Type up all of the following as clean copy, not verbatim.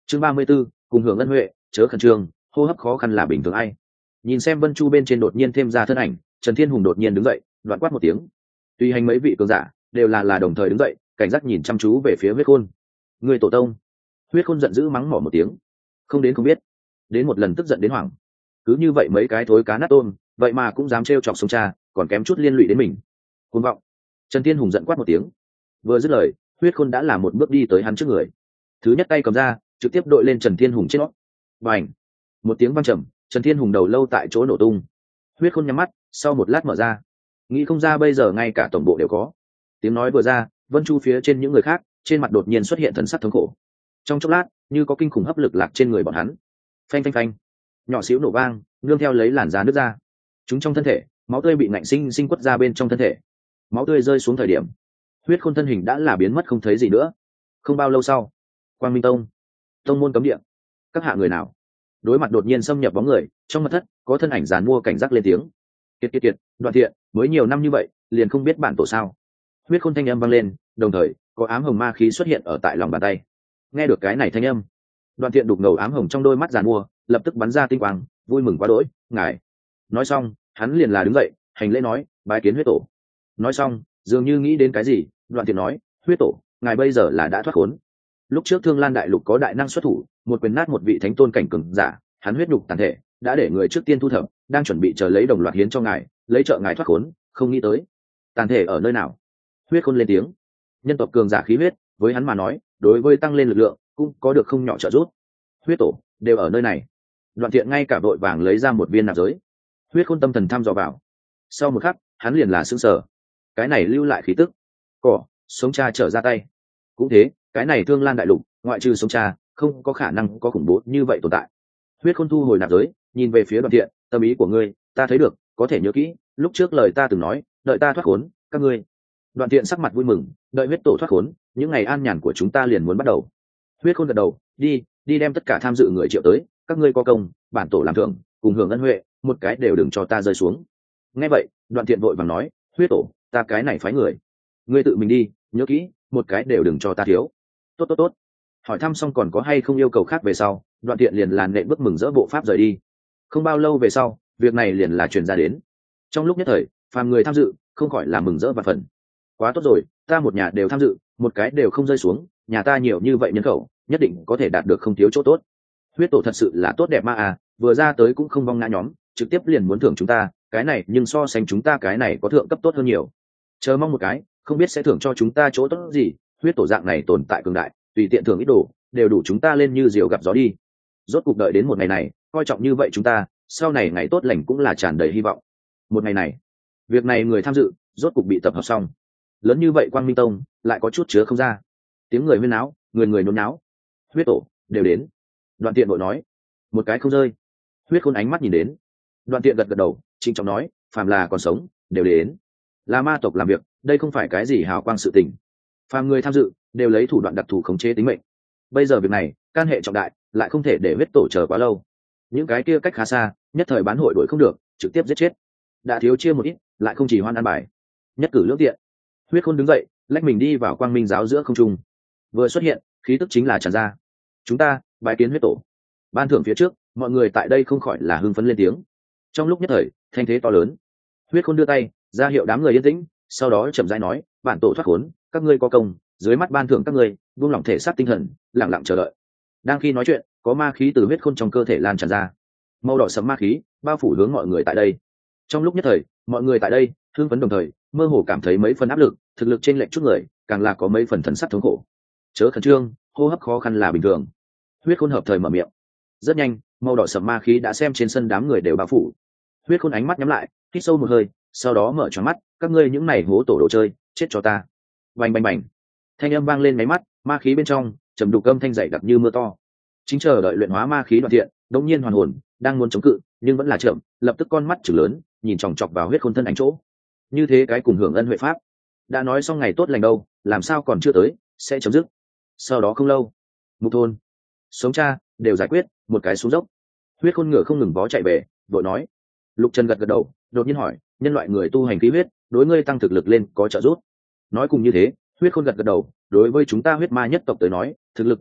chương 34, cùng hưởng ân huệ, chớ khẩn trương, hô hấp khó khăn là bình thường ai. Nhìn xem Vân Chu bên trên đột nhiên thêm ra thân ảnh, Trần Thiên Hùng đột nhiên đứng dậy, đoạn quát một tiếng. Tuy hành mấy vị cường giả đều là đồng thời đứng dậy, cảnh giác nhìn chăm chú về phía Huyết Khôn. Người tổ tông. Huyết Khôn giận dữ mắng mỏ một tiếng. Không đến không biết, đến một lần tức giận đến hoảng. Cứ như vậy mấy cái thối cá nát tôm, vậy mà cũng dám trêu chọc sông cha, còn kém chút liên lụy đến mình. Cuồng vọng. Trần Thiên Hùng giận quát một tiếng. Vừa dứt lời, Huyết Khôn đã làm một bước đi tới hắn trước người. Thứ nhất tay cầm ra, trực tiếp đội lên Trần Thiên Hùng trên nót. Bành. Một tiếng vang trầm, Trần Thiên Hùng đầu lâu tại chỗ nổ tung. Huyết Khôn nhắm mắt, sau một lát mở ra. Nghĩ không ra bây giờ ngay cả tổng bộ đều có. Tiếng nói vừa ra, Vân Chu phía trên những người khác, trên mặt đột nhiên xuất hiện thần sắc thống khổ. Trong chốc lát, như có kinh khủng hấp lực lạc trên người bọn hắn. Phanh phanh phanh. Nhỏ xíu nổ vang, nương theo lấy làn da nứt ra. Chúng trong thân thể, máu tươi bị ngạnh sinh quất ra bên trong thân thể. Máu tươi rơi xuống thời điểm, Huyết Khôn thân hình đã là biến mất không thấy gì nữa. Không bao lâu sau, Quang Minh Tông, tông môn cấm địa, các hạ người nào? Đối mặt đột nhiên xâm nhập bóng người, trong mật thất có thân ảnh giàn mua cảnh giác lên tiếng. Kiệt, Đoạn Thiện, mới nhiều năm như vậy, liền không biết bản tổ sao? Huyết Khôn thanh âm vang lên, đồng thời có ám hồng ma khí xuất hiện ở tại lòng bàn tay. Nghe được cái này thanh âm, Đoạn Thiện đục ngầu ám hồng trong đôi mắt giàn mua, lập tức bắn ra tinh quang, vui mừng quá đỗi, ngài. Nói xong, hắn liền là đứng dậy, hành lễ nói, bái kiến Huyết tổ. Nói xong, dường như nghĩ đến cái gì, Đoạn Thiện nói, Huyết tổ, ngài bây giờ là đã thoát khốn. Lúc trước Thương Lan đại lục có đại năng xuất thủ, một quyền nát một vị thánh tôn cảnh cường giả, hắn huyết nhục tàn thể đã để người trước tiên thu thập, đang chuẩn bị chờ lấy đồng loạt hiến cho ngài, lấy trợ ngài thoát khốn, không nghĩ tới tàn thể ở nơi nào. Huyết Khôn lên tiếng. Nhân tộc cường giả khí huyết, với hắn mà nói, đối với tăng lên lực lượng cũng có được không nhỏ trợ giúp. Huyết tổ đều ở nơi này. Đoạn Thiện ngay cả vội vàng lấy ra một viên nạp giới. Huyết Khôn tâm thần thăm dò vào. Sau một khắc, hắn liền là sững sờ. Cái này lưu lại khí tức. Cỏ, sống cha trở ra tay. Cũng thế, cái này Thương Lan đại lục, ngoại trừ sống cha, không có khả năng có khủng bố như vậy tồn tại. Huyết Khôn thu hồi nạp giới, nhìn về phía Đoạn Thiện, tâm ý của ngươi ta thấy được, có thể nhớ kỹ lúc trước lời ta từng nói, đợi ta thoát khốn, các ngươi. Đoạn Thiện sắc mặt vui mừng, đợi huyết tổ thoát khốn, những ngày an nhàn của chúng ta liền muốn bắt đầu. Huyết Khôn gật đầu, đi đem tất cả tham dự người triệu tới, các ngươi có công, bản tổ làm thưởng, cùng hưởng ân huệ, một cái đều đừng cho ta rơi xuống. Nghe vậy, Đoạn Thiện vội vàng nói, huyết tổ, ta cái này phái người, ngươi tự mình đi, nhớ kỹ, một cái đều đừng cho ta thiếu. Tốt. Hỏi thăm xong còn có hay không yêu cầu khác về sau, Đoạn Thiện liền làn nện bước mừng rỡ bộ pháp rời đi. Không bao lâu về sau, việc này liền là truyền ra đến. Trong lúc nhất thời, phàm người tham dự không khỏi là mừng rỡ và phần. Quá tốt rồi, ta một nhà đều tham dự, một cái đều không rơi xuống, nhà ta nhiều như vậy nhân khẩu, nhất định có thể đạt được không thiếu chỗ tốt. Huyết tổ thật sự là tốt đẹp ma à, vừa ra tới cũng không vong ngã nhóm, trực tiếp liền muốn thưởng chúng ta, cái này nhưng so sánh chúng ta cái này có thượng cấp tốt hơn nhiều. Chờ mong một cái, không biết sẽ thưởng cho chúng ta chỗ tốt gì. Huyết tổ dạng này tồn tại cường đại, tùy tiện thưởng ít đồ đều đủ chúng ta lên như diều gặp gió đi. Rốt cuộc đợi đến một ngày này, coi trọng như vậy chúng ta, sau này ngày tốt lành cũng là tràn đầy hy vọng. Một ngày này, việc này người tham dự rốt cuộc bị tập hợp xong. Lớn như vậy Quang Minh Tông lại có chút chứa không ra. Tiếng người huyên náo, người nôn náo. Huyết tổ đều đến. Đoạn Tiện vội nói, một cái không rơi. Huyết Khôn ánh mắt nhìn đến. Đoạn Tiện gật đầu, trịnh trọng nói, phàm là còn sống đều đến. Là ma tộc làm việc, đây không phải cái gì hào quang sự tình. Phàm người tham dự đều lấy thủ đoạn đặc thù khống chế tính mệnh. Bây giờ việc này can hệ trọng đại, lại không thể để huyết tổ chờ quá lâu. Những cái kia cách khá xa, nhất thời bán hội đuổi không được, trực tiếp giết chết. Đã thiếu chia một ít, lại không chỉ hoan ăn bài. Nhất cử lưỡng tiện. Huyết Khôn đứng dậy, lách mình đi vào quang minh giáo giữa không trung. Vừa xuất hiện, khí tức chính là tràn ra. Chúng ta bái kiến huyết tổ. Ban thưởng phía trước, mọi người tại đây không khỏi là hưng phấn lên tiếng. Trong lúc nhất thời, thanh thế to lớn. Huyết Khôn đưa tay ra hiệu đám người yên tĩnh, sau đó chậm rãi nói, bản tổ thoát khốn, các ngươi có công, dưới mắt ban thưởng các ngươi, buông lỏng thể xác tinh thần, lặng lặng chờ đợi. Đang khi nói chuyện, có ma khí từ huyết khôn trong cơ thể lan tràn ra, màu đỏ sẫm ma khí bao phủ hướng mọi người tại đây. Trong lúc nhất thời, mọi người tại đây hưng phấn đồng thời, mơ hồ cảm thấy mấy phần áp lực, thực lực trên lệch chút người, càng là có mấy phần thần sắc thống khổ. Chớ khẩn trương, hô hấp khó khăn là bình thường. Huyết Khôn hợp thời mở miệng. Rất nhanh, màu đỏ sẫm ma khí đã xem trên sân đám người đều bao phủ. Huyết Khôn ánh mắt nhắm lại, hít sâu một hơi, sau đó mở tròn mắt, các ngươi những này hố tổ đồ chơi, chết cho ta. Bành bành bành. Thanh âm vang lên mấy mắt, ma khí bên trong trầm đục âm thanh dày đặc như mưa to. Chính chờ đợi luyện hóa ma khí Đoạn Thiện đột nhiên hoàn hồn, đang muốn chống cự nhưng vẫn là chậm, lập tức con mắt trừng lớn, nhìn chòng chọc vào Huyết Khôn thân ảnh chỗ. Như thế cái cùng hưởng ân huệ pháp, đã nói xong ngày tốt lành đâu, làm sao còn chưa tới, sẽ chấm dứt. Sau đó không lâu, Mục thôn, sống cha đều giải quyết, một cái xuống dốc. Huyết Khôn ngựa không ngừng vó chạy về, vội nói. Lục Trần gật gật đầu, đột nhiên hỏi, nhân loại người tu hành khí huyết, đối ngươi tăng thực lực lên có trợ giúp? Nói cùng như thế, Huyết Khôn gật gật đầu, đối với chúng ta huyết ma nhất tộc tới nói, thực lực cường đại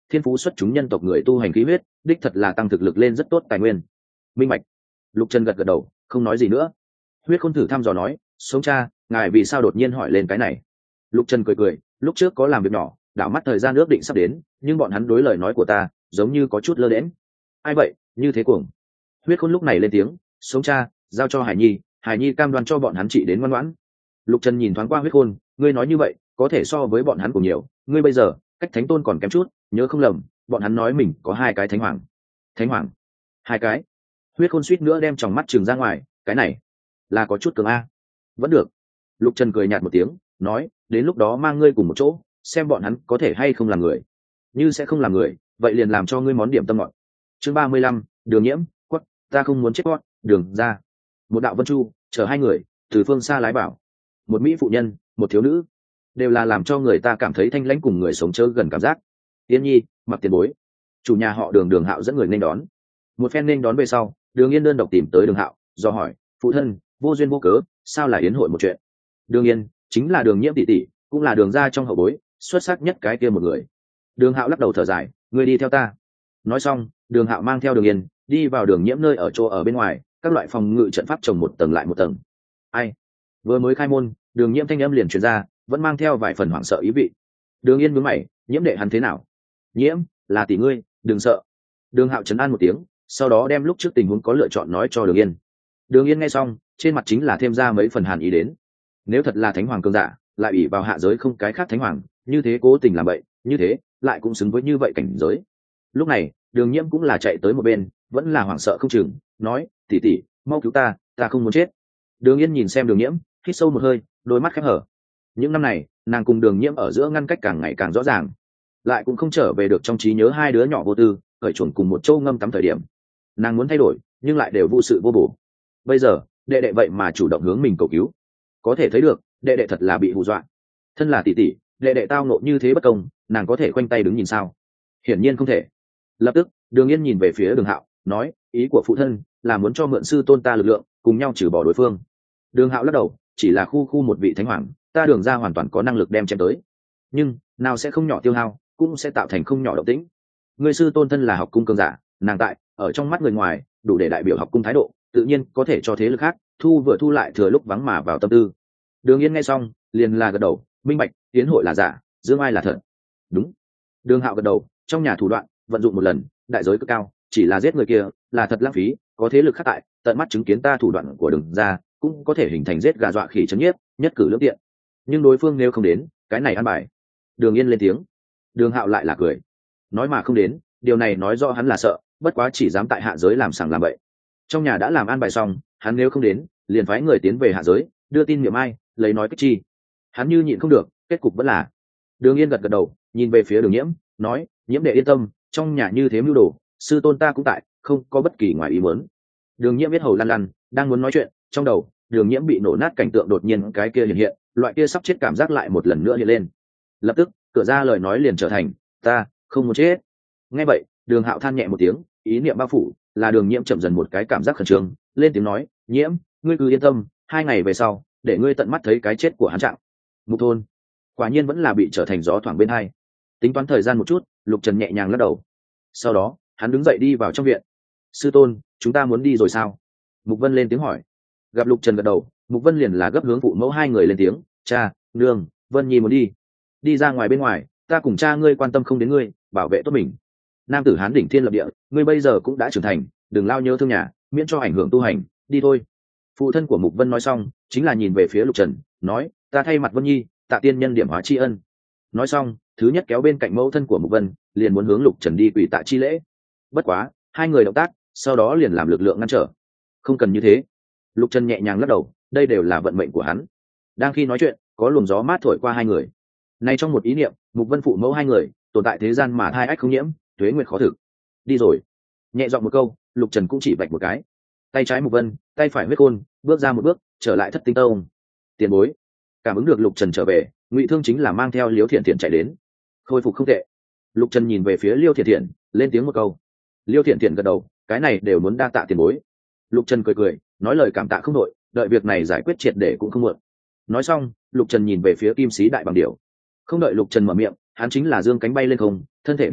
thiên phú xuất chúng nhân tộc người tu hành khí huyết đích thật là tăng thực lực lên rất tốt tài nguyên. Minh bạch. Lục Trần gật gật đầu, không nói gì nữa. Huyết Khôn thử thăm dò nói, sống cha, ngài vì sao đột nhiên hỏi lên cái này? Lục Trần cười cười, lúc trước có làm việc nhỏ, đảo mắt thời gian ước định sắp đến, nhưng bọn hắn đối lời nói của ta giống như có chút lơ đễnh. Ai vậy, như thế cuồng? Huyết Khôn lúc này lên tiếng, sống cha, giao cho Hải Nhi cam đoan cho bọn hắn trị đến ngoan ngoãn. Lục Trần nhìn thoáng qua Huyết Khôn, ngươi nói như vậy có thể so với bọn hắn cùng nhiều, ngươi bây giờ cách thánh tôn còn kém chút, nhớ không lầm bọn hắn nói mình có 2 cái thánh hoàng. Thánh hoàng? 2 cái? Huyết Khôn suýt nữa đem tròng mắt trừng ra ngoài, cái này là có chút cường a. Vẫn được. Lục Trần cười nhạt một tiếng, nói, đến lúc đó mang ngươi cùng một chỗ, xem bọn hắn có thể hay không làm người. Như sẽ không làm người, vậy liền làm cho ngươi món điểm tâm ngọt. Chương 35, Đường Nhiễm, quắc, ta không muốn chết quắc, đường ra. Một đạo vân chu chở 2 người từ phương xa lái bảo. Một mỹ phụ nhân, một thiếu nữ, đều là làm cho người ta cảm thấy thanh lãnh cùng người sống chớ gần cảm giác. Yên Nhi, Mặc tiền bối. Chủ nhà họ Đường, Đường Hạo dẫn người nên đón. Một phen nên đón về sau, Đường Yên đơn độc tìm tới Đường Hạo, do hỏi, phụ thân, vô duyên vô cớ, sao lại yến hội một chuyện? Đường Yên chính là Đường Nhiễm tỷ tỷ, cũng là Đường gia trong hậu bối xuất sắc nhất cái kia một người. Đường Hạo lắc đầu thở dài, ngươi đi theo ta. Nói xong, Đường Hạo mang theo Đường Yên đi vào Đường Nhiễm nơi ở chỗ ở bên ngoài, các loại phòng ngự trận pháp trồng một tầng lại một tầng. Ai? Vừa mới khai môn, Đường Nhiễm thanh âm liền truyền ra, vẫn mang theo vài phần hoảng sợ ý vị. Đường Yên nhướng mày, Nhiễm đệ hắn thế nào? Nhiễm, là tỷ ngươi, đừng sợ. Đường Hạo trấn an một tiếng, sau đó đem lúc trước tình huống có lựa chọn nói cho Đường Yên. Đường Yên nghe xong, trên mặt chính là thêm ra mấy phần hàn ý đến. Nếu thật là thánh hoàng cường giả, lại ủy vào hạ giới không cái khác thánh hoàng, như thế cố tình làm vậy, như thế lại cũng xứng với như vậy cảnh giới. Lúc này, Đường Nhiễm cũng là chạy tới một bên, vẫn là hoảng sợ không chừng, nói, tỷ tỷ, mau cứu ta, ta không muốn chết. Đường Yên nhìn xem Đường Nhiễm, hít sâu một hơi, đôi mắt khép hở. Những năm này, nàng cùng Đường Nhiễm ở giữa ngăn cách càng ngày càng rõ ràng, lại cũng không trở về được trong trí nhớ 2 đứa nhỏ vô tư khởi chuồn cùng một châu ngâm tắm thời điểm. Nàng muốn thay đổi, nhưng lại đều vô sự vô bổ. Bây giờ, đệ đệ vậy mà chủ động hướng mình cầu cứu, có thể thấy được đệ đệ thật là bị hù dọa. Thân là tỷ tỷ, đệ đệ tao nộ như thế bất công, nàng có thể khoanh tay đứng nhìn sao? Hiển nhiên không thể. Lập tức, Đường Yên nhìn về phía Đường Hạo, nói, ý của phụ thân là muốn cho mượn sư tôn ta lực lượng, cùng nhau trừ bỏ đối phương. Đường Hạo lắc đầu, chỉ là khu một vị thánh hoàng, ta Đường ra hoàn toàn có năng lực đem chém tới, nhưng nào sẽ không nhỏ tiêu hao, cũng sẽ tạo thành không nhỏ động tĩnh. Người sư tôn thân là học cung cường giả, nàng tại ở trong mắt người ngoài đủ để đại biểu học cung thái độ, tự nhiên có thể cho thế lực khác vừa thu lại thừa lúc vắng mà vào tâm tư. Đường Yên nghe xong liền là gật đầu, minh bạch, tiến hội là giả, dương ai là thật. Đúng. Đường Hạo gật đầu, trong nhà thủ đoạn vận dụng một lần, đại giới cực cao, chỉ là giết người kia là thật lãng phí, có thế lực khác tại tận mắt chứng kiến ta thủ đoạn của Đường ra, cũng có thể hình thành giết gà dọa khỉ chấn nhiếp, nhất cử lưỡng tiện. Nhưng đối phương nếu không đến, cái này ăn bài. Đường Yên lên tiếng. Đường Hạo lại là cười, nói mà không đến, điều này nói rõ hắn là sợ, bất quá chỉ dám tại hạ giới làm sằng làm bậy. Trong nhà đã làm an bài xong, hắn nếu không đến, liền phái người tiến về hạ giới, đưa tin miệng ai, lấy nói cách chi. Hắn như nhịn không được, kết cục vẫn là. Đường Yên gật gật đầu, nhìn về phía Đường Nhiễm, nói, Nhiễm đệ yên tâm, trong nhà như thế mưu đồ, sư tôn ta cũng tại, không có bất kỳ ngoài ý muốn. Đường Nhiễm biết hầu lăn lăn, đang muốn nói chuyện, trong đầu Đường Nhiễm bị nổ nát cảnh tượng đột nhiên cái kia hiện hiện, loại kia sắp chết cảm giác lại một lần nữa hiện lên. Lập tức, cửa ra lời nói liền trở thành, ta không muốn chết. Nghe vậy, Đường Hạo than nhẹ một tiếng, ý niệm bao phủ, là Đường Nhiễm chậm dần một cái cảm giác khẩn trương, lên tiếng nói, Nhiễm, ngươi cứ yên tâm, 2 ngày về sau, để ngươi tận mắt thấy cái chết của hắn trạng. Mục Thôn, quả nhiên vẫn là bị trở thành gió thoảng bên hai. Tính toán thời gian một chút, Lục Trần nhẹ nhàng lắc đầu. Sau đó, hắn đứng dậy đi vào trong viện. Sư tôn, chúng ta muốn đi rồi sao? Mục Vân lên tiếng hỏi. Gặp Lục Trần gật đầu, Mục Vân liền là gấp hướng phụ mẫu 2 người lên tiếng, cha, nương, Vân Nhi muốn đi. Đi ra ngoài bên ngoài, ta cùng cha ngươi quan tâm không đến ngươi, bảo vệ tốt mình. Nam tử hán đỉnh thiên lập địa, ngươi bây giờ cũng đã trưởng thành, đừng lao nhớ thương nhà, miễn cho ảnh hưởng tu hành, đi thôi. Phụ thân của Mục Vân nói xong, chính là nhìn về phía Lục Trần, nói, ta thay mặt Vân Nhi, tạ tiên nhân điểm hóa tri ân. Nói xong, thứ nhất kéo bên cạnh mẫu thân của Mục Vân, liền muốn hướng Lục Trần đi quỳ tạ chi lễ. Bất quá, 2 người động tác, sau đó liền làm lực lượng ngăn trở. Không cần như thế. Lục Trần nhẹ nhàng lắc đầu, đây đều là vận mệnh của hắn. Đang khi nói chuyện, có luồng gió mát thổi qua 2 người. Nay trong một ý niệm, Mục Vân phụ mẫu 2 người tồn tại thế gian mà thai ách không nhiễm, tuế nguyệt khó thực. Đi rồi. Nhẹ giọng một câu, Lục Trần cũng chỉ vạch một cái. Tay trái Mục Vân, tay phải Huyết Khôn, bước ra một bước, trở lại Thất Tinh Tông. Tiền bối. Cảm ứng được Lục Trần trở về, Ngụy Thương chính là mang theo Liêu Thiện Thiện chạy đến. Khôi phục không tệ. Lục Trần nhìn về phía Liêu Thiện Thiện, lên tiếng một câu. Liêu Thiện Thiện gật đầu, cái này đều muốn đa tạ tiền bối. Lục Trần cười cười, nói lời cảm tạ không đội, đợi việc này giải quyết triệt để cũng không muộn. Nói xong, Lục Trần nhìn về phía Kim Sĩ Đại Bằng Điểu. Không đợi Lục Trần mở miệng, hắn chính là giương cánh bay lên không, thân thể biến lớn,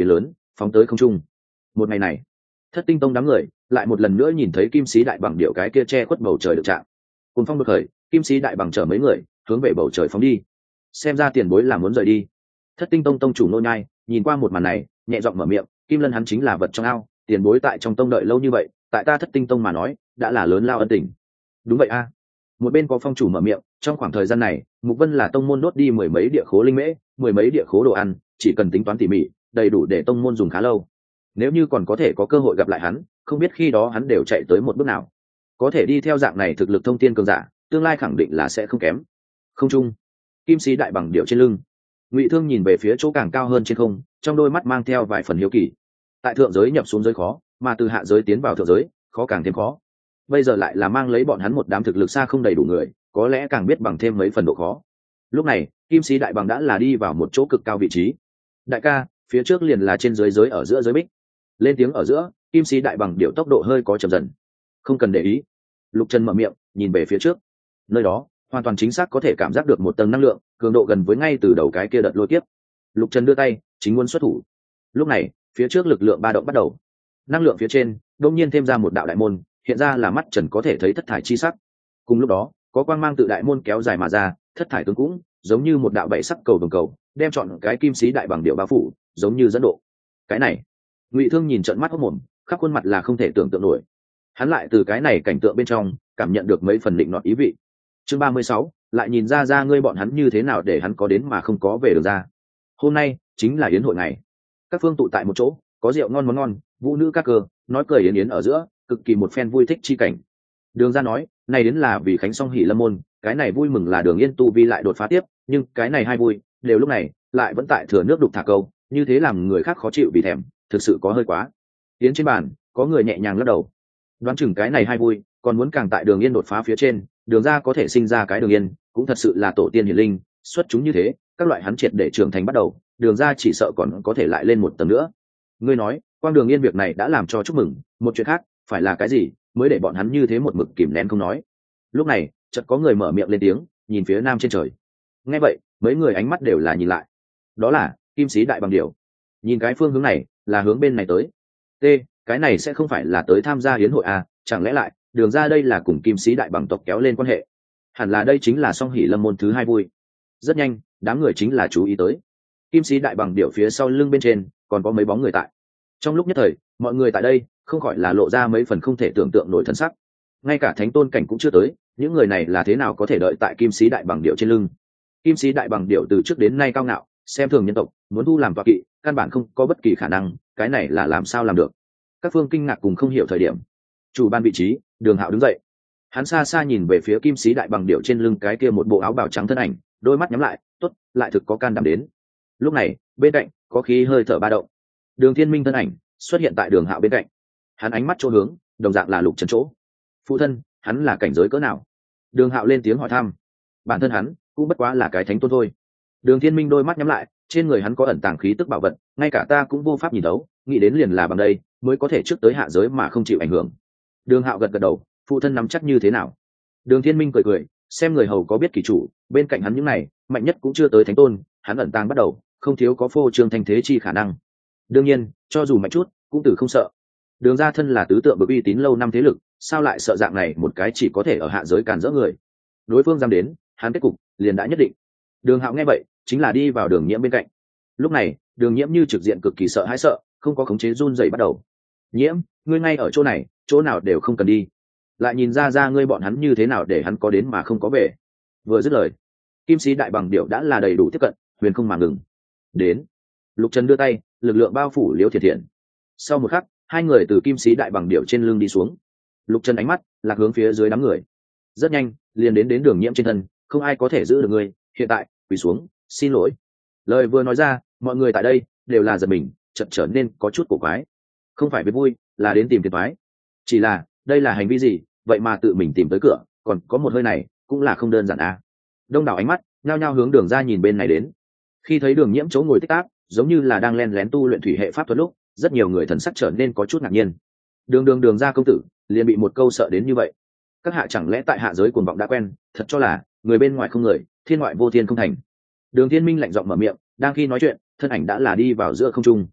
phóng tới không trung. Một ngày này, Thất Tinh Tông đám người lại một lần nữa nhìn thấy kim sĩ đại bằng điệu cái kia che khuất bầu trời được trạng. Cùng phong bực khởi, kim sĩ đại bằng chở mấy người hướng về bầu trời phóng đi. Xem ra tiền bối là muốn rời đi. Thất Tinh Tông tông chủ Nô Nhai nhìn qua một màn này, nhẹ giọng mở miệng, Kim Lân hắn chính là vật trong ao, tiền bối tại trong tông đợi lâu như vậy, tại ta Thất Tinh Tông mà nói, đã là lớn lao ân tình. Đúng vậy a. Một bên có phong chủ mở miệng, trong khoảng thời gian này, Mục Vân là tông môn đốt đi mười mấy địa khố linh mễ, mười mấy địa khố đồ ăn, chỉ cần tính toán tỉ mỉ, đầy đủ để tông môn dùng khá lâu. Nếu như còn có thể có cơ hội gặp lại hắn, không biết khi đó hắn đều chạy tới một bước nào. Có thể đi theo dạng này thực lực thông thiên cường giả, tương lai khẳng định là sẽ không kém. Không trung, kim sĩ đại bằng điệu trên lưng, Ngụy Thương nhìn về phía chỗ càng cao hơn trên không, trong đôi mắt mang theo vài phần hiếu kỳ. Tại thượng giới nhập xuống giới khó, mà từ hạ giới tiến vào thượng giới, khó càng thêm khó. Bây giờ lại là mang lấy bọn hắn một đám thực lực xa không đầy đủ người, có lẽ càng biết bằng thêm mấy phần độ khó. Lúc này, kim sĩ đại bằng đã là đi vào một chỗ cực cao vị trí. Đại ca, phía trước liền là trên dưới giới ở giữa giới bích. Lên tiếng ở giữa, kim sĩ đại bằng điệu tốc độ hơi có chậm dần. Không cần để ý. Lục Trần mở miệng, nhìn về phía trước. Nơi đó, hoàn toàn chính xác có thể cảm giác được một tầng năng lượng cường độ gần với ngay từ đầu cái kia đợt lôi tiếp. Lục Trần đưa tay chính muốn xuất thủ. Lúc này phía trước lực lượng ba động bắt đầu, năng lượng phía trên đột nhiên thêm ra một đạo đại môn, hiện ra là mắt Trần có thể thấy thất thải chi sắc. Cùng lúc đó có quang mang tự đại môn kéo dài mà ra, thất thải tướng cũng giống như một đạo bảy sắc cầu vồng cầu đem chọn cái kim sĩ đại bằng điệu bao phủ, giống như dẫn độ. Cái này, Ngụy Thương nhìn trợn mắt hốt mồm, khắp khuôn mặt là không thể tưởng tượng nổi. Hắn lại từ cái này cảnh tượng bên trong cảm nhận được mấy phần định nọt ý vị. Chương 36, lại nhìn ra ngươi bọn hắn như thế nào để hắn có đến mà không có về được ra. Hôm nay chính là yến hội ngày, các phương tụ tại một chỗ, có rượu ngon món ngon, vũ nữ các cơ, nói cười yến yến ở giữa, cực kỳ một phen vui thích chi cảnh. Đường Gia nói, này đến là vì Khánh Song Hỷ Lâm môn, cái này vui mừng là Đường Yên tu vi lại đột phá tiếp, nhưng cái này hai vui, đều lúc này lại vẫn tại thừa nước đục thả câu, như thế làm người khác khó chịu vì thèm, thực sự có hơi quá. Yến trên bàn, có người nhẹ nhàng lắc đầu. Đoán chừng cái này hai vui, còn muốn càng tại Đường Yên đột phá phía trên, Đường Gia có thể sinh ra cái Đường Yên, cũng thật sự là tổ tiên hiển linh, xuất chúng như thế, các loại hắn triệt để trưởng thành bắt đầu, Đường Gia chỉ sợ còn có thể lại lên một tầng nữa. Ngươi nói, quang Đường Yên việc này đã làm cho chúc mừng, một chuyện khác, phải là cái gì, mới để bọn hắn như thế một mực kìm nén không nói. Lúc này, chợt có người mở miệng lên tiếng, nhìn phía nam trên trời. Nghe vậy, mấy người ánh mắt đều là nhìn lại. Đó là kim sĩ đại bằng điểu. Nhìn cái phương hướng này, là hướng bên này tới. T, cái này sẽ không phải là tới tham gia hiến hội à, chẳng lẽ lại Đường Gia đây là cùng kim sĩ đại bằng tộc kéo lên quan hệ? Hẳn là đây chính là Song Hỷ Lâm môn thứ hai vui. Rất nhanh, đám người chính là chú ý tới kim sĩ đại bằng điểu phía sau lưng bên trên còn có mấy bóng người tại. Trong lúc nhất thời, mọi người tại đây không khỏi là lộ ra mấy phần không thể tưởng tượng nổi thân sắc. Ngay cả thánh tôn cảnh cũng chưa tới, những người này là thế nào có thể đợi tại kim sĩ đại bằng điểu trên lưng? Kim sĩ đại bằng điểu từ trước đến nay cao ngạo, xem thường nhân tộc, muốn thu làm tọa kỵ, căn bản không có bất kỳ khả năng, cái này là làm sao làm được? Các phương kinh ngạc cùng không hiểu thời điểm. Chủ ban vị trí, Đường Hạo đứng dậy. Hắn xa xa nhìn về phía kim sĩ đại bằng điểu trên lưng cái kia một bộ áo bào trắng thân ảnh, đôi mắt nhắm lại, tốt, lại thực có can đảm đến. Lúc này, bên cạnh có khí hơi thở ba động. Đường Thiên Minh thân ảnh xuất hiện tại Đường Hạo bên cạnh. Hắn ánh mắt chỗ hướng, đồng dạng là Lục Trần chỗ. Phụ thân, hắn là cảnh giới cỡ nào? Đường Hạo lên tiếng hỏi thăm. Bản thân hắn cũng bất quá là cái thánh tôn thôi. Đường Thiên Minh đôi mắt nhắm lại, trên người hắn có ẩn tàng khí tức bảo vật, ngay cả ta cũng vô pháp nhìn thấu, nghĩ đến liền là bằng đây mới có thể trước tới hạ giới mà không chịu ảnh hưởng. Đường Hạo gật gật đầu, phụ thân nắm chắc như thế nào? Đường Thiên Minh cười cười, xem người hầu có biết kỳ chủ, bên cạnh hắn những này mạnh nhất cũng chưa tới thánh tôn, hắn ẩn tàng bắt đầu, không thiếu có phô trương thanh thế chi khả năng. Đương nhiên, cho dù mạnh chút, cũng từ không sợ. Đường Gia thân là tứ tượng bậc uy tín lâu năm thế lực, sao lại sợ dạng này một cái chỉ có thể ở hạ giới càn rỡ người? Đối phương dám đến, hắn kết cục liền đã nhất định. Đường Hạo nghe vậy, chính là đi vào Đường Nhiễm bên cạnh. Lúc này, Đường Nhiễm như trực diện cực kỳ sợ hãi sợ, không có khống chế run rẩy bắt đầu. Nhiễm, ngươi ngay ở chỗ này, chỗ nào đều không cần đi. Lại nhìn ra ngươi bọn hắn như thế nào để hắn có đến mà không có về. Vừa dứt lời, kim sĩ đại bằng điệu đã là đầy đủ tiếp cận, huyền không mà ngừng. Đến. Lục Trần đưa tay, lực lượng bao phủ Liễu Thiện Thiện. Sau một khắc, hai người từ kim sĩ đại bằng điệu trên lưng đi xuống. Lục Trần ánh mắt lạc hướng phía dưới đám người. Rất nhanh, liền đến Đường Nhiễm trên thân, không ai có thể giữ được ngươi, hiện tại, quỳ xuống, xin lỗi. Lời vừa nói ra, mọi người tại đây đều là giật mình, chợt trở nên có chút cổ quái. Không phải về vui, là đến tìm phiền toái. Chỉ là, đây là hành vi gì, vậy mà tự mình tìm tới cửa, còn có một hơi này, cũng là không đơn giản à. Đông đảo ánh mắt nhao nhao hướng Đường Gia nhìn bên này đến. Khi thấy Đường Nhiễm chỗ ngồi tích tác, giống như là đang len lén tu luyện thủy hệ pháp thuật lúc, rất nhiều người thần sắc trở nên có chút ngạc nhiên. Đường Gia công tử liền bị một câu sợ đến như vậy. Các hạ chẳng lẽ tại hạ giới cuồng vọng đã quen, thật cho là người bên ngoài không người, thiên ngoại vô thiên không thành. Đường Thiên Minh lạnh giọng mở miệng, đang khi nói chuyện, thân ảnh đã là đi vào giữa không trung.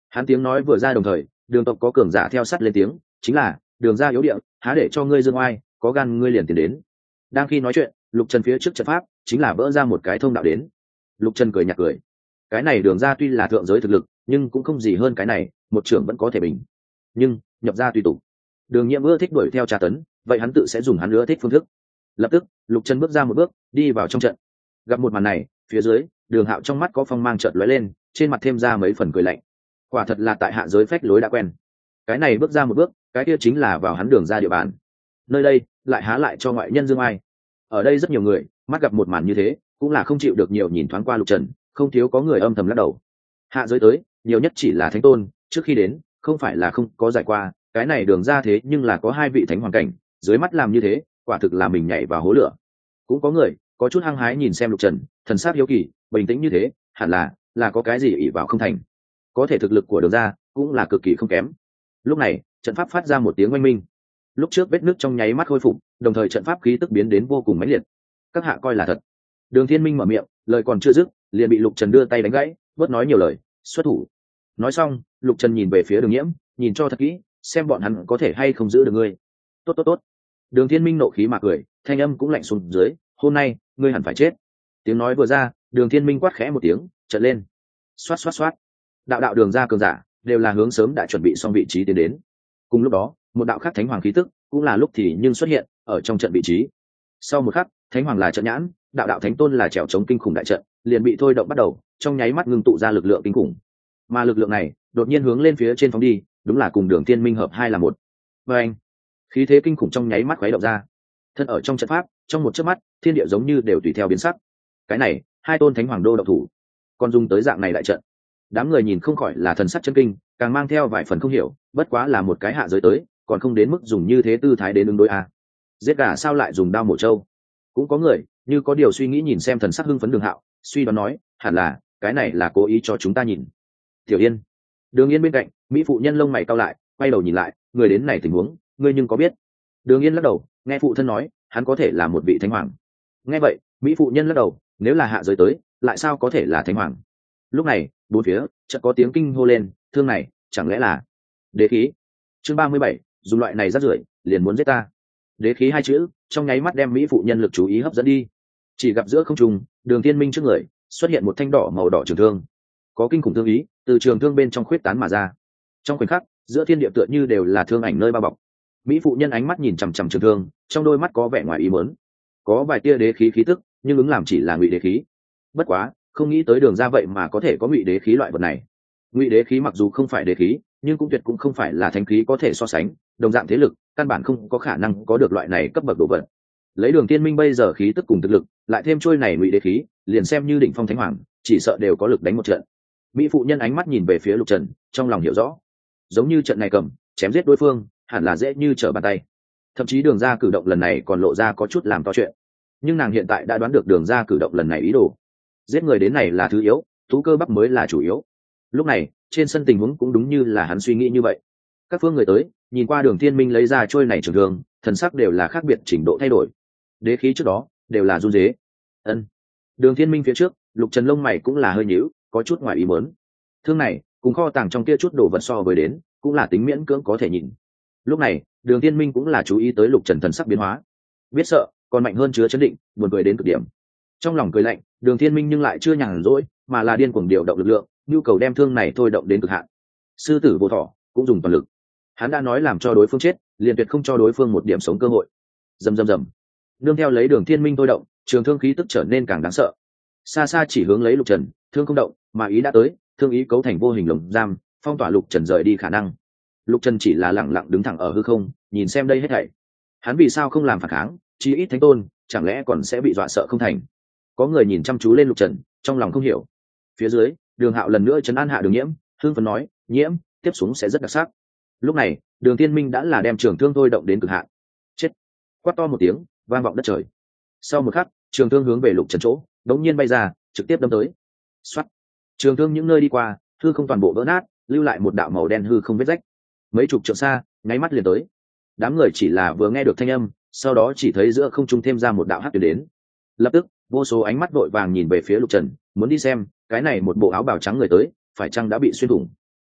Hắn tiếng nói vừa ra đồng thời, đường tộc có cường giả theo sát lên tiếng, chính là đường ra yếu địa, há để cho ngươi dương oai, có gan ngươi liền tiến đến. Đang khi nói chuyện, Lục Trần phía trước trận pháp chính là vỡ ra một cái thông đạo đến. Lục Trần cười nhạt cười, cái này đường ra tuy là thượng giới thực lực, nhưng cũng không gì hơn cái này, một trưởng vẫn có thể bình. Nhưng nhập ra tùy tục, Đường Nhiễm ưa thích đuổi theo tra tấn, vậy hắn tự sẽ dùng hắn ưa thích phương thức. Lập tức, Lục Trần bước ra một bước, đi vào trong trận. Gặp một màn này, phía dưới, Đường Hạo trong mắt có phong mang chợt lóe lên, trên mặt thêm ra mấy phần cười lạnh. Quả thật là tại hạ giới phách lối đã quen. Cái này bước ra một bước, cái kia chính là vào hắn đường ra địa bàn. Nơi đây, lại há lại cho ngoại nhân dương ai. Ở đây rất nhiều người, mắt gặp một màn như thế, cũng là không chịu được nhiều nhìn thoáng qua Lục Trần, không thiếu có người âm thầm lắc đầu. Hạ giới tới, nhiều nhất chỉ là thánh tôn, trước khi đến, không phải là không có giải qua, cái này đường ra thế nhưng là có hai vị thánh hoàn cảnh, dưới mắt làm như thế, quả thực là mình nhảy vào hố lửa. Cũng có người có chút hăng hái nhìn xem Lục Trần, thần sắc hiếu kỳ, bình tĩnh như thế, hẳn là có cái gì ỷ vào không thành. Có thể thực lực của đường ra cũng là cực kỳ không kém. Lúc này, trận pháp phát ra một tiếng oanh minh. Lúc trước vết nước trong nháy mắt khôi phục, đồng thời trận pháp khí tức biến đến vô cùng mãnh liệt. Các hạ coi là thật. Đường Thiên Minh mở miệng, lời còn chưa dứt, liền bị Lục Trần đưa tay đánh gãy, bớt nói nhiều lời, xuất thủ. Nói xong, Lục Trần nhìn về phía Đường Nhiễm, nhìn cho thật kỹ, xem bọn hắn có thể hay không giữ được ngươi. Tốt tốt tốt. Đường Thiên Minh nộ khí mà cười, thanh âm cũng lạnh xuống dưới, hôm nay ngươi hẳn phải chết. Tiếng nói vừa ra, Đường Thiên Minh quát khẽ một tiếng, trợn lên. Xoát xoát xoát. Đạo đạo đường ra cường giả đều là hướng sớm đã chuẩn bị xong vị trí tiến đến. Cùng lúc đó, một đạo khác thánh hoàng khí tức cũng là lúc thì nhưng xuất hiện ở trong trận vị trí. Sau một khắc, thánh hoàng là trận nhãn, đạo đạo thánh tôn là trèo chống kinh khủng đại trận, liền bị thôi động bắt đầu, trong nháy mắt ngưng tụ ra lực lượng kinh khủng. Mà lực lượng này đột nhiên hướng lên phía trên phóng đi, đúng là cùng Đường Thiên Minh hợp hai là một. Và anh, khí thế kinh khủng trong nháy mắt khuấy động ra. Thân ở trong trận pháp, trong một chớp mắt, thiên địa giống như đều tùy theo biến sắc. Cái này, hai tôn thánh hoàng đô động thủ, còn dùng tới dạng này đại trận. Đám người nhìn không khỏi là thần sắc chân kinh, càng mang theo vài phần không hiểu, bất quá là một cái hạ giới tới, còn không đến mức dùng như thế tư thái đến ứng đối a. Giết gà sao lại dùng đao mổ trâu? Cũng có người như có điều suy nghĩ nhìn xem thần sắc hưng phấn Đường Hạo, suy đoán nói, hẳn là cái này là cố ý cho chúng ta nhìn. Tiểu Yên, Đường Yên bên cạnh, mỹ phụ nhân lông mày cau lại, quay đầu nhìn lại, người đến này tình huống, ngươi nhưng có biết? Đường Yên lắc đầu, nghe phụ thân nói, hắn có thể là một vị thánh hoàng. Nghe vậy, mỹ phụ nhân lắc đầu, nếu là hạ giới tới, lại sao có thể là thánh hoàng? Lúc này, bốn phía chợt có tiếng kinh hô lên, thương này chẳng lẽ là đế khí? Chương 37, dùng loại này rác rưởi liền muốn giết ta. Đế khí hai chữ trong nháy mắt đem mỹ phụ nhân lực chú ý hấp dẫn đi. Chỉ gặp giữa không trung, Đường Thiên Minh trước người xuất hiện một thanh đỏ màu đỏ trường thương, có kinh khủng thương ý từ trường thương bên trong khuyết tán mà ra. Trong khoảnh khắc, giữa thiên địa tựa như đều là thương ảnh nơi bao bọc. Mỹ phụ nhân ánh mắt nhìn chằm chằm trường thương, trong đôi mắt có vẻ ngoài ý muốn. Có vài tia đế khí khí tức, nhưng ứng làm chỉ là ngụy đế khí. Bất quá, không nghĩ tới Đường ra vậy mà có thể có ngụy đế khí loại vật này. Ngụy đế khí mặc dù không phải đế khí, nhưng cũng tuyệt cũng không phải là thánh khí có thể so sánh, đồng dạng thế lực, căn bản không có khả năng có được loại này cấp bậc đồ vật. Lấy Đường Thiên Minh bây giờ khí tức cùng thực lực, lại thêm trôi này ngụy đế khí, liền xem như đỉnh phong thánh hoàng, chỉ sợ đều có lực đánh một trận. Mỹ phụ nhân ánh mắt nhìn về phía Lục Trần, trong lòng hiểu rõ, giống như trận này cầm chém giết đối phương, hẳn là dễ như trở bàn tay. Thậm chí Đường ra cử động lần này còn lộ ra có chút làm to chuyện, nhưng nàng hiện tại đã đoán được Đường ra cử động lần này ý đồ. Giết người đến này là thứ yếu, thú cơ bắp mới là chủ yếu. Lúc này, trên sân tình huống cũng đúng như là hắn suy nghĩ như vậy. Các phương người tới, nhìn qua Đường Thiên Minh lấy ra trôi này trường thương, thần sắc đều là khác biệt trình độ thay đổi. Đế khí trước đó đều là run rế. Ân. Đường Thiên Minh phía trước, Lục Trần lông mày cũng là hơi nhíu, có chút ngoài ý muốn. Thương này, cùng kho tàng trong kia chút đồ vật so với đến, cũng là tính miễn cưỡng có thể nhìn. Lúc này, Đường Thiên Minh cũng là chú ý tới Lục Trần thần sắc biến hóa, biết sợ, còn mạnh hơn chứa chấn định, buồn cười đến cực điểm. Trong lòng cười lạnh, Đường Thiên Minh nhưng lại chưa nhàn rỗi, mà là điên cuồng điều động lực lượng, nhu cầu đem thương này thôi động đến cực hạn. Sư tử vô thọ cũng dùng toàn lực. Hắn đã nói làm cho đối phương chết, liền tuyệt không cho đối phương một điểm sống cơ hội. Rầm rầm rầm. Nương theo lấy Đường Thiên Minh thôi động, trường thương khí tức trở nên càng đáng sợ. Xa xa chỉ hướng lấy Lục Trần, thương không động, mà ý đã tới, thương ý cấu thành vô hình lồng giam, phong tỏa Lục Trần rời đi khả năng. Lục Trần chỉ là lặng lặng đứng thẳng ở hư không, nhìn xem đây hết thảy. Hắn vì sao không làm phản kháng, chí ít thánh tôn, chẳng lẽ còn sẽ bị dọa sợ không thành? Có người nhìn chăm chú lên Lục Trần, trong lòng không hiểu. Phía dưới, Đường Hạo lần nữa trấn an hạ Đường Nhiễm, hương phấn nói, Nhiễm, tiếp xuống sẽ rất đặc sắc. Lúc này, Đường Thiên Minh đã là đem trường thương thôi động đến cực hạn. Chết! Quát to một tiếng, vang vọng đất trời. Sau một khắc, trường thương hướng về Lục Trần chỗ, đống nhiên bay ra, trực tiếp đâm tới. Xoát! Trường thương những nơi đi qua, hư không toàn bộ vỡ nát, lưu lại một đạo màu đen hư không vết rách. Mấy chục trượng xa, nháy mắt liền tới. Đám người chỉ là vừa nghe được thanh âm, sau đó chỉ thấy giữa không trung thêm ra một đạo hắc tuyến đến. Lập tức, vô số ánh mắt vội vàng nhìn về phía Lục Trần, muốn đi xem cái này một bộ áo bào trắng người tới phải chăng đã bị xuyên thủng.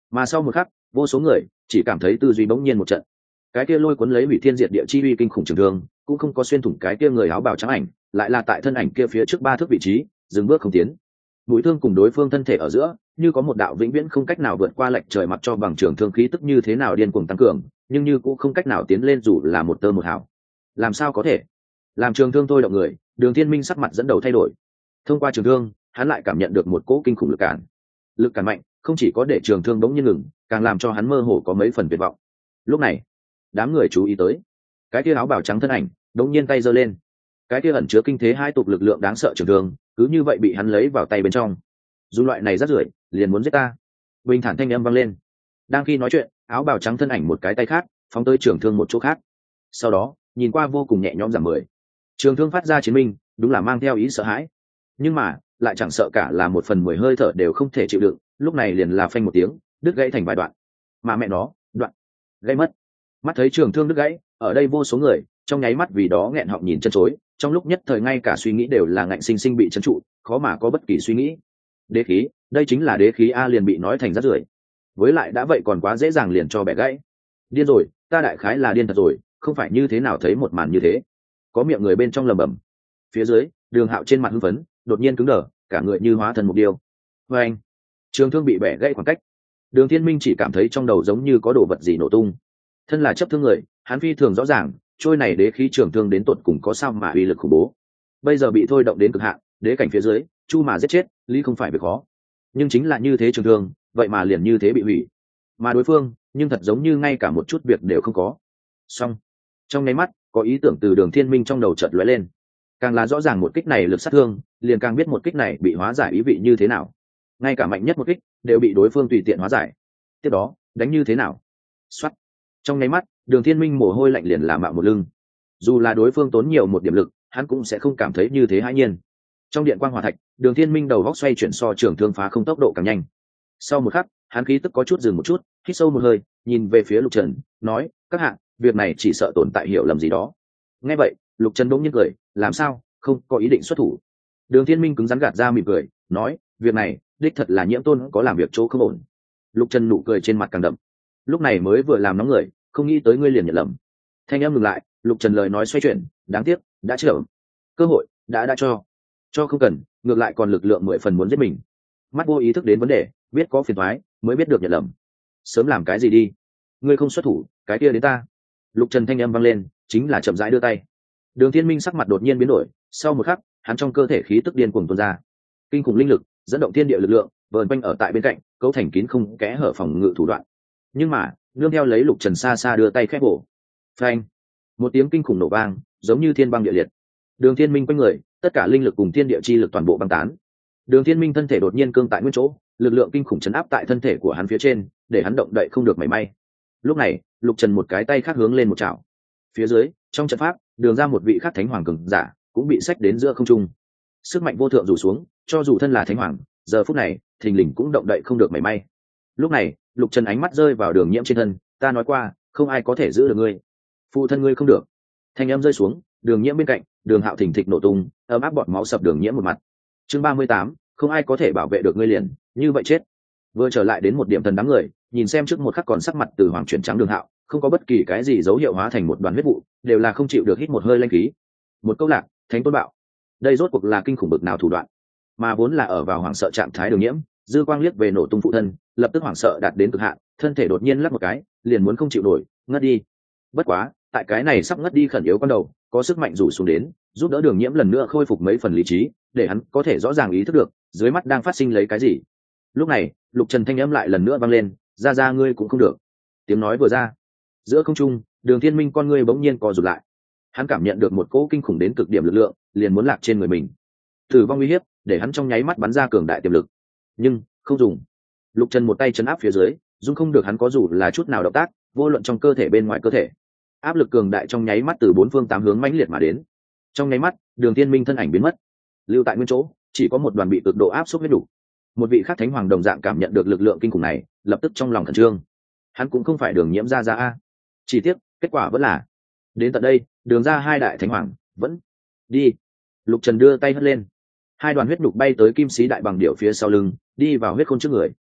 mà sau một khắc vô số người chỉ cảm thấy tư duy bỗng nhiên một trận. Cái kia lôi cuốn lấy hủy thiên diệt địa chi uy kinh khủng trường thương cũng không có xuyên thủng cái kia người áo bào trắng ảnh, lại là tại thân ảnh kia phía trước 3 thước vị trí dừng bước không tiến. Mũi thương cùng đối phương thân thể ở giữa như có một đạo vĩnh viễn không cách nào vượt qua lệch trời, mặc cho bằng trường thương khí tức như thế nào điên cuồng tăng cường, nhưng như cũng không cách nào tiến lên dù là một tơ một hào. Làm sao có thể? Làm trường thương thôi động người, Đường Thiên Minh sắc mặt dẫn đầu thay đổi. Thông qua trường thương, hắn lại cảm nhận được một cỗ kinh khủng lực cản. Lực cản mạnh, không chỉ có để trường thương bỗng nhiên ngừng, càng làm cho hắn mơ hồ có mấy phần tuyệt vọng. Lúc này, đám người chú ý tới, cái kia áo bào trắng thân ảnh, đống nhiên tay giơ lên. Cái kia ẩn chứa kinh thế hai tục lực lượng đáng sợ trường thương, cứ như vậy bị hắn lấy vào tay bên trong. Dù loại này rất rưởi, liền muốn giết ta. Bình thản thanh âm vang lên. Đang khi nói chuyện, áo bào trắng thân ảnh một cái tay khác, phóng tới trường thương một chỗ khác. Sau đó, nhìn qua vô cùng nhẹ nhõm giảm 10. Trường thương phát ra chiến minh, đúng là mang theo ý sợ hãi. Nhưng mà, lại chẳng sợ cả là 1/10 hơi thở đều không thể chịu đựng, lúc này liền là phanh một tiếng, đứt gãy thành vài đoạn. Mà mẹ nó, đoạn, gãy mất. Mắt thấy trường thương đứt gãy, ở đây vô số người, trong nháy mắt vì đó nghẹn họng nhìn chân chối, trong lúc nhất thời ngay cả suy nghĩ đều là ngạnh sinh sinh bị trấn trụ, khó mà có bất kỳ suy nghĩ. Đế khí, đây chính là đế khí a, liền bị nói thành rác rưởi. Với lại đã vậy còn quá dễ dàng liền cho bẻ gãy. Điên rồi, ta đại khái là điên thật rồi, không phải như thế nào thấy một màn như thế. Có miệng người bên trong lầm bầm. Phía dưới, Đường Hạo trên mặt hưng phấn, đột nhiên cứng đờ, cả người như hóa thần mục điêu. Và anh, trường thương bị bẻ gãy khoảng cách. Đường Thiên Minh chỉ cảm thấy trong đầu giống như có đồ vật gì nổ tung. Thân là chấp thương người, hắn phi thường rõ ràng, trôi này đế khí trường thương đến tột cùng có sao mà uy lực khủng bố. Bây giờ bị thôi động đến cực hạn, đế cảnh phía dưới, chu mà giết chết, lý không phải việc khó. Nhưng chính là như thế trường thương, vậy mà liền như thế bị hủy. Mà đối phương, nhưng thật giống như ngay cả một chút việc đều không có. Xong, trong nháy mắt, có ý tưởng từ Đường Thiên Minh trong đầu chợt lóe lên. Càng là rõ ràng một kích này lực sát thương, liền càng biết một kích này bị hóa giải ý vị như thế nào. Ngay cả mạnh nhất một kích đều bị đối phương tùy tiện hóa giải. Tiếp đó, đánh như thế nào? Soát. Trong nháy mắt, Đường Thiên Minh mồ hôi lạnh liền làm mạo một lưng. Dù là đối phương tốn nhiều một điểm lực, hắn cũng sẽ không cảm thấy như thế hãi nhiên. Trong điện quang hỏa thạch, Đường Thiên Minh đầu góc xoay chuyển so trường thương phá không tốc độ càng nhanh. Sau một khắc, hắn khí tức có chút dừng một chút, hít sâu một hơi, nhìn về phía Lục Trần, nói: "Các hạ, việc này chỉ sợ tồn tại hiểu lầm gì đó." Nghe vậy, Lục Trần bỗng nhiên cười, "Làm sao, không có ý định xuất thủ?" Đường Thiên Minh cứng rắn gạt ra mỉm cười, nói: "Việc này, đích thật là Nhiễm Tôn có làm việc chỗ không ổn." Lục Trần nụ cười trên mặt càng đậm. Lúc này mới vừa làm nóng người, không nghĩ tới ngươi liền nhận lầm. Thanh âm ngừng lại, Lục Trần lời nói xoay chuyển, đáng tiếc, đã chậm. Cơ hội đã cho không cần, ngược lại còn lực lượng 10 phần muốn giết mình. Mắt vô ý thức đến vấn đề, biết có phiền toái, mới biết được nhận lầm. Sớm làm cái gì đi, ngươi không xuất thủ, cái kia đến ta. Lục Trần thanh âm vang lên, chính là chậm rãi đưa tay. Đường Thiên Minh sắc mặt đột nhiên biến đổi, sau một khắc, hắn trong cơ thể khí tức điên cuồng tuôn ra. Kinh khủng linh lực, dẫn động thiên địa lực lượng, vờn quanh ở tại bên cạnh, cấu thành kín không kẽ hở phòng ngự thủ đoạn. Nhưng mà, nương theo lấy Lục Trần xa xa đưa tay khép bổ. Phanh! Một tiếng kinh khủng nổ vang, giống như thiên băng địa liệt. Đường Thiên Minh quanh người, tất cả linh lực cùng thiên địa chi lực toàn bộ băng tán. Đường Thiên Minh thân thể đột nhiên cương tại nguyên chỗ, lực lượng kinh khủng chấn áp tại thân thể của hắn phía trên, để hắn động đậy không được mảy may. Lúc này, Lục Trần một cái tay khác hướng lên một chảo. Phía dưới, trong trận pháp, đường ra một vị khác thánh hoàng cường giả, cũng bị xách đến giữa không trung. Sức mạnh vô thượng rủ xuống, cho dù thân là thánh hoàng, giờ phút này, thình lình cũng động đậy không được mảy may. Lúc này, Lục Trần ánh mắt rơi vào Đường Nhiễm trên thân, "Ta nói qua, không ai có thể giữ được ngươi. Phụ thân ngươi không được." Thanh âm rơi xuống, Đường Nhiễm bên cạnh, Đường Hạo thình thịch nổ tung, ấm áp bọt máu sập Đường Nhiễm một mặt. Chương 38, không ai có thể bảo vệ được ngươi liền, như vậy chết. Vừa trở lại đến một điểm thần đám người, nhìn xem trước một khắc còn sắc mặt từ hoàng chuyển trắng Đường Hạo, không có bất kỳ cái gì dấu hiệu hóa thành một đoàn huyết vụ, đều là không chịu được hít một hơi lanh khí. Một câu lạc, thánh tôn bạo. Đây rốt cuộc là kinh khủng bực nào thủ đoạn, mà vốn là ở vào hoảng sợ trạng thái Đường Nhiễm, dư quang liếc về nổ tung phụ thân, lập tức hoảng sợ đạt đến cực hạn, thân thể đột nhiên lắc một cái, liền muốn không chịu nổi, ngất đi. Bất quá, tại cái này sắp ngất đi khẩn yếu con đầu, có sức mạnh rủ xuống đến, giúp đỡ Đường Nhiễm lần nữa khôi phục mấy phần lý trí, để hắn có thể rõ ràng ý thức được dưới mắt đang phát sinh lấy cái gì. Lúc này, Lục Trần thanh âm lại lần nữa vang lên, "Ra ngươi cũng không được." Tiếng nói vừa ra, giữa không trung, Đường Thiên Minh con ngươi bỗng nhiên co rụt lại. Hắn cảm nhận được một cỗ kinh khủng đến cực điểm lực lượng, liền muốn lạc trên người mình. Tử vong uy hiếp, để hắn trong nháy mắt bắn ra cường đại tiềm lực. Nhưng, không dùng. Lục Trần một tay chấn áp phía dưới, dung không được hắn có dù là chút nào động tác, vô luận trong cơ thể bên ngoài cơ thể. Áp lực cường đại trong nháy mắt từ bốn phương tám hướng mãnh liệt mà đến. Trong nháy mắt, Đường Thiên Minh thân ảnh biến mất, lưu tại nguyên chỗ, chỉ có một đoàn bị cực độ áp suất huyết đủ. Một vị khác thánh hoàng đồng dạng cảm nhận được lực lượng kinh khủng này, lập tức trong lòng khẩn trương. Hắn cũng không phải Đường Nhiễm ra a, chỉ tiếc kết quả vẫn là đến tận đây, Đường ra hai đại thánh hoàng vẫn đi. Lục Trần đưa tay hất lên, hai đoàn huyết nhục bay tới kim sĩ đại bằng điểu phía sau lưng, đi vào huyết khôn trước người.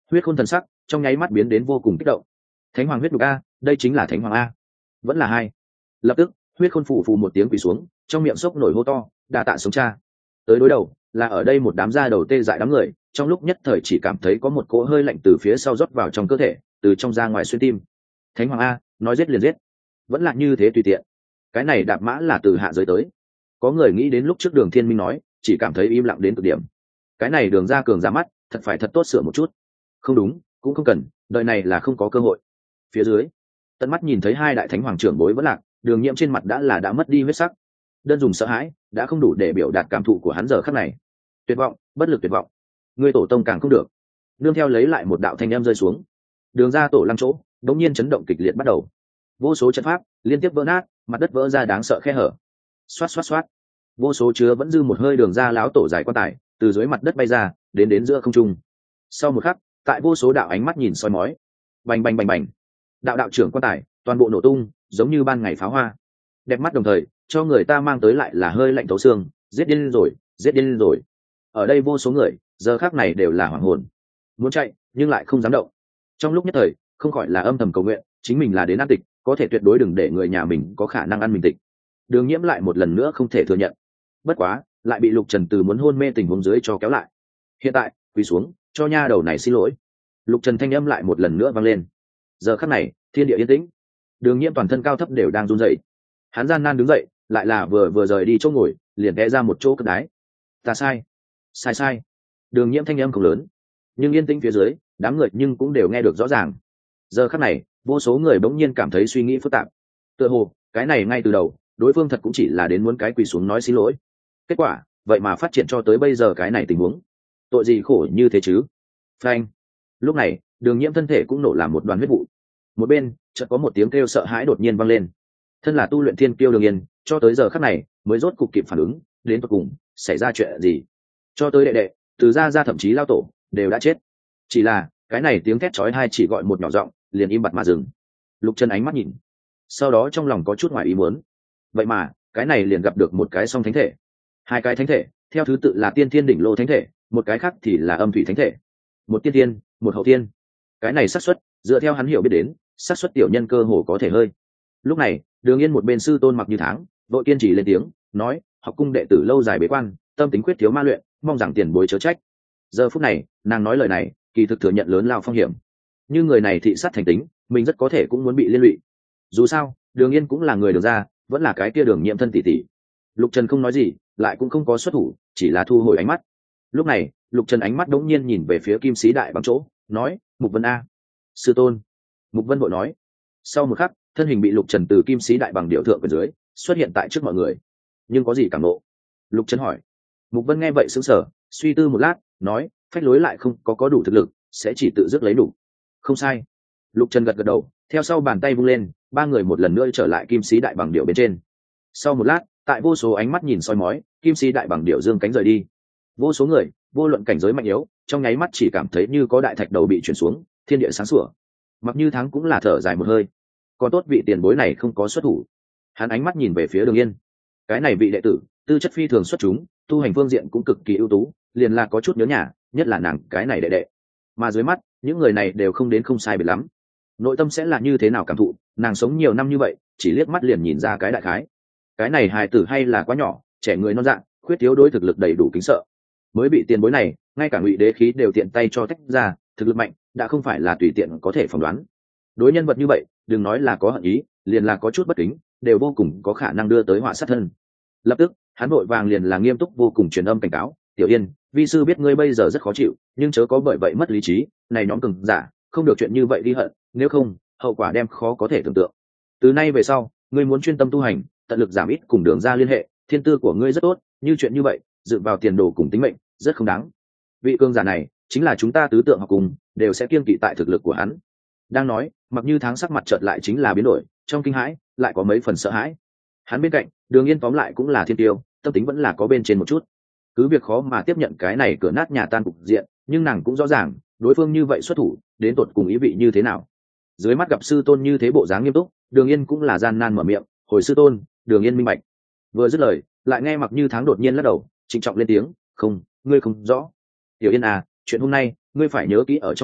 Huyết Khôn thần sắc trong nháy mắt biến đến vô cùng kích động. Thánh hoàng huyết nhục a, đây chính là thánh hoàng a. Vẫn là hai. Lập tức Huyết Khôn phủ phù một tiếng quỳ xuống, trong miệng sốc nổi hô to, đa tạ sống cha. Tới đối đầu là ở đây một đám da đầu tê dại đám người, trong lúc nhất thời chỉ cảm thấy có một cỗ hơi lạnh từ phía sau rót vào trong cơ thể, từ trong ra ngoài xuyên tim. Thánh hoàng a, nói giết liền giết, vẫn là như thế tùy tiện. Cái này đạp mã là từ hạ giới tới. Có người nghĩ đến lúc trước Đường Thiên Minh nói, chỉ cảm thấy im lặng đến cực điểm. Cái này Đường gia cường ra mắt, thật phải thật tốt sửa một chút. Không đúng, cũng không cần, đời này là không có cơ hội. Phía dưới tận mắt nhìn thấy hai đại thánh hoàng trưởng bối vẫn lạc, Đường Nhiễm trên mặt đã mất đi huyết sắc, đơn dùng sợ hãi đã không đủ để biểu đạt cảm thụ của hắn giờ khắc này. Tuyệt vọng, bất lực tuyệt vọng. Ngươi tổ tông càng không được. Nương theo lấy lại một đạo thanh âm rơi xuống, Đường ra tổ lăng chỗ đống nhiên chấn động kịch liệt bắt đầu. Vô số trận pháp liên tiếp vỡ nát, mặt đất vỡ ra đáng sợ khe hở. Xoát xoát xoát, vô số chứa vẫn dư một hơi Đường ra láo tổ dài quan tài từ dưới mặt đất bay ra, đến giữa không trung. Sau một khắc, tại vô số đạo ánh mắt nhìn soi mói, bành bành bành bành, đạo trưởng quan tài toàn bộ nổ tung, giống như ban ngày pháo hoa. Đẹp mắt đồng thời cho người ta mang tới lại là hơi lạnh thấu xương. Giết điên rồi, giết điên rồi. Ở đây vô số người giờ khắc này đều là hoảng hồn, muốn chạy nhưng lại không dám động. Trong lúc nhất thời không khỏi là âm thầm cầu nguyện chính mình là đến an tịch, có thể tuyệt đối đừng để người nhà mình có khả năng ăn mình tịch. Đường Nhiễm lại một lần nữa không thể thừa nhận, bất quá lại bị Lục Trần từ muốn hôn mê tình huống dưới cho kéo lại. Hiện tại quỳ xuống cho nha đầu này xin lỗi. Lục Trần thanh âm lại một lần nữa vang lên. Giờ khắc này thiên địa yên tĩnh, Đường Nhiễm toàn thân cao thấp đều đang run rẩy. Hắn gian nan đứng dậy, lại là vừa rời đi chỗ ngồi liền té ra một chỗ cất đái. Ta sai sai. Đường Nhiễm thanh âm không lớn, nhưng yên tĩnh phía dưới đám người nhưng cũng đều nghe được rõ ràng. Giờ khắc này vô số người bỗng nhiên cảm thấy suy nghĩ phức tạp, tựa hồ cái này ngay từ đầu đối phương thật cũng chỉ là đến muốn cái quỳ xuống nói xin lỗi, kết quả vậy mà phát triển cho tới bây giờ cái này tình huống. Tội gì khổ như thế chứ. Phanh. Lúc này Đường Nhiễm thân thể cũng nổ làm một đoàn huyết vụ. Một bên chợt có một tiếng kêu sợ hãi đột nhiên vang lên. Thân là tu luyện thiên kiêu Đường Yên cho tới giờ khắc này mới rốt cục kịp phản ứng đến tận cùng xảy ra chuyện gì. Cho tới đệ đệ từ ra thậm chí lao tổ đều đã chết, chỉ là cái này tiếng thét chói tai chỉ gọi một nhỏ giọng liền im bặt mà dừng. Lục Trần ánh mắt nhìn, sau đó trong lòng có chút ngoài ý muốn. Vậy mà cái này liền gặp được một cái song thánh thể, hai cái thánh thể theo thứ tự là tiên thiên đỉnh lô thánh thể, một cái khác thì là âm thủy thánh thể. Một tiên thiên một hậu thiên, cái này xác suất dựa theo hắn hiểu biết đến xác suất tiểu nhân cơ hồ có thể hơi. Lúc này Đường Yên một bên sư tôn Mặc Như Tháng vội kiên trì lên tiếng nói, học cung đệ tử lâu dài bế quan, tâm tính quyết thiếu ma luyện, mong rằng tiền bối chớ trách. Giờ phút này nàng nói lời này kỳ thực thừa nhận lớn lao phong hiểm, như người này thị sát thành tính mình rất có thể cũng muốn bị liên lụy. Dù sao Đường Yên cũng là người Đường ra, vẫn là cái kia Đường Nhiễm thân tỷ tỷ. Lục Trần không nói gì, lại cũng không có xuất thủ, chỉ là thu hồi ánh mắt. Lúc này Lục Trần ánh mắt đống nhiên nhìn về phía Kim Sĩ Đại bằng chỗ, nói, Mục Vân a. Sư tôn. Mục Vân vội nói. Sau một khắc thân hình bị Lục Trần từ Kim Sĩ Đại bằng điệu thượng ở dưới xuất hiện tại trước mọi người. Nhưng có gì cảm nộ? Lục Trần hỏi. Mục Vân nghe vậy sững sờ, suy tư một lát nói, phách lối lại không có đủ thực lực, sẽ chỉ tự dứt lấy đủ. Không sai. Lục Trần gật đầu, theo sau bàn tay vung lên, ba người một lần nữa trở lại Kim Sĩ Đại bằng điệu bên trên. Sau một lát tại vô số ánh mắt nhìn soi mói, Kim Sĩ Đại bằng điệu dương cánh rời đi. Vô số người vô luận cảnh giới mạnh yếu trong nháy mắt chỉ cảm thấy như có đại thạch đầu bị chuyển xuống, thiên địa sáng sủa. Mặc Như Thắng cũng là thở dài một hơi, còn tốt vị tiền bối này không có xuất thủ. Hắn ánh mắt nhìn về phía Đường Yên, cái này vị đệ tử tư chất phi thường xuất chúng, tu hành phương diện cũng cực kỳ ưu tú, liền là có chút nhớ nhà, nhất là nàng cái này đệ đệ. Mà dưới mắt những người này đều không đến không sai biệt lắm, nội tâm sẽ là như thế nào cảm thụ, nàng sống nhiều năm như vậy chỉ liếc mắt liền nhìn ra cái đại khái. Cái này hài tử hay là quá nhỏ, trẻ người non dạng, khuyết thiếu đối thực lực đầy đủ kính sợ, mới bị tiền bối này ngay cả Ngụy Đế khí đều tiện tay cho tách ra, thực lực mạnh đã không phải là tùy tiện có thể phỏng đoán. Đối nhân vật như vậy đừng nói là có hận ý, liền là có chút bất kính đều vô cùng có khả năng đưa tới họa sát thân. Lập tức hắn vội vàng liền là nghiêm túc vô cùng truyền âm cảnh cáo, Tiểu Yên, vi sư biết ngươi bây giờ rất khó chịu, nhưng chớ có bởi vậy mất lý trí, này nhóm cường giả không được chuyện như vậy đi hận, nếu không hậu quả đem khó có thể tưởng tượng. Từ nay về sau ngươi muốn chuyên tâm tu hành, tận lực giảm ít cùng Đường ra liên hệ, thiên tư của ngươi rất tốt, như chuyện như vậy dựa vào tiền đồ cùng tính mệnh rất không đáng. Vị cường giả này chính là chúng ta tứ tượng học cùng đều sẽ kiêng kỵ tại thực lực của hắn. Đang nói, Mặc Như Tháng sắc mặt chợt lại chính là biến đổi, trong kinh hãi lại có mấy phần sợ hãi. Hắn bên cạnh Đường Yên tóm lại cũng là thiên tiêu, tâm tính vẫn là có bên trên một chút, cứ việc khó mà tiếp nhận cái này cửa nát nhà tan cục diện, nhưng nàng cũng rõ ràng đối phương như vậy xuất thủ đến tột cùng ý vị như thế nào. Dưới mắt gặp sư tôn như thế bộ dáng nghiêm túc, Đường Yên cũng là gian nan mở miệng, hồi sư tôn. Đường Yên minh bạch, vừa dứt lời lại nghe Mặc Như Tháng đột nhiên lắc đầu, trịnh trọng lên tiếng, không, ngươi không rõ. Tiểu Yên à, chuyện hôm nay ngươi phải nhớ kỹ ở trong lòng,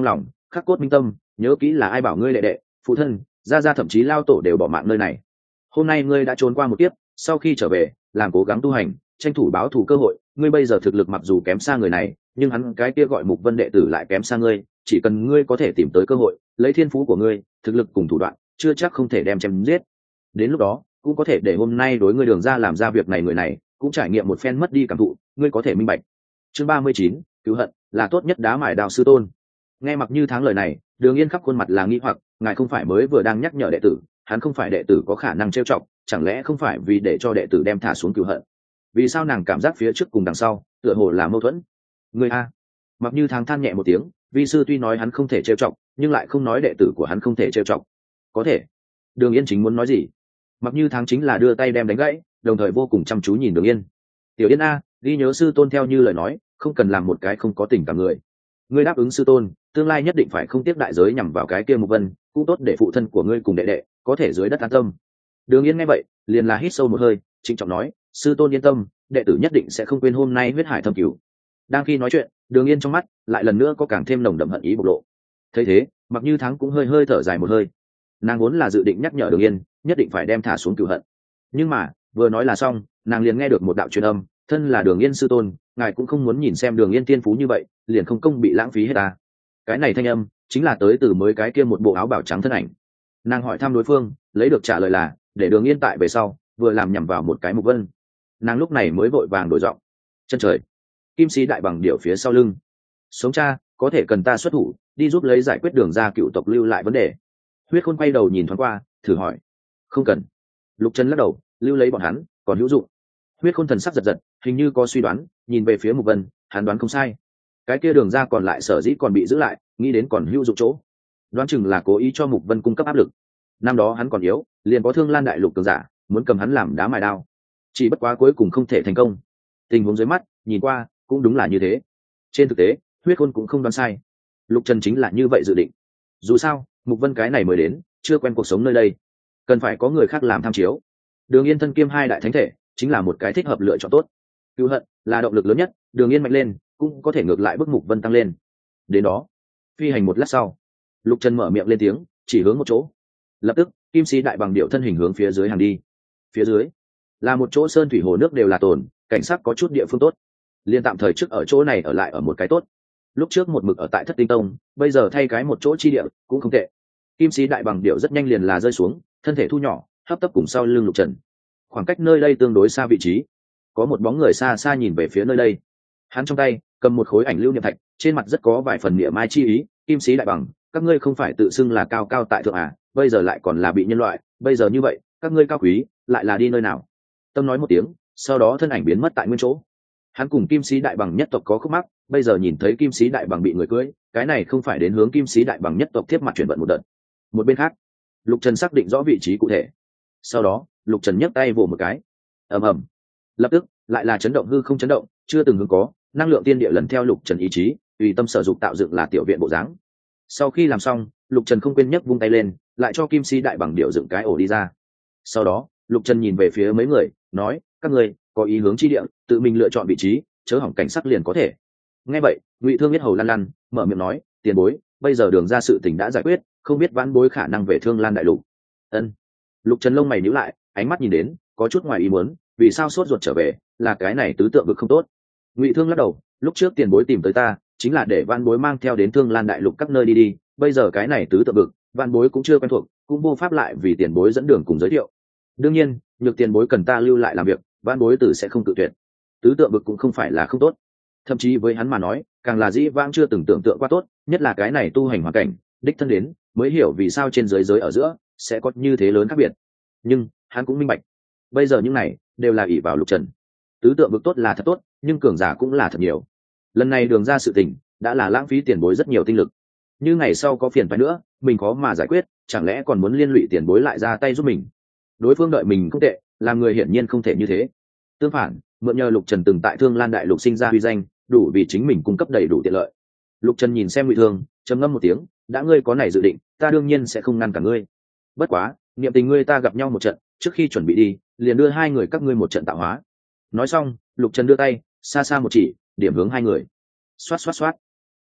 khắc cốt minh tâm, nhớ kỹ là ai bảo ngươi đệ đệ, phụ thân, gia gia thậm chí lao tổ đều bỏ mạng nơi này. Hôm nay ngươi đã trốn qua một kiếp, sau khi trở về làm cố gắng tu hành, tranh thủ báo thù cơ hội. Ngươi bây giờ thực lực mặc dù kém xa người này, nhưng hắn cái kia gọi Mục Vân đệ tử lại kém xa ngươi, chỉ cần ngươi có thể tìm tới cơ hội, lấy thiên phú của ngươi, thực lực cùng thủ đoạn, chưa chắc không thể đem chém giết. Đến lúc đó cũng có thể để hôm nay đối ngươi Đường ra làm ra việc này, người này cũng trải nghiệm một phen mất đi cảm thụ, ngươi có thể minh bạch. Chương 39, cứu hận là tốt nhất đá mài đào sư tôn. Nghe Mặc Như Tháng lời này, Đường Yên khắp khuôn mặt là nghi hoặc, ngài không phải mới vừa đang nhắc nhở đệ tử, hắn không phải đệ tử có khả năng trêu chọc, chẳng lẽ không phải vì để cho đệ tử đem thả xuống cứu hận? Vì sao nàng cảm giác phía trước cùng đằng sau tựa hồ là mâu thuẫn? Người a. Mặc Như Tháng than nhẹ một tiếng, vi sư tuy nói hắn không thể trêu chọc, nhưng lại không nói đệ tử của hắn không thể trêu chọc. Có thể. Đường Yên chính muốn nói gì, Mặc Như Tháng chính là đưa tay đem đánh gãy, đồng thời vô cùng chăm chú nhìn Đường Yên. Tiểu Yên a, ghi nhớ sư tôn theo như lời nói, không cần làm một cái không có tình cảm người. Ngươi đáp ứng sư tôn, tương lai nhất định phải không tiếc đại giới nhằm vào cái kia Mục Vân, cũng tốt để phụ thân của ngươi cùng đệ đệ có thể dưới đất an tâm. Đường Yên nghe vậy, liền là hít sâu một hơi, trịnh trọng nói, sư tôn yên tâm, đệ tử nhất định sẽ không quên hôm nay huyết hải thâm cửu. Đang khi nói chuyện, Đường Yên trong mắt lại lần nữa có càng thêm nồng đậm hận ý bộc lộ. Thấy thế, Mặc Như Thắng cũng hơi hơi thở dài một hơi. Nàng vốn là dự định nhắc nhở Đường Yên nhất định phải đem thả xuống cửu hận, nhưng mà vừa nói là xong, nàng liền nghe được một đạo truyền âm, thân là Đường Yên sư tôn, ngài cũng không muốn nhìn xem Đường Yên tiên phú như vậy liền không công bị lãng phí hết ta. Cái này thanh âm chính là tới từ mới cái kia một bộ áo bảo trắng thân ảnh. Nàng hỏi thăm đối phương, lấy được trả lời là để Đường Yên tại về sau vừa làm nhằm vào một cái Mục Vân. Nàng lúc này mới vội vàng đổi giọng, chân trời, Kim Sĩ Đại Bằng điểu phía sau lưng, sống cha, có thể cần ta xuất thủ đi giúp lấy giải quyết Đường ra cựu tộc lưu lại vấn đề. Huyết Khôn quay đầu nhìn thoáng qua, thử hỏi, không cần. Lục Trần lắc đầu, lưu lấy bọn hắn còn hữu dụng. Huyết Khôn thần sắc giật giật, hình như có suy đoán, nhìn về phía Mục Vân, hắn đoán không sai. Cái kia Đường ra còn lại sở dĩ còn bị giữ lại, nghĩ đến còn hữu dụng chỗ, đoán chừng là cố ý cho Mục Vân cung cấp áp lực. Năm đó hắn còn yếu, liền có Thương Lan đại lục cường giả muốn cầm hắn làm đá mài đao, chỉ bất quá cuối cùng không thể thành công. Tình huống dưới mắt nhìn qua cũng đúng là như thế. Trên thực tế, Huyết Khôn cũng không đoán sai. Lục Trần chính là như vậy dự định. Dù sao Mục Vân cái này mới đến, chưa quen cuộc sống nơi đây, cần phải có người khác làm tham chiếu. Đường Yên thân kiêm hai đại thánh thể, chính là một cái thích hợp lựa chọn tốt. Cứu hận là động lực lớn nhất, Đường Yên mạnh lên cũng có thể ngược lại bức Mục Vân tăng lên. Đến đó, phi hành một lát sau, Lục Trần mở miệng lên tiếng, chỉ hướng một chỗ. Lập tức Kim Sĩ Đại Bằng điệu thân hình hướng phía dưới hàng đi. Phía dưới là một chỗ sơn thủy hồ nước đều là tồn, cảnh sắc có chút địa phương tốt, liền tạm thời trước ở chỗ này ở lại ở một cái tốt. Lúc trước một mực ở tại Thất Tinh Tông, bây giờ thay cái một chỗ chi địa cũng không tệ. Kim Sĩ Đại Bằng điệu rất nhanh liền là rơi xuống, thân thể thu nhỏ, hấp tấp cùng sau lưng Lục Trần. Khoảng cách nơi đây tương đối xa vị trí, có một bóng người xa xa nhìn về phía nơi đây. Hắn trong tay cầm một khối ảnh lưu niệm thạch, trên mặt rất có vài phần niệm mai chi ý. Kim Sĩ Đại Bằng, các ngươi không phải tự xưng là cao cao tại thượng à, bây giờ lại còn là bị nhân loại, bây giờ như vậy các ngươi cao quý lại là đi nơi nào? Tâm nói một tiếng, sau đó thân ảnh biến mất tại nguyên chỗ. Hắn cùng Kim Sĩ Đại Bằng nhất tộc có khúc mắc, bây giờ nhìn thấy Kim Sĩ Đại Bằng bị người cưỡi, cái này không phải đến hướng Kim Sĩ Đại Bằng nhất tộc tiếp mặt chuyển vận một đợt. Một bên khác, Lục Trần xác định rõ vị trí cụ thể, sau đó Lục Trần nhấc tay vỗ một cái, ầm ầm, lập tức lại là chấn động hư không chấn động, chưa từng hướng có năng lượng tiên địa lần theo Lục Trần ý chí tùy tâm sở dục tạo dựng là tiểu viện bộ dáng. Sau khi làm xong, Lục Trần không quên nhấc vung tay lên, lại cho Kim Sĩ Đại Bằng điệu dựng cái ổ đi ra. Sau đó Lục Trần nhìn về phía mấy người, nói, các người có ý hướng chi địa, tự mình lựa chọn vị trí, chớ hỏng cảnh sắc liền có thể. Nghe vậy, Ngụy Thương biết hầu lăn lăn, mở miệng nói, tiền bối, bây giờ Đường ra sự tình đã giải quyết, không biết vãn bối khả năng về Thương Lan đại lục. Ân. Lục Trần lông mày nhíu lại, ánh mắt nhìn đến có chút ngoài ý muốn, vì sao sốt ruột trở về, là cái này tứ tượng vực không tốt. Ngụy Thương lắc đầu, lúc trước tiền bối tìm tới ta, chính là để vãn bối mang theo đến Thương Lan đại lục các nơi đi đi, bây giờ cái này tứ tượng vực, vãn bối cũng chưa quen thuộc, cũng vô pháp lại vì tiền bối dẫn đường cùng giới thiệu. Đương nhiên, nhược tiền bối cần ta lưu lại làm việc, vãn bối tử sẽ không tự tuyệt. Tứ tượng vực cũng không phải là không tốt, thậm chí với hắn mà nói, càng là dĩ vãng chưa từng tưởng tượng qua tốt, nhất là cái này tu hành hoàn cảnh, đích thân đến mới hiểu vì sao trên giới giới ở giữa sẽ có như thế lớn khác biệt. Nhưng hắn cũng minh bạch, bây giờ những này đều là ỷ vào Lục Trần. Tứ tượng vực tốt là thật tốt, nhưng cường giả cũng là thật nhiều. Lần này Đường ra sự tình đã là lãng phí tiền bối rất nhiều tinh lực, như ngày sau có phiền phái nữa mình khó mà giải quyết, chẳng lẽ còn muốn liên lụy tiền bối lại ra tay giúp mình? Đối phương đợi mình không tệ, làm người hiển nhiên không thể như thế. Tương phản, mượn nhờ Lục Trần từng tại Thương Lan đại lục sinh ra uy danh, đủ vì chính mình cung cấp đầy đủ tiện lợi. Lục Trần nhìn xem Ngụy Thương, trầm ngâm một tiếng, đã ngươi có này dự định, ta đương nhiên sẽ không ngăn cả ngươi. Bất quá niệm tình ngươi ta gặp nhau một trận, trước khi chuẩn bị đi liền đưa hai người các ngươi một trận tạo hóa. Nói xong, Lục Trần đưa tay xa xa một chỉ, điểm hướng hai người. Xoát xoát xoát,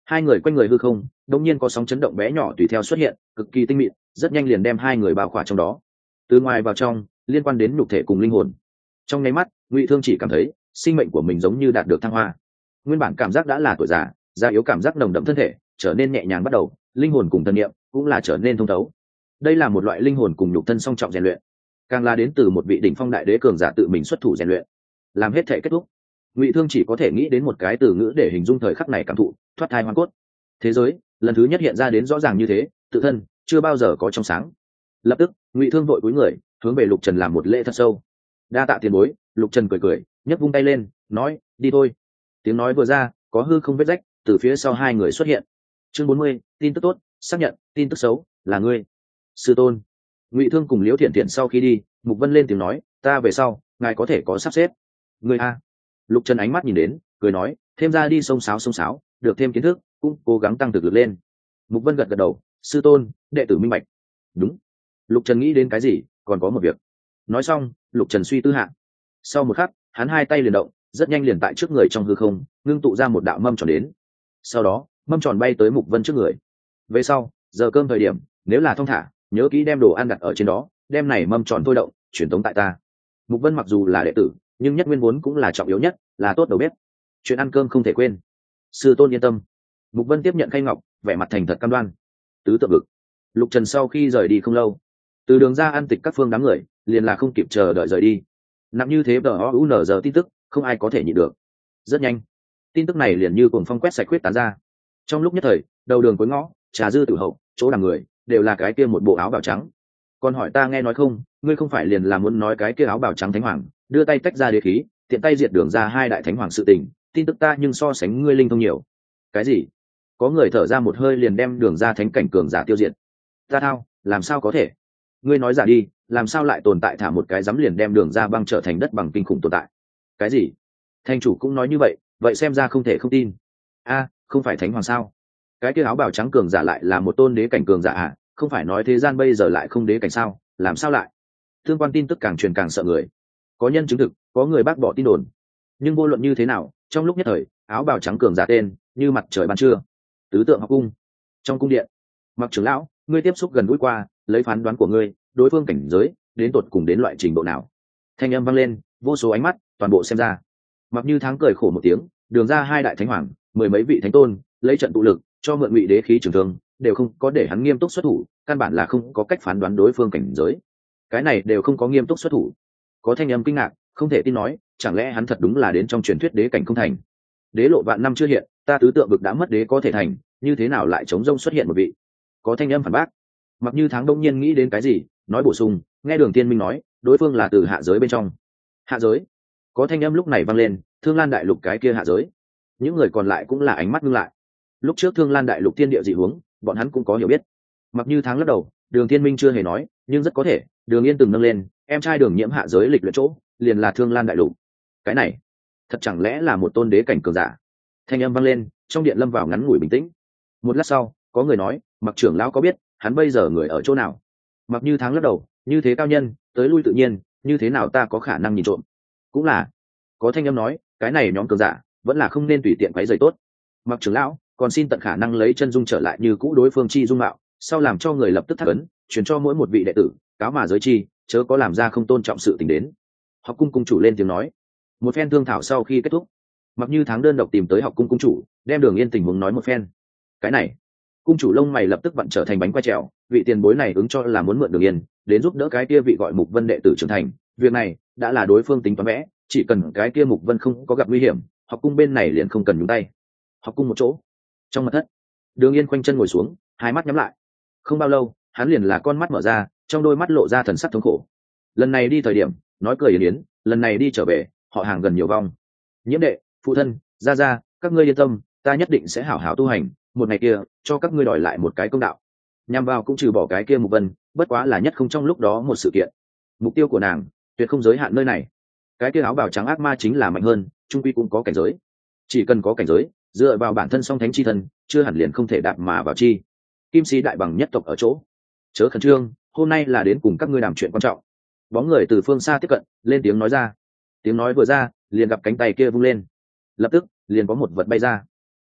Hai người quanh người hư không đột nhiên có sóng chấn động bé nhỏ tùy theo xuất hiện, cực kỳ tinh mịn, rất nhanh liền đem hai người bao khỏa trong đó. Từ ngoài vào trong, liên quan đến nhục thể cùng linh hồn. Trong nháy mắt, Ngụy Thương chỉ cảm thấy sinh mệnh của mình giống như đạt được thăng hoa. Nguyên bản cảm giác đã là tuổi già, già yếu cảm giác nồng đậm thân thể trở nên nhẹ nhàng bắt đầu, linh hồn cùng thân niệm cũng là trở nên thông thấu. Đây là một loại linh hồn cùng nhục thân song trọng rèn luyện, càng là đến từ một vị đỉnh phong đại đế cường giả tự mình xuất thủ rèn luyện. Làm hết thể kết thúc, Ngụy Thương chỉ có thể nghĩ đến một cái từ ngữ để hình dung thời khắc này cảm thụ: thoát thai hoàn cốt. Thế giới lần thứ nhất hiện ra đến rõ ràng như thế, tự thân chưa bao giờ có trong sáng. Lập tức, Ngụy Thương vội cúi người, hướng về Lục Trần làm một lễ thật sâu. Đa tạ tiền bối. Lục Trần cười cười, nhấc vung tay lên, nói: đi thôi. Tiếng nói vừa ra, có hư không vết rách từ phía sau hai người xuất hiện. Chương 40, tin tức tốt, xác nhận, tin tức xấu, là ngươi. Sư tôn. Ngụy Thương cùng Liễu Thiện Thiện sau khi đi, Mục Vân lên tiếng nói: ta về sau, ngài có thể có sắp xếp. Ngươi a. Lục Trần ánh mắt nhìn đến, cười nói: thêm ra đi sông sáo, được thêm kiến thức, cũng cố gắng tăng thực lực lên. Mục Vân gật gật đầu: sư tôn, đệ tử minh bạch. Đúng. Lục Trần nghĩ đến cái gì, còn có một việc. Nói xong, Lục Trần suy tư hạ. Sau một khắc, hắn hai tay liền động, rất nhanh liền tại trước người trong hư không ngưng tụ ra một đạo mâm tròn đến. Sau đó, mâm tròn bay tới Mục Vân trước người. Về sau, giờ cơm thời điểm, nếu là thong thả, nhớ kỹ đem đồ ăn đặt ở trên đó, đem này mâm tròn thôi động, truyền tống tại ta. Mục Vân mặc dù là đệ tử, nhưng nhất nguyên vốn cũng là trọng yếu nhất, là tốt đầu bếp. Chuyện ăn cơm không thể quên. Sư tôn yên tâm. Mục Vân tiếp nhận khay ngọc, vẻ mặt thành thật cam đoan. Tứ tượng vực. Lục Trần sau khi rời đi không lâu, từ đường ra ăn tịch các phương đám người liền là không kịp chờ đợi rời đi. Nặng như thế giờ tin tức không ai có thể nhịn được. Rất nhanh, tin tức này liền như cuồng phong quét sạch khuyết tán ra. Trong lúc nhất thời, đầu đường cuối ngõ, trà dư tử hậu, chỗ đàm người đều là cái kia một bộ áo bào trắng. Còn hỏi ta nghe nói không, ngươi không phải liền là muốn nói cái kia áo bào trắng thánh hoàng đưa tay tách ra đế khí, tiện tay diệt đường ra hai đại thánh hoàng sự tình, tin tức ta nhưng so sánh ngươi linh thông nhiều. Cái gì? Có người thở ra một hơi liền đem đường ra thánh cảnh cường giả tiêu diệt. Ta thao, làm sao có thể? Ngươi nói giả đi, làm sao lại tồn tại thả một cái dám liền đem đường ra băng trở thành đất bằng kinh khủng tồn tại? Cái gì? Thành chủ cũng nói như vậy, vậy xem ra không thể không tin. A, không phải thánh hoàng sao? Cái kia áo bào trắng cường giả lại là một tôn đế cảnh cường giả à? Không phải nói thế gian bây giờ lại không đế cảnh sao? Làm sao lại? Tương quan tin tức càng truyền càng sợ người. Có nhân chứng thực, có người bác bỏ tin đồn. Nhưng vô luận như thế nào, trong lúc nhất thời, áo bào trắng cường giả tên như mặt trời ban trưa. Tứ tượng học cung. Trong cung điện, Mặc trưởng lão, ngươi tiếp xúc gần gũi qua, lấy phán đoán của ngươi, đối phương cảnh giới đến tột cùng đến loại trình độ nào? Thanh âm vang lên, vô số ánh mắt toàn bộ xem ra. Mặc Như Tháng cười khổ một tiếng, đường ra hai đại thánh hoàng, mười mấy vị thánh tôn, lấy trận tụ lực, cho mượn Ngụy đế khí trường thương, đều không có để hắn nghiêm túc xuất thủ, căn bản là không có cách phán đoán đối phương cảnh giới. Cái này đều không có nghiêm túc xuất thủ. Có thanh âm kinh ngạc, không thể tin nói, chẳng lẽ hắn thật đúng là đến trong truyền thuyết đế cảnh không thành? Đế lộ vạn năm chưa hiện, ta tứ tượng vực đã mất đế có thể thành, như thế nào lại chống rông xuất hiện một vị? Có thanh âm phản bác. Mặc Như Tháng đông nhiên nghĩ đến cái gì, nói bổ sung, nghe Đường Tiên Minh nói, đối phương là từ hạ giới bên trong. Hạ giới? Có thanh âm lúc này vang lên, Thương Lan đại lục cái kia hạ giới. Những người còn lại cũng là ánh mắt ngưng lại. Lúc trước Thương Lan đại lục thiên địa dị huống, bọn hắn cũng có hiểu biết. Mặc Như Tháng lắc đầu, Đường Tiên Minh chưa hề nói, nhưng rất có thể, Đường Yên từng nâng lên, em trai Đường Nhiễm hạ giới lịch luyện chỗ, liền là Thương Lan đại lục. Cái này, thật chẳng lẽ là một tôn đế cảnh cường giả? Thanh âm vang lên, trong điện lâm vào ngắn ngủi bình tĩnh. Một lát sau, có người nói, Mặc trưởng lão có biết hắn bây giờ người ở chỗ nào? Mặc Như Tháng lắc đầu, như thế cao nhân, tới lui tự nhiên, như thế nào ta có khả năng nhìn trộm? Cũng là. Có thanh âm nói, cái này nhóm cường giả vẫn là không nên tùy tiện quấy rầy tốt. Mặc trưởng lão, còn xin tận khả năng lấy chân dung trở lại như cũ đối phương chi dung mạo, sau làm cho người lập tức thác ấn, truyền cho mỗi một vị đệ tử, cáo mà giới chi, chớ có làm ra không tôn trọng sự tình đến. Học cung cung chủ lên tiếng nói. Một phen thương thảo sau khi kết thúc, Mặc Như Tháng đơn độc tìm tới học cung cung chủ, đem Đường Yên tình huống nói một phen. Cái này, cung chủ lông mày lập tức vặn trở thành bánh quay trèo, vị tiền bối này ứng cho là muốn mượn Đường Yên đến giúp đỡ cái kia vị gọi Mục Vân đệ tử trưởng thành, việc này đã là đối phương tính toán vẽ, chỉ cần cái kia Mục Vân không có gặp nguy hiểm, học cung bên này liền không cần nhúng tay. Học cung một chỗ, trong mật thất, Đường Yên khoanh chân ngồi xuống, hai mắt nhắm lại. Không bao lâu, hắn liền là con mắt mở ra, trong đôi mắt lộ ra thần sắc thống khổ. Lần này đi thời điểm, nói cười yến yến, lần này đi trở về, họ hàng gần nhiều vong. Nhiễm đệ, phụ thân, gia gia, các ngươi yên tâm, ta nhất định sẽ hảo hảo tu hành, một ngày kia cho các ngươi đòi lại một cái công đạo. Nhằm vào cũng trừ bỏ cái kia Mục Vân, bất quá là nhất không trong lúc đó một sự kiện. Mục tiêu của nàng tuyệt không giới hạn nơi này. Cái kia áo bào trắng ác ma chính là mạnh hơn, trung quy cũng có cảnh giới. Chỉ cần có cảnh giới, dựa vào bản thân song thánh chi thân, chưa hẳn liền không thể đạp mà vào chi. Kim sĩ đại bằng nhất tộc ở chỗ. Chớ khẩn trương, hôm nay là đến cùng các ngươi đàm chuyện quan trọng. Bóng người từ phương xa tiếp cận, lên tiếng nói ra. Tiếng nói vừa ra, liền gặp cánh tay kia vung lên. Lập tức, liền có một vật bay ra.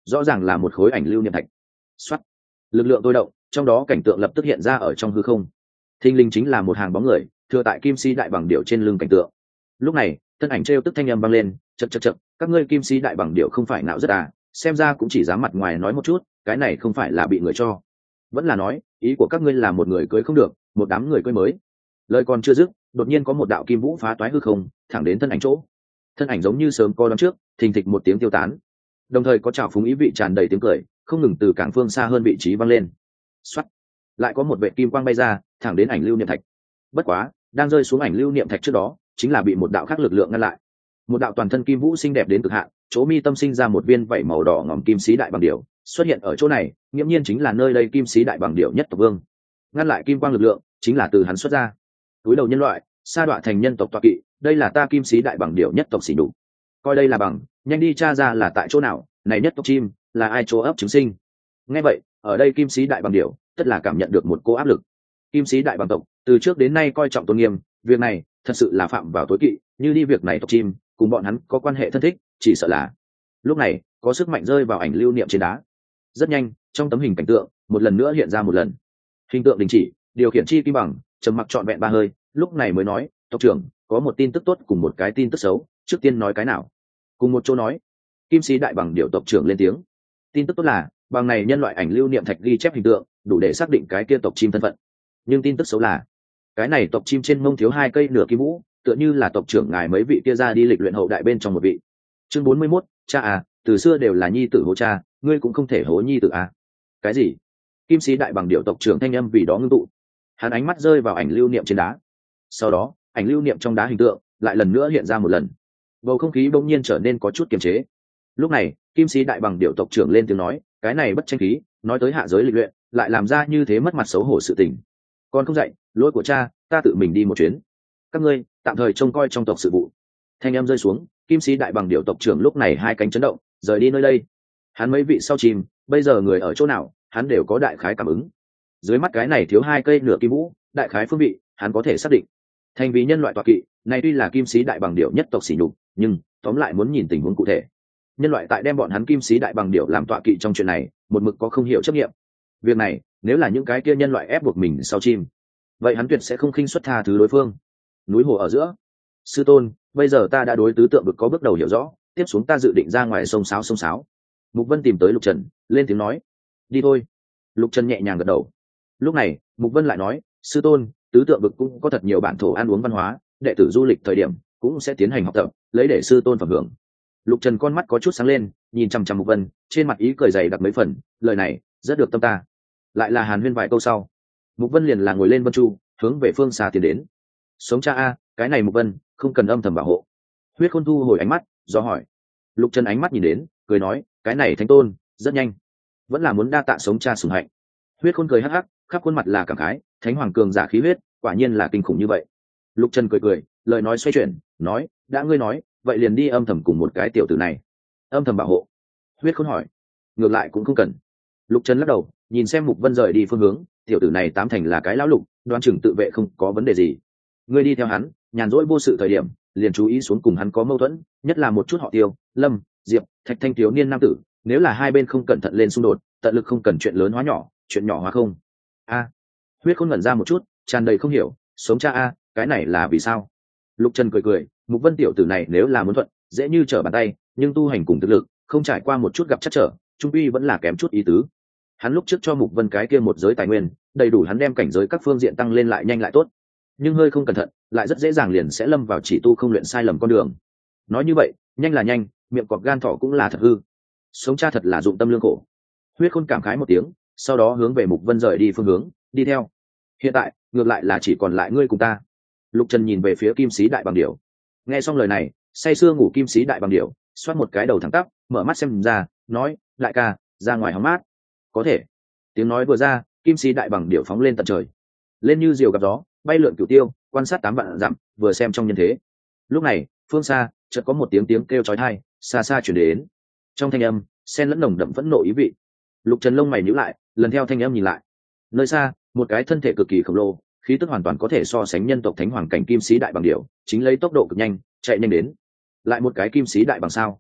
rõ ràng là một khối ảnh lưu niệm thạch. Soát, lực lượng tôi động, trong đó cảnh tượng lập tức hiện ra ở trong hư không. Thinh linh chính là một hàng bóng người thừa tại kim sĩ đại bằng điệu trên lưng cảnh tượng. Lúc này thân ảnh trêu tức thanh âm vang lên, chật chật chật, các ngươi kim sĩ đại bằng điệu không phải não rất à, xem ra cũng chỉ dám mặt ngoài nói một chút, cái này không phải là bị người cho, vẫn là nói ý của các ngươi là một người cưới không được, một đám người cưới mới. Lời còn chưa dứt, đột nhiên có một đạo kim vũ phá toái hư không thẳng đến thân ảnh chỗ. Thân ảnh giống như sớm có đón trước, thình thịch một tiếng tiêu tán, đồng thời có trào phúng ý vị tràn đầy tiếng cười không ngừng từ cảng phương xa hơn vị trí vang lên. Xoắt, lại có một vệ kim quang bay ra thẳng đến ảnh lưu niệm thạch. Bất quá đang rơi xuống ảnh lưu niệm thạch trước đó chính là bị một đạo khác lực lượng ngăn lại. Một đạo toàn thân kim vũ xinh đẹp đến cực hạn, chỗ mi tâm sinh ra một viên vảy màu đỏ ngòm kim sĩ đại bằng điểu xuất hiện ở chỗ này, nghiễm nhiên chính là nơi đây kim sĩ đại bằng điểu nhất tộc vương. Ngăn lại kim quang lực lượng chính là từ hắn xuất ra. Túi đầu nhân loại sa đọa thành nhân tộc tọa kỵ, đây là ta kim sĩ đại bằng điểu nhất tộc xỉ nhục, coi đây là bằng, nhanh đi tra ra là tại chỗ nào, này nhất tộc chim là ai chỗ ấp trứng sinh. Nghe vậy ở đây kim sĩ đại bằng điểu tất là cảm nhận được một cô áp lực. Kim sĩ đại bằng tộc từ trước đến nay coi trọng tôn nghiêm, việc này thật sự là phạm vào tối kỵ, như đi việc này tộc chim cùng bọn hắn có quan hệ thân thích, chỉ sợ là. Lúc này có sức mạnh rơi vào ảnh lưu niệm trên đá. Rất nhanh trong tấm hình cảnh tượng một lần nữa hiện ra một lần. Hình tượng đình chỉ, điều khiển chi kim bằng trầm mặc trọn vẹn 3 hơi, lúc này mới nói, tộc trưởng có một tin tức tốt cùng một cái tin tức xấu, trước tiên nói cái nào? Cùng một chỗ nói. Kim sĩ đại bằng điểu tộc trưởng lên tiếng. Tin tức tốt là bằng này nhân loại ảnh lưu niệm thạch ghi chép hình tượng đủ để xác định cái kia tộc chim thân phận, nhưng tin tức xấu là cái này tộc chim trên mông thiếu 2 cây nửa kim vũ, tựa như là tộc trưởng ngài mấy vị kia ra đi lịch luyện hậu đại bên trong một vị. Chương 41, cha à, từ xưa đều là nhi tử hố cha, ngươi cũng không thể hố nhi tử à? Cái gì? Kim sĩ đại bằng điểu tộc trưởng thanh âm vì đó ngưng tụ, hắn ánh mắt rơi vào ảnh lưu niệm trên đá. Sau đó ảnh lưu niệm trong đá hình tượng lại lần nữa hiện ra một lần. Bầu không khí bỗng nhiên trở nên có chút kiềm chế. Lúc này kim sĩ đại bằng điểu tộc trưởng lên tiếng nói, cái này bất tranh khí, nói tới hạ giới lịch luyện lại làm ra như thế mất mặt xấu hổ sự tình. Con không dạy, lỗi của cha, ta tự mình đi một chuyến, các ngươi tạm thời trông coi trong tộc sự vụ. Thanh em rơi xuống, kim sĩ đại bằng điểu tộc trưởng lúc này 2 cánh chấn động, rời đi nơi đây. Hắn mấy vị sau chim bây giờ người ở chỗ nào hắn đều có đại khái cảm ứng. Dưới mắt cái này thiếu 2 cây nửa kim vũ, đại khái phương vị hắn có thể xác định. Thành vì nhân loại tọa kỵ này tuy là kim sĩ đại bằng điểu nhất tộc sỉ nhục, nhưng tóm lại muốn nhìn tình huống cụ thể. Nhân loại tại đem bọn hắn kim sĩ đại bằng điểu làm tọa kỵ trong chuyện này một mực có không hiểu chấp nghiệm. Việc này nếu là những cái kia nhân loại ép buộc mình sau chim, vậy hắn tuyệt sẽ không khinh suất tha thứ đối phương. Núi hồ ở giữa, sư tôn, bây giờ ta đã đối tứ tượng vực có bước đầu hiểu rõ, tiếp xuống ta dự định ra ngoài sông sáo. Mục Vân tìm tới Lục Trần lên tiếng nói, đi thôi. Lục Trần nhẹ nhàng gật đầu. Lúc này Mục Vân lại nói, sư tôn, tứ tượng vực cũng có thật nhiều bản thổ ăn uống văn hóa, đệ tử du lịch thời điểm cũng sẽ tiến hành học tập, lấy để sư tôn phẩm hưởng. Lục Trần con mắt có chút sáng lên, nhìn chăm chăm Mục Vân, trên mặt ý cười dày đặc mấy phần, lời này rất được tâm ta. Lại là hàn huyên vài câu sau, Mục Vân liền là ngồi lên vân chu hướng về phương xa tiến đến. Sống cha a, cái này Mục Vân không cần âm thầm bảo hộ. Huyết Khôn thu hồi ánh mắt do hỏi. Lục Trần ánh mắt nhìn đến, cười nói, cái này thánh tôn rất nhanh, vẫn là muốn đa tạ sống cha sủng hạnh. Huyết Khôn cười hắc hắc, khắp khuôn mặt là cảm khái, thánh hoàng cường giả khí huyết quả nhiên là kinh khủng như vậy. Lục Trần cười, lời nói xoay chuyển, nói, đã ngươi nói, vậy liền đi âm thầm cùng một cái tiểu tử này. Âm thầm bảo hộ? Huyết Khôn hỏi. Ngược lại cũng không cần. Lục Trần lắc đầu, nhìn xem Mục Vân rời đi phương hướng, tiểu tử này tám thành là cái lão lục, đoan chừng tự vệ không có vấn đề gì. Ngươi đi theo hắn, nhàn rỗi vô sự thời điểm liền chú ý xuống cùng hắn có mâu thuẫn, nhất là một chút họ Tiêu, Lâm, Diệp, Thạch thanh thiếu niên nam tử, nếu là hai bên không cẩn thận lên xung đột, tận lực không cần chuyện lớn hóa nhỏ, chuyện nhỏ hóa không. A. Huyết Khôn ngẩn ra một chút, tràn đầy không hiểu, sống cha a, cái này là vì sao? Lục Trần cười, Mục Vân tiểu tử này nếu là muốn thuận, dễ như trở bàn tay, nhưng tu hành cùng thực lực, không trải qua một chút gặp chắc trở, trung quy vẫn là kém chút ý tứ. Hắn lúc trước cho Mục Vân cái kia một giới tài nguyên, đầy đủ hắn đem cảnh giới các phương diện tăng lên lại nhanh lại tốt, nhưng hơi không cẩn thận, lại rất dễ dàng liền sẽ lâm vào chỉ tu không luyện sai lầm con đường. Nói như vậy, nhanh là nhanh, miệng cọp gan thỏ cũng là thật hư. Sống cha thật là dụng tâm lương khổ. Huyết Khôn cảm khái một tiếng, sau đó hướng về Mục Vân rời đi phương hướng, đi theo. Hiện tại, ngược lại là chỉ còn lại ngươi cùng ta. Lục Trần nhìn về phía kim sĩ đại bằng điểu. Nghe xong lời này, say sưa ngủ kim sĩ đại bằng điểu xoát một cái đầu thẳng tắp, mở mắt xem ra, nói, đại ca, ra ngoài hóng mát. Có thể. Tiếng nói vừa ra, kim sĩ đại bằng điểu phóng lên tận trời, lên như diều gặp gió, bay lượn cửu tiêu, quan sát 8 vạn dặm, vừa xem trong nhân thế. Lúc này phương xa chợt có một tiếng kêu chói tai xa xa chuyển đến, trong thanh âm xen lẫn nồng đậm phẫn nộ ý vị. Lục Trần lông mày nhíu lại, lần theo thanh âm nhìn lại, nơi xa một cái thân thể cực kỳ khổng lồ, khí tức hoàn toàn có thể so sánh nhân tộc thánh hoàng cảnh kim sĩ đại bằng điểu, chính lấy tốc độ cực nhanh chạy nhanh đến. Lại một cái kim sĩ đại bằng sao?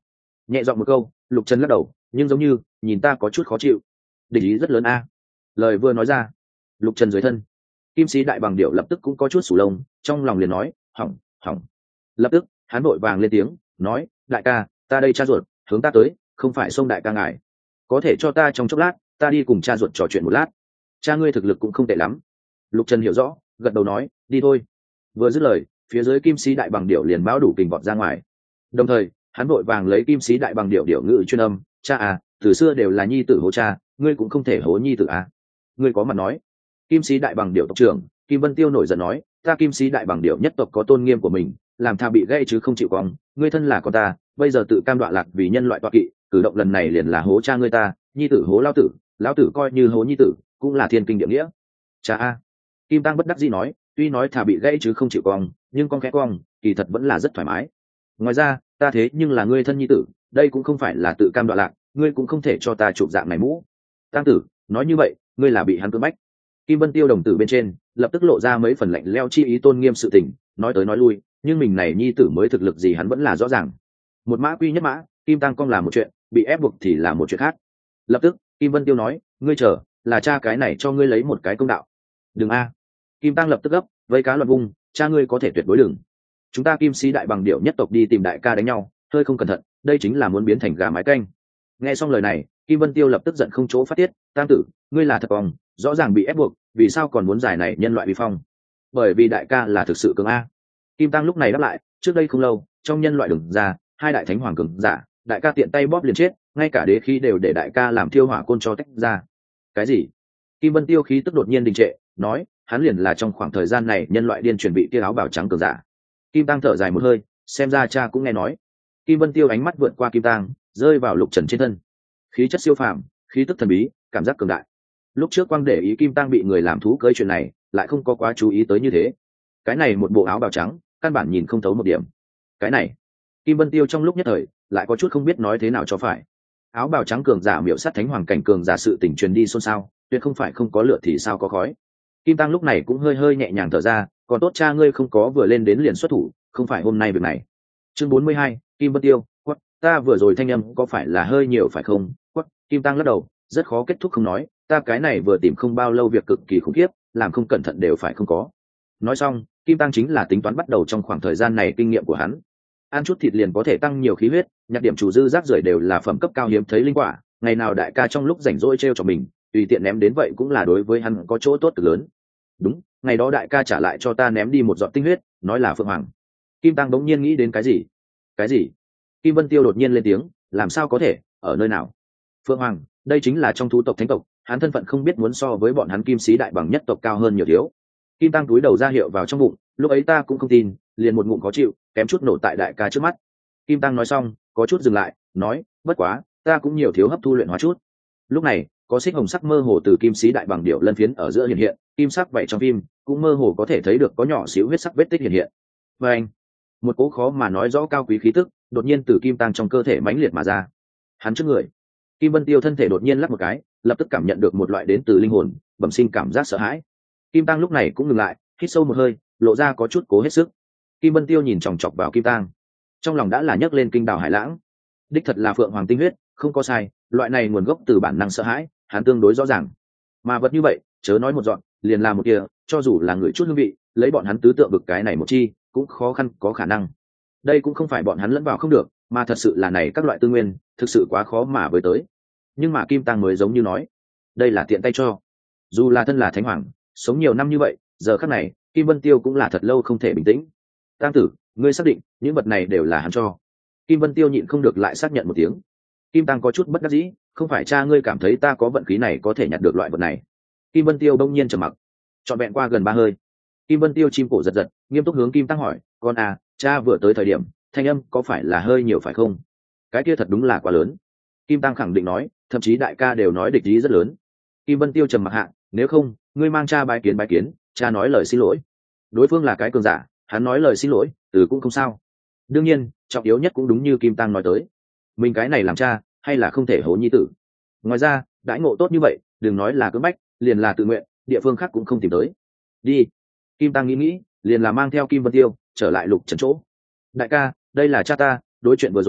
nhẹ giọng một câu. Lục Trần lắc đầu, nhưng giống như nhìn ta có chút khó chịu. Địch ý rất lớn a. Lời vừa nói ra, Lục Trần dưới thân kim sĩ đại bằng điệu lập tức cũng có chút sủ lông, trong lòng liền nói hỏng hỏng. Lập tức hắn vội vàng lên tiếng nói, đại ca, ta đây cha ruột hướng ta tới, không phải xông đại ca ngài, có thể cho ta trong chốc lát, ta đi cùng cha ruột trò chuyện một lát. Cha ngươi thực lực cũng không tệ lắm. Lục Trần hiểu rõ, gật đầu nói, đi thôi. Vừa dứt lời, phía dưới kim sĩ đại bằng điệu liền báo đủ kình vọt ra ngoài. Đồng thời hắn vội vàng lấy kim sĩ đại bằng điệu điệu ngữ chuyên âm, cha à, từ xưa đều là nhi tử hố cha, ngươi cũng không thể hố nhi tử à. Ngươi có mặt nói. Kim sĩ đại bằng điệu tộc trưởng Kim Vân Tiêu nổi giận nói, ta kim sĩ đại bằng điệu nhất tộc có tôn nghiêm của mình, làm tha bị gây chứ không chịu cong, ngươi thân là con ta, bây giờ tự cam đoạ lạc vì nhân loại toạ kỵ, cử động lần này liền là hố cha ngươi ta, nhi tử hố lão tử coi như hố nhi tử, cũng là thiên kinh địa nghĩa. Cha a. Kim Tăng bất đắc dĩ nói, tuy nói thà bị gãy chứ không chịu cong, nhưng con khẽ cong kỳ thật vẫn là rất thoải mái. Ngoài ra ta thế nhưng là ngươi thân nhi tử, đây cũng không phải là tự cam đoạ lạc, ngươi cũng không thể cho ta chụp dạng này mũ. Tăng tử nói như vậy, ngươi là bị hắn cưỡng bách. Kim Vân Tiêu đồng tử bên trên lập tức lộ ra mấy phần lạnh leo chi ý tôn nghiêm sự tình, nói tới nói lui, nhưng mình này nhi tử mới thực lực gì hắn vẫn là rõ ràng. Một mã quy nhất mã, Kim Tăng cong là một chuyện, bị ép buộc thì là một chuyện khác. Lập tức Kim Vân Tiêu nói, ngươi chờ, là cha cái này cho ngươi lấy một cái công đạo. Đừng a. Kim Tăng lập tức gấp, vây cá loạn vung, cha ngươi có thể tuyệt đối đừng. Chúng ta kim sĩ đại bằng điệu nhất tộc đi tìm đại ca đánh nhau, hơi không cẩn thận, đây chính là muốn biến thành gà mái canh. Nghe xong lời này, Kim Vân Tiêu lập tức giận không chỗ phát tiết, Tăng tử, ngươi là thật cong, rõ ràng bị ép buộc, vì sao còn muốn giải này nhân loại vi phong? Bởi vì đại ca là thực sự cường a. Kim Tăng lúc này đáp lại, trước đây không lâu, trong nhân loại đường ra, hai đại thánh hoàng cường giả, đại ca tiện tay bóp liền chết, ngay cả đế khí đều để đại ca làm thiêu hỏa côn cho tách ra. Cái gì? Kim Vân Tiêu khí tức đột nhiên đình trệ, nói, hắn liền là trong khoảng thời gian này nhân loại điên chuẩn bị kia áo bào trắng cường giả. Kim Tăng thở dài một hơi, xem ra cha cũng nghe nói. Kim Vân Tiêu ánh mắt vượt qua Kim Tăng, rơi vào Lục Trần trên thân. Khí chất siêu phàm, khí tức thần bí, cảm giác cường đại. Lúc trước quang để ý Kim Tăng bị người làm thú cưới chuyện này, lại không có quá chú ý tới như thế. Cái này một bộ áo bào trắng, căn bản nhìn không thấu một điểm. Cái này, Kim Vân Tiêu trong lúc nhất thời lại có chút không biết nói thế nào cho phải. Áo bào trắng cường giả miểu sát thánh hoàng cảnh cường giả sự tình truyền đi xôn xao, tuyệt không phải không có lửa thì sao có khói. Kim Tăng lúc này cũng hơi hơi nhẹ nhàng thở ra, còn tốt cha ngươi không có vừa lên đến liền xuất thủ, không phải hôm nay việc này. Chương 42, Kim Vân Tiêu, quắc, ta vừa rồi thanh âm có phải là hơi nhiều phải không? Quắc, Kim Tăng lắc đầu, rất khó kết thúc không nói, ta cái này vừa tìm không bao lâu việc cực kỳ khủng khiếp, làm không cẩn thận đều phải không có. Nói xong, Kim Tăng chính là tính toán bắt đầu trong khoảng thời gian này kinh nghiệm của hắn. Ăn chút thịt liền có thể tăng nhiều khí huyết, nhặt điểm chủ dư rác rưởi đều là phẩm cấp cao hiếm thấy linh quả, ngày nào đại ca trong lúc rảnh rỗi trêu cho mình, tùy tiện ném đến vậy cũng là đối với hắn có chỗ tốt cực lớn. Đúng, ngày đó đại ca trả lại cho ta ném đi một giọt tinh huyết, nói là phượng hoàng. Kim Tăng bỗng nhiên nghĩ đến cái gì? Cái gì? Kim Vân Tiêu đột nhiên lên tiếng, làm sao có thể, ở nơi nào? Phượng hoàng, đây chính là trong thú tộc thánh tộc, hắn thân phận không biết muốn so với bọn hắn kim sĩ đại bằng nhất tộc cao hơn nhiều thiếu. Kim Tăng túi đầu ra hiệu vào trong bụng, lúc ấy ta cũng không tin, liền một ngụm khó chịu, kém chút nổ tại đại ca trước mắt. Kim Tăng nói xong, có chút dừng lại, nói, bất quá, ta cũng nhiều thiếu hấp thu luyện hóa chút. Lúc này, có xích hồng sắc mơ hồ từ kim sĩ đại bằng điệu lân phiến ở giữa hiện hiện, kim sắc vậy trong phim cũng mơ hồ có thể thấy được có nhỏ xíu huyết sắc vết tích hiện hiện. Và anh, một cỗ khó mà nói rõ cao quý khí tức đột nhiên từ Kim Tăng trong cơ thể mãnh liệt mà ra. Hắn trước người, Kim Vân Tiêu thân thể đột nhiên lắc một cái, lập tức cảm nhận được một loại đến từ linh hồn bẩm sinh cảm giác sợ hãi. Kim Tăng lúc này cũng ngừng lại, hít sâu một hơi, lộ ra có chút cố hết sức. Kim Vân Tiêu nhìn chòng chọc vào Kim Tăng, trong lòng đã là nhấc lên kinh đào hải lãng. Đích thật là phượng hoàng tinh huyết, không có sai, loại này nguồn gốc từ bản năng sợ hãi, hắn tương đối rõ ràng. Mà vật như vậy, chớ nói một dọn, liền là một kia, cho dù là người chút hương vị, lấy bọn hắn tứ tượng vực cái này một chi, cũng khó khăn có khả năng. Đây cũng không phải bọn hắn lẫn vào không được, mà thật sự là này các loại tư nguyên, thực sự quá khó mà với tới. Nhưng mà Kim Tăng mới giống như nói, đây là tiện tay cho. Dù là thân là thánh hoàng, sống nhiều năm như vậy, giờ khắc này, Kim Vân Tiêu cũng là thật lâu không thể bình tĩnh. Tăng tử, ngươi xác định những vật này đều là hắn cho? Kim Vân Tiêu nhịn không được lại xác nhận một tiếng. Kim Tăng có chút bất đắc dĩ, không phải cha ngươi cảm thấy ta có vận khí này có thể nhặt được loại vật này? Kim Vân Tiêu đông nhiên trầm mặc, trọn vẹn qua gần 3 hơi. Kim Vân Tiêu chim cổ giật giật, nghiêm túc hướng Kim Tăng hỏi, con à, cha vừa tới thời điểm, thanh âm có phải là hơi nhiều phải không? Cái kia thật đúng là quá lớn. Kim Tăng khẳng định nói, thậm chí đại ca đều nói địch ý rất lớn. Kim Vân Tiêu trầm mặc hạ, nếu không, ngươi mang cha bái kiến, cha nói lời xin lỗi. Đối phương là cái cường giả, hắn nói lời xin lỗi, cũng không sao. Đương nhiên, trọng yếu nhất cũng đúng như Kim Tăng nói tới, mình cái này làm cha, hay là không thể hố nhi tử. Ngoài ra, đãi ngộ tốt như vậy, đừng nói là cưỡng bách, liền là tự nguyện, địa phương khác cũng không tìm tới. Đi. Kim Tăng nghĩ, liền là mang theo Kim Vân Tiêu trở lại Lục Trần chỗ. Đại ca, đây là cha ta, đối chuyện vừa rồi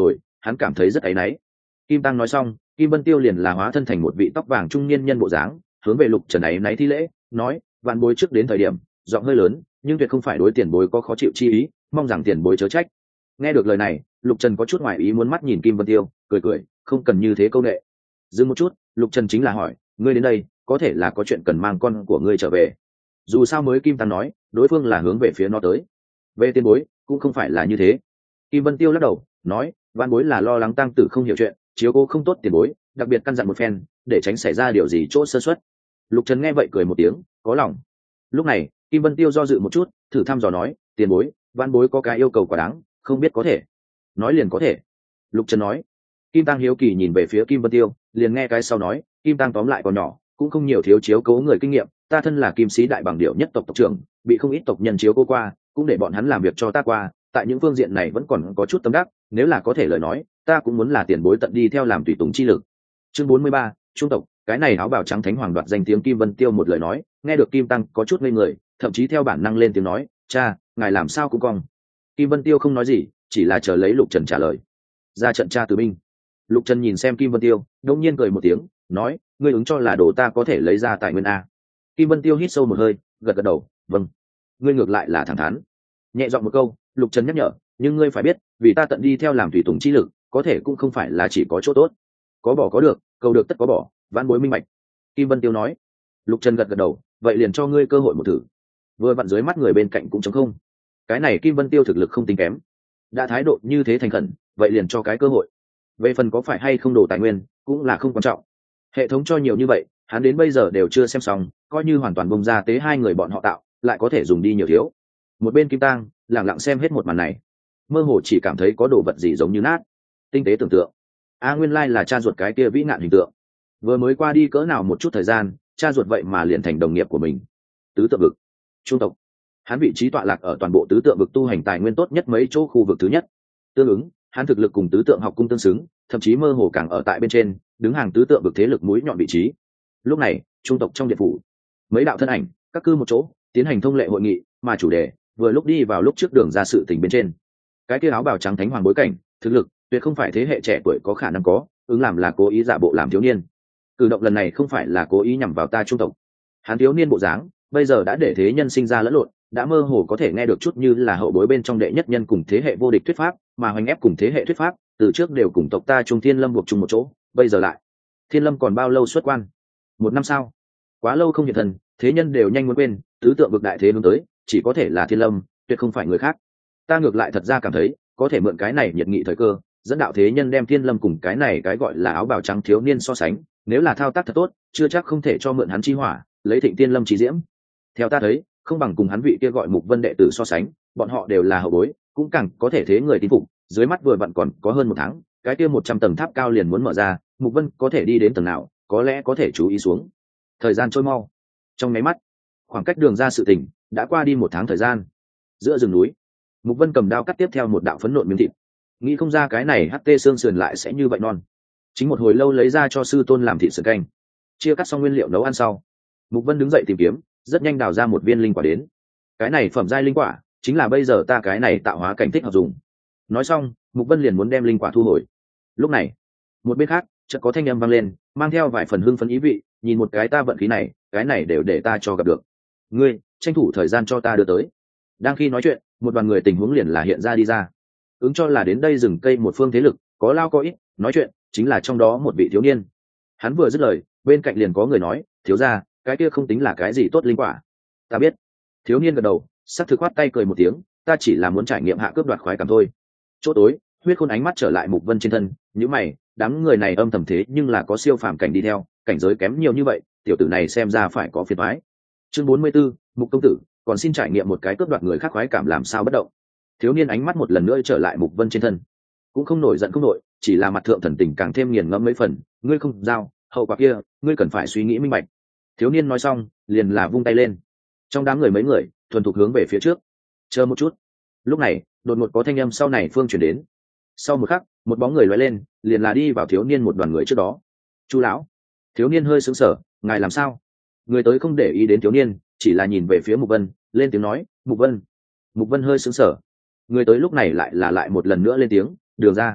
hắn cảm thấy rất áy náy. Kim Tăng nói xong, Kim Vân Tiêu liền là hóa thân thành một vị tóc vàng trung niên nhân bộ dáng, hướng về Lục Trần áy náy thi lễ, nói: vạn bối trước đến thời điểm giọng hơi lớn, nhưng tuyệt không phải đối tiền bối có khó chịu chi ý, mong rằng tiền bối chớ trách. Nghe được lời này, Lục Trần có chút ngoài ý muốn mắt nhìn Kim Vân Tiêu, cười cười, không cần như thế câu nệ. Dừng một chút, Lục Trần chính là hỏi: ngươi đến đây có thể là có chuyện cần mang con của ngươi trở về? Dù sao mới Kim Tăng nói đối phương là hướng về phía nó tới. Về tiền bối cũng không phải là như thế. Kim Vân Tiêu lắc đầu nói: vạn bối là lo lắng Tăng tử không hiểu chuyện, chiếu cố không tốt tiền bối, đặc biệt căn dặn một phen để tránh xảy ra điều gì chỗ sơ suất. Lục Trần nghe vậy cười một tiếng, có lòng. Lúc này Kim Vân Tiêu do dự một chút, thử thăm dò nói: tiền bối, vạn bối có cái yêu cầu quá đáng, không biết có thể? Nói liền có thể. Lục Trần nói. Kim Tăng hiếu kỳ nhìn về phía Kim Vân Tiêu, liền nghe cái sau nói: Kim Tăng tóm lại còn nhỏ, cũng không nhiều thiếu chiếu cố người kinh nghiệm, ta thân là Kim Sĩ đại bằng điệu nhất tộc tộc trưởng, bị không ít tộc nhân chiếu cố qua, cũng để bọn hắn làm việc cho ta qua, tại những phương diện này vẫn còn có chút tâm đắc, nếu là có thể lời nói, ta cũng muốn là tiền bối tận đi theo làm tùy tùng chi lực. Chương 43, trung tộc, cái này áo bào trắng thánh hoàng đoạt danh tiếng. Kim Vân Tiêu một lời nói, nghe được Kim Tăng có chút ngây người, thậm chí theo bản năng lên tiếng nói: cha, ngài làm sao cũng cong. Kim Vân Tiêu không nói gì, chỉ là chờ lấy Lục Trần trả lời. Ra trận tra từ binh. Lục Trần nhìn xem Kim Vân Tiêu, đột nhiên cười một tiếng, nói: ngươi ứng cho là đồ ta có thể lấy ra tài nguyên a? Kim Vân Tiêu hít sâu một hơi, gật gật đầu, vâng. Ngươi ngược lại là thẳng thắn. Nhẹ giọng một câu, Lục Trần nhắc nhở: nhưng ngươi phải biết, vì ta tận đi theo làm tùy tùng chi lực, có thể cũng không phải là chỉ có chỗ tốt. Có bỏ có được, cầu được tất có bỏ, vãn bối minh bạch. Kim Vân Tiêu nói. Lục Trần gật gật đầu, vậy liền cho ngươi cơ hội một thử. Vừa vặn dưới mắt người bên cạnh cũng trống không. Cái này Kim Vân Tiêu thực lực không tính kém, đã thái độ như thế thành khẩn, vậy liền cho cái cơ hội. Về phần có phải hay không đồ tài nguyên cũng là không quan trọng, hệ thống cho nhiều như vậy hắn đến bây giờ đều chưa xem xong, coi như hoàn toàn bông ra tế hai người bọn họ tạo lại có thể dùng đi nhiều thiếu. Một bên Kim Tăng lẳng lặng xem hết một màn này, mơ hồ chỉ cảm thấy có đồ vật gì giống như nát. Tinh tế tưởng tượng, nguyên lai là cha ruột cái kia vĩ nạn hình tượng, vừa mới qua đi cỡ nào một chút thời gian, cha ruột vậy mà liền thành đồng nghiệp của mình. Tứ tượng vực trung tộc, hắn vị trí tọa lạc ở toàn bộ tứ tượng vực tu hành tài nguyên tốt nhất mấy chỗ khu vực thứ nhất, tương ứng hắn thực lực cùng tứ tượng học cung tương xứng, thậm chí mơ hồ càng ở tại bên trên, đứng hàng tứ tượng vực thế lực mũi nhọn vị trí. Lúc này trung tộc trong điện phủ, mấy đạo thân ảnh các cư một chỗ tiến hành thông lệ hội nghị, mà chủ đề vừa lúc đi vào lúc trước đường ra sự tình bên trên. Cái kia áo bào trắng thánh hoàng bối cảnh thực lực tuyệt không phải thế hệ trẻ tuổi có khả năng có, ứng làm là cố ý giả bộ làm thiếu niên. Cử động lần này không phải là cố ý nhằm vào ta trung tộc. Hắn thiếu niên bộ dáng bây giờ đã để thế nhân sinh ra lẫn lộn, đã mơ hồ có thể nghe được chút như là hậu bối bên trong đệ nhất nhân cùng thế hệ vô địch thuyết pháp, mà hoành ép cùng thế hệ thuyết pháp từ trước đều cùng tộc ta Trung Thiên Lâm buộc chung một chỗ, bây giờ lại Thiên Lâm còn bao lâu xuất quan? 1 năm sao? Quá lâu không hiện thân, thế nhân đều nhanh muốn quên, tứ tượng vực đại thế hướng tới chỉ có thể là Thiên Lâm, tuyệt không phải người khác. Ta ngược lại thật ra cảm thấy có thể mượn cái này nhiệt nghị thời cơ, dẫn đạo thế nhân đem Thiên Lâm cùng cái này cái gọi là áo bào trắng thiếu niên so sánh, nếu là thao tác thật tốt, chưa chắc không thể cho mượn hắn chi hỏa, lấy thịnh Thiên Lâm chi diễm. Theo ta thấy, không bằng cùng hắn vị kia gọi Mục Vân đệ tử so sánh, bọn họ đều là hậu bối, cũng càng có thể thế người tín phục. Dưới mắt vừa vặn còn có hơn 1 tháng, cái kia 100 tầng tháp cao liền muốn mở ra, Mục Vân có thể đi đến tầng nào, có lẽ có thể chú ý xuống. Thời gian trôi mau, trong mấy mắt, khoảng cách đường ra sự tình đã qua đi 1 tháng thời gian. Giữa rừng núi, Mục Vân cầm đao cắt tiếp theo một đạo phấn nộn miếng thịt, nghĩ không ra cái này HT xương sườn lại sẽ như vậy non. Chính một hồi lâu lấy ra cho sư tôn làm thịt sườn canh, chia cắt xong nguyên liệu nấu ăn sau, Mục Vân đứng dậy tìm kiếm, rất nhanh đào ra một viên linh quả đến. Cái này phẩm giai linh quả chính là bây giờ ta cái này tạo hóa cảnh thích hợp dùng. Nói xong, Mục Vân liền muốn đem linh quả thu hồi. Lúc này, một bên khác chợt có thanh âm vang lên, mang theo vài phần hưng phấn ý vị, nhìn một cái ta vận khí này, cái này đều để ta cho gặp được. Ngươi tranh thủ thời gian cho ta đưa tới. Đang khi nói chuyện, một đoàn người tình huống liền là hiện ra đi ra. Ứng cho là đến đây rừng cây một phương thế lực, có lao có ít, nói chuyện chính là trong đó một vị thiếu niên. Hắn vừa dứt lời, bên cạnh liền có người nói, thiếu gia, cái kia không tính là cái gì tốt linh quả. Ta biết. Thiếu niên gật đầu, sắc thực khoát tay cười một tiếng, ta chỉ là muốn trải nghiệm hạ cướp đoạt khoái cảm thôi. Chỗ tối, huyết khôn ánh mắt trở lại Mục Vân trên thân, nhíu mày, đám người này âm thầm thế nhưng là có siêu phàm cảnh đi theo, cảnh giới kém nhiều như vậy, tiểu tử này xem ra phải có phiền toái. Chương 44, Mục công tử, còn xin trải nghiệm một cái cướp đoạt người khác khoái cảm làm sao bất động. Thiếu niên ánh mắt một lần nữa trở lại Mục Vân trên thân, cũng không nổi giận không nổi, chỉ là mặt thượng thần tình càng thêm nghiền ngẫm mấy phần, ngươi không giao, hậu quả kia, ngươi cần phải suy nghĩ minh bạch. Thiếu niên nói xong, liền là vung tay lên. Trong đám người mấy người thuần thục hướng về phía trước. Chờ một chút. Lúc này, đột ngột có thanh âm sau này phương chuyển đến. Sau một khắc, một bóng người lóe lên, liền là đi vào thiếu niên một đoàn người trước đó. Chu lão. Thiếu niên hơi sững sờ, ngài làm sao? Người tới không để ý đến thiếu niên, chỉ là nhìn về phía Mục Vân, lên tiếng nói, Mục Vân. Mục Vân hơi sững sờ. Người tới lúc này lại một lần nữa lên tiếng, đường ra.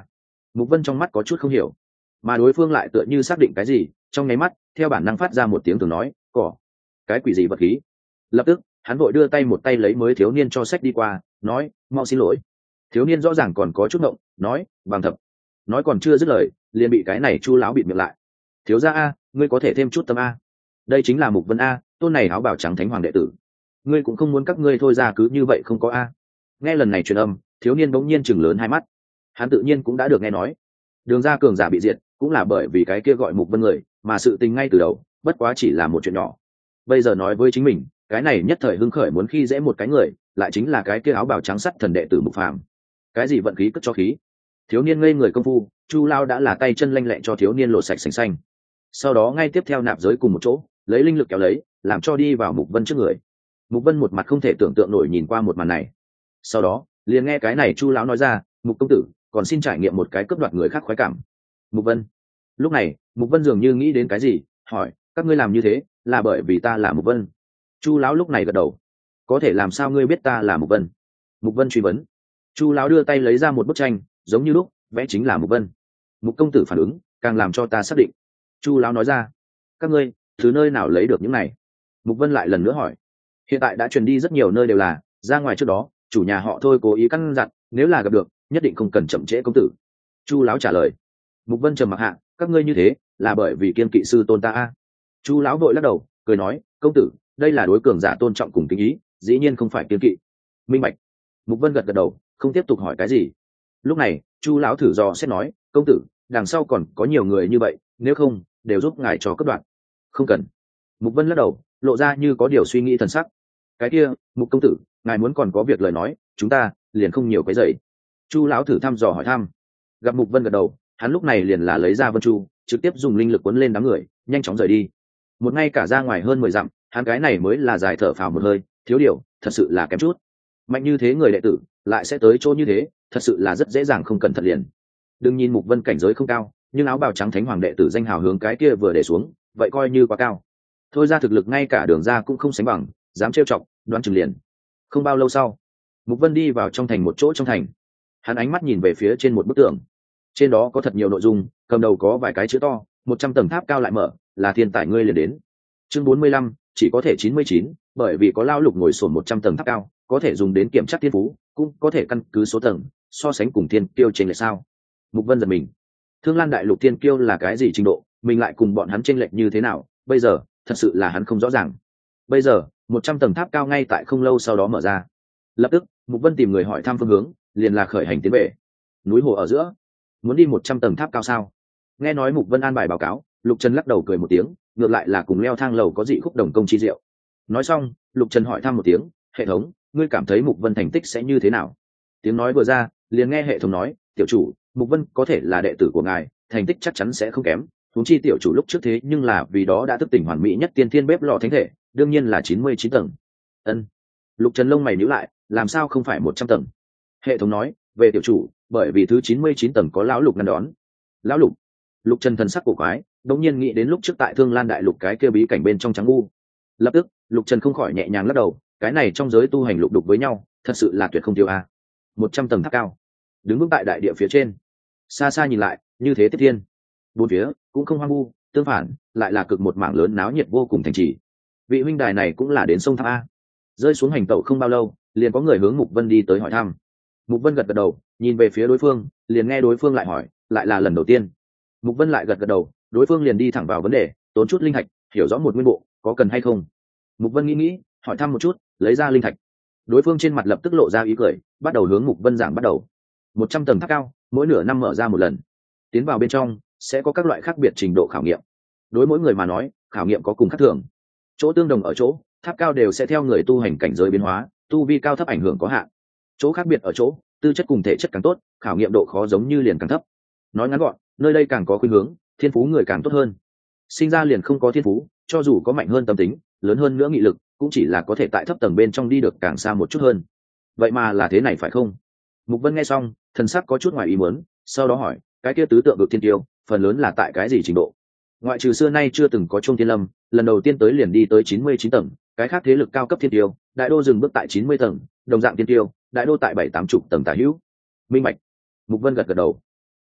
Mục Vân trong mắt có chút không hiểu, mà đối phương lại tựa như xác định cái gì, trong nháy mắt theo bản năng phát ra một tiếng thường nói cỏ. Cái quỷ gì vật khí. Lập tức hắn vội đưa tay một tay lấy mới thiếu niên cho sách đi qua, nói mau xin lỗi. Thiếu niên rõ ràng còn có chút ngộng, nói bằng thập. Nói còn chưa dứt lời liền bị cái này Chu lão bịt miệng lại. Thiếu gia a, ngươi có thể thêm chút tâm a. Đây chính là Mục Vân a, tôn này áo bào trắng thánh hoàng đệ tử. Ngươi cũng không muốn các ngươi thôi ra cứ như vậy không có a. Nghe lần này truyền âm, thiếu niên bỗng nhiên chừng lớn hai mắt. Hắn tự nhiên cũng đã được nghe nói đường ra cường giả bị diệt cũng là bởi vì cái kia gọi Mục Vân người, mà sự tình ngay từ đầu bất quá chỉ là một chuyện nhỏ. Bây giờ nói với chính mình cái này nhất thời hưng khởi muốn khi dễ một cái người, lại chính là cái kia áo bào trắng sắt thần đệ tử Mục Phàm. Cái gì vận khí cất cho khí. Thiếu niên ngây người công phu, Chu lao đã là tay chân lanh lẹ cho thiếu niên lột sạch sành xanh, sau đó ngay tiếp theo nạp giới cùng một chỗ lấy linh lực kéo lấy làm cho đi vào Mục Vân trước người. Mục Vân một mặt không thể tưởng tượng nổi nhìn qua một màn này, sau đó liền nghe cái này Chu lão nói ra, Mục công tử còn xin trải nghiệm một cái cướp đoạt người khác khoái cảm. Mục Vân. Lúc này Mục Vân dường như nghĩ đến cái gì, hỏi các ngươi làm như thế là bởi vì ta là Mục Vân? Chu lão lúc này gật đầu. Có thể làm sao ngươi biết ta là Mục Vân? Mục Vân truy vấn. Chu lão đưa tay lấy ra một bức tranh, giống như lúc vẽ chính là Mục Vân. Mục công tử phản ứng càng làm cho ta xác định. Chu lão nói ra, các ngươi từ nơi nào lấy được những này? Mục Vân lại lần nữa hỏi. Hiện tại đã truyền đi rất nhiều nơi đều là, ra ngoài trước đó chủ nhà họ thôi cố ý căn dặn nếu là gặp được nhất định không cần chậm trễ công tử. Chu lão trả lời. Mục Vân trầm mặc hạ, các ngươi như thế là bởi vì kiên kỵ sư tôn ta a. Chu lão vội lắc đầu cười nói, công tử đây là đối cường giả tôn trọng cùng kính ý, dĩ nhiên không phải kiên kỵ. Minh bạch. Mục Vân gật gật đầu, không tiếp tục hỏi cái gì. Lúc này Chu lão thử dò xét nói, công tử đằng sau còn có nhiều người như vậy, nếu không đều giúp ngài cho cấp đoạn. Không cần. Mục Vân lắc đầu, lộ ra như có điều suy nghĩ thần sắc. Cái kia Mục công tử ngài muốn còn có việc lời nói, chúng ta liền không nhiều cái dậy. Chu lão thử thăm dò hỏi thăm. Gặp Mục Vân gật đầu, hắn lúc này liền là lấy ra Vân Chu, trực tiếp dùng linh lực cuốn lên đám người, nhanh chóng rời đi. Một ngay cả ra ngoài hơn 10 dặm, hắn cái này mới là dài thở phào một hơi, thiếu điều, thật sự là kém chút. Mạnh như thế người đệ tử, lại sẽ tới chỗ như thế, thật sự là rất dễ dàng không cẩn thận liền. Đừng nhìn Mục Vân cảnh giới không cao, nhưng áo bào trắng thánh hoàng đệ tử danh hào hướng cái kia vừa để xuống, vậy coi như quá cao. Thôi ra thực lực ngay cả đường ra cũng không sánh bằng, dám trêu chọc, đoán chừng liền. Không bao lâu sau, Mục Vân đi vào trong thành một chỗ trong thành. Hắn ánh mắt nhìn về phía trên một bức tường, trên đó có thật nhiều nội dung, cầm đầu có vài cái chữ to, 100 tầng tháp cao lại mở, là thiên tài ngươi liền đến. Chương 45, chỉ có thể 99, bởi vì có lao lục ngồi sổn 100 tầng tháp cao, có thể dùng đến kiểm tra thiên phú, cũng có thể căn cứ số tầng, so sánh cùng thiên kiêu trên lệch sao? Mục Vân giật mình. Thương Lan đại lục thiên kiêu là cái gì trình độ, mình lại cùng bọn hắn chênh lệch như thế nào, bây giờ, thật sự là hắn không rõ ràng. Bây giờ, 100 tầng tháp cao ngay tại không lâu sau đó mở ra. Lập tức, Mục Vân tìm người hỏi thăm phương hướng, liền là khởi hành tiến về. Núi hồ ở giữa, muốn đi 100 tầng tháp cao sao? Nghe nói Mục Vân an bài báo cáo, Lục Trần lắc đầu cười một tiếng, ngược lại là cùng leo thang lầu có dị khúc đồng công chi diệu. Nói xong, Lục Trần hỏi thăm một tiếng, hệ thống, ngươi cảm thấy Mục Vân thành tích sẽ như thế nào? Tiếng nói vừa ra, liền nghe hệ thống nói, tiểu chủ, Mục Vân có thể là đệ tử của ngài, thành tích chắc chắn sẽ không kém. Huống chi tiểu chủ lúc trước thế nhưng là vì đó đã thức tỉnh hoàn mỹ nhất tiên thiên bếp lò thánh thể, đương nhiên là 99 tầng. Ân. Lục Trần lông mày nhíu lại, làm sao không phải 100 tầng? Hệ thống nói, về tiểu chủ, bởi vì thứ 99 tầng có lão Lục ngăn đón. Lão Lục? Lục Trần thần sắc cổ quái, đột nhiên nghĩ đến lúc trước tại Thương Lan đại lục cái kia bí cảnh bên trong trắng u. Lập tức, Lục Trần không khỏi nhẹ nhàng lắc đầu, cái này trong giới tu hành lục đục với nhau, thật sự là tuyệt không tiêu a. 100 tầng tháp cao, đứng vững tại đại địa phía trên. Xa xa nhìn lại, như thế tiết thiên. Bốn phía cũng không hoang vu, tương phản, lại là cực một mảng lớn náo nhiệt vô cùng thành trì. Vị huynh đài này cũng là đến sông tháp a. Rơi xuống hành tẩu không bao lâu, liền có người hướng Mục Vân đi tới hỏi thăm. Mục Vân gật gật đầu, nhìn về phía đối phương, liền nghe đối phương lại hỏi, lại là lần đầu tiên. Mục Vân lại gật gật đầu, đối phương liền đi thẳng vào vấn đề, tốn chút linh thạch, hiểu rõ một nguyên bộ, có cần hay không? Mục Vân nghĩ, hỏi thăm một chút, lấy ra linh thạch. Đối phương trên mặt lập tức lộ ra ý cười, bắt đầu hướng Mục Vân giảng bắt đầu. 100 tầng tháp cao, mỗi nửa năm mở ra một lần. Tiến vào bên trong, sẽ có các loại khác biệt trình độ khảo nghiệm. Đối mỗi người mà nói, khảo nghiệm có cùng khác thường. Chỗ tương đồng ở chỗ, tháp cao đều sẽ theo người tu hành cảnh giới biến hóa, tu vi cao thấp ảnh hưởng có hạn. Chỗ khác biệt ở chỗ, tư chất cùng thể chất càng tốt, khảo nghiệm độ khó giống như liền càng thấp. Nói ngắn gọn, nơi đây càng có khuynh hướng, thiên phú người càng tốt hơn. Sinh ra liền không có thiên phú, cho dù có mạnh hơn tâm tính, lớn hơn nữa nghị lực, cũng chỉ là có thể tại thấp tầng bên trong đi được càng xa một chút hơn. Vậy mà là thế này phải không? Mục Vân nghe xong, thần sắc có chút ngoài ý muốn, sau đó hỏi, cái kia tứ tượng vực thiên tiêu, phần lớn là tại cái gì trình độ? Ngoại trừ xưa nay chưa từng có Trung Thiên Lâm, lần đầu tiên tới liền đi tới 99 tầng, cái khác thế lực cao cấp thiên tiêu, đại đô dừng bước tại 90 tầng, đồng dạng thiên tiêu, đại đô tại 7-8 chục tầng tả hữu. Minh bạch. Mục Vân gật gật đầu.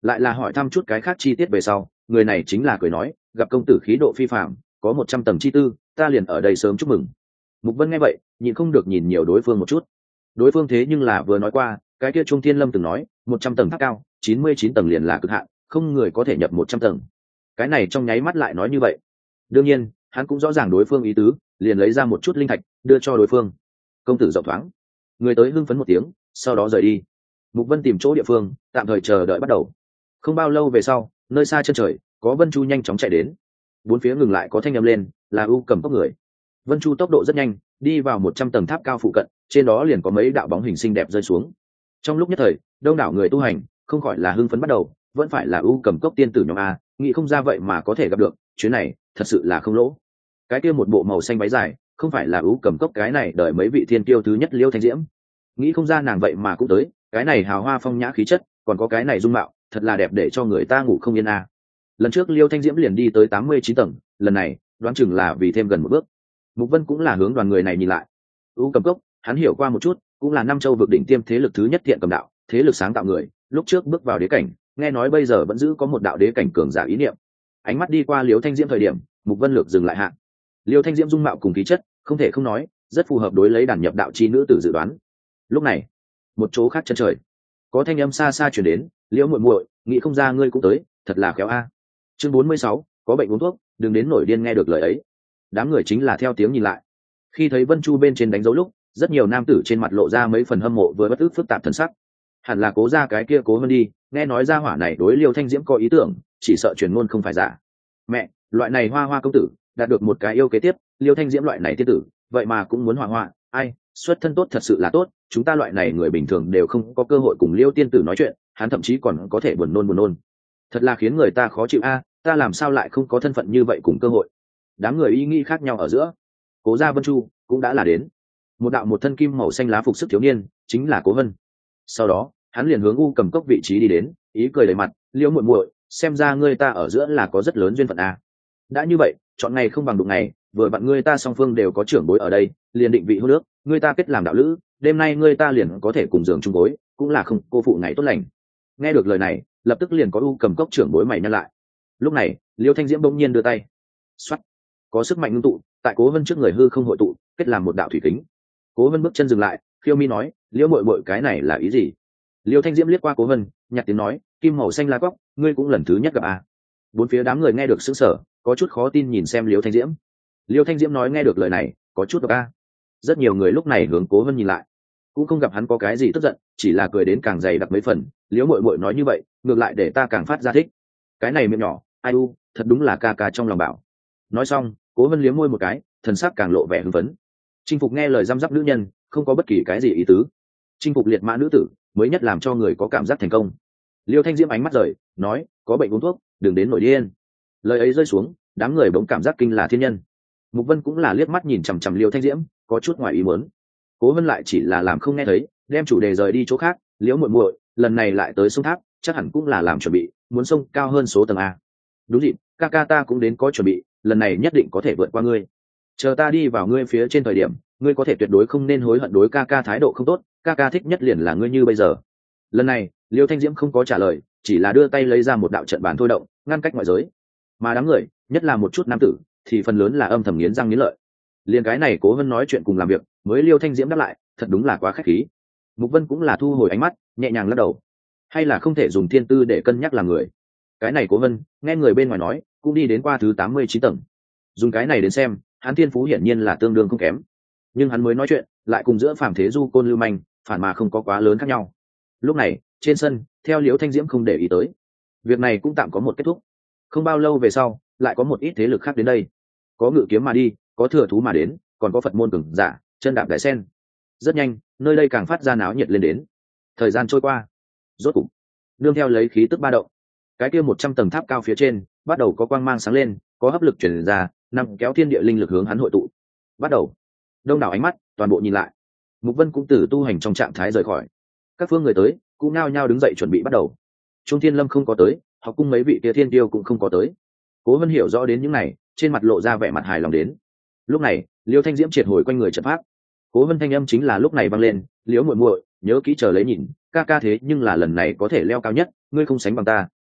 lại là hỏi thăm chút cái khác chi tiết về sau, người này chính là cười nói, gặp công tử khí độ phi phạm, có 100 tầng chi tư, ta liền ở đây sớm chúc mừng. Mục Vân nghe vậy nhịn không được nhìn nhiều đối phương một chút. Đối phương thế nhưng là vừa nói qua, cái kia Trung Thiên Lâm từng nói 100 tầng tháp cao, 99 tầng liền là cực hạn, không người có thể nhập 100 tầng. Cái này trong nháy mắt lại nói như vậy. Đương nhiên hắn cũng rõ ràng đối phương ý tứ, liền lấy ra một chút linh thạch đưa cho đối phương. Công tử rộng thoáng. Người tới hưng phấn một tiếng, sau đó rời đi. Mục Vân tìm chỗ địa phương tạm thời chờ đợi bắt đầu. Không bao lâu về sau, nơi xa chân trời có Vân Chu nhanh chóng chạy đến. Bốn phía ngừng lại có thanh âm lên, là U Cầm Cốc người. Vân Chu tốc độ rất nhanh, đi vào 100 tầng tháp cao phụ cận, trên đó liền có mấy đạo bóng hình xinh đẹp rơi xuống. Trong lúc nhất thời, đông đảo người tu hành không khỏi là hưng phấn bắt đầu, vẫn phải là U Cầm Cốc tiên tử nhóm a, nghĩ không ra vậy mà có thể gặp được, chuyến này thật sự là không lỗ. Cái kia một bộ màu xanh váy dài, không phải là U Cầm Cốc cái này đợi mấy vị thiên kiêu thứ nhất Liêu Thanh Diễm. Nghĩ không ra nàng vậy mà cũng tới, cái này hào hoa phong nhã khí chất, còn có cái này dung mạo, thật là đẹp để cho người ta ngủ không yên a. Lần trước Liêu Thanh Diễm liền đi tới 89 tầng, lần này đoán chừng là vì thêm gần một bước. Mục Vân cũng là hướng đoàn người này nhìn lại. U Cầm Cốc, hắn hiểu qua một chút, cũng là Nam Châu vực đỉnh tiêm thế lực thứ nhất thiện cầm đạo, thế lực sáng tạo người, lúc trước bước vào đế cảnh, nghe nói bây giờ vẫn giữ có một đạo đế cảnh cường giả ý niệm. Ánh mắt đi qua Liêu Thanh Diễm thời điểm, Mục Vân lược dừng lại hạ. Liêu Thanh Diễm dung mạo cùng khí chất, không thể không nói, rất phù hợp đối lấy đàn nhập đạo chi nữ tử dự đoán. Lúc này, một chỗ khác chân trời, có thanh âm xa xa truyền đến, Liễu muội muội, nghĩ không ra ngươi cũng tới, thật là khéo a. Chương 46, có bệnh uống thuốc, đừng đến nổi điên nghe được lời ấy. Đám người chính là theo tiếng nhìn lại. Khi thấy Vân Chu bên trên đánh dấu lúc, rất nhiều nam tử trên mặt lộ ra mấy phần hâm mộ vừa bất ức phức tạp thần sắc. Hẳn là Cố gia cái kia Cố Vân đi, nghe nói gia hỏa này đối Liêu Thanh Diễm có ý tưởng, chỉ sợ truyền ngôn không phải giả. Mẹ, loại này hoa hoa công tử, đạt được một cái yêu kế tiếp, Liêu Thanh Diễm loại này tiên tử, vậy mà cũng muốn hòa hoa, ai, xuất thân tốt thật sự là tốt, chúng ta loại này người bình thường đều không có cơ hội cùng Liêu tiên tử nói chuyện, hắn thậm chí còn có thể buồn nôn. Thật là khiến người ta khó chịu a, ta làm sao lại không có thân phận như vậy cùng cơ hội. Đám người ý nghĩ khác nhau ở giữa, Cố gia Vân Chu cũng đã là đến. Một đạo một thân kim màu xanh lá phục sức thiếu niên, chính là Cố Vân. Sau đó, hắn liền hướng U Cầm Cốc vị trí đi đến, ý cười đầy mặt, Liễu muội muội, xem ra ngươi ta ở giữa là có rất lớn duyên phận a. Đã như vậy, chọn ngày không bằng đụng ngày, vừa vặn ngươi ta song phương đều có trưởng bối ở đây, liền định vị hôn nước, ngươi ta kết làm đạo lữ, đêm nay ngươi ta liền có thể cùng giường chung gối, cũng là không cô phụ ngày tốt lành. Nghe được lời này, lập tức liền có U Cầm Cốc trưởng bối mày nhăn lại. Lúc này, Liêu Thanh Diễm bỗng nhiên đưa tay, xoắt, có sức mạnh ngưng tụ, tại Cố Vân trước người hư không hội tụ, kết làm một đạo thủy kính. Cố Vân bước chân dừng lại, khiêu mi nói, Liễu muội muội cái này là ý gì? Liêu Thanh Diễm liếc qua Cố Vân, nhặt tiếng nói, kim màu xanh lá cóc, ngươi cũng lần thứ nhất gặp à? Bốn phía đám người nghe được sững sờ, có chút khó tin nhìn xem Liêu Thanh Diễm. Liêu Thanh Diễm nói nghe được lời này, có chút độc a. Rất nhiều người lúc này hướng Cố Vân nhìn lại, cũng không gặp hắn có cái gì tức giận, chỉ là cười đến càng dày đặc mấy phần. Liễu muội muội nói như vậy, ngược lại để ta càng phát ra thích. Cái này miệng nhỏ, ai u, thật đúng là ca ca trong lòng bảo. Nói xong, Cố Vân liếm môi một cái, thần sắc càng lộ vẻ hưng phấn. Chinh phục nghe lời răm rắp nữ nhân, không có bất kỳ cái gì ý tứ. Chinh phục liệt mã nữ tử, mới nhất làm cho người có cảm giác thành công. Liêu Thanh Diễm ánh mắt rời, nói, có bệnh uống thuốc, đừng đến nổi điên. Lời ấy rơi xuống, đám người bỗng cảm giác kinh là thiên nhân. Mục Vân cũng là liếc mắt nhìn chằm chằm Liêu Thanh Diễm, có chút ngoài ý muốn. Cố Vân lại chỉ là làm không nghe thấy, đem chủ đề rời đi chỗ khác. Liễu muội muội, lần này lại tới sông tháp, chắc hẳn cũng là làm chuẩn bị, muốn sông cao hơn số tầng a. Đúng dịp, ca ca ta cũng đến có chuẩn bị, lần này nhất định có thể vượt qua ngươi. Chờ ta đi vào ngươi phía trên thời điểm, ngươi có thể tuyệt đối không nên hối hận đối ca ca thái độ không tốt, ca ca thích nhất liền là ngươi như bây giờ. Lần này, Liêu Thanh Diễm không có trả lời, chỉ là đưa tay lấy ra một đạo trận bàn thôi động, ngăn cách ngoại giới. Mà đám người, nhất là một chút nam tử, thì phần lớn là âm thầm nghiến răng nghiến lợi. Liên cái này Cố Vân nói chuyện cùng làm việc, mới Liêu Thanh Diễm đáp lại, thật đúng là quá khách khí. Mục Vân cũng là thu hồi ánh mắt, nhẹ nhàng lắc đầu. Hay là không thể dùng thiên tư để cân nhắc làm người. Cái này Cố Vân, nghe người bên ngoài nói, cũng đi đến qua thứ 89 tầng. Dùng cái này đến xem, hắn thiên phú hiển nhiên là tương đương không kém. Nhưng hắn mới nói chuyện, lại cùng giữa phàm thế du côn lưu manh, phản mà không có quá lớn khác nhau. Lúc này, trên sân, theo Liễu Thanh Diễm không để ý tới. Việc này cũng tạm có một kết thúc. Không bao lâu về sau, lại có một ít thế lực khác đến đây. Có ngự kiếm mà đi, có thừa thú mà đến, còn có Phật môn cường giả, chân đạp đại sen. Rất nhanh, nơi đây càng phát ra náo nhiệt lên đến. Thời gian trôi qua, rốt cục, nương theo lấy khí tức ba động, cái kia 100 tầng tháp cao phía trên, bắt đầu có quang mang sáng lên, có hấp lực truyền ra, nằm kéo thiên địa linh lực hướng hắn hội tụ. Bắt đầu, đông đảo ánh mắt, toàn bộ nhìn lại. Mục Vân cũng từ tu hành trong trạng thái rời khỏi. Các phương người tới, cũng nao nhao đứng dậy chuẩn bị bắt đầu. Trung Thiên Lâm không có tới, học cung mấy vị kia thiên tiêu cũng không có tới. Cố Vân hiểu rõ đến những này, trên mặt lộ ra vẻ mặt hài lòng đến. Lúc này, Liêu Thanh Diễm triệt hồi quanh người trận pháp. Cố Vân thanh âm chính là lúc này vang lên, Liễu muội muội, nhớ kỹ chờ lấy nhìn, ca ca thế nhưng là lần này có thể leo cao nhất, ngươi không sánh bằng ta,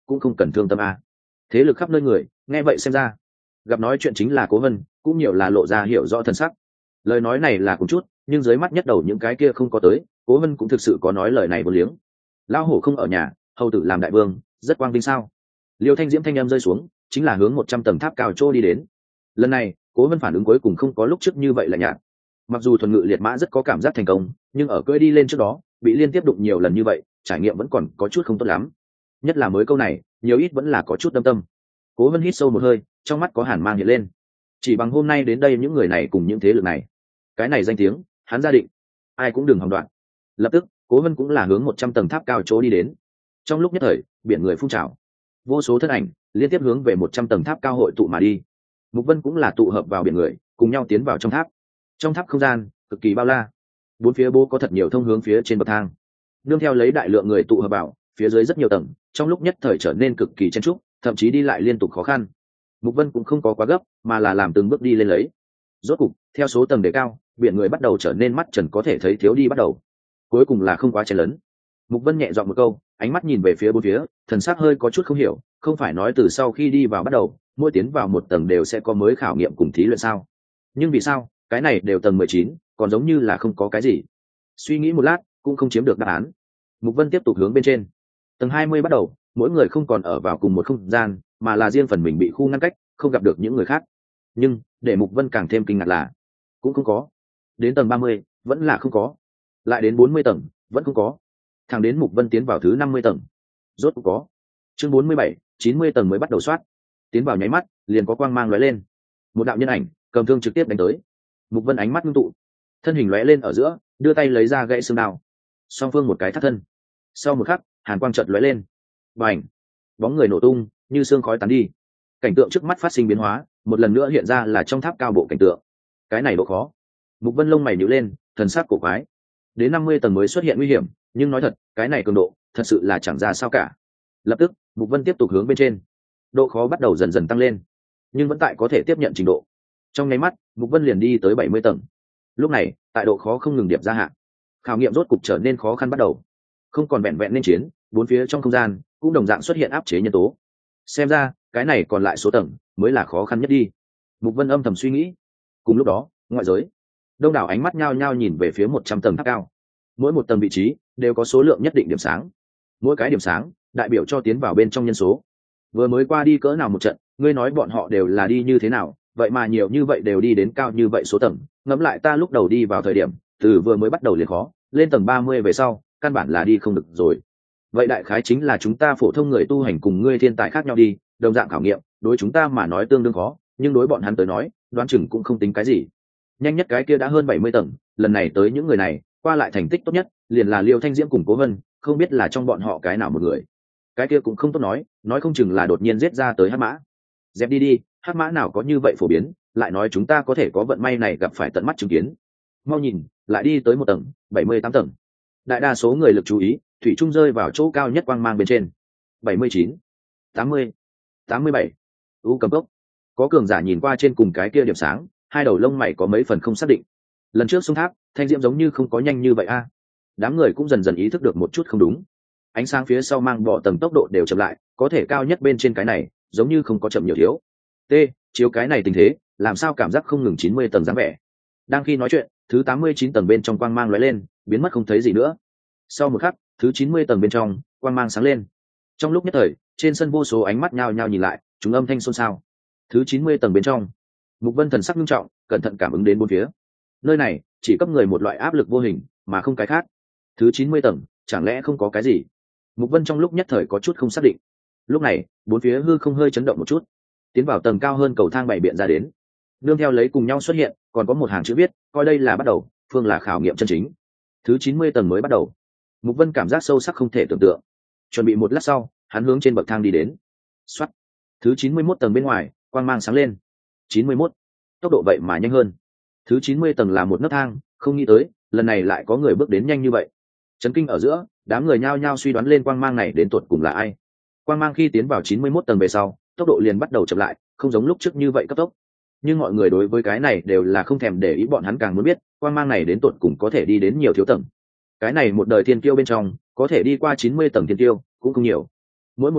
cũng không cần thương tâm a. Thế lực khắp nơi người nghe vậy xem ra gặp nói chuyện chính là Cố Vân, cũng nhiều là lộ ra hiểu rõ thân sắc. Lời nói này là cùng chút, nhưng dưới mắt nhất đầu những cái kia không có tới, Cố Vân cũng thực sự có nói lời này vô liếng. Lão hổ không ở nhà, hầu tử làm đại vương, rất quang vinh sao? Liêu Thanh Diễm thanh em rơi xuống, chính là hướng 100 tầng tháp cao trô đi đến. Lần này, Cố Vân phản ứng cuối cùng không có lúc trước như vậy là nhạt. Mặc dù thuần ngự liệt mã rất có cảm giác thành công, nhưng ở cưỡi đi lên trước đó, bị liên tiếp đụng nhiều lần như vậy, trải nghiệm vẫn còn có chút không tốt lắm. Nhất là mới câu này, nhiều ít vẫn là có chút đâm tâm. Cố Vân hít sâu một hơi, trong mắt có hàn mang hiện lên. Chỉ bằng hôm nay đến đây những người này cùng những thế lực này, cái này danh tiếng, hắn gia định, ai cũng đừng hòng đoạn. Lập tức, Cố Vân cũng là hướng 100 tầng tháp cao chỗ đi đến. Trong lúc nhất thời, biển người phun trào, vô số thân ảnh liên tiếp hướng về 100 tầng tháp cao hội tụ mà đi. Mục Vân cũng là tụ hợp vào biển người, cùng nhau tiến vào trong tháp. Trong tháp không gian cực kỳ bao la, bốn phía bố có thật nhiều thông hướng phía trên bậc thang. Nương theo lấy đại lượng người tụ hợp vào, phía dưới rất nhiều tầng, trong lúc nhất thời trở nên cực kỳ chen chúc, thậm chí đi lại liên tục khó khăn. Mục Vân cũng không có quá gấp, mà là làm từng bước đi lên lấy. Rốt cục, theo số tầng đề cao, biển người bắt đầu trở nên mắt trần có thể thấy thiếu đi bắt đầu. Cuối cùng là không quá chen lớn. Mục Vân nhẹ giọng một câu, ánh mắt nhìn về phía bốn phía, thần sắc hơi có chút không hiểu, không phải nói từ sau khi đi vào bắt đầu, mỗi tiến vào một tầng đều sẽ có mới khảo nghiệm cùng thí luyện sao? Nhưng vì sao, cái này đều tầng 19, còn giống như là không có cái gì. Suy nghĩ một lát, cũng không chiếm được đáp án. Mục Vân tiếp tục hướng bên trên. Tầng 20 bắt đầu, mỗi người không còn ở vào cùng một không gian, mà là riêng phần mình bị khu ngăn cách, không gặp được những người khác. Nhưng, để Mục Vân càng thêm kinh ngạc là, cũng không có. Đến tầng 30, vẫn là không có. Lại đến 40 tầng, vẫn không có. Thẳng đến Mục Vân tiến vào thứ 50 tầng, rốt cũng có. Chương 47, 90 tầng mới bắt đầu soát. Tiến vào nháy mắt, liền có quang mang lóe lên. Một đạo nhân ảnh, cầm thương trực tiếp đánh tới. Mục Vân ánh mắt ngưng tụ, thân hình lóe lên ở giữa, đưa tay lấy ra gãy xương đao. Song phương một cái thắt thân. Sau một khắc, hàn quang chợt lóe lên. Bành! Bóng người nổ tung, như xương khói tán đi. Cảnh tượng trước mắt phát sinh biến hóa, một lần nữa hiện ra là trong tháp cao bộ cảnh tượng. Cái này độ khó. Mục Vân lông mày nhíu lên, thần sắc cổ quái. Đến 50 tầng mới xuất hiện nguy hiểm, nhưng nói thật, cái này cường độ, thật sự là chẳng ra sao cả. Lập tức, Mục Vân tiếp tục hướng bên trên. Độ khó bắt đầu dần dần tăng lên, nhưng vẫn tại có thể tiếp nhận trình độ. Trong nháy mắt, Mục Vân liền đi tới 70 tầng. Lúc này, tại độ khó không ngừng điệp gia hạn, khảo nghiệm rốt cục trở nên khó khăn bắt đầu. Không còn vẹn vẹn nên chiến, bốn phía trong không gian cũng đồng dạng xuất hiện áp chế nhân tố. Xem ra, cái này còn lại số tầng mới là khó khăn nhất đi. Mục Vân âm thầm suy nghĩ. Cùng lúc đó, ngoại giới, đông đảo ánh mắt nhao nhao nhìn về phía 100 tầng tháp cao. Mỗi một tầng vị trí đều có số lượng nhất định điểm sáng. Mỗi cái điểm sáng đại biểu cho tiến vào bên trong nhân số. Vừa mới qua đi cỡ nào một trận, ngươi nói bọn họ đều là đi như thế nào, vậy mà nhiều như vậy đều đi đến cao như vậy số tầng. Ngẫm lại ta lúc đầu đi vào thời điểm, từ vừa mới bắt đầu liền khó, lên tầng 30 về sau, căn bản là đi không được rồi. Vậy đại khái chính là chúng ta phổ thông người tu hành cùng ngươi thiên tài khác nhau đi, đồng dạng khảo nghiệm, đối chúng ta mà nói tương đương khó, nhưng đối bọn hắn tới nói, đoán chừng cũng không tính cái gì. Nhanh nhất cái kia đã hơn 70 tầng, lần này tới những người này, qua lại thành tích tốt nhất, liền là Liêu Thanh Diễm cùng Cố Vân, không biết là trong bọn họ cái nào một người. Cái kia cũng không tốt nói không chừng là đột nhiên giết ra tới hắc mã. Dẹp đi đi, hắc mã nào có như vậy phổ biến, lại nói chúng ta có thể có vận may này gặp phải tận mắt chứng kiến. Mau nhìn, lại đi tới một tầng, 78 tầng. Đại đa số người lực chú ý, thủy trung rơi vào chỗ cao nhất quang mang bên trên. 79, 80, 87. U cầm cốc. Có cường giả nhìn qua trên cùng cái kia điểm sáng, hai đầu lông mày có mấy phần không xác định. Lần trước xuống tháp, Thanh Diễm giống như không có nhanh như vậy a. Đám người cũng dần dần ý thức được một chút không đúng. Ánh sáng phía sau mang bỏ tầng tốc độ đều chậm lại, có thể cao nhất bên trên cái này, giống như không có chậm nhiều thiếu. T, chiếu cái này tình thế, làm sao cảm giác không ngừng 90 tầng dáng vẻ. Đang khi nói chuyện, thứ 89 tầng bên trong quang mang lóe lên, biến mất không thấy gì nữa. Sau một khắc, thứ 90 tầng bên trong, quang mang sáng lên. Trong lúc nhất thời, trên sân vô số ánh mắt nhao nhao nhìn lại, chúng âm thanh xôn xao. Thứ 90 tầng bên trong, Mục Vân thần sắc nghiêm trọng, cẩn thận cảm ứng đến bốn phía. Nơi này chỉ cấp người một loại áp lực vô hình, mà không cái khác. Thứ 90 tầng, chẳng lẽ không có cái gì? Mục Vân trong lúc nhất thời có chút không xác định. Lúc này, bốn phía hư không hơi chấn động một chút. Tiến vào tầng cao hơn cầu thang bảy biện ra đến. Nương theo lấy cùng nhau xuất hiện, còn có một hàng chữ viết, coi đây là bắt đầu, phương là khảo nghiệm chân chính. Thứ 90 tầng mới bắt đầu. Mục Vân cảm giác sâu sắc không thể tưởng tượng. Chuẩn bị một lát sau, hắn hướng trên bậc thang đi đến. Soát. Thứ 91 tầng bên ngoài, quang mang sáng lên. 91. Tốc độ vậy mà nhanh hơn. Thứ 90 tầng là một nấc thang, không nghĩ tới, lần này lại có người bước đến nhanh như vậy. Chấn kinh ở giữa, đám người nhao nhao suy đoán lên quang mang này đến tuột cùng là ai. Quang mang khi tiến vào 91 tầng về sau, tốc độ liền bắt đầu chậm lại, không giống lúc trước như vậy cấp tốc. Nhưng mọi người đối với cái này đều là không thèm để ý, bọn hắn càng muốn biết, quang mang này đến tuột cùng có thể đi đến nhiều thiếu tầng. Cái này một đời thiên kiêu bên trong, có thể đi qua 90 tầng thiên kiêu cũng không nhiều. Mỗi một cái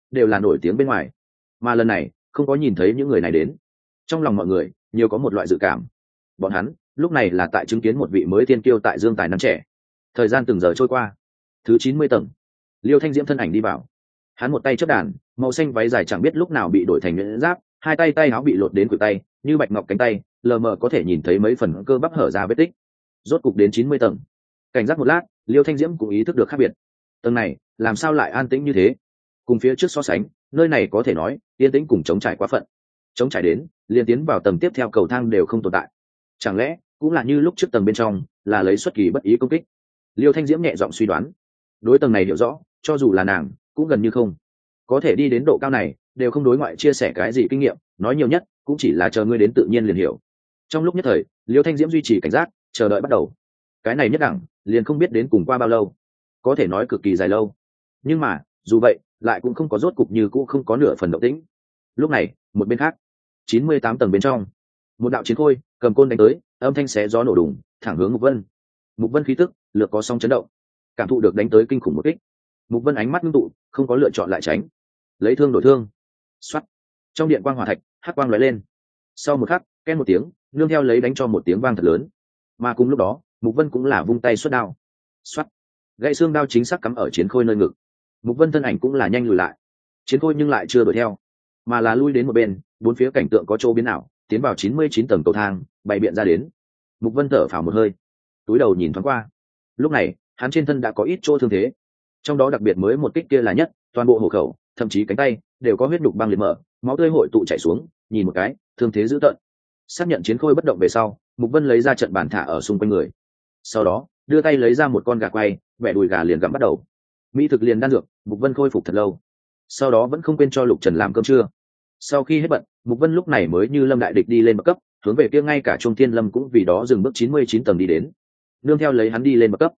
đều là nổi tiếng bên ngoài, mà lần này không có nhìn thấy những người này đến. Trong lòng mọi người nhiều có một loại dự cảm, bọn hắn lúc này là tại chứng kiến một vị mới tiên kiêu tại dương tài năm trẻ. Thời gian từng giờ trôi qua, thứ 90 tầng, Liêu Thanh Diễm thân ảnh đi vào. Hắn một tay chấp đàn, màu xanh váy dài chẳng biết lúc nào bị đổi thành nhuyễn giáp, hai tay áo bị lột đến khuỷu tay, như bạch ngọc cánh tay, lờ mờ có thể nhìn thấy mấy phần cơ bắp hở ra vết tích. Rốt cục đến 90 tầng. Cảnh giác một lát, Liêu Thanh Diễm cũng ý thức được khác biệt. Tầng này làm sao lại an tĩnh như thế? Cùng phía trước so sánh, nơi này có thể nói yên tĩnh cùng trống trải quá phận. Trống trải đến liền tiến vào tầng tiếp theo cầu thang đều không tồn tại. Chẳng lẽ cũng là như lúc trước tầng bên trong, là lấy xuất kỳ bất ý công kích? Liêu Thanh Diễm nhẹ giọng suy đoán. Đối tầng này hiểu rõ, cho dù là nàng cũng gần như không có thể đi đến độ cao này, đều không đối ngoại chia sẻ cái gì kinh nghiệm, nói nhiều nhất cũng chỉ là chờ ngươi đến tự nhiên liền hiểu. Trong lúc nhất thời, Liêu Thanh Diễm duy trì cảnh giác, chờ đợi bắt đầu. Cái này nhất đẳng liền không biết đến cùng qua bao lâu, có thể nói cực kỳ dài lâu. Nhưng mà dù vậy lại cũng không có rốt cục, như cũng không có nửa phần động tĩnh. Lúc này một bên khác, 98 tầng bên trong, một đạo chiến khôi cầm côn đánh tới, âm thanh xé gió nổ đùng, thẳng hướng Mục Vân. Mục Vân khí tức lược có sóng chấn động, cảm thụ được đánh tới kinh khủng một kích. Mục Vân ánh mắt ngưng tụ, không có lựa chọn lại tránh, lấy thương đổi thương. Xoát, trong điện quang hỏa thạch hắc quang lóe lên, sau một khắc ken một tiếng, nương theo lấy đánh cho một tiếng vang thật lớn. Mà cùng lúc đó Mục Vân cũng là vung tay xuất đao. Xoát, gãy xương đao chính xác cắm ở chiến khôi nơi ngực. Mục Vân thân ảnh cũng là nhanh lùi lại, chiến khôi nhưng lại chưa đuổi theo, mà là lui đến một bên. Bốn phía cảnh tượng có chỗ biến ảo, tiến vào 99 tầng cầu thang bày biện ra đến. Mục Vân thở phào một hơi, túi đầu nhìn thoáng qua. Lúc này hắn trên thân đã có ít chỗ thương thế, trong đó đặc biệt mới một kích kia là nhất, toàn bộ hổ khẩu thậm chí cánh tay đều có huyết nhục băng liệt mở, máu tươi hội tụ chảy xuống, nhìn một cái thương thế dữ tợn. Xác nhận chiến khôi bất động về sau, Mục Vân lấy ra trận bàn thả ở xung quanh người, sau đó đưa tay lấy ra một con gà quay, bẻ đùi gà liền gặm bắt đầu. Mỹ thực liền đan dược, Mục Vân khôi phục thật lâu, sau đó vẫn không quên cho Lục Trần làm cơm trưa. Sau khi hết bận, Mục Vân lúc này mới như lâm đại địch đi lên bậc cấp, hướng về kia ngay cả Trung Thiên Lâm cũng vì đó dừng bước 99 tầng đi đến. Nương theo lấy hắn đi lên bậc cấp,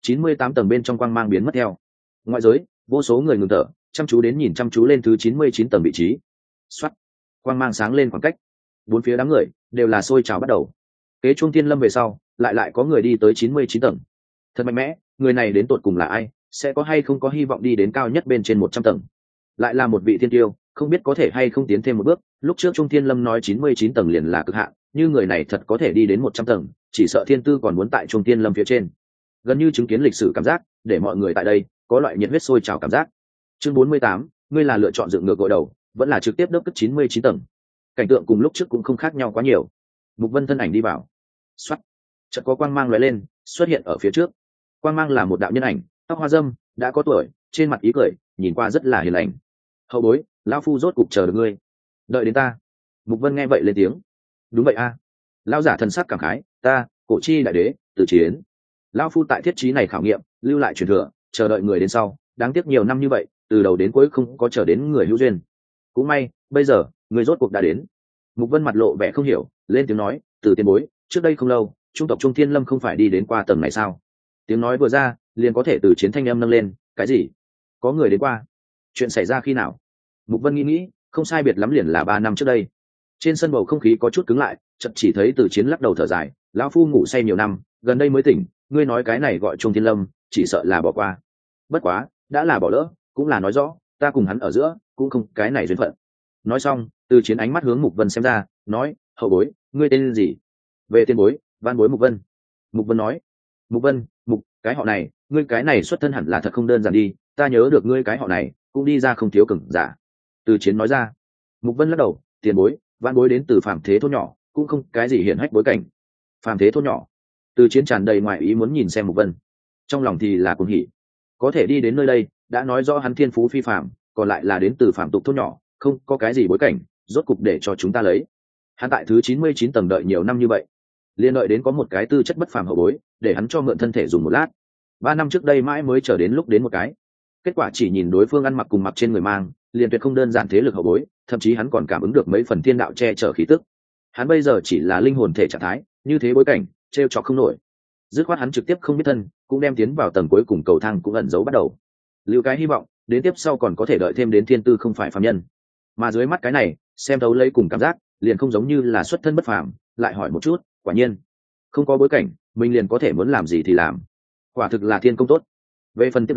98 tầng bên trong quang mang biến mất theo. Ngoại giới, vô số người ngừng thở, chăm chú đến nhìn chăm chú lên thứ 99 tầng vị trí. Soát, quang mang sáng lên khoảng cách, bốn phía đám người đều là sôi trào bắt đầu. Kế Trung Thiên Lâm về sau, lại có người đi tới 99 tầng. Thật mạnh mẽ, người này đến tột cùng là ai, sẽ có hay không có hy vọng đi đến cao nhất bên trên 100 tầng. Lại là một vị thiên tiêu, không biết có thể hay không tiến thêm một bước. Lúc trước Trung Thiên Lâm nói 99 tầng liền là cực hạn, như người này thật có thể đi đến 100 tầng, chỉ sợ thiên tư còn muốn tại Trung Thiên Lâm phía trên. Gần như chứng kiến lịch sử cảm giác, để mọi người tại đây có loại nhiệt huyết sôi trào cảm giác. Chương 48, ngươi là lựa chọn dựng ngược gội đầu, vẫn là trực tiếp đốc cất 99 tầng. Cảnh tượng cùng lúc trước cũng không khác nhau quá nhiều. Mục Vân thân ảnh đi vào. Xoát, chợt có quang mang lóe lên, xuất hiện ở phía trước. Quang mang là một đạo nhân ảnh, tóc hoa râm, đã có tuổi, trên mặt ý cười, nhìn qua rất là hiền lành. Hậu bối, lão phu rốt cục chờ được ngươi, đợi đến ta. Mục Vân nghe vậy lên tiếng. Đúng vậy a. Lão giả thần sắc cảm khái, ta, Cổ Chi đại đế, tự chiến. Lão phu tại thiết trí này khảo nghiệm, lưu lại truyền thừa, chờ đợi người đến sau. Đáng tiếc nhiều năm như vậy, từ đầu đến cuối không có chờ đến người hữu duyên. Cũng may, bây giờ người rốt cuộc đã đến. Mục Vân mặt lộ vẻ không hiểu, lên tiếng nói, từ tiền bối, trước đây không lâu, trung tộc Trung Thiên Lâm không phải đi đến qua tầng này sao? Tiếng nói vừa ra, liền có thể từ chiến thanh âm nâng lên, cái gì? Có người đến qua? Chuyện xảy ra khi nào? Mục Vân nghĩ, không sai biệt lắm liền là 3 năm trước đây. Trên sân bầu không khí có chút cứng lại, chợt chỉ thấy từ chiến lắc đầu thở dài, lão phu ngủ say nhiều năm, gần đây mới tỉnh, ngươi nói cái này gọi Trung Thiên Lâm, chỉ sợ là bỏ qua. Bất quá, đã là bỏ lỡ, cũng là nói rõ, ta cùng hắn ở giữa, cũng không cái này duyên phận. Nói xong, từ chiến ánh mắt hướng Mục Vân xem ra, nói, hậu bối, ngươi tên gì? Về tiền bối, van bối Mục Vân. Mục Vân nói, Mục Vân, Mục, cái họ này, ngươi cái này xuất thân hẳn là thật không đơn giản đi, ta nhớ được ngươi cái họ này, cũng đi ra không thiếu cường giả. Từ chiến nói ra. Mục Vân lắc đầu, tiền bối, van bối đến từ phàm thế thôn nhỏ, cũng không cái gì hiển hách bối cảnh. Phàm thế thôn nhỏ. Từ chiến tràn đầy ngoài ý muốn nhìn xem Mục Vân, trong lòng thì là cuồng hỉ. Có thể đi đến nơi đây, đã nói rõ hắn thiên phú phi phàm, còn lại là đến từ phàm tục thôn nhỏ, không có cái gì bối cảnh, rốt cục để cho chúng ta lấy. Hắn tại thứ 99 tầng đợi nhiều năm như vậy, liên đợi đến có một cái tư chất bất phàm hậu bối, để hắn cho mượn thân thể dùng một lát. 3 năm trước đây mãi mới chờ đến lúc đến một cái. Kết quả chỉ nhìn đối phương ăn mặc cùng mặc trên người mang, liền tuyệt không đơn giản thế lực hậu bối, thậm chí hắn còn cảm ứng được mấy phần thiên đạo che chở khí tức. Hắn bây giờ chỉ là linh hồn thể trạng thái, như thế bối cảnh, trêu chọc không nổi. Dứt khoát hắn trực tiếp không biết thân, cũng đem tiến vào tầng cuối cùng cầu thang cũng ẩn giấu bắt đầu. Lưu cái hy vọng, đến tiếp sau còn có thể đợi thêm đến thiên tư không phải phàm nhân. Mà dưới mắt cái này, xem thấu lấy cùng cảm giác, liền không giống như là xuất thân bất phàm, lại hỏi một chút, quả nhiên, không có bối cảnh, mình liền có thể muốn làm gì thì làm. Quả thực là thiên công tốt. Về phần tiếp đó,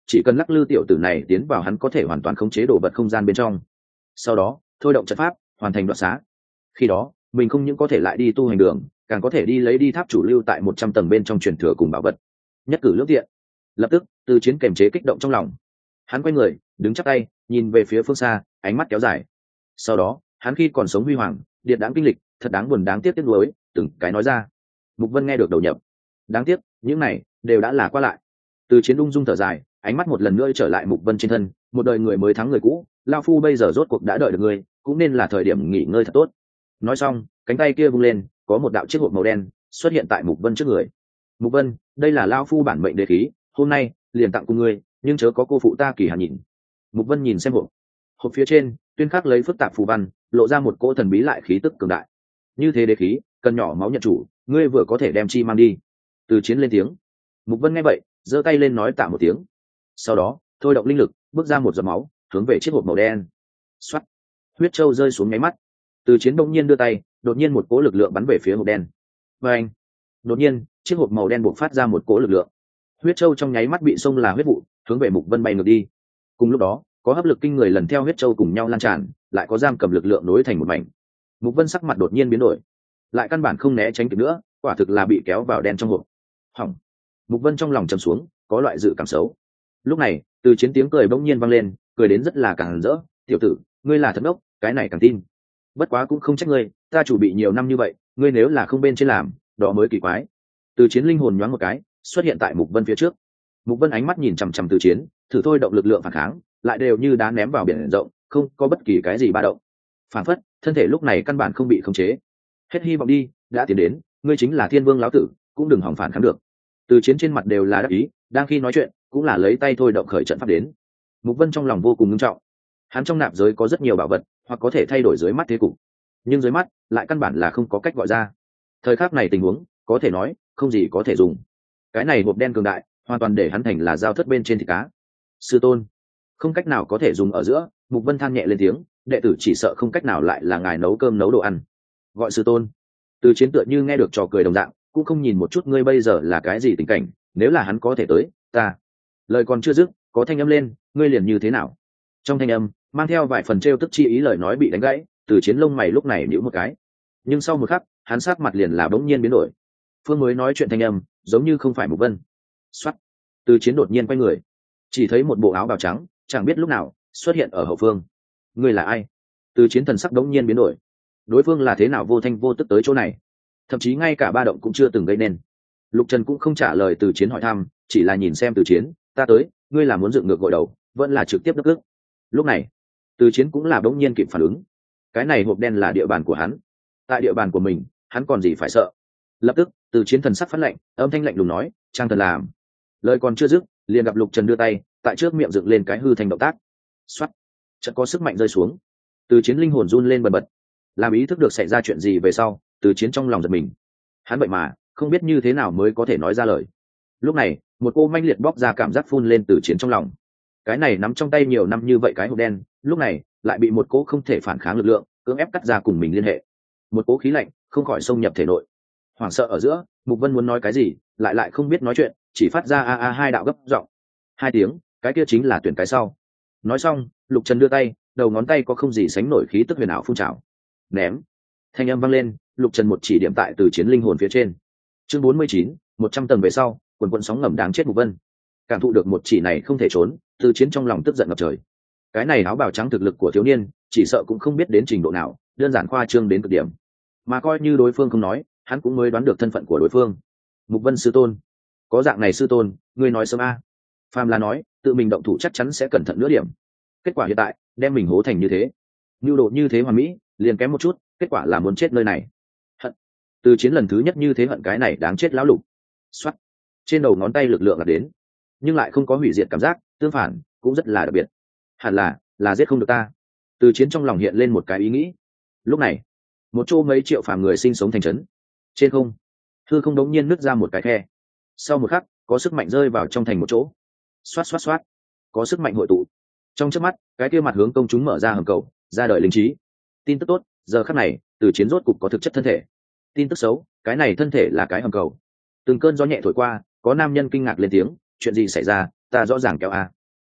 chỉ cần lắc lư tiểu tử này tiến vào hắn có thể hoàn toàn khống chế đồ vật không gian bên trong, sau đó thôi động trận pháp hoàn thành đoạt xá. Khi đó mình không những có thể lại đi tu hành đường, càng có thể đi lấy đi tháp chủ lưu tại 100 tầng bên trong truyền thừa cùng bảo vật, nhất cử lưỡng tiện. Lập tức Từ Chiến kềm chế kích động trong lòng, hắn quay người đứng chắp tay nhìn về phía phương xa, ánh mắt kéo dài. Sau đó hắn khi còn sống huy hoàng điện đáng kinh lịch, thật đáng buồn đáng tiếc tiếc nuối, từng cái nói ra. Mục Vân nghe được đầu nhập, đáng tiếc những này đều đã là qua lại. Từ Chiến ung dung thở dài, ánh mắt một lần nữa trở lại Mục Vân trên thân. Một đời người mới thắng người cũ, lao phu bây giờ rốt cuộc đã đợi được ngươi, cũng nên là thời điểm nghỉ ngơi thật tốt. Nói xong cánh tay kia vung lên, có một đạo chiếc hộp màu đen xuất hiện tại Mục Vân trước người. Mục Vân, đây là lao phu bản mệnh đế khí, hôm nay liền tặng cùng ngươi, nhưng chớ có cô phụ ta kỳ hạn nhìn. Mục Vân nhìn xem hộp phía trên tuyên khắc lấy phức tạp phù văn, lộ ra một cỗ thần bí lại khí tức cường đại. Như thế đế khí cần nhỏ máu nhận chủ, ngươi vừa có thể đem chi mang đi. Từ Chiến lên tiếng. Mục Vân nghe vậy giơ tay lên nói tạ một tiếng, sau đó thôi động linh lực bước ra một giọt máu hướng về chiếc hộp màu đen. Xoát, huyết châu rơi xuống nháy mắt. Từ Chiến đông nhiên đưa tay, đột nhiên một cỗ lực lượng bắn về phía hộp đen. Và anh, đột nhiên chiếc hộp màu đen bộc phát ra một cỗ lực lượng, huyết châu trong nháy mắt bị xông là huyết vụ, hướng về Mục Vân bay ngược đi. Cùng lúc đó có hấp lực kinh người lần theo huyết châu cùng nhau lan tràn, lại có giam cầm lực lượng nối thành một mảnh. Mục Vân sắc mặt đột nhiên biến đổi, lại căn bản không né tránh kịp nữa, quả thực là bị kéo vào đen trong hộp. Hỏng. Mục Vân trong lòng trầm xuống, có loại dự cảm xấu. Lúc này Từ Chiến tiếng cười bỗng nhiên vang lên, cười đến rất là càng rỡ. Tiểu tử, ngươi là thật đốc, cái này càng tin. Bất quá cũng không trách ngươi, ta chủ bị nhiều năm như vậy, ngươi nếu là không bên trên làm, đó mới kỳ quái. Từ Chiến linh hồn nhoáng một cái, xuất hiện tại Mục Vân phía trước. Mục Vân ánh mắt nhìn chằm chằm Từ Chiến, thử thôi động lực lượng phản kháng, lại đều như đá ném vào biển rộng, không có bất kỳ cái gì ba động. Phản phất thân thể lúc này căn bản không bị khống chế. Hết hy vọng đi, đã tiến đến, ngươi chính là Thiên Vương lão tử, cũng đừng hỏng phản kháng được. Từ Chiến trên mặt đều là đắc ý, đang khi nói chuyện cũng là lấy tay thôi động khởi trận pháp đến. Mục Vân trong lòng vô cùng nghiêm trọng, hắn trong nạp giới có rất nhiều bảo vật, hoặc có thể thay đổi dưới mắt thế cục, nhưng dưới mắt lại căn bản là không có cách gọi ra. Thời khắc này tình huống có thể nói không gì có thể dùng. Cái này hộp đen cường đại, hoàn toàn để hắn thành là dao thất bên trên thịt cá. Sư tôn, không cách nào có thể dùng ở giữa. Mục Vân than nhẹ lên tiếng, đệ tử chỉ sợ không cách nào lại là ngài nấu cơm nấu đồ ăn. Gọi sư tôn. Từ Chiến tựa như nghe được trò cười đồng dạng, cũng không nhìn một chút ngươi bây giờ là cái gì tình cảnh, nếu là hắn có thể tới, ta. Lời còn chưa dứt, có thanh âm lên, ngươi liền như thế nào? Trong thanh âm mang theo vài phần trêu tức chi ý, lời nói bị đánh gãy. Từ Chiến lông mày lúc này nhíu một cái, nhưng sau một khắc hắn sắc mặt liền là bỗng nhiên biến đổi. Phương mới nói chuyện thanh âm giống như không phải Mục Vân. Soát. Từ Chiến đột nhiên quay người, chỉ thấy một bộ áo bào trắng chẳng biết lúc nào xuất hiện ở hậu phương. Ngươi là ai? Từ Chiến thần sắc đống nhiên biến đổi, đối phương là thế nào vô thanh vô tức tới chỗ này, thậm chí ngay cả ba động cũng chưa từng gây nên. Lục Trần cũng không trả lời Từ Chiến hỏi thăm, chỉ là nhìn xem Từ Chiến, ta tới, ngươi là muốn dựng ngược gội đầu vẫn là trực tiếp đắc ức? Lúc này Từ Chiến cũng là đống nhiên kịp phản ứng, cái này hộp đen là địa bàn của hắn, tại địa bàn của mình hắn còn gì phải sợ. Lập tức Từ Chiến thần sắc phát lạnh, âm thanh lạnh lùng nói, trang thần làm. Lời còn chưa dứt, liền gặp Lục Trần đưa tay tại trước miệng dựng lên cái hư thành động tác. Xoát, chợt có sức mạnh rơi xuống. Từ Chiến linh hồn run lên bần bật, làm ý thức được xảy ra chuyện gì về sau, Từ Chiến trong lòng giật mình. Hắn vậy mà không biết như thế nào mới có thể nói ra lời. Lúc này một cô manh liệt bóc ra cảm giác phun lên Từ Chiến trong lòng. Cái này nắm trong tay nhiều năm như vậy cái hộp đen, lúc này lại bị một cỗ không thể phản kháng lực lượng cưỡng ép cắt ra cùng mình liên hệ. Một cỗ khí lạnh không khỏi xông nhập thể nội. Hoảng sợ ở giữa, Mục Vân muốn nói cái gì, lại không biết nói chuyện, chỉ phát ra a a hai đạo gấp giọng. Hai tiếng, cái kia chính là tuyển cái sau. Nói xong, Lục Trần đưa tay, đầu ngón tay có không gì sánh nổi khí tức huyền ảo phun trào. Ném. Thanh âm vang lên, Lục Trần một chỉ điểm tại Từ Chiến linh hồn phía trên. Chương 49, 100 tầng về sau, quần quần sóng ngầm đáng chết Mục Vân. Cảm thụ được một chỉ này không thể trốn, Từ Chiến trong lòng tức giận ngập trời. Cái này áo bào trắng thực lực của thiếu niên, chỉ sợ cũng không biết đến trình độ nào, đơn giản khoa trương đến cực điểm. Mà coi như đối phương không nói, hắn cũng mới đoán được thân phận của đối phương. Mục Vân sư tôn. Có dạng này sư tôn, ngươi nói sớm a. Phàm là nói, tự mình động thủ chắc chắn sẽ cẩn thận nửa điểm. Kết quả hiện tại, đem mình hố thành như thế. Nhu độ như thế hoàn mỹ, liền kém một chút, kết quả là muốn chết nơi này. Hận. Từ Chiến lần thứ nhất như thế hận cái này đáng chết lão lục. Xoát. Trên đầu ngón tay lực lượng là đến, nhưng lại không có hủy diệt cảm giác, tương phản, cũng rất là đặc biệt. Hẳn là giết không được ta. Từ Chiến trong lòng hiện lên một cái ý nghĩ. Lúc này, một chỗ mấy triệu phàm người sinh sống thành trấn. Trên không, hư không đống nhiên nứt ra một cái khe. Sau một khắc, có sức mạnh rơi vào trong thành một chỗ. Xoát xoát xoát, có sức mạnh hội tụ. Trong chớp mắt, cái kia mặt hướng công chúng mở ra hầm cầu, ra đời linh trí. Tin tức tốt, giờ khắc này, Từ Chiến rốt cục có thực chất thân thể. Tin tức xấu, cái này thân thể là cái hầm cầu. Từng cơn gió nhẹ thổi qua, có nam nhân kinh ngạc lên tiếng, chuyện gì xảy ra, ta rõ ràng kéo a.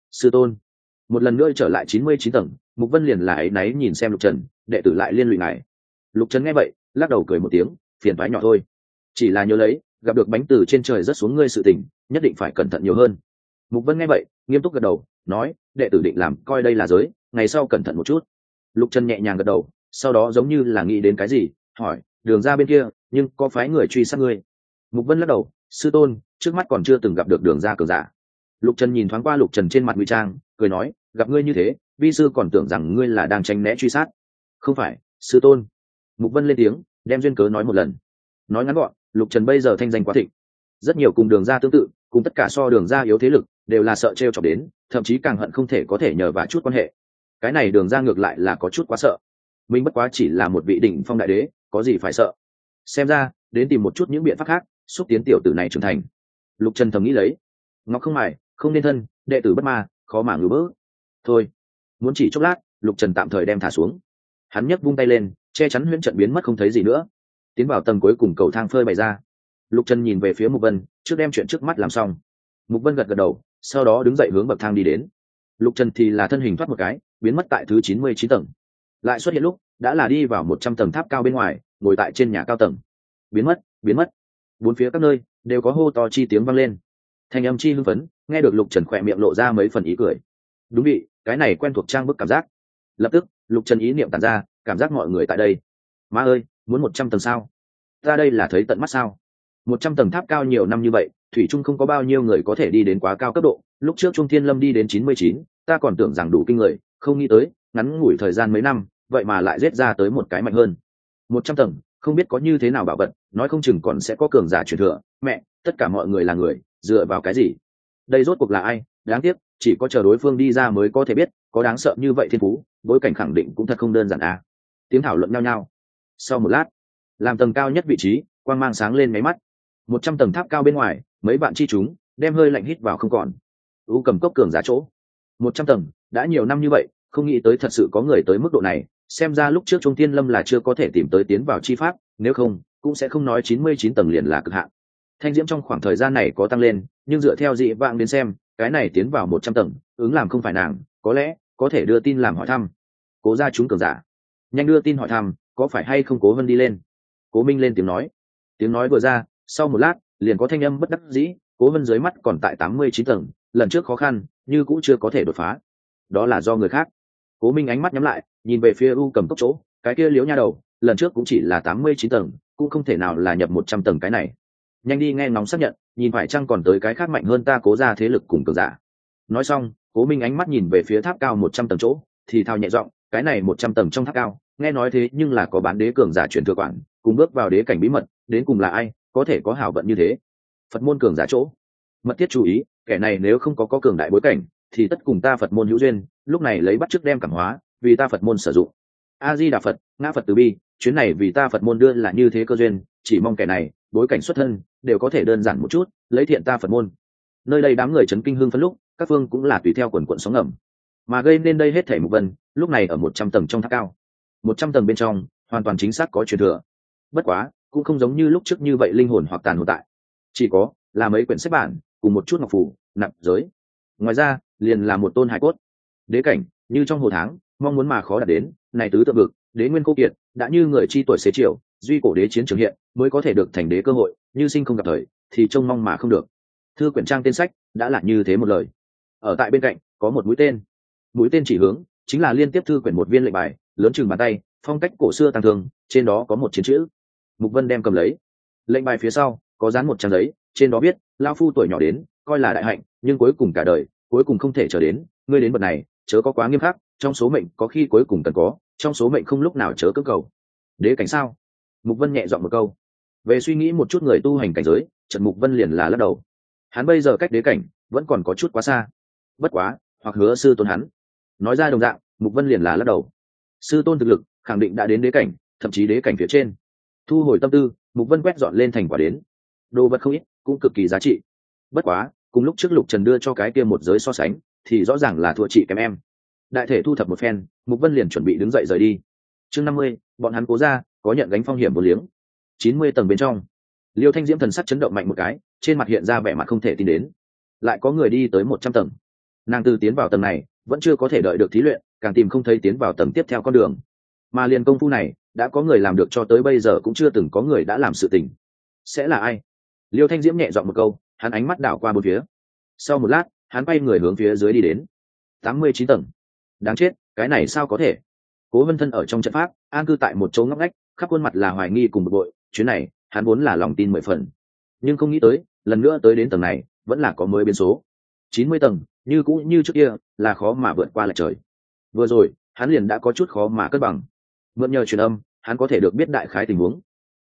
Sư tôn. Một lần nữa trở lại 99 tầng, Mục Vân liền là ấy náy nhìn xem Lục Trần, đệ tử lại liên lụy ngài. Lục Trần nghe vậy, lắc đầu cười một tiếng, phiền toái nhỏ thôi. Chỉ là nhớ lấy, gặp được bánh từ trên trời rớt xuống ngươi sự tình, nhất định phải cẩn thận nhiều hơn. Mục Vân nghe vậy, nghiêm túc gật đầu, nói, đệ tử định làm coi đây là giới, ngày sau cẩn thận một chút. Lục Trần nhẹ nhàng gật đầu, sau đó giống như là nghĩ đến cái gì, hỏi, đường ra bên kia, nhưng có phái người truy sát ngươi? Mục Vân lắc đầu, sư tôn, trước mắt còn chưa từng gặp được đường ra cường giả. Lục Trần nhìn thoáng qua Lục Trần trên mặt ngụy trang, cười nói, gặp ngươi như thế, vi sư còn tưởng rằng ngươi là đang tránh né truy sát. Không phải, sư tôn. Mục Vân lên tiếng, đem duyên cớ nói một lần. Nói ngắn gọn, Lục Trần bây giờ thanh danh quá thịnh, rất nhiều cùng đường ra tương tự, cùng tất cả so đường ra yếu thế lực, đều là sợ trêu chọc đến, thậm chí càng hận không thể có thể nhờ vả chút quan hệ. Cái này đường ra ngược lại là có chút quá sợ. Mình bất quá chỉ là một vị đỉnh phong đại đế, có gì phải sợ? Xem ra, đến tìm một chút những biện pháp khác, xúc tiến tiểu tử này trưởng thành. Lục Trần thầm nghĩ lấy. Ngọc không mài, không nên thân, đệ tử bất ma, khó mà ngừ bỡ. Thôi, muốn chỉ chốc lát, Lục Trần tạm thời đem thả xuống. Hắn nhấc vung tay lên, che chắn huyễn trận biến mất không thấy gì nữa. Tiến vào tầng cuối cùng cầu thang phơi bày ra. Lục Trần nhìn về phía Mục Vân, trước đem chuyện trước mắt làm xong. Mục Vân gật gật đầu, sau đó đứng dậy hướng bậc thang đi đến. Lục Trần thì là thân hình thoát một cái, biến mất tại thứ 99 tầng. Lại xuất hiện lúc, đã là đi vào 100 tầng tháp cao bên ngoài, ngồi tại trên nhà cao tầng. Biến mất, biến mất. Bốn phía các nơi đều có hô to chi tiếng vang lên. Thanh âm chi hưng phấn, nghe được Lục Trần khỏe miệng lộ ra mấy phần ý cười. Đúng vị, cái này quen thuộc trang bức cảm giác. Lập tức, Lục Trần ý niệm tản ra, cảm giác mọi người tại đây. Má ơi, muốn 100 tầng sao? Ta đây là thấy tận mắt sao? 100 tầng tháp cao nhiều năm như vậy, thủy chung không có bao nhiêu người có thể đi đến quá cao cấp độ. Lúc trước Trung Thiên Lâm đi đến 99, ta còn tưởng rằng đủ kinh người, không nghĩ tới, ngắn ngủi thời gian mấy năm, vậy mà lại giết ra tới một cái mạnh hơn. 100 tầng, không biết có như thế nào bảo vật, nói không chừng còn sẽ có cường giả truyền thừa. Mẹ, tất cả mọi người là người, dựa vào cái gì? Đây rốt cuộc là ai? Đáng tiếc, chỉ có chờ đối phương đi ra mới có thể biết, có đáng sợ như vậy thiên phú, bối cảnh khẳng định cũng thật không đơn giản à. Tiếng thảo luận nhau nhau. Sau một lát, làm tầng cao nhất vị trí, quang mang sáng lên máy mắt. 100 tầng tháp cao bên ngoài, mấy bạn chi chúng đem hơi lạnh hít vào không còn. U cầm cốc cường giả chỗ. 100 tầng, đã nhiều năm như vậy, không nghĩ tới thật sự có người tới mức độ này, xem ra lúc trước Trung Thiên Lâm là chưa có thể tìm tới tiến vào chi pháp, nếu không, cũng sẽ không nói 99 tầng liền là cực hạn. Thanh diễm trong khoảng thời gian này có tăng lên, nhưng dựa theo dị vãng đến xem, cái này tiến vào 100 tầng, ứng làm không phải nàng, có lẽ có thể đưa tin làm hỏi thăm. Cố gia chúng cường giả, nhanh đưa tin hỏi thăm, có phải hay không Cố Vân đi lên? Cố Minh lên tiếng nói. Tiếng nói vừa ra, sau một lát, liền có thanh âm bất đắc dĩ, Cố Vân dưới mắt còn tại 89 tầng, lần trước khó khăn, như cũng chưa có thể đột phá. Đó là do người khác. Cố Minh ánh mắt nhắm lại, nhìn về phía U cầm cốc chỗ, cái kia liếu nha đầu, lần trước cũng chỉ là 89 tầng, cũng không thể nào là nhập 100 tầng cái này. Nhanh đi nghe ngóng xác nhận, nhìn phải chăng còn tới cái khác mạnh hơn ta Cố gia thế lực cùng cường giả. Nói xong, Cố Minh ánh mắt nhìn về phía tháp cao 100 tầng chỗ, thì thào nhẹ giọng, cái này 100 tầng trong tháp cao, nghe nói thế nhưng là có bán đế cường giả chuyển thừa quản, cùng bước vào đế cảnh bí mật, đến cùng là ai, có thể có hảo vận như thế. Phật môn cường giả chỗ, mật thiết chú ý, kẻ này nếu không có cường đại bối cảnh, thì tất cùng ta Phật môn hữu duyên, lúc này lấy bắt chước đem cảm hóa, vì ta Phật môn sử dụng. A Di Đà Phật, ngã Phật từ bi, chuyến này vì ta Phật môn đưa là như thế cơ duyên, chỉ mong kẻ này, bối cảnh xuất thân, đều có thể đơn giản một chút, lấy thiện ta Phật môn. Nơi đây đám người chấn kinh hưng phấn lúc, các phương cũng là tùy theo quần quận sóng ngầm, mà gây nên đây hết thảy Mục Vân, lúc này ở 100 tầng trong tháp cao. 100 tầng bên trong, hoàn toàn chính xác có truyền thừa. Bất quá, cũng không giống như lúc trước như vậy linh hồn hoặc tàn hồn tại. Chỉ có là mấy quyển sách bản, cùng một chút ngọc phù, nạp giới. Ngoài ra, liền là một tôn hải cốt. Đế cảnh, như trong hồ tháng, mong muốn mà khó đạt đến, này tứ tự vực, đế nguyên cô kiệt, đã như người chi tuổi xế chiều, duy cổ đế chiến trường hiện, mới có thể được thành đế cơ hội, như sinh không gặp thời, thì trông mong mà không được. Thư quyển trang tên sách, đã là như thế một lời. Ở tại bên cạnh, có một mũi tên chỉ hướng, chính là liên tiếp thư quyển một viên lệnh bài, lớn chừng bàn tay, phong cách cổ xưa tăng thương, trên đó có một chiến chữ. Mục Vân đem cầm lấy. Lệnh bài phía sau có dán một trang giấy, trên đó viết, lao phu tuổi nhỏ đến, coi là đại hạnh, nhưng cuối cùng cả đời, cuối cùng không thể trở đến, ngươi đến bậc này, chớ có quá nghiêm khắc, trong số mệnh có khi cuối cùng cần có, trong số mệnh không lúc nào chớ cưỡng cầu. Đế cảnh sao? Mục Vân nhẹ giọng một câu. Về suy nghĩ một chút người tu hành cảnh giới, Trần Mục Vân liền là lắc đầu. Hắn bây giờ cách đế cảnh vẫn còn có chút quá xa. Bất quá, hoặc hứa sư tôn hắn. Nói ra đồng dạng, Mục Vân liền là lắc đầu. Sư tôn thực lực khẳng định đã đến đế cảnh, thậm chí đế cảnh phía trên. Thu hồi tâm tư, Mục Vân quét dọn lên thành quả đến. Đồ vật không ít, cũng cực kỳ giá trị. Bất quá, cùng lúc trước Lục Trần đưa cho cái kia một giới so sánh, thì rõ ràng là thua chị kém em. Đại thể thu thập một phen, Mục Vân liền chuẩn bị đứng dậy rời đi. Chương 50, bọn hắn Cố ra, có nhận gánh phong hiểm vô liếng. 90 tầng bên trong, Liêu Thanh Diễm thần sắc chấn động mạnh một cái, trên mặt hiện ra vẻ mặt không thể tin đến. Lại có người đi tới 100 tầng. Nàng từ tiến vào tầng này vẫn chưa có thể đợi được thí luyện, càng tìm không thấy tiến vào tầng tiếp theo con đường, mà liền công phu này đã có người làm được, cho tới bây giờ cũng chưa từng có người đã làm sự tình. Sẽ là ai? Liêu Thanh Diễm nhẹ giọng một câu, hắn ánh mắt đảo qua bốn phía. Sau một lát hắn bay người hướng phía dưới đi đến. 89 tầng. Đáng chết, cái này sao có thể? Cố Vân thân ở trong trận pháp, an cư tại một chỗ ngóc ngách, khắp khuôn mặt là hoài nghi cùng bực bội. Chuyến này hắn vốn là lòng tin 10 phần, nhưng không nghĩ tới lần nữa tới đến tầng này vẫn là có mới biến số. 90 tầng như cũ như trước kia, là khó mà vượt qua lại trời. Vừa rồi hắn liền đã có chút khó mà cân bằng, mượn nhờ truyền âm hắn có thể được biết đại khái tình huống.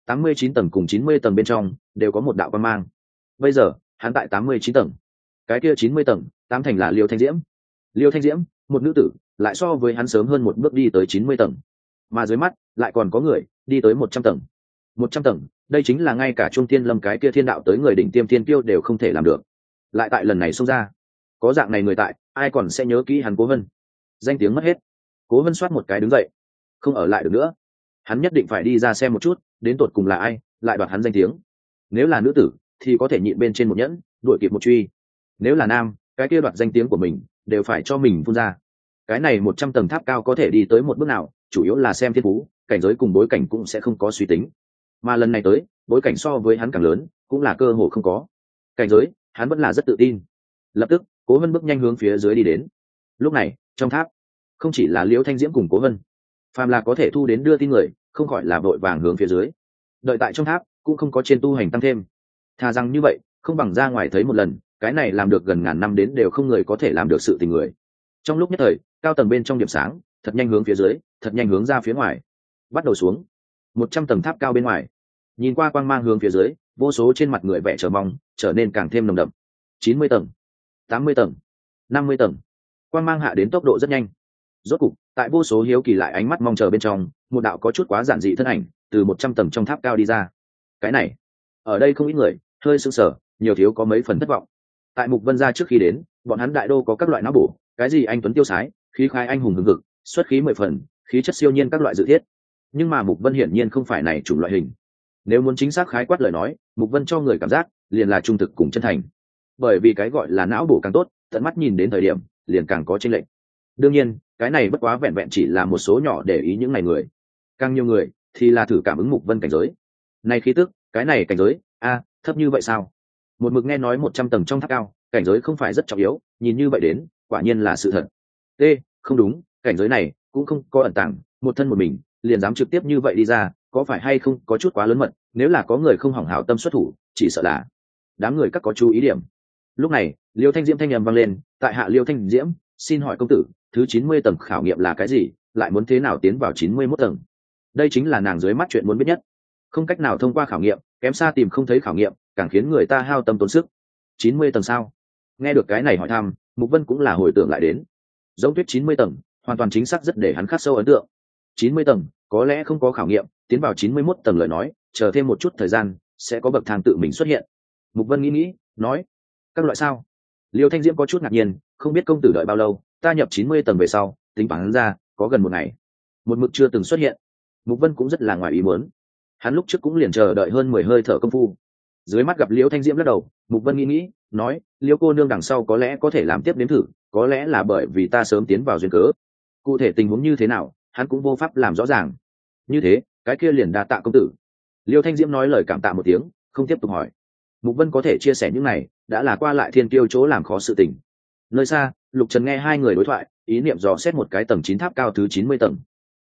89 tầng cùng 90 tầng bên trong đều có một đạo quang mang. Bây giờ hắn tại 89 tầng, cái kia 90 tầng tám thành là Liêu Thanh Diễm. Liêu Thanh Diễm, một nữ tử, lại so với hắn sớm hơn một bước đi tới 90 tầng, mà dưới mắt lại còn có người đi tới 100 tầng. 100 tầng, đây chính là ngay cả Trung Thiên Lâm cái kia thiên đạo tới người đỉnh tiêm thiên kiêu đều không thể làm được. Lại tại lần này xông ra, có dạng này người tại, ai còn sẽ nhớ kỹ hắn Cố Vân? Danh tiếng mất hết. Cố Vân soát một cái đứng dậy, không ở lại được nữa. Hắn nhất định phải đi ra xem một chút, đến tột cùng là ai lại đoạt hắn danh tiếng. Nếu là nữ tử thì có thể nhịn bên trên một nhẫn, đuổi kịp một truy. Nếu là nam, cái kia đoạt danh tiếng của mình đều phải cho mình phun ra. Cái này 100 tầng tháp cao có thể đi tới một bước nào, chủ yếu là xem thiên phú, cảnh giới cùng bối cảnh cũng sẽ không có suy tính. Mà lần này tới, bối cảnh so với hắn càng lớn, cũng là cơ hội không có. Cảnh giới, hắn vẫn là rất tự tin. Lập tức, Cố Vân bước nhanh hướng phía dưới đi đến. Lúc này, trong tháp, không chỉ là Liễu Thanh Diễm cùng Cố Vân, phàm là có thể thu đến đưa tin người, không khỏi là vội vàng hướng phía dưới. Đợi tại trong tháp, cũng không có trên tu hành tăng thêm. Thà rằng như vậy, không bằng ra ngoài thấy một lần, cái này làm được gần ngàn năm đến đều không người có thể làm được sự tình người. Trong lúc nhất thời, cao tầng bên trong điểm sáng, thật nhanh hướng phía dưới, thật nhanh hướng ra phía ngoài. Bắt đầu xuống. 100 tầng tháp cao bên ngoài. Nhìn qua quang mang hướng phía dưới, vô số trên mặt người vẻ chờ mong, trở nên càng thêm nồng đậm. 90 tầng, 80 tầng, 50 tầng. Quang mang hạ đến tốc độ rất nhanh. Rốt cục, tại vô số hiếu kỳ lại ánh mắt mong chờ bên trong, một đạo có chút quá giản dị thân ảnh từ 100 tầng trong tháp cao đi ra. Cái này, ở đây không ít người hơi sững sờ, nhiều thiếu có mấy phần thất vọng. Tại Mục Vân ra trước khi đến, bọn hắn đại đô có các loại não bổ, cái gì anh tuấn tiêu sái, khí khái anh hùng hừng hực, xuất khí 10 phần, khí chất siêu nhiên các loại dự thiết. Nhưng mà Mục Vân hiển nhiên không phải này chủng loại hình. Nếu muốn chính xác khái quát lời nói, Mục Vân cho người cảm giác liền là trung thực cùng chân thành. Bởi vì cái gọi là não bổ càng tốt, tận mắt nhìn đến thời điểm liền càng có chênh lệch. Đương nhiên, cái này bất quá vẹn vẹn chỉ là một số nhỏ để ý những này người. Càng nhiều người thì là thử cảm ứng Mục Vân cảnh giới. Này khí tức, cái này cảnh giới, thấp như vậy sao? Một mực nghe nói 100 tầng trong tháp cao, cảnh giới không phải rất trọng yếu, nhìn như vậy đến, quả nhiên là sự thật. Không đúng, cảnh giới này cũng không có ẩn tàng, một thân một mình, liền dám trực tiếp như vậy đi ra, có phải hay không có chút quá lớn mật, nếu là có người không hỏng hảo tâm xuất thủ, chỉ sợ là đám người các có chú ý điểm. Lúc này, Liêu Thanh Diễm thanh âm vang lên, tại hạ Liêu Thanh Diễm, xin hỏi công tử, thứ 90 tầng khảo nghiệm là cái gì, lại muốn thế nào tiến vào 91 tầng? Đây chính là nàng dưới mắt chuyện muốn biết nhất. Không cách nào thông qua khảo nghiệm, kém xa tìm không thấy khảo nghiệm, càng khiến người ta hao tâm tốn sức. 90 tầng sao? Nghe được cái này hỏi thăm, Mục Vân cũng là hồi tưởng lại đến. Giống tuyết 90 tầng, hoàn toàn chính xác rất để hắn khắc sâu ấn tượng. 90 tầng, có lẽ không có khảo nghiệm, tiến vào 91 tầng lời nói, chờ thêm một chút thời gian, sẽ có bậc thang tự mình xuất hiện. Mục Vân nghĩ, nói, các loại sao? Liêu Thanh Diễm có chút ngạc nhiên, không biết công tử đợi bao lâu, ta nhập 90 tầng về sau, tính toán ra, có gần một ngày. Một mực chưa từng xuất hiện. Mục Vân cũng rất là ngoài ý muốn. Hắn lúc trước cũng liền chờ đợi hơn 10 hơi thở công phu. Dưới mắt gặp Liêu Thanh Diễm lắc đầu, Mục Vân nghĩ, nói, Liêu cô nương đằng sau có lẽ có thể làm tiếp nếm thử, có lẽ là bởi vì ta sớm tiến vào duyên cớ. Cụ thể tình huống như thế nào, hắn cũng vô pháp làm rõ ràng. Như thế, cái kia liền đa tạ công tử. Liêu Thanh Diễm nói lời cảm tạ một tiếng, không tiếp tục hỏi. Mục Vân có thể chia sẻ những này, đã là qua lại thiên kiêu chỗ làm khó sự tình. Nơi xa, Lục Trần nghe hai người đối thoại, ý niệm dò xét một cái tầng 9 tháp cao thứ 90 tầng.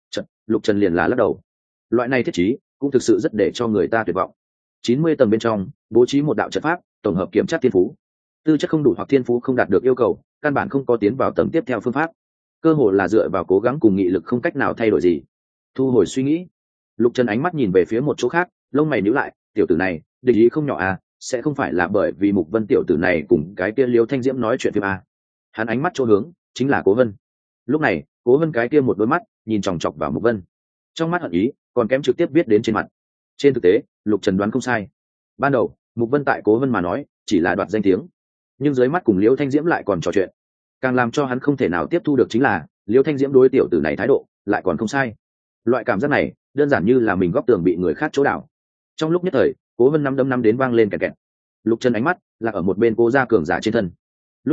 Lục Trần liền là lắc đầu. Loại này thiết trí, cũng thực sự rất để cho người ta tuyệt vọng. 90 tầng bên trong, bố trí một đạo trận pháp, tổng hợp kiểm tra thiên phú. Tư chất không đủ hoặc thiên phú không đạt được yêu cầu, căn bản không có tiến vào tầng tiếp theo phương pháp. Cơ hội là dựa vào cố gắng cùng nghị lực không cách nào thay đổi gì. Thu hồi suy nghĩ, Lục Trần ánh mắt nhìn về phía một chỗ khác, lông mày nhíu lại, tiểu tử này, địch ý không nhỏ à, sẽ không phải là bởi vì Mục Vân tiểu tử này cùng cái kia Liêu Thanh Diễm nói chuyện phim à. Hắn ánh mắt chỗ hướng, chính là Cố Vân. Lúc này, Cố Vân cái kia một đôi mắt, nhìn chòng chọc vào Mục Vân. Trong mắt hận ý, còn kém trực tiếp viết đến trên mặt. Trên thực tế, Lục Trần đoán không sai. Ban đầu, Mục Vân tại Cố Vân mà nói, chỉ là đoạt danh tiếng. Nhưng dưới mắt cùng Liêu Thanh Diễm lại còn trò chuyện. Càng làm cho hắn không thể nào tiếp thu được chính là, Liêu Thanh Diễm đối tiểu tử này thái độ, lại còn không sai. Loại cảm giác này, đơn giản như là mình góc tường bị người khác chỗ đảo. Trong lúc nhất thời, Cố Vân năm đấm năm đến vang lên kẹt kẹt. Lục Trần ánh mắt là ở một bên Cố gia cường giả trên thân. Lúc này,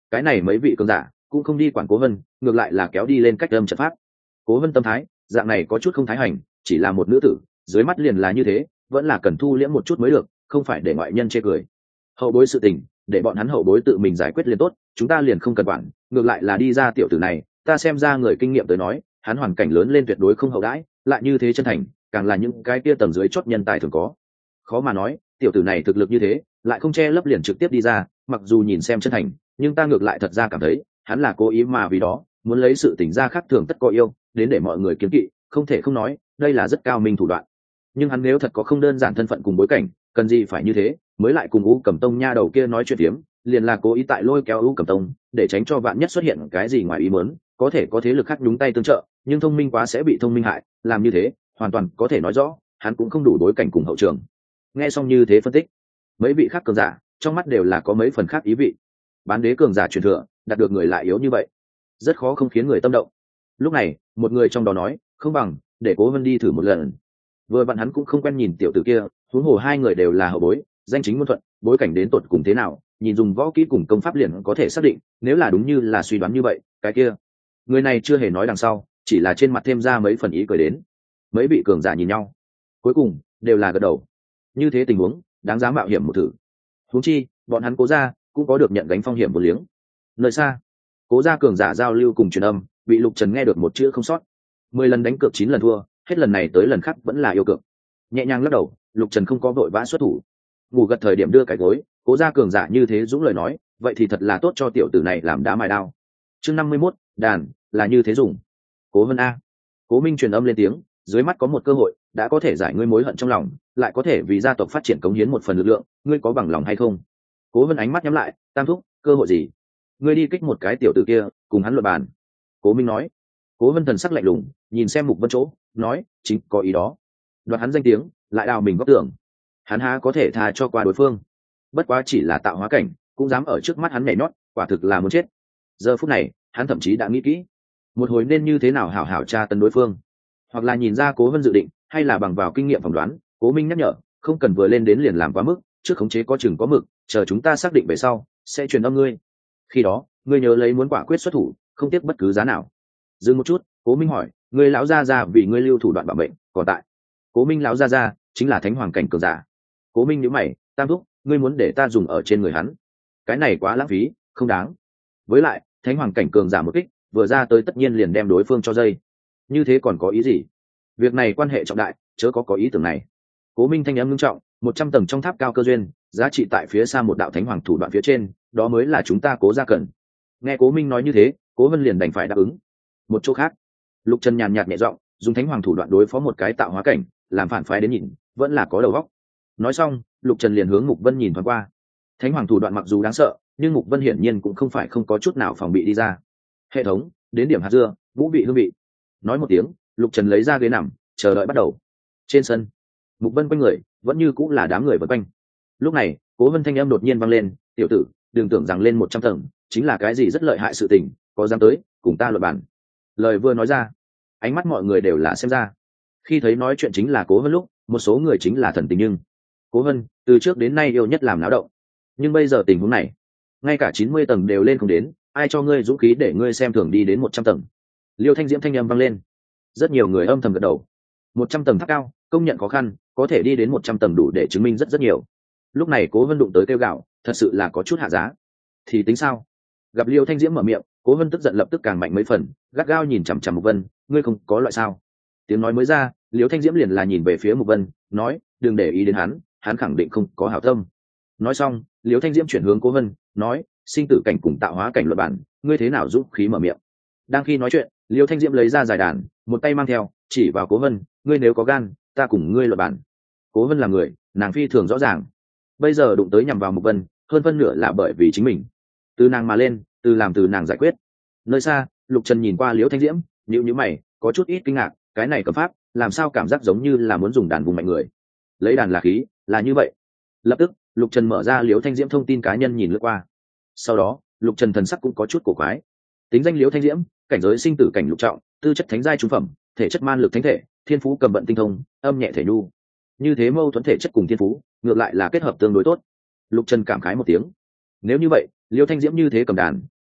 cái này mấy vị cường giả cũng không đi quản Cố Vân, ngược lại là kéo đi lên cách âm trận pháp. Cố Vân tâm thái dạng này có chút không thái hành, chỉ là một nữ tử dưới mắt liền là như thế, vẫn là cần thu liễm một chút mới được, không phải để ngoại nhân chê cười. Hậu bối sự tình để bọn hắn hậu bối tự mình giải quyết liền tốt, chúng ta liền không cần quản. Ngược lại là đi ra tiểu tử này, ta xem ra người kinh nghiệm tới nói, hắn hoàn cảnh lớn lên tuyệt đối không hậu đãi, lại như thế chân thành, càng là những cái kia tầng dưới chót nhân tài thường có. Khó mà nói, tiểu tử này thực lực như thế, lại không che lấp liền trực tiếp đi ra, mặc dù nhìn xem chân thành, nhưng ta ngược lại thật ra cảm thấy, hắn là cố ý mà vì đó, muốn lấy sự tình ra khác thường tất có yêu, đến để mọi người kiếm kỵ, không thể không nói, đây là rất cao minh thủ đoạn. Nhưng hắn nếu thật có không đơn giản thân phận cùng bối cảnh, cần gì phải như thế, mới lại cùng U Cẩm Tông nha đầu kia nói chuyện phiếm, liền là cố ý tại lôi kéo U Cẩm Tông, để tránh cho vạn nhất xuất hiện cái gì ngoài ý muốn, có thể có thế lực khác nhúng tay tương trợ, nhưng thông minh quá sẽ bị thông minh hại, làm như thế, hoàn toàn có thể nói rõ, hắn cũng không đủ bối cảnh cùng hậu trường. Nghe xong như thế phân tích, mấy vị khác cường giả trong mắt đều là có mấy phần khác ý vị. Bán đế cường giả truyền thừa, đạt được người lại yếu như vậy, rất khó không khiến người tâm động. Lúc này, một người trong đó nói, không bằng để Cố Vân đi thử một lần. Vừa vặn hắn cũng không quen nhìn tiểu tử kia, huống hồ hai người đều là hậu bối, danh chính ngôn thuận, bối cảnh đến tột cùng thế nào, nhìn dùng võ kỹ cùng công pháp liền có thể xác định, nếu là đúng như là suy đoán như vậy, cái kia. Người này chưa hề nói đằng sau, chỉ là trên mặt thêm ra mấy phần ý cười đến. Mấy vị cường giả nhìn nhau, cuối cùng đều là gật đầu. Như thế tình huống, đáng giá mạo hiểm một thử. Huống chi, bọn hắn Cố gia cũng có được nhận gánh phong hiểm một liếng. Nơi xa, Cố gia cường giả giao lưu cùng truyền âm, bị Lục Trần nghe được một chữ không sót. 10 lần đánh cược 9 lần thua, hết lần này tới lần khác vẫn là yêu cược. Nhẹ nhàng lắc đầu, Lục Trần không có vội vã xuất thủ. Ngủ gật thời điểm đưa cái gối, Cố gia cường giả như thế dũng lời nói, vậy thì thật là tốt cho tiểu tử này làm đá mài đao. Chương 51, đàn là như thế dùng. Cố Vân a. Cố Minh truyền âm lên tiếng, dưới mắt có một cơ hội, đã có thể giải ngươi mối hận trong lòng, lại có thể vì gia tộc phát triển cống hiến một phần lực lượng, ngươi có bằng lòng hay không? Cố Vân ánh mắt nhắm lại, Tam thúc, cơ hội gì? Ngươi đi kích một cái tiểu tử kia, cùng hắn luận bàn. Cố Minh nói. Cố Vân thần sắc lạnh lùng, nhìn xem Mục Vân chỗ, nói, chính có ý đó. Đoạt hắn danh tiếng, lại đào mình góc tưởng. Hắn há có thể tha cho qua đối phương. Bất quá chỉ là tạo hóa cảnh, cũng dám ở trước mắt hắn nhảy nhót, quả thực là muốn chết. Giờ phút này, hắn thậm chí đã nghĩ kỹ, một hồi nên như thế nào hảo hảo tra tấn đối phương, hoặc là nhìn ra Cố Vân dự định, hay là bằng vào kinh nghiệm phỏng đoán. Cố Minh nhắc nhở, không cần vừa lên đến liền làm quá mức, trước khống chế có chừng có mực, chờ chúng ta xác định về sau, sẽ truyền âm ngươi. Khi đó, ngươi nhớ lấy muốn quả quyết xuất thủ, không tiếc bất cứ giá nào. Dừng một chút, Cố Minh hỏi, ngươi lão gia gia vì ngươi lưu thủ đoạn bảo mệnh, còn tại. Cố Minh lão gia gia chính là thánh hoàng cảnh cường giả. Cố Minh nhíu mày, Tam thúc, ngươi muốn để ta dùng ở trên người hắn, cái này quá lãng phí, không đáng. Với lại, thánh hoàng cảnh cường giả một kích, vừa ra tới tất nhiên liền đem đối phương cho dây. Như thế còn có ý gì? Việc này quan hệ trọng đại, chớ có ý tưởng này. Cố Minh thanh âm nghiêm trọng, 100 tầng trong tháp cao cơ duyên, giá trị tại phía xa một đạo thánh hoàng thủ đoạn phía trên, đó mới là chúng ta Cố gia cần. Nghe Cố Minh nói như thế, Cố Vân liền đành phải đáp ứng. Một chỗ khác, Lục Trần nhàn nhạt nhẹ giọng, dùng thánh hoàng thủ đoạn đối phó một cái tạo hóa cảnh, làm phản phái đến nhìn, vẫn là có đầu óc. Nói xong, Lục Trần liền hướng Mục Vân nhìn thoáng qua. Thánh hoàng thủ đoạn mặc dù đáng sợ, nhưng Mục Vân hiển nhiên cũng không phải không có chút nào phòng bị đi ra. Hệ thống, đến điểm hạt dưa, vũ vị hương vị. Nói một tiếng, Lục Trần lấy ra ghế nằm, chờ đợi bắt đầu. Trên sân, Mục Vân quanh người vẫn như cũng là đám người vây quanh. Lúc này, Cố Vân thanh âm đột nhiên vang lên, "Tiểu tử, đừng tưởng rằng lên 100 tầng chính là cái gì rất lợi hại sự tình, có dám tới, cùng ta luận bàn." Lời vừa nói ra, ánh mắt mọi người đều là xem ra. Khi thấy nói chuyện chính là Cố Vân lúc, một số người chính là thần tình, nhưng Cố Vân từ trước đến nay yêu nhất làm náo động. Nhưng bây giờ tình huống này, ngay cả 90 tầng đều lên không đến, ai cho ngươi dũng khí để ngươi xem thường đi đến 100 tầng? Liêu Thanh Diễm thanh âm vang lên. Rất nhiều người âm thầm gật đầu. 100 tầng tháp cao, công nhận khó khăn, có thể đi đến 100 tầng đủ để chứng minh rất nhiều. Lúc này Cố Vân đụng tới kêu gạo, thật sự là có chút hạ giá. Thì tính sao? Gặp Liêu Thanh Diễm mở miệng, Cố Vân tức giận lập tức càng mạnh mấy phần, gắt gao nhìn chằm chằm Mục Vân, ngươi không có loại sao? Tiếng nói mới ra, Liêu Thanh Diễm liền là nhìn về phía Mục Vân, nói, đừng để ý đến hắn, hắn khẳng định không có hảo tâm. Nói xong, Liêu Thanh Diễm chuyển hướng Cố Vân, nói, sinh tử cảnh cùng tạo hóa cảnh luận bản, ngươi thế nào dũng khí mở miệng? Đang khi nói chuyện, Liêu Thanh Diễm lấy ra giải đàn, một tay mang theo, chỉ vào Cố Vân, ngươi nếu có gan, ta cùng ngươi luận bản. Cố Vân là người, nàng phi thường rõ ràng. Bây giờ đụng tới nhằm vào Mục Vân, hơn phân nửa là bởi vì chính mình. Từ nàng mà lên, từ làm từ nàng giải quyết. Nơi xa, Lục Trần nhìn qua Liễu Thanh Diễm, nhíu mày, có chút ít kinh ngạc, cái này cấm pháp, làm sao cảm giác giống như là muốn dùng đàn vùng mạnh người. Lấy đàn là khí, là như vậy. Lập tức, Lục Trần mở ra Liễu Thanh Diễm thông tin cá nhân nhìn lướt qua. Sau đó, Lục Trần thần sắc cũng có chút cổ quái. Tính danh Liễu Thanh Diễm, cảnh giới sinh tử cảnh lục trọng, tư chất thánh giai trung phẩm, thể chất man lực thánh thể, thiên phú cầm vận tinh thông, âm nhẹ thể nhu. Như thế mâu thuẫn thể chất cùng thiên phú, ngược lại là kết hợp tương đối tốt. Lục Trần cảm khái một tiếng. Nếu như vậy, Liễu Thanh Diễm như thế cầm đàn,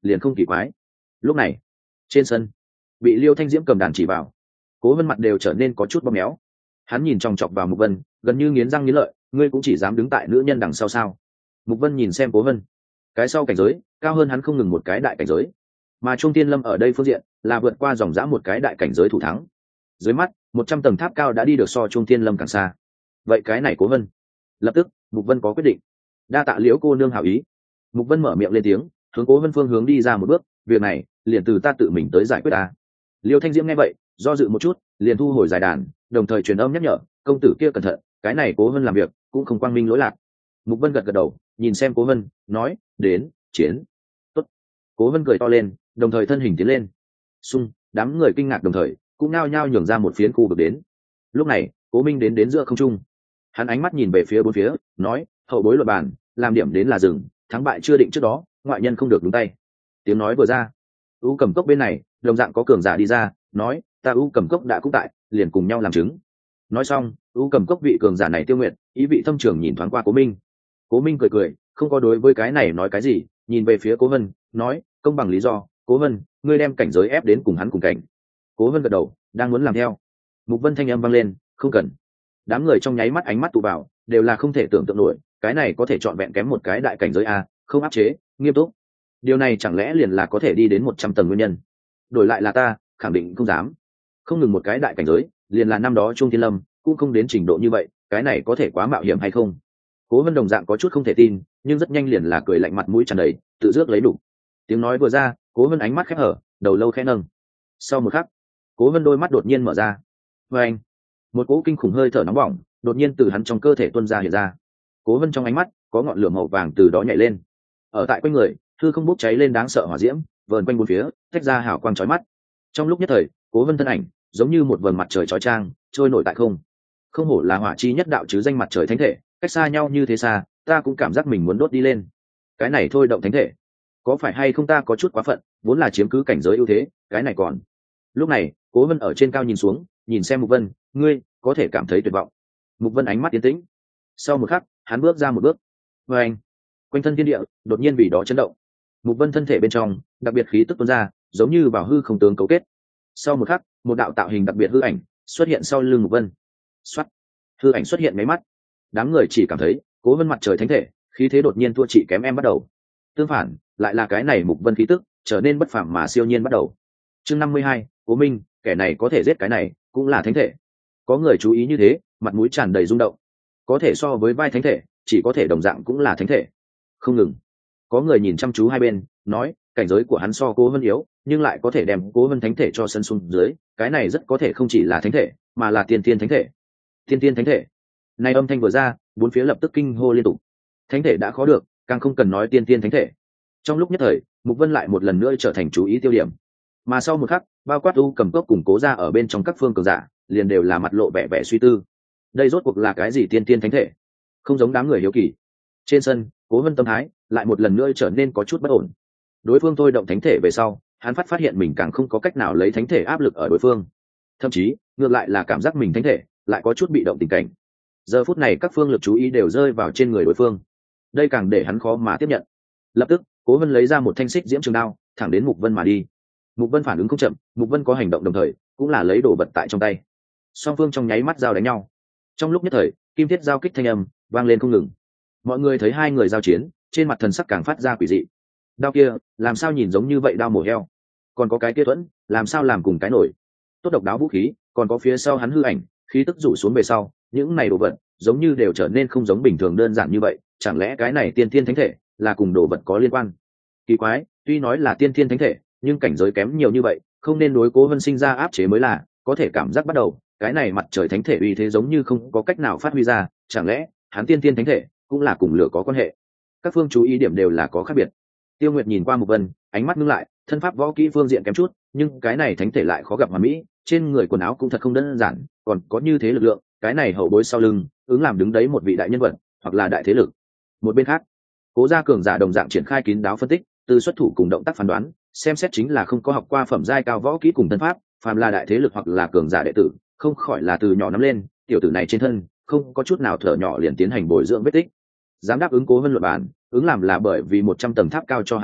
liền không kỳ quái. Lúc này trên sân, bị Liêu Thanh Diễm cầm đàn chỉ vào, Cố Vân mặt đều trở nên có chút bóp méo. Hắn nhìn chòng chọc vào Mục Vân, gần như nghiến răng nghiến lợi, ngươi cũng chỉ dám đứng tại nữ nhân đằng sau sao? Mục Vân nhìn xem Cố Vân, cái sau cảnh giới cao hơn hắn không ngừng một cái đại cảnh giới, mà Trung Tiên Lâm ở đây phương diện là vượt qua dòng dã một cái đại cảnh giới thủ thắng. Dưới mắt 100 tầng tháp cao đã đi được so Trung Tiên Lâm càng xa. Vậy cái này Cố Vân, lập tức Mục Vân có quyết định. Đa tạ Liễu cô nương hảo ý. Mục Vân mở miệng lên tiếng, hướng Cố Vân phương hướng đi ra một bước, việc này liền từ ta tự mình tới giải quyết ta. Liêu Thanh Diễm nghe vậy do dự một chút, liền thu hồi giải đàn, đồng thời truyền âm nhắc nhở công tử kia cẩn thận, cái này Cố Vân làm việc cũng không quang minh lỗi lạc. Mục Vân gật gật đầu, nhìn xem Cố Vân nói, đến chiến. Tốt. Cố Vân cười to lên, đồng thời thân hình tiến lên. Xung, đám người kinh ngạc đồng thời cũng nao nhao nhường ra một phiến khu vực đến. Lúc này Cố Minh đến giữa không trung, hắn ánh mắt nhìn về phía bốn phía, nói, hậu bối luận bàn, làm điểm đến là dừng, thắng bại chưa định trước đó, ngoại nhân không được đúng tay. Tiếng nói vừa ra, U Cầm Cốc bên này đồng dạng có cường giả đi ra, nói, ta U Cầm Cốc đã cũng tại, liền cùng nhau làm chứng. Nói xong, U Cầm Cốc vị cường giả này Tiêu Nguyệt ý vị thâm trường nhìn thoáng qua Cố Minh. Cố Minh cười cười, không có đối với cái này nói cái gì, nhìn về phía Cố Vân, nói, công bằng lý do, Cố Vân, ngươi đem cảnh giới ép đến cùng hắn cùng cảnh. Cố Vân gật đầu, đang muốn làm theo. Mục Vân thanh âm vang lên, không cần. Đám người trong nháy mắt ánh mắt tụ vào, đều là không thể tưởng tượng nổi, cái này có thể chọn vẹn kém một cái đại cảnh giới a, không áp chế, nghiêm túc. Điều này chẳng lẽ liền là có thể đi đến 100 tầng nguyên nhân? Đổi lại là ta, khẳng định không dám. Không ngừng một cái đại cảnh giới, liền là năm đó Trung Thiên Lâm cũng không đến trình độ như vậy, cái này có thể quá mạo hiểm hay không? Cố Vân đồng dạng có chút không thể tin, nhưng rất nhanh liền là cười lạnh, mặt mũi tràn đầy tự rước lấy đủ. Tiếng nói vừa ra, Cố Vân ánh mắt khép hở, đầu lâu khẽ nâng. Sau một khắc, Cố Vân đôi mắt đột nhiên mở ra. Và anh, một cỗ kinh khủng hơi thở nóng bỏng đột nhiên từ hắn trong cơ thể tuôn ra hiện ra. Cố Vân trong ánh mắt có ngọn lửa màu vàng từ đó nhảy lên. Ở tại quanh người, hư không bốc cháy lên đáng sợ hỏa diễm, vờn quanh bốn phía, tách ra hào quang chói mắt. Trong lúc nhất thời, Cố Vân thân ảnh giống như một vầng mặt trời chói chang, trôi nổi tại không. Không hổ là hỏa chi nhất đạo chứ danh mặt trời thánh thể, cách xa nhau như thế xa, ta cũng cảm giác mình muốn đốt đi lên. Cái này thôi động thánh thể, có phải hay không ta có chút quá phận, vốn là chiếm cứ cảnh giới ưu thế, cái này còn. Lúc này, Cố Vân ở trên cao nhìn xuống, nhìn xem Mục Vân, ngươi có thể cảm thấy tuyệt vọng. Mục Vân ánh mắt tiến tĩnh. Sau một khắc, hắn bước ra một bước. Và anh, quanh thân thiên địa đột nhiên vì đó chấn động. Mục Vân thân thể bên trong đặc biệt khí tức tuôn ra, giống như vào hư không tướng cấu kết. Sau một khắc, một đạo tạo hình đặc biệt hư ảnh xuất hiện sau lưng Mục Vân. Xoát, hư ảnh xuất hiện mấy mắt. Đám người chỉ cảm thấy Cố Vân mặt trời thánh thể, khí thế đột nhiên thua chị kém em bắt đầu. Tương phản, lại là cái này Mục Vân khí tức trở nên bất phàm mà siêu nhiên bắt đầu. Chương 52, Cố Minh, kẻ này có thể giết cái này, cũng là thánh thể. Có người chú ý như thế, mặt mũi tràn đầy rung động. Có thể so với vai thánh thể, chỉ có thể đồng dạng cũng là thánh thể. Không ngừng, có người nhìn chăm chú hai bên, nói, cảnh giới của hắn so Cố Vân yếu, nhưng lại có thể đem Cố Vân thánh thể cho sân xuống dưới, cái này rất có thể không chỉ là thánh thể, mà là tiên tiên thánh thể. Tiên tiên thánh thể. Này âm thanh vừa ra, bốn phía lập tức kinh hô liên tục. Thánh thể đã khó được, càng không cần nói tiên tiên thánh thể. Trong lúc nhất thời, Mục Vân lại một lần nữa trở thành chú ý tiêu điểm. Mà sau một khắc, bao quát U Cầm Cốc cùng Cố gia ở bên trong các phương cường giả, liền đều là mặt lộ vẻ vẻ suy tư. Đây rốt cuộc là cái gì tiên tiên thánh thể? Không giống đám người hiếu kỳ. Trên sân, Cố Vân tâm thái lại một lần nữa trở nên có chút bất ổn. Đối phương thôi động thánh thể về sau, hắn phát hiện mình càng không có cách nào lấy thánh thể áp lực ở đối phương. Thậm chí, ngược lại là cảm giác mình thánh thể lại có chút bị động tình cảnh. Giờ phút này các phương lực chú ý đều rơi vào trên người đối phương. Đây càng để hắn khó mà tiếp nhận. Lập tức, Cố Vân lấy ra một thanh xích diễm trường đao, thẳng đến Mục Vân mà đi. Mục Vân phản ứng không chậm, Mục Vân có hành động đồng thời, cũng là lấy đồ vật tại trong tay. Song phương trong nháy mắt giao đánh nhau. Trong lúc nhất thời, kim thiết giao kích thanh âm vang lên không ngừng. Mọi người thấy hai người giao chiến, trên mặt thần sắc càng phát ra quỷ dị. Đao kia, làm sao nhìn giống như vậy đao mổ heo? Còn có cái kia thuẫn, làm sao làm cùng cái nổi? Tốt độc đáo vũ khí, còn có phía sau hắn hư ảnh, khí tức rủ xuống về sau, những này đồ vật giống như đều trở nên không giống bình thường đơn giản như vậy, chẳng lẽ cái này tiên thiên thánh thể là cùng đồ vật có liên quan? Kỳ quái, tuy nói là tiên thiên thánh thể, nhưng cảnh giới kém nhiều như vậy, không nên đối Cố Vân sinh ra áp chế mới là, có thể cảm giác bắt đầu, cái này mặt trời thánh thể uy thế giống như không có cách nào phát huy ra, chẳng lẽ hắn tiên thiên thánh thể cũng là cùng lửa có quan hệ? Các phương chú ý điểm đều là có khác biệt. Tiêu Nguyệt nhìn qua Mục Vân, ánh mắt ngưng lại, thân pháp võ kỹ phương diện kém chút, nhưng cái này thánh thể lại khó gặp hoàn mỹ, trên người quần áo cũng thật không đơn giản, còn có như thế lực lượng, cái này hậu bối sau lưng, ứng làm đứng đấy một vị đại nhân vật, hoặc là đại thế lực. Một bên khác, Cố gia cường giả đồng dạng triển khai kín đáo phân tích, từ xuất thủ cùng động tác phán đoán, xem xét chính là không có học qua phẩm giai cao võ kỹ cùng thân pháp, phàm là đại thế lực hoặc là cường giả đệ tử, không khỏi là từ nhỏ nắm lên, tiểu tử này trên thân không có chút nào thở nhỏ liền tiến hành bồi dưỡng vết tích. Dám đáp ứng Cố Vân luận bản, ứng làm là bởi vì 100 tầng tháp cao cho hắn lực lượng,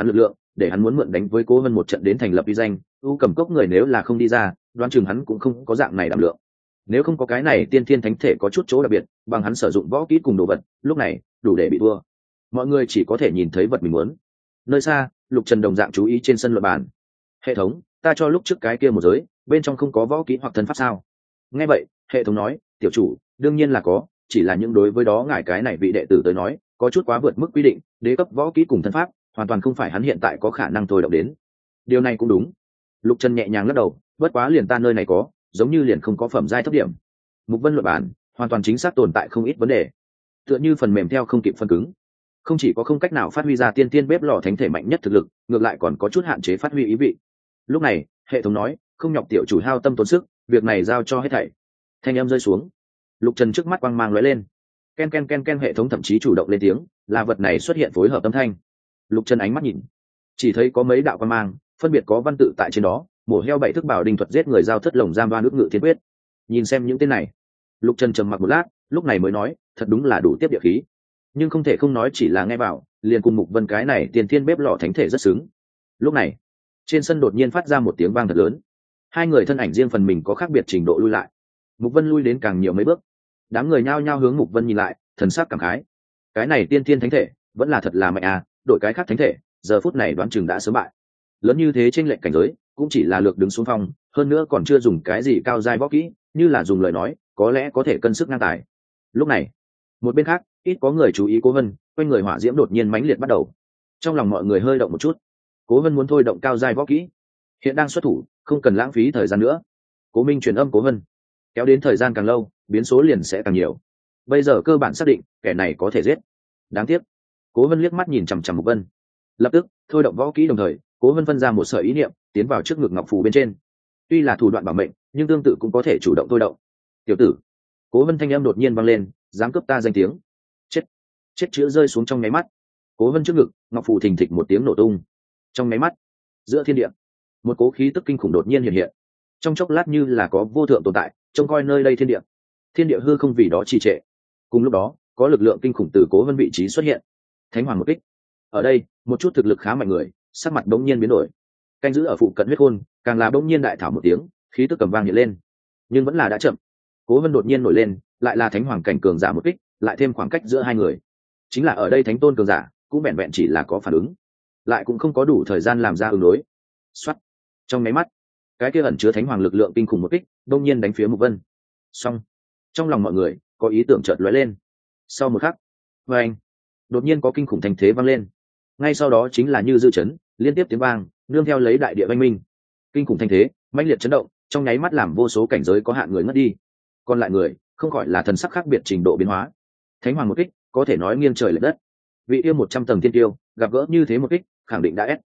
để hắn muốn mượn đánh với Cố Vân một trận đến thành lập uy danh. U Cầm Cốc người nếu là không đi ra, đoán chừng hắn cũng không có dạng này đảm lượng. Nếu không có cái này tiên thiên thánh thể có chút chỗ đặc biệt, bằng hắn sử dụng võ kỹ cùng đồ vật, lúc này đủ để bị thua. Mọi người chỉ có thể nhìn thấy vật mình muốn. Nơi xa, Lục Trần đồng dạng chú ý trên sân luận bàn. Hệ thống, ta cho lúc trước cái kia một giới, bên trong không có võ kỹ hoặc thân pháp sao? Nghe vậy, hệ thống nói, tiểu chủ, đương nhiên là có, chỉ là những đối với đó ngài cái này vị đệ tử tới nói, có chút quá vượt mức quy định, đế cấp võ kỹ cùng thân pháp, hoàn toàn không phải hắn hiện tại có khả năng thôi động đến. Điều này cũng đúng. Lục Trần nhẹ nhàng lắc đầu, bất quá liền ta nơi này có, giống như liền không có phẩm giai thấp điểm. Mục Vân luận bản, hoàn toàn chính xác tồn tại không ít vấn đề. Tựa như phần mềm theo không kịp phân cứng, không chỉ có không cách nào phát huy ra tiên tiên bếp lò thánh thể mạnh nhất thực lực, ngược lại còn có chút hạn chế phát huy ý vị. Lúc này, hệ thống nói, không nhọc tiểu chủ hao tâm tốn sức, việc này giao cho hết thảy. Thanh âm rơi xuống, Lục Trần trước mắt quang mang lóe lên. Ken ken ken ken, hệ thống thậm chí chủ động lên tiếng, là vật này xuất hiện phối hợp âm thanh. Lục Trần ánh mắt nhìn, chỉ thấy có mấy đạo quang mang, phân biệt có văn tự tại trên đó, mổ heo bảy thức bảo đình thuật giết người, giao thất lồng giam đoan ước ngự thiên quyết. Nhìn xem những tên này, Lục Trần trầm mặc một lát, lúc này mới nói, thật đúng là đủ tiếp địa khí. Nhưng không thể không nói, chỉ là nghe vào, liền cùng Mục Vân cái này tiền thiên bếp lò thánh thể rất xứng. Lúc này, trên sân đột nhiên phát ra một tiếng vang thật lớn. Hai người thân ảnh riêng phần mình có khác biệt trình độ lui lại. Mục Vân lui đến càng nhiều mấy bước. Đám người nhao nhao hướng Mục Vân nhìn lại, thần sắc cảm khái. Cái này tiên thiên thánh thể, vẫn là thật là mạnh à, đổi cái khác thánh thể, giờ phút này đoán chừng đã sớm bại. Lớn như thế trên lệnh cảnh giới, cũng chỉ là lược đứng xuống phong, hơn nữa còn chưa dùng cái gì cao giai võ kỹ, như là dùng lời nói, có lẽ có thể cân sức ngang tài. Lúc này, một bên khác, ít có người chú ý Cố Vân, quanh người hỏa diễm đột nhiên mãnh liệt bắt đầu. Trong lòng mọi người hơi động một chút. Cố Vân muốn thôi động cao giai võ kỹ, hiện đang xuất thủ, không cần lãng phí thời gian nữa. Cố Minh truyền âm Cố Vân, kéo đến thời gian càng lâu, biến số liền sẽ càng nhiều. Bây giờ cơ bản xác định, kẻ này có thể giết. Đáng tiếc. Cố Vân liếc mắt nhìn chằm chằm Mục Vân, lập tức thôi động võ kỹ, đồng thời Cố Vân phân ra một sợi ý niệm, tiến vào trước ngực ngọc phù bên trên. Tuy là thủ đoạn bảo mệnh, nhưng tương tự cũng có thể chủ động thôi động. Tiểu tử, Cố Vân thanh âm đột nhiên vang lên, dám cướp ta danh tiếng. Chết. Chết chữ rơi xuống trong nháy mắt. Cố Vân trước ngực ngọc phù thình thịch một tiếng nổ tung. Trong nháy mắt, giữa thiên địa, một cố khí tức kinh khủng đột nhiên hiện hiện. Trong chốc lát như là có vô thượng tồn tại trông coi nơi đây, thiên địa hư không vì đó trì trệ. Cùng lúc đó, có lực lượng kinh khủng từ Cố Vân vị trí xuất hiện. Thánh hoàng một kích. Ở đây, một chút thực lực khá mạnh người, sắc mặt bỗng nhiên biến đổi. Canh giữ ở phụ cận huyết khôn, càng là bỗng nhiên đại thảo một tiếng, khí tức cầm vang hiện lên. Nhưng vẫn là đã chậm. Cố Vân đột nhiên nổi lên, lại là thánh hoàng cảnh cường giả một kích, lại thêm khoảng cách giữa hai người. Chính là ở đây thánh tôn cường giả, cũng vẹn vẹn chỉ là có phản ứng, lại cũng không có đủ thời gian làm ra ứng đối. Soát. Trong máy mắt, cái kia ẩn chứa thánh hoàng lực lượng kinh khủng một kích, đột nhiên đánh phía Mục Vân. Xong. Trong lòng mọi người có ý tưởng chợt lóe lên. Sau một khắc, anh, đột nhiên có kinh khủng thanh thế vang lên. Ngay sau đó chính là như dư chấn, liên tiếp tiếng vang, nương theo lấy đại địa vang minh. Kinh khủng thanh thế, mãnh liệt chấn động, trong nháy mắt làm vô số cảnh giới có hạn người ngất đi. Còn lại người, không khỏi là thần sắc khác biệt trình độ biến hóa. Thánh hoàng một kích, có thể nói nghiêng trời lệch đất. Vị yêu 100 tầng tiên tiêu, gặp gỡ như thế một kích, khẳng định đã ép.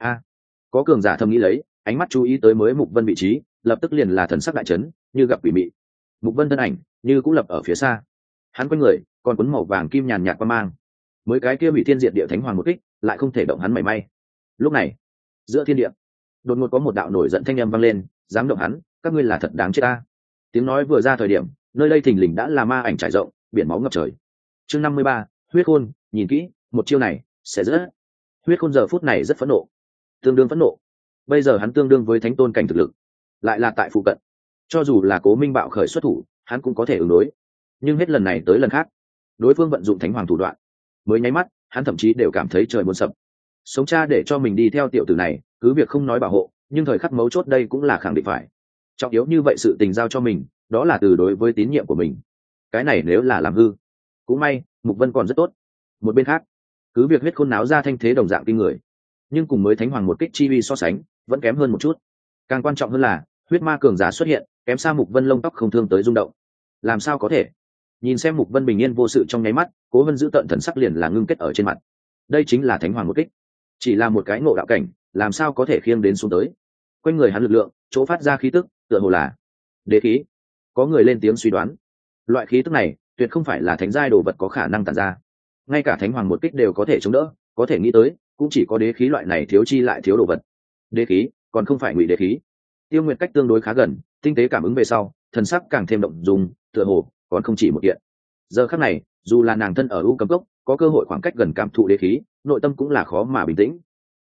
Có cường giả thầm nghĩ lấy, ánh mắt chú ý tới mới Mục Vân vị trí, lập tức liền là thần sắc đại chấn, như gặp quỷ mị. Mục Vân thân ảnh, như cũng lập ở phía xa. Hắn quanh người, còn cuốn màu vàng kim nhàn nhạt qua mang. Mới cái kia bị thiên diệt địa thánh hoàng một kích, lại không thể động hắn mảy may. Lúc này, giữa thiên địa, đột ngột có một đạo nổi giận thanh âm vang lên, dám động hắn, các ngươi là thật đáng chết ta. Tiếng nói vừa ra thời điểm, nơi đây thình lình đã là ma ảnh trải rộng, biển máu ngập trời. Chương 53, huyết khôn, nhìn kỹ, một chiêu này sẽ rất. Huyết khôn giờ phút này rất phẫn nộ, tương đương phẫn nộ. Bây giờ hắn tương đương với thánh tôn cảnh thực lực, lại là tại phụ cận. Cho dù là Cố Minh bạo khởi xuất thủ, hắn cũng có thể ứng đối. Nhưng hết lần này tới lần khác, đối phương vận dụng thánh hoàng thủ đoạn, mới nháy mắt, hắn thậm chí đều cảm thấy trời muốn sập. Sống cha để cho mình đi theo tiểu tử này, cứ việc không nói bảo hộ, nhưng thời khắc mấu chốt đây cũng là khẳng định phải. Trọng yếu như vậy sự tình giao cho mình, đó là từ đối với tín nhiệm của mình. Cái này nếu là làm hư, cũng may Mục Vân còn rất tốt. Một bên khác, cứ việc huyết khôn náo ra thanh thế đồng dạng kinh người, nhưng cùng mới thánh hoàng một kích chi uy so sánh, vẫn kém hơn một chút. Càng quan trọng hơn là huyết ma cường giả xuất hiện, kém xa Mục Vân lông tóc không thương tới rung động. Làm sao có thể? Nhìn xem Mục Vân bình yên vô sự trong nháy mắt, Cố Vân giữ tận thần sắc liền là ngưng kết ở trên mặt. Đây chính là thánh hoàng một kích, chỉ là một cái ngộ đạo cảnh, làm sao có thể khiêng đến xuống tới. Quanh người hắn lực lượng, chỗ phát ra khí tức, tựa hồ là đế khí. Có người lên tiếng suy đoán, loại khí tức này tuyệt không phải là thánh giai đồ vật có khả năng tản ra. Ngay cả thánh hoàng một kích đều có thể chống đỡ, có thể nghĩ tới, cũng chỉ có đế khí loại này thiếu chi lại thiếu đồ vật. Đế khí, còn không phải ngụy đế khí. Tiêu Nguyệt cách tương đối khá gần, tinh tế cảm ứng về sau, thần sắc càng thêm động dung, tựa hồ còn không chỉ một kiện. Giờ khắc này, dù là nàng thân ở U Cấm Cốc, có cơ hội khoảng cách gần cảm thụ đế khí, nội tâm cũng là khó mà bình tĩnh.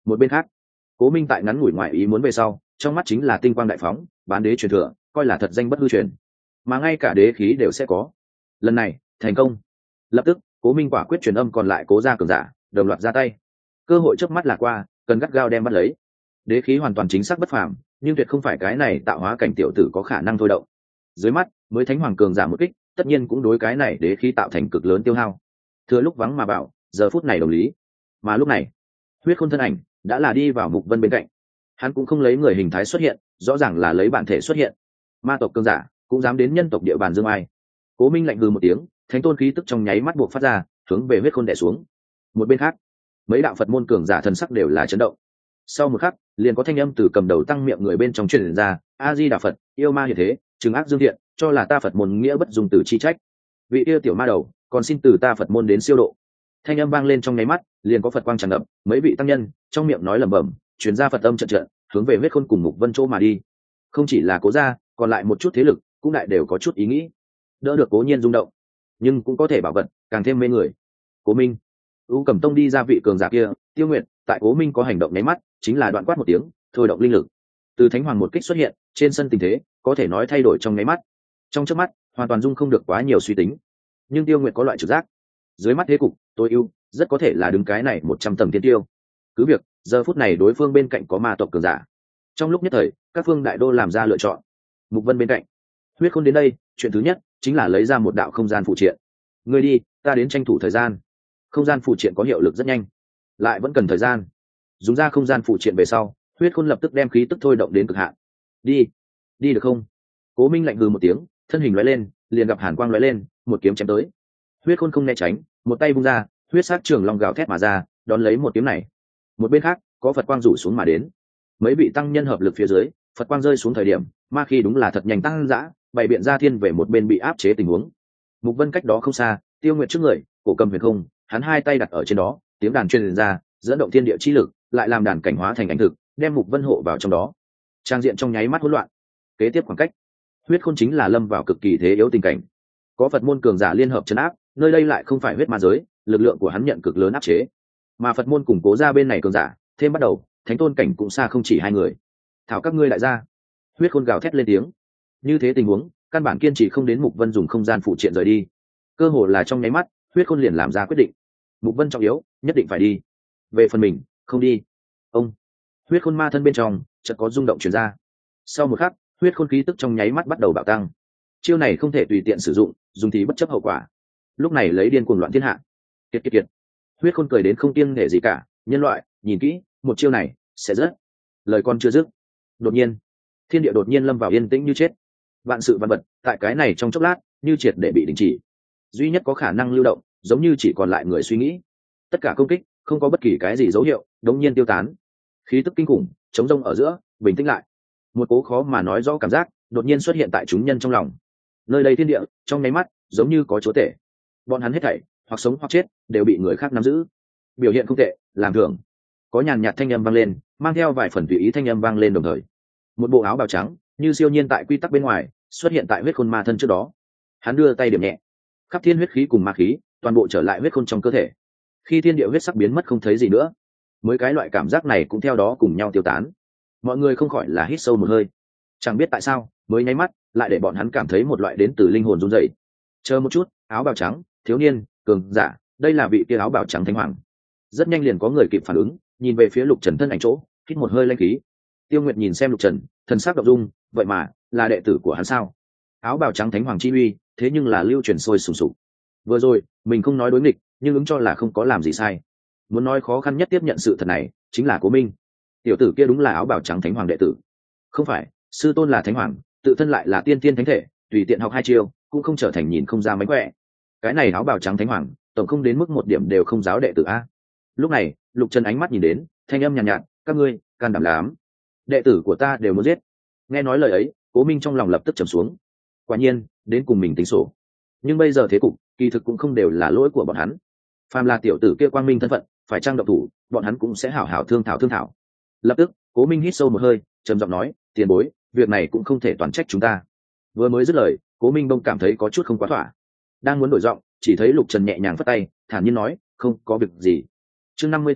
Một bên khác, Cố Minh tại ngắn ngủi ngoại ý muốn về sau, trong mắt chính là tinh quang đại phóng, bán đế truyền thừa, coi là thật danh bất hư truyền, mà ngay cả đế khí đều sẽ có. Lần này thành công. Lập tức Cố Minh quả quyết truyền âm còn lại Cố gia cường giả đồng loạt ra tay. Cơ hội chớp mắt là qua, cần gắt gao đem bắt lấy. Đế khí hoàn toàn chính xác bất phàm, nhưng tuyệt không phải cái này tạo hóa cảnh tiểu tử có khả năng thôi động. Dưới mắt mới thánh hoàng cường giả một kích, tất nhiên cũng đối cái này đế khí tạo thành cực lớn tiêu hao. Thừa lúc vắng mà bảo, giờ phút này đồng lý. Mà lúc này huyết khôn thân ảnh đã là đi vào Mục Vân bên cạnh. Hắn cũng không lấy người hình thái xuất hiện, rõ ràng là lấy bản thể xuất hiện. Ma tộc cường giả cũng dám đến nhân tộc địa bàn dương ai. Cố Minh lạnh hừ một tiếng, thánh tôn khí tức trong nháy mắt buộc phát ra, hướng về huyết khôn đè xuống. Một bên khác, mấy đạo Phật môn cường giả thần sắc đều là chấn động. Sau một khắc, liền có thanh âm từ cầm đầu tăng miệng người bên trong truyền ra, A Di Đà Phật, yêu ma hiện thế, trừng ác dương thiện, cho là ta Phật môn nghĩa bất dùng từ chi trách. Vị yêu tiểu ma đầu, còn xin từ ta Phật môn đến siêu độ. Thanh âm vang lên trong nháy mắt, liền có Phật quang tràn ngập, mấy vị tăng nhân trong miệng nói lẩm bẩm, truyền ra Phật âm trận trận, hướng về huyết khôn cùng Mục Vân chỗ mà đi. Không chỉ là Cố gia, còn lại một chút thế lực cũng đại đều có chút ý nghĩ. Đỡ được Cố Nhiên rung động, nhưng cũng có thể bảo vật, càng thêm mê người. Cố Minh, U Cẩm Tông đi ra vị cường giả kia, Tiêu Nguyệt, tại Cố Minh có hành động nháy mắt, chính là đoạn quát một tiếng, thôi động linh lực. Từ thánh hoàng một kích xuất hiện, trên sân tình thế có thể nói thay đổi trong nháy mắt. Trong chớp mắt, hoàn toàn dung không được quá nhiều suy tính. Nhưng Tiêu Nguyệt có loại trực giác, dưới mắt thế cục, tối ưu rất có thể là đứng cái này 100 tầng tiên tiêu. Cứ việc giờ phút này đối phương bên cạnh có ma tộc cường giả. Trong lúc nhất thời, các phương đại đô làm ra lựa chọn. Mục Vân bên cạnh, huyết khôn đến đây, chuyện thứ nhất chính là lấy ra một đạo không gian phụ triện. Ngươi đi, ta đến tranh thủ thời gian. Không gian phụ triện có hiệu lực rất nhanh, lại vẫn cần thời gian. Dùng ra không gian phụ triện về sau, huyết khôn lập tức đem khí tức thôi động đến cực hạn. Đi, đi được không? Cố Minh lạnh hừ một tiếng, thân hình lóe lên, liền gặp hàn quang lóe lên, một kiếm chém tới. Huyết khôn không né tránh, một tay vung ra, huyết sát trường long gào thét mà ra, đón lấy một kiếm này. Một bên khác, có Phật quang rủ xuống mà đến. Mấy vị tăng nhân hợp lực phía dưới, Phật quang rơi xuống thời điểm, ma khí đúng là thật nhanh tăng dã, bày biện ra thiên về một bên bị áp chế tình huống. Mục Vân cách đó không xa, Tiêu Nguyệt trước người, cổ cầm huyền không, hắn hai tay đặt ở trên đó, tiếng đàn truyền ra, dẫn động thiên địa chi lực, lại làm đàn cảnh hóa thành ảnh thực, đem Mục Vân hộ vào trong đó. Trang diện trong nháy mắt hỗn loạn. Kế tiếp khoảng cách, huyết khôn chính là lâm vào cực kỳ thế yếu tình cảnh. Có Phật môn cường giả liên hợp trấn áp, nơi đây lại không phải huyết ma giới, lực lượng của hắn nhận cực lớn áp chế. Mà Phật môn củng cố ra bên này cường giả, thêm bắt đầu, thánh tôn cảnh cũng xa không chỉ hai người. Thảo các ngươi lại ra. Huyết khôn gào thét lên tiếng. Như thế tình huống, căn bản kiên trì không đến Mục Vân dùng không gian phụ triện rời đi. Cơ hồ là trong nháy mắt, huyết khôn liền làm ra quyết định. Mục Vân trọng yếu, nhất định phải đi. Về phần mình, không đi. Ông. Huyết khôn ma thân bên trong chợt có rung động truyền ra. Sau một khắc, huyết khôn khí tức trong nháy mắt bắt đầu bạo tăng. Chiêu này không thể tùy tiện sử dụng, dùng thì bất chấp hậu quả. Lúc này lấy điên cuồng loạn thiên hạ. Kiệt kiệt kiệt. Huyết khôn cười đến không kiêng nể gì cả, nhân loại, nhìn kỹ, một chiêu này sẽ rất. Lời con chưa dứt, đột nhiên, thiên địa đột nhiên lâm vào yên tĩnh như chết. Vạn sự vạn vật tại cái này trong chốc lát như triệt để bị đình chỉ. Duy nhất có khả năng lưu động, giống như chỉ còn lại người suy nghĩ. Tất cả công kích không có bất kỳ cái gì dấu hiệu, đống nhiên tiêu tán. Khí tức kinh khủng chống rông ở giữa, bình tĩnh lại. Một cố khó mà nói rõ cảm giác đột nhiên xuất hiện tại chúng nhân trong lòng. Nơi đây thiên địa trong nháy mắt giống như có chúa tể. Bọn hắn hết thảy hoặc sống hoặc chết đều bị người khác nắm giữ. Biểu hiện không tệ, làm thưởng. Có nhàn nhạt thanh âm vang lên, mang theo vài phần tùy ý thanh âm vang lên đồng thời. Một bộ áo bào trắng như siêu nhiên tại quy tắc bên ngoài xuất hiện tại huyết khôn ma thân trước đó. Hắn đưa tay điểm nhẹ, khắp thiên huyết khí cùng ma khí toàn bộ trở lại huyết khôn trong cơ thể. Khi thiên địa huyết sắc biến mất không thấy gì nữa, mới cái loại cảm giác này cũng theo đó cùng nhau tiêu tán. Mọi người không khỏi là hít sâu một hơi. Chẳng biết tại sao, mới nháy mắt lại để bọn hắn cảm thấy một loại đến từ linh hồn run rẩy. Chờ một chút, áo bào trắng, thiếu niên, cường giả, đây là vị kia áo bào trắng thánh hoàng. Rất nhanh liền có người kịp phản ứng, nhìn về phía Lục Trần thân ảnh chỗ, hít một hơi linh khí. Tiêu Nguyệt nhìn xem Lục Trần, thần sắc động dung, vậy mà là đệ tử của hắn sao? Áo bào trắng thánh hoàng chi uy, thế nhưng là lưu truyền sôi sùng sục. Vừa rồi mình không nói đối nghịch, nhưng ứng cho là không có làm gì sai. Muốn nói khó khăn nhất tiếp nhận sự thật này chính là Cố Minh. Tiểu tử kia đúng là áo bào trắng thánh hoàng đệ tử. Không phải, sư tôn là thánh hoàng, tự thân lại là tiên tiên thánh thể, tùy tiện học hai chiêu cũng không trở thành nhìn không ra mánh khỏe. Cái này áo bào trắng thánh hoàng tổng không đến mức một điểm đều không giáo đệ tử a. Lúc này Lục Trần ánh mắt nhìn đến, thanh âm nhàn nhạt, các ngươi can đảm lắm, đệ tử của ta đều muốn giết. Nghe nói lời ấy, Cố Minh trong lòng lập tức trầm xuống. Quả nhiên đến cùng mình tính sổ. Nhưng bây giờ thế cục kỳ thực cũng không đều là lỗi của bọn hắn. Phàm là tiểu tử kia quang minh thân phận, phải trang động thủ, bọn hắn cũng sẽ hảo hảo thương thảo. Lập tức Cố Minh hít sâu một hơi, trầm giọng nói, tiền bối, việc này cũng không thể toàn trách chúng ta. Vừa mới dứt lời, Cố Minh bông cảm thấy có chút không quá thỏa. Đang muốn đổi giọng, chỉ thấy Lục Trần nhẹ nhàng phất tay, thản nhiên nói, không có việc gì. Chương 54,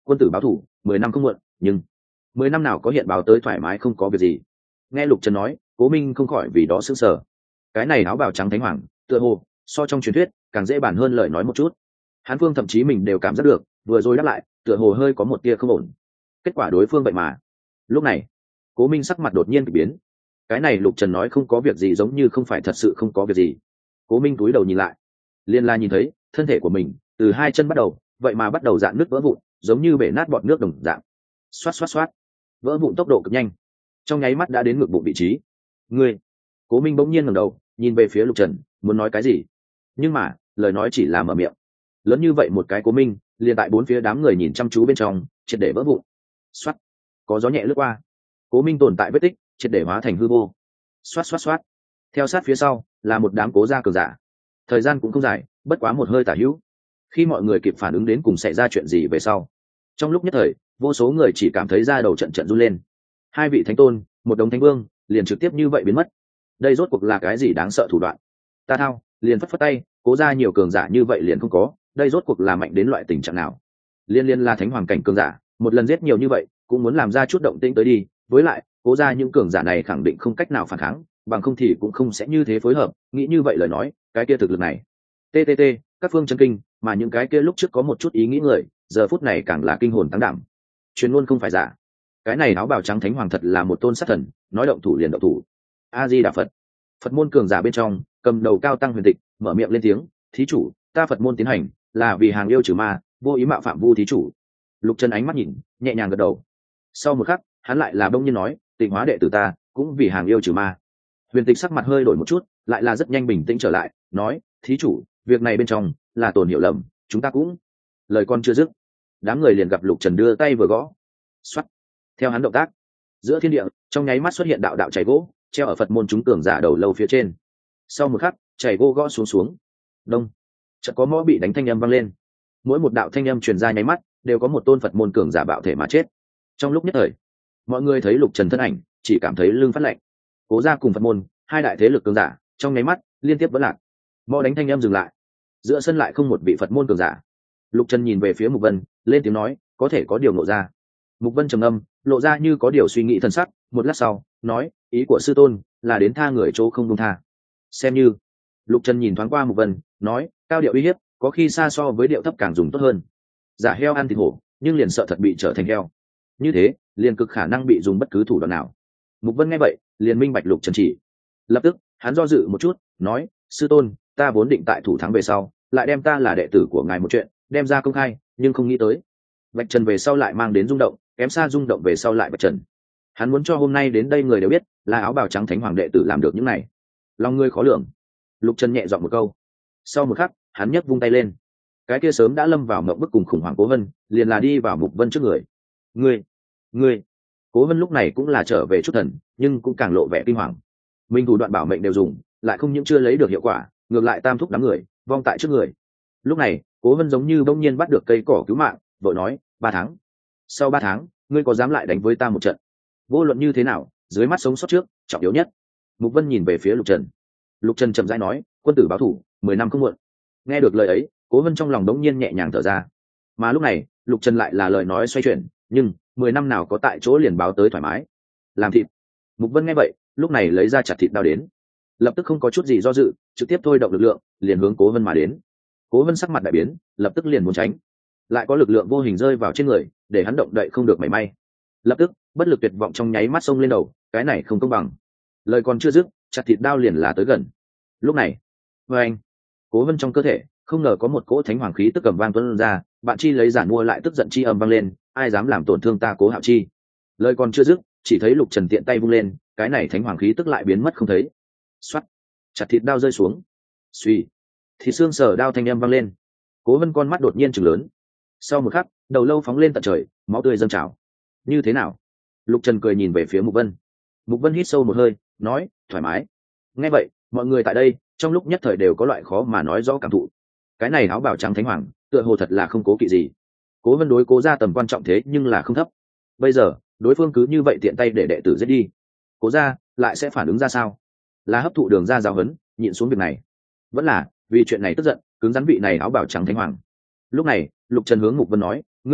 quân tử báo thủ 10 năm không muộn, nhưng 10 năm nào có hiện báo tới thoải mái không có việc gì. Nghe Lục Trần nói, Cố Minh không khỏi vì đó sững sờ. Cái này áo bào trắng thánh hoàng tựa hồ so trong truyền thuyết càng dễ bản hơn lời nói một chút. Hán Phương thậm chí mình đều cảm giác được, vừa rồi đáp lại tựa hồ hơi có một tia không ổn. Kết quả đối phương vậy mà. Lúc này Cố Minh sắc mặt đột nhiên bị biến. Cái này Lục Trần nói không có việc gì giống như không phải thật sự không có việc gì. Cố Minh cúi đầu nhìn lại, liên la nhìn thấy thân thể của mình từ hai chân bắt đầu vậy mà bắt đầu dạn nước vỡ vụn, giống như bể nát bọt nước đồng dạng. Xoát xoát xoát, vỡ vụn tốc độ cực nhanh, trong nháy mắt đã đến ngực bụng vị trí. Ngươi. Cố Minh bỗng nhiên ngẩng đầu nhìn về phía Lục Trần, muốn nói cái gì, nhưng mà lời nói chỉ là mở miệng. Lớn như vậy một cái Cố Minh liền tại bốn phía đám người nhìn chăm chú bên trong triệt để vỡ vụn. Xoát, có gió nhẹ lướt qua, Cố Minh tồn tại vết tích triệt để hóa thành hư vô. Xoát xoát xoát, theo sát phía sau là một đám Cố gia cường giả. Thời gian cũng không dài, bất quá một hơi tả hữu. Khi mọi người kịp phản ứng đến cùng xảy ra chuyện gì về sau, trong lúc nhất thời vô số người chỉ cảm thấy da đầu trận trận run lên. Hai vị thánh tôn, một đống thánh vương liền trực tiếp như vậy biến mất. Đây rốt cuộc là cái gì đáng sợ thủ đoạn? Ta thao, liền phất phất tay, Cố gia nhiều cường giả như vậy liền không có, đây rốt cuộc là mạnh đến loại tình trạng nào? Liên là thánh hoàng cảnh cường giả, một lần giết nhiều như vậy cũng muốn làm ra chút động tĩnh tới đi, với lại Cố gia những cường giả này khẳng định không cách nào phản kháng, bằng không thì cũng không sẽ như thế phối hợp. Nghĩ như vậy lời nói, cái kia thực lực này ttt các phương chân kinh, mà những cái kia lúc trước có một chút ý nghĩ người giờ phút này càng là kinh hồn tăng đảm. Truyền ngôn không phải giả, cái này áo bào trắng thánh hoàng thật là một tôn sát thần, nói động thủ liền động thủ. A Di Đà Phật. Phật môn cường giả bên trong cầm đầu Cao Tăng Huyền Tịch mở miệng lên tiếng, thí chủ, ta Phật môn tiến hành là vì hàng yêu trừ ma, vô ý mạo phạm Vu thí chủ. Lục Trần ánh mắt nhìn, nhẹ nhàng gật đầu. Sau một khắc hắn lại là bỗng nhiên nói, Tịnh hóa đệ tử ta cũng vì hàng yêu trừ ma. Huyền Tịch sắc mặt hơi đổi một chút, lại là rất nhanh bình tĩnh trở lại, nói, thí chủ, việc này bên trong là tổn hiểu lầm, chúng ta cũng. Lời con chưa dứt, đám người liền gặp Lục Trần đưa tay vừa gõ. Xoắt. Theo hắn động tác, giữa thiên địa trong nháy mắt xuất hiện đạo đạo chảy gỗ treo ở Phật môn chúng cường giả đầu lâu phía trên. Sau một khắc chảy gỗ gõ xuống xuống. Đông. Chợt có mõ bị đánh thanh âm vang lên. Mỗi một đạo thanh âm truyền ra nháy mắt đều có một tôn Phật môn cường giả bạo thể mà chết. Trong lúc nhất thời mọi người thấy Lục Trần thân ảnh chỉ cảm thấy lưng phát lạnh. Cố gia cùng Phật môn hai đại thế lực cường giả trong nháy mắt liên tiếp vỡ lạc. Mõ đánh thanh âm dừng lại, giữa sân lại không một vị Phật môn cường giả. Lục Trần nhìn về phía Mục Vân lên tiếng nói, có thể có điều nộ ra. Mục Vân trầm âm, lộ ra như có điều suy nghĩ thần sắc, một lát sau nói, ý của sư tôn là đến tha người chỗ không buông tha. Xem như. Lục Trần nhìn thoáng qua Mục Vân nói, cao điệu uy hiếp có khi xa so với điệu thấp càng dùng tốt hơn. Giả heo ăn thịt hổ nhưng liền sợ thật bị trở thành heo, như thế liền cực khả năng bị dùng bất cứ thủ đoạn nào. Mục Vân nghe vậy liền minh bạch Lục Trần chỉ. Lập tức hắn do dự một chút nói, sư tôn, ta vốn định tại thủ thắng về sau lại đem ta là đệ tử của ngài một chuyện đem ra công khai, nhưng không nghĩ tới Bạch Trần về sau lại mang đến rung động, kém xa rung động về sau lại Bạch Trần. Hắn muốn cho hôm nay đến đây người đều biết là áo bào trắng thánh hoàng đệ tử làm được những này. Lòng ngươi khó lường. Lục Trần nhẹ giọng một câu. Sau một khắc hắn nhấc vung tay lên, cái kia sớm đã lâm vào mộng bức cùng khủng hoảng Cố Vân liền là đi vào Mục Vân trước người. Ngươi. Cố Vân lúc này cũng là trở về chút thần, nhưng cũng càng lộ vẻ kinh hoàng. Mình thủ đoạn bảo mệnh đều dùng, lại không những chưa lấy được hiệu quả, ngược lại tam thúc đám người vong tại trước người. Lúc này Cố Vân giống như bỗng nhiên bắt được cây cỏ cứu mạng, vội nói, 3 tháng. Sau 3 tháng ngươi có dám lại đánh với ta một trận? Vô luận như thế nào, dưới mắt sống sót trước trọng yếu nhất. Mục Vân nhìn về phía Lục Trần. Lục Trần chậm rãi nói, quân tử báo thủ 10 năm không muộn. Nghe được lời ấy, Cố Vân trong lòng đống nhiên nhẹ nhàng thở ra. Mà lúc này Lục Trần lại là lời nói xoay chuyển, nhưng 10 năm nào có tại chỗ liền báo tới thoải mái làm thịt. Mục Vân nghe vậy lúc này lấy ra chặt thịt đao đến, lập tức không có chút gì do dự, trực tiếp thôi động lực lượng liền hướng Cố Vân mà đến. Cố Vân sắc mặt đại biến, lập tức liền muốn tránh, lại có lực lượng vô hình rơi vào trên người để hắn động đậy không được mảy may. Lập tức bất lực tuyệt vọng trong nháy mắt xông lên đầu, cái này không công bằng. Lời còn chưa dứt, chặt thịt đao liền là tới gần. Lúc này với anh, Cố Vân trong cơ thể không ngờ có một cỗ thánh hoàng khí tức cầm vang tuôn ra, bạn chi lấy giản mua lại tức giận chi âm vang lên, ai dám làm tổn thương ta Cố Hạo Chi. Lời còn chưa dứt, chỉ thấy Lục Trần tiện tay vung lên, cái này thánh hoàng khí tức lại biến mất không thấy. Xoát, chặt thịt đao rơi xuống. Suy, thịt xương sờ đao thanh âm vang lên. Cố Vân con mắt đột nhiên trừng lớn. Sau một khắc đầu lâu phóng lên tận trời, máu tươi dâng trào. Như thế nào? Lục Trần cười nhìn về phía Mục Vân. Mục Vân hít sâu một hơi nói, thoải mái. Nghe vậy mọi người tại đây trong lúc nhất thời đều có loại khó mà nói rõ cảm thụ. Cái này áo bào trắng thánh hoàng tựa hồ thật là không cố kỵ gì. Cố Vân đối Cố gia tầm quan trọng thế nhưng là không thấp. Bây giờ đối phương cứ như vậy tiện tay để đệ tử giết đi, Cố gia lại sẽ phản ứng ra sao? Là hấp thụ đường ra giáo huấn, nhịn xuống việc này, vẫn là vì chuyện này tức giận cứng rắn vị này áo bào trắng thánh hoàng? Lúc này Lục Trần hướng Mục Vân nói, ngươi tiếp tục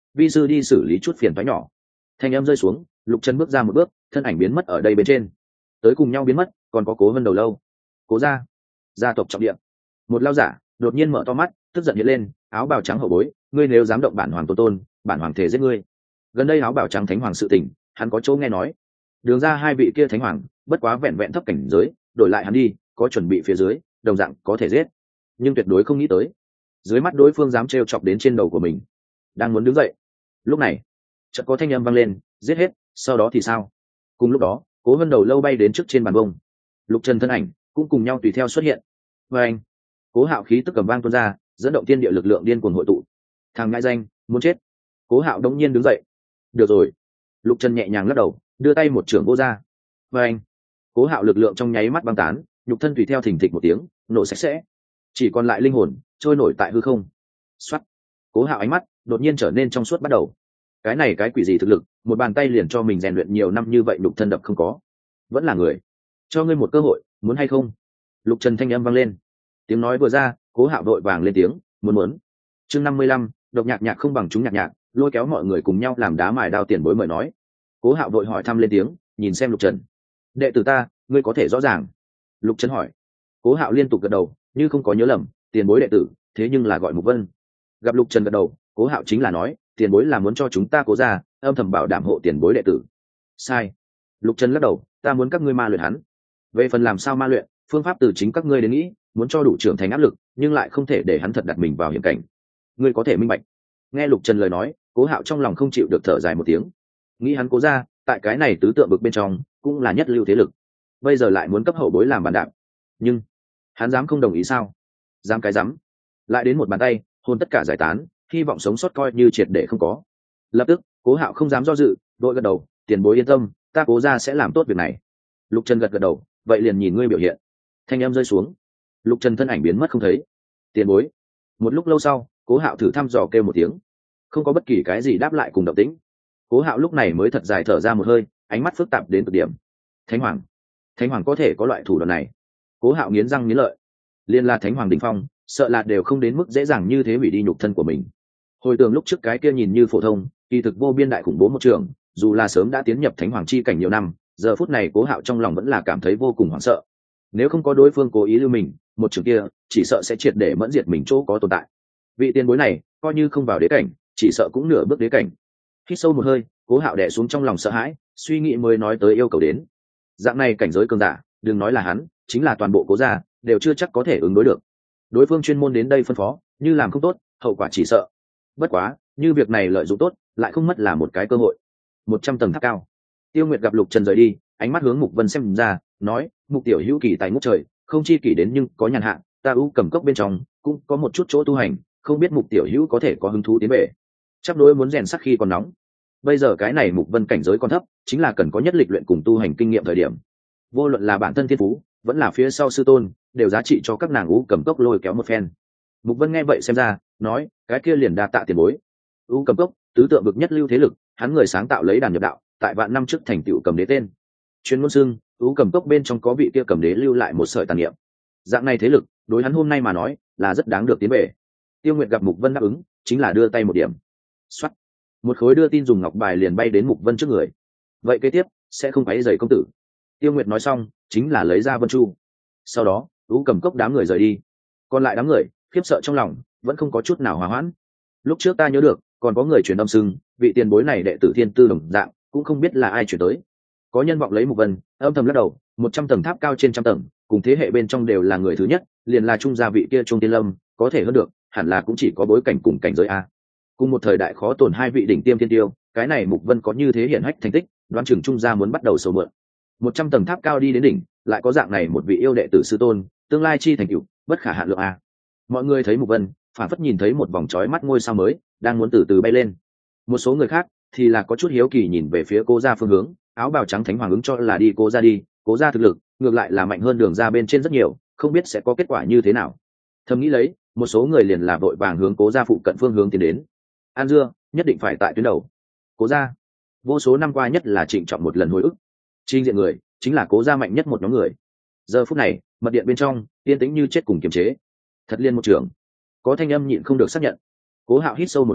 vi sư đi xử lý chút phiền toái nhỏ. Thanh âm rơi xuống, Lục Trần bước ra một bước, thân ảnh biến mất ở đây bên trên. Tới cùng nhau biến mất còn có Cố Vân Đầu Lâu. Cố gia tộc trọng địa. Một lao giả đột nhiên mở to mắt, tức giận hiện lên, áo bào trắng hậu bối, ngươi nếu dám động bản hoàng tôn, bản hoàng thể giết ngươi. Gần đây áo bào trắng thánh hoàng sự tình, hắn có chỗ nghe nói. Đường ra hai vị kia thánh hoàng, bất quá vẹn vẹn thấp cảnh giới, đổi lại hắn đi, có chuẩn bị phía dưới, đồng dạng có thể giết. Nhưng tuyệt đối không nghĩ tới, dưới mắt đối phương dám trêu chọc đến trên đầu của mình. Đang muốn đứng dậy, lúc này, chợt có thanh âm vang lên, giết hết, sau đó thì sao? Cùng lúc đó, Cố Vân Đầu Lâu bay đến trước trên bàn bông. Lục Trần thân ảnh cũng cùng nhau tùy theo xuất hiện. Và anh, Cố Hạo khí tức cầm vang tuôn ra, dẫn động thiên địa lực lượng điên cuồng hội tụ. Thằng ngại danh, muốn chết. Cố Hạo đống nhiên đứng dậy. Được rồi. Lục Trần nhẹ nhàng lắc đầu, đưa tay một chưởng vô ra. Và anh, Cố Hạo lực lượng trong nháy mắt băng tán, nhục thân tùy theo thình thịch một tiếng, nổ sạch sẽ. Chỉ còn lại linh hồn trôi nổi tại hư không. Soát. Cố Hạo ánh mắt đột nhiên trở nên trong suốt bắt đầu. Cái này cái quỷ gì thực lực, một bàn tay liền cho mình rèn luyện nhiều năm như vậy, nhục thân đập không có, vẫn là người. Cho ngươi một cơ hội, muốn hay không? Lục Trần thanh âm vang lên. Tiếng nói vừa ra, Cố Hạo đội vàng lên tiếng, muốn. Chương 55, độc nhạc nhạc không bằng chúng nhạc nhạc, lôi kéo mọi người cùng nhau làm đá mài đao tiền bối mời nói. Cố Hạo đội hỏi thăm lên tiếng, nhìn xem Lục Trần. Đệ tử ta, ngươi có thể rõ ràng? Lục Trần hỏi. Cố Hạo liên tục gật đầu, như không có nhớ lầm, tiền bối đệ tử, thế nhưng là gọi Mục Vân. Gặp Lục Trần gật đầu, Cố Hạo chính là nói, tiền bối là muốn cho chúng ta Cố ra âm thầm bảo đảm hộ tiền bối đệ tử. Sai. Lục Trần lắc đầu, ta muốn các ngươi ma luyện hắn. Về phần làm sao ma luyện, phương pháp từ chính các ngươi đến nghĩ, muốn cho đủ trưởng thành áp lực, nhưng lại không thể để hắn thật đặt mình vào hiểm cảnh. Ngươi có thể minh bạch. Nghe Lục Trần lời nói, Cố Hạo trong lòng không chịu được, thở dài một tiếng. Nghĩ hắn Cố ra, tại cái này tứ tượng vực bên trong, cũng là nhất lưu thế lực. Bây giờ lại muốn cấp hậu bối làm bàn đạp, nhưng hắn dám không đồng ý sao? Dám cái dám. Lại đến một bàn tay, hồn tất cả giải tán, hy vọng sống sót coi như triệt để không có. Lập tức, Cố Hạo không dám do dự, đội gật đầu, tiền bối yên tâm, ta Cố ra sẽ làm tốt việc này. Lục Trần gật đầu, vậy liền nhìn ngươi biểu hiện. Thanh âm rơi xuống, Lục Trần thân ảnh biến mất không thấy. Tiền bối. Một lúc lâu sau, Cố Hạo thử thăm dò kêu một tiếng, không có bất kỳ cái gì đáp lại cùng động tĩnh. Cố Hạo lúc này mới thật dài thở ra một hơi, ánh mắt phức tạp đến cực điểm. Thánh hoàng có thể có loại thủ đoạn này? Cố Hạo nghiến răng nghiến lợi. Liên là Thánh hoàng đỉnh phong, sợ là đều không đến mức dễ dàng như thế hủy đi nhục thân của mình. Hồi tưởng lúc trước cái kia nhìn như phổ thông, kỳ thực vô biên đại khủng bố một trường, dù là sớm đã tiến nhập Thánh hoàng chi cảnh nhiều năm, giờ phút này Cố Hạo trong lòng vẫn là cảm thấy vô cùng hoảng sợ. Nếu không có đối phương cố ý lưu mình, một trường kia chỉ sợ sẽ triệt để mẫn diệt mình chỗ có tồn tại. Vị tiền bối này coi như không vào đế cảnh, chỉ sợ cũng nửa bước đế cảnh. Hít sâu một hơi, Cố Hạo đè xuống trong lòng sợ hãi, suy nghĩ mới nói tới yêu cầu đến. Dạng này cảnh giới cường giả, đừng nói là hắn, chính là toàn bộ Cố gia đều chưa chắc có thể ứng đối được. Đối phương chuyên môn đến đây phân phó, như làm không tốt, hậu quả chỉ sợ. Bất quá, như việc này lợi dụng tốt, lại không mất là một cái cơ hội. 100 tầng tháp cao. Tiêu Nguyệt gặp Lục Trần rời đi, ánh mắt hướng Mục Vân xem ra, nói, Mục tiểu hữu kỳ tài ngút trời, không chi kỷ đến nhưng có nhàn hạ, ta ưu cầm cốc bên trong cũng có một chút chỗ tu hành, không biết Mục tiểu hữu có thể có hứng thú tiến về. Chắc đối muốn rèn sắc khi còn nóng. Bây giờ cái này Mục Vân cảnh giới còn thấp, chính là cần có nhất lịch luyện cùng tu hành kinh nghiệm thời điểm. Vô luận là bản thân thiên phú, vẫn là phía sau sư tôn, đều giá trị cho các nàng ưu cầm cốc lôi kéo một phen. Mục Vân nghe vậy xem ra, nói, cái kia liền đa tạ tiền bối. Ưu cầm cốc, tứ tượng vực nhất lưu thế lực, hắn người sáng tạo lấy đàn nhập đạo, tại vạn năm trước thành tựu cầm đế tên. Chuyên môn xưng, ưu cầm cốc bên trong có vị kia cầm đế lưu lại một sợi tàn niệm. Dạng này thế lực, đối hắn hôm nay mà nói, là rất đáng được tiến về. Tiêu Nguyệt gặp Mục Vân đáp ứng, chính là đưa tay một điểm. Soát. Một khối đưa tin dùng ngọc bài liền bay đến Mục Vân trước người. Vậy kế tiếp sẽ không quấy rầy công tử. Tiêu Nguyệt nói xong, chính là lấy ra Vân Chu. Sau đó, ưu cầm cốc đám người rời đi. Còn lại đám người, khiếp sợ trong lòng, vẫn không có chút nào hòa hoãn. Lúc trước ta nhớ được, còn có người truyền âm xưng, vị tiền bối này đệ tử thiên tư đồng dạng, cũng không biết là ai chuyển tới. Có nhân vọng lấy Mục Vân, âm thầm lắc đầu, 100 tầng tháp cao trên trăm tầng, cùng thế hệ bên trong đều là người thứ nhất, liền là trung gia vị kia Trung Tiên Lâm, có thể hơn được, hẳn là cũng chỉ có bối cảnh cùng cảnh giới a. Cùng một thời đại khó tổn hai vị đỉnh tiêm thiên tiêu, cái này Mục Vân có như thế hiển hách thành tích, đoán chừng trung gia muốn bắt đầu sầu mượn. 100 tầng tháp cao đi đến đỉnh, lại có dạng này một vị yêu đệ tử sư tôn, tương lai chi thành tựu, bất khả hạn lượng a. Mọi người thấy Mục Vân, phản phất nhìn thấy một vòng chói mắt ngôi sao mới, đang muốn từ từ bay lên. Một số người khác thì là có chút hiếu kỳ nhìn về phía Cố gia phương hướng, áo bào trắng thánh hoàng ứng cho là đi Cố gia đi, Cố gia thực lực ngược lại là mạnh hơn Đường gia bên trên rất nhiều, không biết sẽ có kết quả như thế nào. Thầm nghĩ lấy, một số người liền là vội vàng hướng Cố gia phụ cận phương hướng tiến đến. An dưa nhất định phải tại tuyến đầu. Cố gia vô số năm qua nhất là trịnh trọng một lần hồi ức. Trình diện người chính là Cố gia mạnh nhất một nhóm người. Giờ phút này, mật điện bên trong yên tĩnh như chết cùng kiềm chế. Thật liên một trường, có thanh âm nhịn không được xác nhận. Cố Hạo hít sâu một hơi,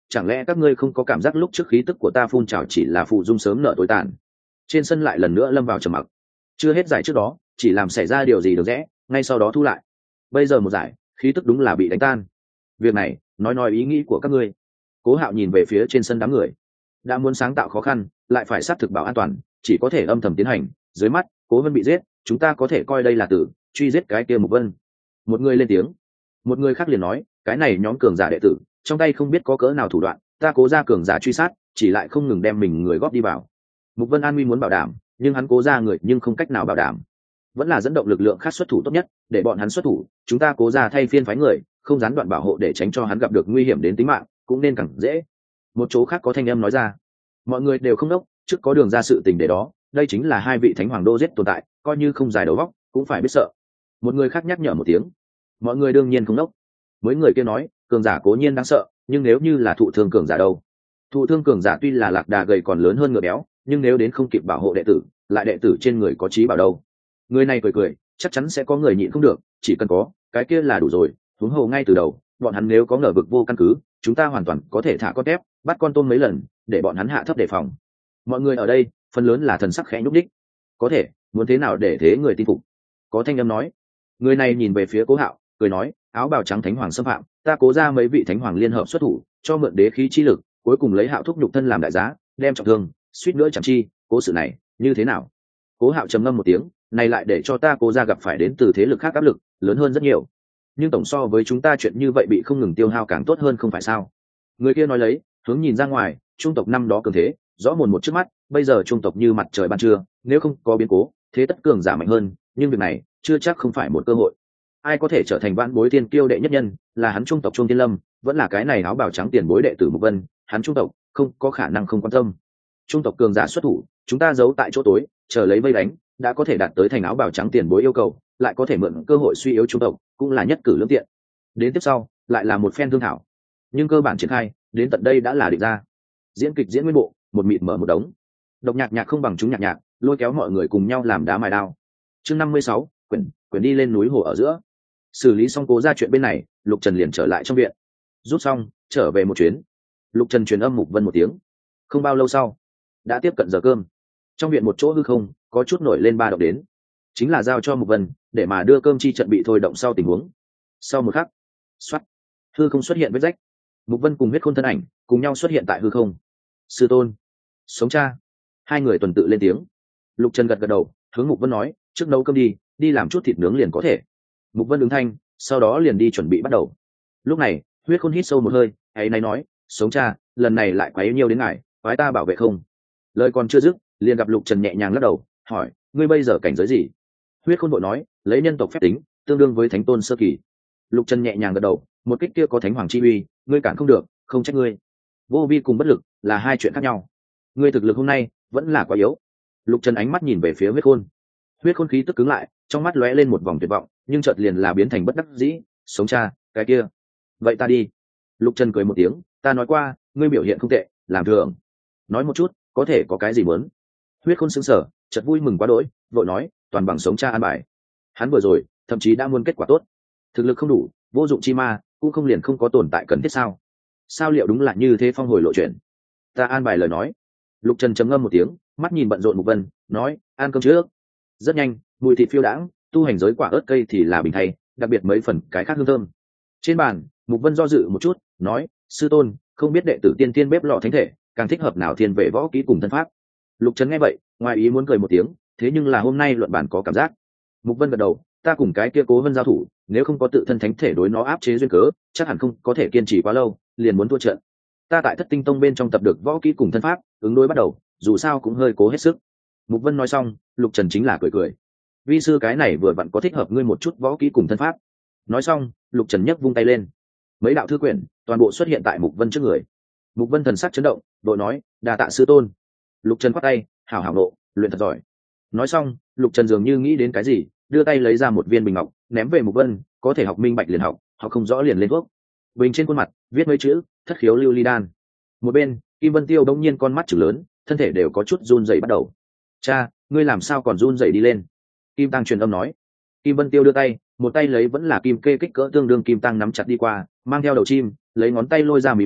chẳng lẽ các ngươi không có cảm giác lúc trước khí tức của ta phun trào chỉ là phụ dung sớm nợ tối tàn? Trên sân lại lần nữa lâm vào trầm mặc. Chưa hết giải trước đó chỉ làm xảy ra điều gì được rẽ, ngay sau đó thu lại. Bây giờ một giải, khí tức đúng là bị đánh tan. Việc này nói ý nghĩ của các ngươi. Cố Hạo nhìn về phía trên sân đám người. Đã muốn sáng tạo khó khăn, lại phải xác thực bảo an toàn, chỉ có thể âm thầm tiến hành. Dưới mắt Cố Vân bị giết, chúng ta có thể coi đây là tử truy giết cái kia Mục Vân. Một người lên tiếng. Một người khác liền nói, cái này nhóm cường giả đệ tử trong tay không biết có cỡ nào thủ đoạn, ta Cố ra cường giả truy sát, chỉ lại không ngừng đem mình người góp đi vào. Mục Vân an nguy muốn bảo đảm, nhưng hắn Cố ra người nhưng không cách nào bảo đảm. Vẫn là dẫn động lực lượng khác xuất thủ tốt nhất, để bọn hắn xuất thủ, chúng ta Cố ra thay phiên phái người, không gián đoạn bảo hộ để tránh cho hắn gặp được nguy hiểm đến tính mạng, cũng nên càng dễ. Một chỗ khác có thanh âm nói ra. Mọi người đều không đốc, trước có đường ra sự tình để đó, đây chính là hai vị thánh hoàng đô giết tồn tại, coi như không dài đầu góc cũng phải biết sợ. Một người khác nhắc nhở một tiếng. Mọi người đương nhiên không đốc. Mấy người kia nói, cường giả cố nhiên đáng sợ, nhưng nếu như là thụ thương cường giả đâu? Thụ thương cường giả tuy là lạc đà gầy còn lớn hơn ngựa béo, nhưng nếu đến không kịp bảo hộ đệ tử, lại đệ tử trên người có trí bảo đâu? Người này cười, chắc chắn sẽ có người nhịn không được, chỉ cần có cái kia là đủ rồi. Huống hồ ngay từ đầu, bọn hắn nếu có ngờ vực vô căn cứ, chúng ta hoàn toàn có thể thả con tép, bắt con tôm mấy lần, để bọn hắn hạ thấp đề phòng. Mọi người ở đây phần lớn là thần sắc khẽ nhúc đích. Có thể muốn thế nào để thế người tin phục? Có thanh âm nói. Người này nhìn về phía Cố Hạo, cười nói, áo bào trắng thánh hoàng xâm phạm, ta Cố ra mấy vị thánh hoàng liên hợp xuất thủ, cho mượn đế khí chi lực, cuối cùng lấy Hạo thúc nhục thân làm đại giá, đem trọng thương, suýt nữa chẳng chi, cố sự này như thế nào? Cố Hạo trầm ngâm một tiếng, này lại để cho ta Cố ra gặp phải đến từ thế lực khác áp lực lớn hơn rất nhiều, nhưng tổng so với chúng ta chuyện như vậy bị không ngừng tiêu hao càng tốt hơn không phải sao? Người kia nói lấy, hướng nhìn ra ngoài, trung tộc năm đó cường thế rõ mồn một trước mắt, bây giờ trung tộc như mặt trời ban trưa, nếu không có biến cố thế tất cường giả mạnh hơn, nhưng việc này chưa chắc không phải một cơ hội. Ai có thể trở thành vãn bối tiên kiêu đệ nhất nhân, là hắn trung tộc Trung Tiên Lâm, vẫn là cái này áo bào trắng tiền bối đệ tử Mục Vân, hắn trung tộc không có khả năng không quan tâm. Trung tộc cường giả xuất thủ, chúng ta giấu tại chỗ tối chờ lấy vây đánh, đã có thể đạt tới thành áo bào trắng tiền bối yêu cầu, lại có thể mượn cơ hội suy yếu trung tộc, cũng là nhất cử lưỡng tiện. Đến tiếp sau lại là một phen thương thảo, nhưng cơ bản triển khai đến tận đây đã là định ra. Diễn kịch diễn nguyên bộ, một mịt mở một đống. Độc nhạc nhạc không bằng chúng nhạc nhạc, lôi kéo mọi người cùng nhau làm đá mài đao. Chương 56, quyển đi lên núi hồ ở giữa. Xử lý xong Cố ra chuyện bên này, Lục Trần liền trở lại trong viện. Rút xong trở về một chuyến, Lục Trần truyền âm Mục Vân một tiếng. Không bao lâu sau, đã tiếp cận giờ cơm. Trong viện một chỗ hư không có chút nổi lên ba động đến, chính là giao cho Mục Vân để mà đưa cơm chi trận bị thôi động sau tình huống. Sau một khắc, xoát, hư không xuất hiện vết rách. Mục Vân cùng Huyết Khôn thân ảnh cùng nhau xuất hiện tại hư không. Sư tôn, sống cha. Hai người tuần tự lên tiếng. Lục Trần gật đầu, hướng Mục Vân nói, trước nấu cơm đi làm chút thịt nướng liền có thể. Mục Vân ứng thanh, sau đó liền đi chuẩn bị bắt đầu. Lúc này Huyết Khôn hít sâu một hơi, ấy nay nói, sống cha, lần này lại quá nhiều đến ngài, phái ta bảo vệ không? Lời còn chưa dứt, liền gặp Lục Trần nhẹ nhàng lắc đầu, hỏi, ngươi bây giờ cảnh giới gì? Huyết Khôn vội nói, lấy nhân tộc phép tính, tương đương với thánh tôn sơ kỳ. Lục Trần nhẹ nhàng gật đầu, một kích kia có thánh hoàng chi uy, ngươi cản không được, không trách ngươi. Vô vi cùng bất lực là hai chuyện khác nhau. Ngươi thực lực hôm nay vẫn là quá yếu. Lục Trần ánh mắt nhìn về phía Huyết Khôn. Huyết Khôn khí tức cứng lại, trong mắt lóe lên một vòng tuyệt vọng, nhưng chợt liền là biến thành bất đắc dĩ, sống cha, cái kia. Vậy ta đi. Lục Trần cười một tiếng, ta nói qua, ngươi biểu hiện không tệ, làm thường. Nói một chút, có thể có cái gì muốn? Huyết Khôn sững sờ, chợt vui mừng quá đỗi, vội nói, toàn bằng sống cha an bài. Hắn vừa rồi, thậm chí đã muốn kết quả tốt. Thực lực không đủ, vô dụng chi ma, cũng không liền không có tồn tại cần thiết sao? Sao liệu đúng là như thế phong hồi lộ chuyện? Ta an bài lời nói. Lục Trần trầm ngâm một tiếng, mắt nhìn bận rộn Mục Vân, nói, ăn cơm trước. Rất nhanh, mùi thịt phiêu đãng, tu hành giới quả ớt cây thì là bình thay, đặc biệt mấy phần cái khác hương thơm. Trên bàn, Mục Vân do dự một chút, nói, sư tôn, không biết đệ tử tiên tiên bếp lò thánh thể, càng thích hợp nào thiên về võ kỹ cùng thân pháp. Lục Trần nghe vậy, ngoài ý muốn cười một tiếng, thế nhưng là hôm nay luận bản có cảm giác. Mục Vân gật đầu, ta cùng cái kia Cố Vân giao thủ, nếu không có tự thân thánh thể đối nó áp chế duyên cớ, chắc hẳn không có thể kiên trì quá lâu, liền muốn thua trận. Ta tại Thất Tinh Tông bên trong tập được võ kỹ cùng thân pháp, ứng đối bắt đầu, dù sao cũng hơi cố hết sức. Mục Vân nói xong, Lục Trần chính là cười cười. Vi sư cái này vừa vặn có thích hợp ngươi một chút võ kỹ cùng thân pháp. Nói xong, Lục Trần nhấc vung tay lên, mấy đạo thư quyển toàn bộ xuất hiện tại Mục Vân trước người. Mục Vân thần sắc chấn động, đội nói, đa tạ sư tôn. Lục Trần quát tay, hảo hảo nộ, luyện thật giỏi. Nói xong, Lục Trần dường như nghĩ đến cái gì, đưa tay lấy ra một viên bình ngọc, ném về Mục Vân, có thể học minh bạch liền học không rõ liền lên thuốc. Bình trên khuôn mặt viết mấy chữ, thất khiếu lưu ly đan. Một bên, Kim Vân Tiêu đông nhiên con mắt chừng lớn, thân thể đều có chút run rẩy bắt đầu. Cha, ngươi làm sao còn run rẩy đi lên? Kim Tăng truyền âm nói. Kim Vân Tiêu đưa tay, một tay lấy vẫn là kim kê kích cỡ tương đương kim tăng nắm chặt đi qua, mang theo đầu chim, lấy ngón tay lôi ra mí mắt,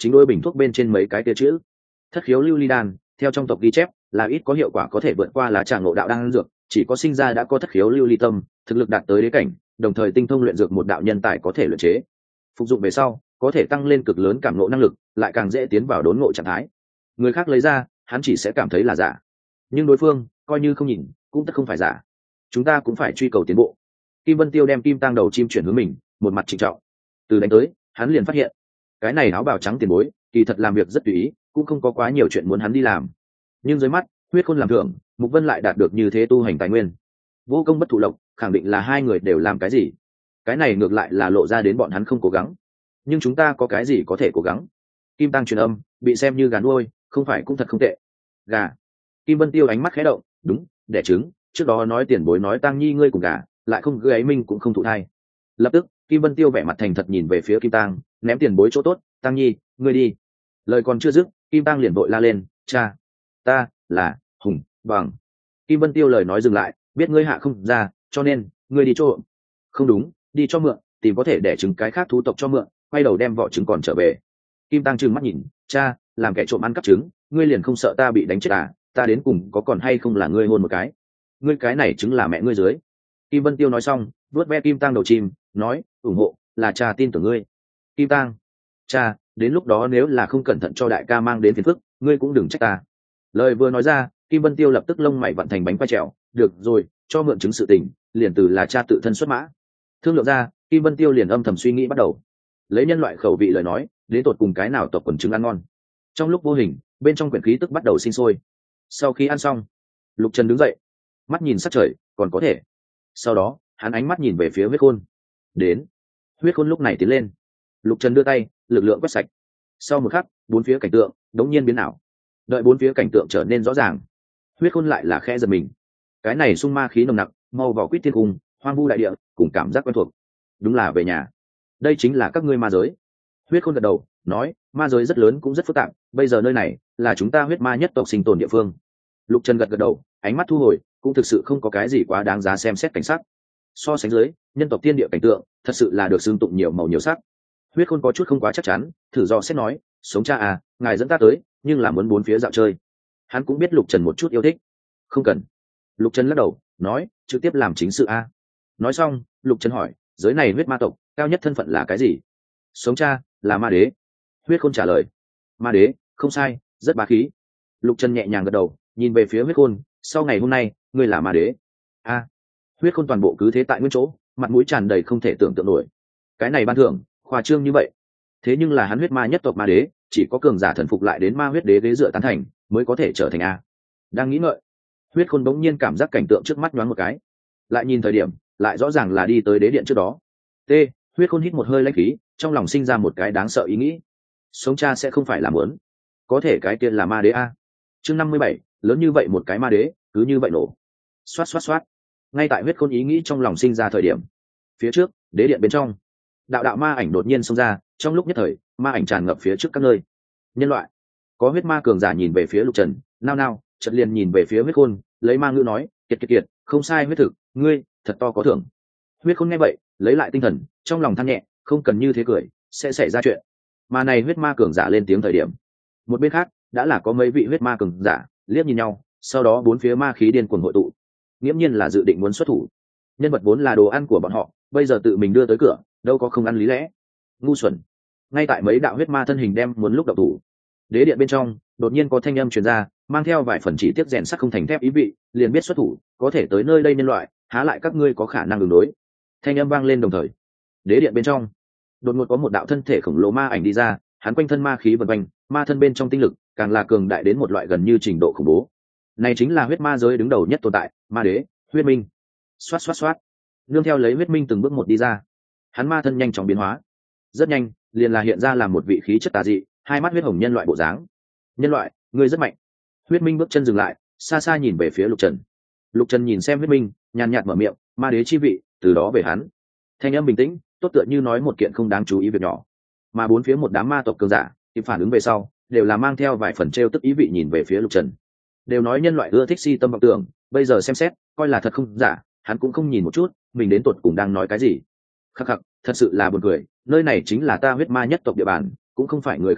chính đôi bình thuốc bên trên mấy cái tia chữ. Thất khiếu lưu ly đan, theo trong tộc ghi chép là ít có hiệu quả có thể vượt qua lá trà ngộ đạo đan dược, chỉ có sinh ra đã có thất khiếu lưu ly tâm, thực lực đạt tới đế cảnh, đồng thời tinh thông luyện dược một đạo nhân tài có thể luyện chế. Phục dụng về sau có thể tăng lên cực lớn cảm ngộ năng lực, lại càng dễ tiến vào đốn ngộ trạng thái. Người khác lấy ra hắn chỉ sẽ cảm thấy là giả, nhưng đối phương coi như không nhìn cũng tất không phải giả. Chúng ta cũng phải truy cầu tiến bộ. Kim Vân Tiêu đem kim tang đầu chim chuyển hướng mình, một mặt trịnh trọng. Từ đánh tới hắn liền phát hiện cái này áo bào trắng tiền bối kỳ thật làm việc rất tùy ý, cũng không có quá nhiều chuyện muốn hắn đi làm. Nhưng dưới mắt huyết khôn làm thưởng, Mục Vân lại đạt được như thế tu hành tài nguyên, vô công bất thụ lộc, khẳng định là hai người đều làm cái gì. Cái này ngược lại là lộ ra đến bọn hắn không cố gắng. Nhưng chúng ta có cái gì có thể cố gắng? Kim Tăng truyền âm, bị xem như gà nuôi, không phải cũng thật không tệ. Gà. Kim Vân Tiêu ánh mắt khẽ động, đúng, đẻ trứng, trước đó nói tiền bối nói Tăng Nhi ngươi cùng gà, lại không gửi ấy minh cũng không thụ thai. Lập tức, Kim Vân Tiêu vẻ mặt thành thật nhìn về phía Kim Tăng, ném tiền bối chỗ tốt, Tăng Nhi, ngươi đi. Lời còn chưa dứt, Kim Tăng liền vội la lên, cha, ta là Hùng Bằng. Kim Vân Tiêu lời nói dừng lại, biết ngươi hạ không ra, cho nên ngươi đi chỗ. Không đúng, đi cho mượn, tìm có thể đẻ trứng cái khác thú tộc cho mượn, quay đầu đem vỏ trứng còn trở về. Kim Tăng trừng mắt nhìn, cha, làm kẻ trộm ăn cắp trứng, ngươi liền không sợ ta bị đánh chết à? Ta đến cùng có còn hay không là ngươi hôn một cái? Ngươi cái này trứng là mẹ ngươi dưới. Kim Vân Tiêu nói xong, vuốt ve Kim Tăng đầu chim, nói, ủng hộ, là cha tin tưởng ngươi. Kim Tăng, cha, đến lúc đó nếu là không cẩn thận cho đại ca mang đến phiền phức, ngươi cũng đừng trách ta. Lời vừa nói ra, Kim Vân Tiêu lập tức lông mày vặn thành bánh quay trèo, được rồi, cho mượn trứng sự tình, liền từ là cha tự thân xuất mã. Thương lượng ra, Kim Vân Tiêu liền âm thầm suy nghĩ bắt đầu. Lấy nhân loại khẩu vị lời nói, đến tột cùng cái nào tộc quần trứng ăn ngon. Trong lúc vô hình, bên trong quyển khí tức bắt đầu sinh sôi. Sau khi ăn xong, Lục Trần đứng dậy, mắt nhìn sát trời, còn có thể. Sau đó, hắn ánh mắt nhìn về phía huyết khôn. Đến. Huyết khôn lúc này tiến lên. Lục Trần đưa tay, lực lượng quét sạch. Sau một khắc, bốn phía cảnh tượng đống nhiên biến ảo. Đợi bốn phía cảnh tượng trở nên rõ ràng, huyết khôn lại là khẽ giật mình. Cái này sung ma khí nồng nặc, màu vỏ quýt thiên cung, hoang vu đại địa, cùng cảm giác quen thuộc. Đúng là về nhà. Đây chính là các ngươi ma giới. Huyết khôn gật đầu, nói, ma giới rất lớn cũng rất phức tạp, bây giờ nơi này là chúng ta huyết ma nhất tộc sinh tồn địa phương. Lục Trần gật gật đầu, ánh mắt thu hồi, cũng thực sự không có cái gì quá đáng giá xem xét cảnh sắc. So sánh dưới, nhân tộc thiên địa cảnh tượng thật sự là được xưng tụng nhiều màu nhiều sắc. Huyết khôn có chút không quá chắc chắn, thử dò xét nói, sống cha à, ngài dẫn ta tới, nhưng là muốn bốn phía dạo chơi. Hắn cũng biết Lục Trần một chút yêu thích. Không cần. Lục Trần lắc đầu, nói, trực tiếp làm chính sự a. Nói xong, Lục Trần hỏi, giới này huyết ma tộc cao nhất thân phận là cái gì? Sống cha là ma đế. Huyết khôn trả lời. Ma đế, không sai, rất bá khí. Lục Trần nhẹ nhàng gật đầu, nhìn về phía huyết khôn, sau ngày hôm nay ngươi là ma đế. A. Huyết khôn toàn bộ cứ thế tại nguyên chỗ, mặt mũi tràn đầy không thể tưởng tượng nổi. Cái này ban thưởng khoa trương như vậy, thế nhưng là hắn huyết ma nhất tộc ma đế, chỉ có cường giả thần phục lại đến ma huyết đế ghế dựa tán thành mới có thể trở thành a. Đang nghĩ ngợi, huyết khôn bỗng nhiên cảm giác cảnh tượng trước mắt nhoáng một cái, lại nhìn thời điểm lại rõ ràng là đi tới đế điện trước đó. T. Huyết khôn hít một hơi lãnh khí, trong lòng sinh ra một cái đáng sợ ý nghĩ. Sống cha sẽ không phải là muốn, có thể cái kia là ma đế a. Chương 57, lớn như vậy một cái ma đế cứ như vậy nổ. Xoát xoát xoát. Ngay tại huyết khôn ý nghĩ trong lòng sinh ra thời điểm, phía trước đế điện bên trong, đạo đạo ma ảnh đột nhiên xông ra, trong lúc nhất thời ma ảnh tràn ngập phía trước các nơi. Nhân loại có huyết ma cường giả nhìn về phía Lục Trần, nao nao chợt liền nhìn về phía huyết khôn, lấy ma ngữ nói, kiệt kiệt kiệt, không sai huyết thực, ngươi thật to có thưởng. Huyết khôn nghe vậy lấy lại tinh thần, trong lòng than nhẹ, không cần như thế cười, sẽ xảy ra chuyện. Mà này huyết ma cường giả lên tiếng thời điểm, một bên khác đã là có mấy vị huyết ma cường giả liếc nhìn nhau, sau đó bốn phía ma khí điên cuồng hội tụ, nghiễm nhiên là dự định muốn xuất thủ. Nhân vật vốn là đồ ăn của bọn họ, bây giờ tự mình đưa tới cửa, đâu có không ăn lý lẽ. Ngu xuẩn. Ngay tại mấy đạo huyết ma thân hình đem muốn lúc độc thủ, đế điện bên trong đột nhiên có thanh âm truyền ra, mang theo vài phần chỉ tiếc rèn sắt không thành thép ý vị, liền biết xuất thủ, có thể tới nơi đây nhân loại, há lại các ngươi có khả năng ứng đối. Thanh âm vang lên đồng thời, đế điện bên trong đột ngột có một đạo thân thể khổng lồ ma ảnh đi ra, hắn quanh thân ma khí vần quanh, ma thân bên trong tinh lực càng là cường đại đến một loại gần như trình độ khủng bố. Này chính là huyết ma giới đứng đầu nhất tồn tại, ma đế, huyết minh. Xoát xoát xoát. Nương theo lấy huyết minh từng bước một đi ra, hắn ma thân nhanh chóng biến hóa, rất nhanh liền là hiện ra làm một vị khí chất tà dị, hai mắt huyết hồng nhân loại bộ dáng. Nhân loại, ngươi rất mạnh. Huyết minh bước chân dừng lại, xa xa nhìn về phía Lục Trần. Lục Trần nhìn xem huyết minh, nhàn nhạt mở miệng, ma đế chi vị từ đó về hắn. Thanh âm bình tĩnh, tốt tựa như nói một kiện không đáng chú ý việc nhỏ. Mà bốn phía một đám ma tộc cường giả kịp phản ứng về sau, đều là mang theo vài phần trêu tức ý vị nhìn về phía Lục Trần. Đều nói nhân loại ưa thích si tâm vọng tưởng, bây giờ xem xét coi là thật không giả, hắn cũng không nhìn một chút mình đến tột cùng đang nói cái gì. Khắc khắc, thật sự là buồn cười, nơi này chính là ta huyết ma nhất tộc địa bàn, cũng không phải người khác tộc,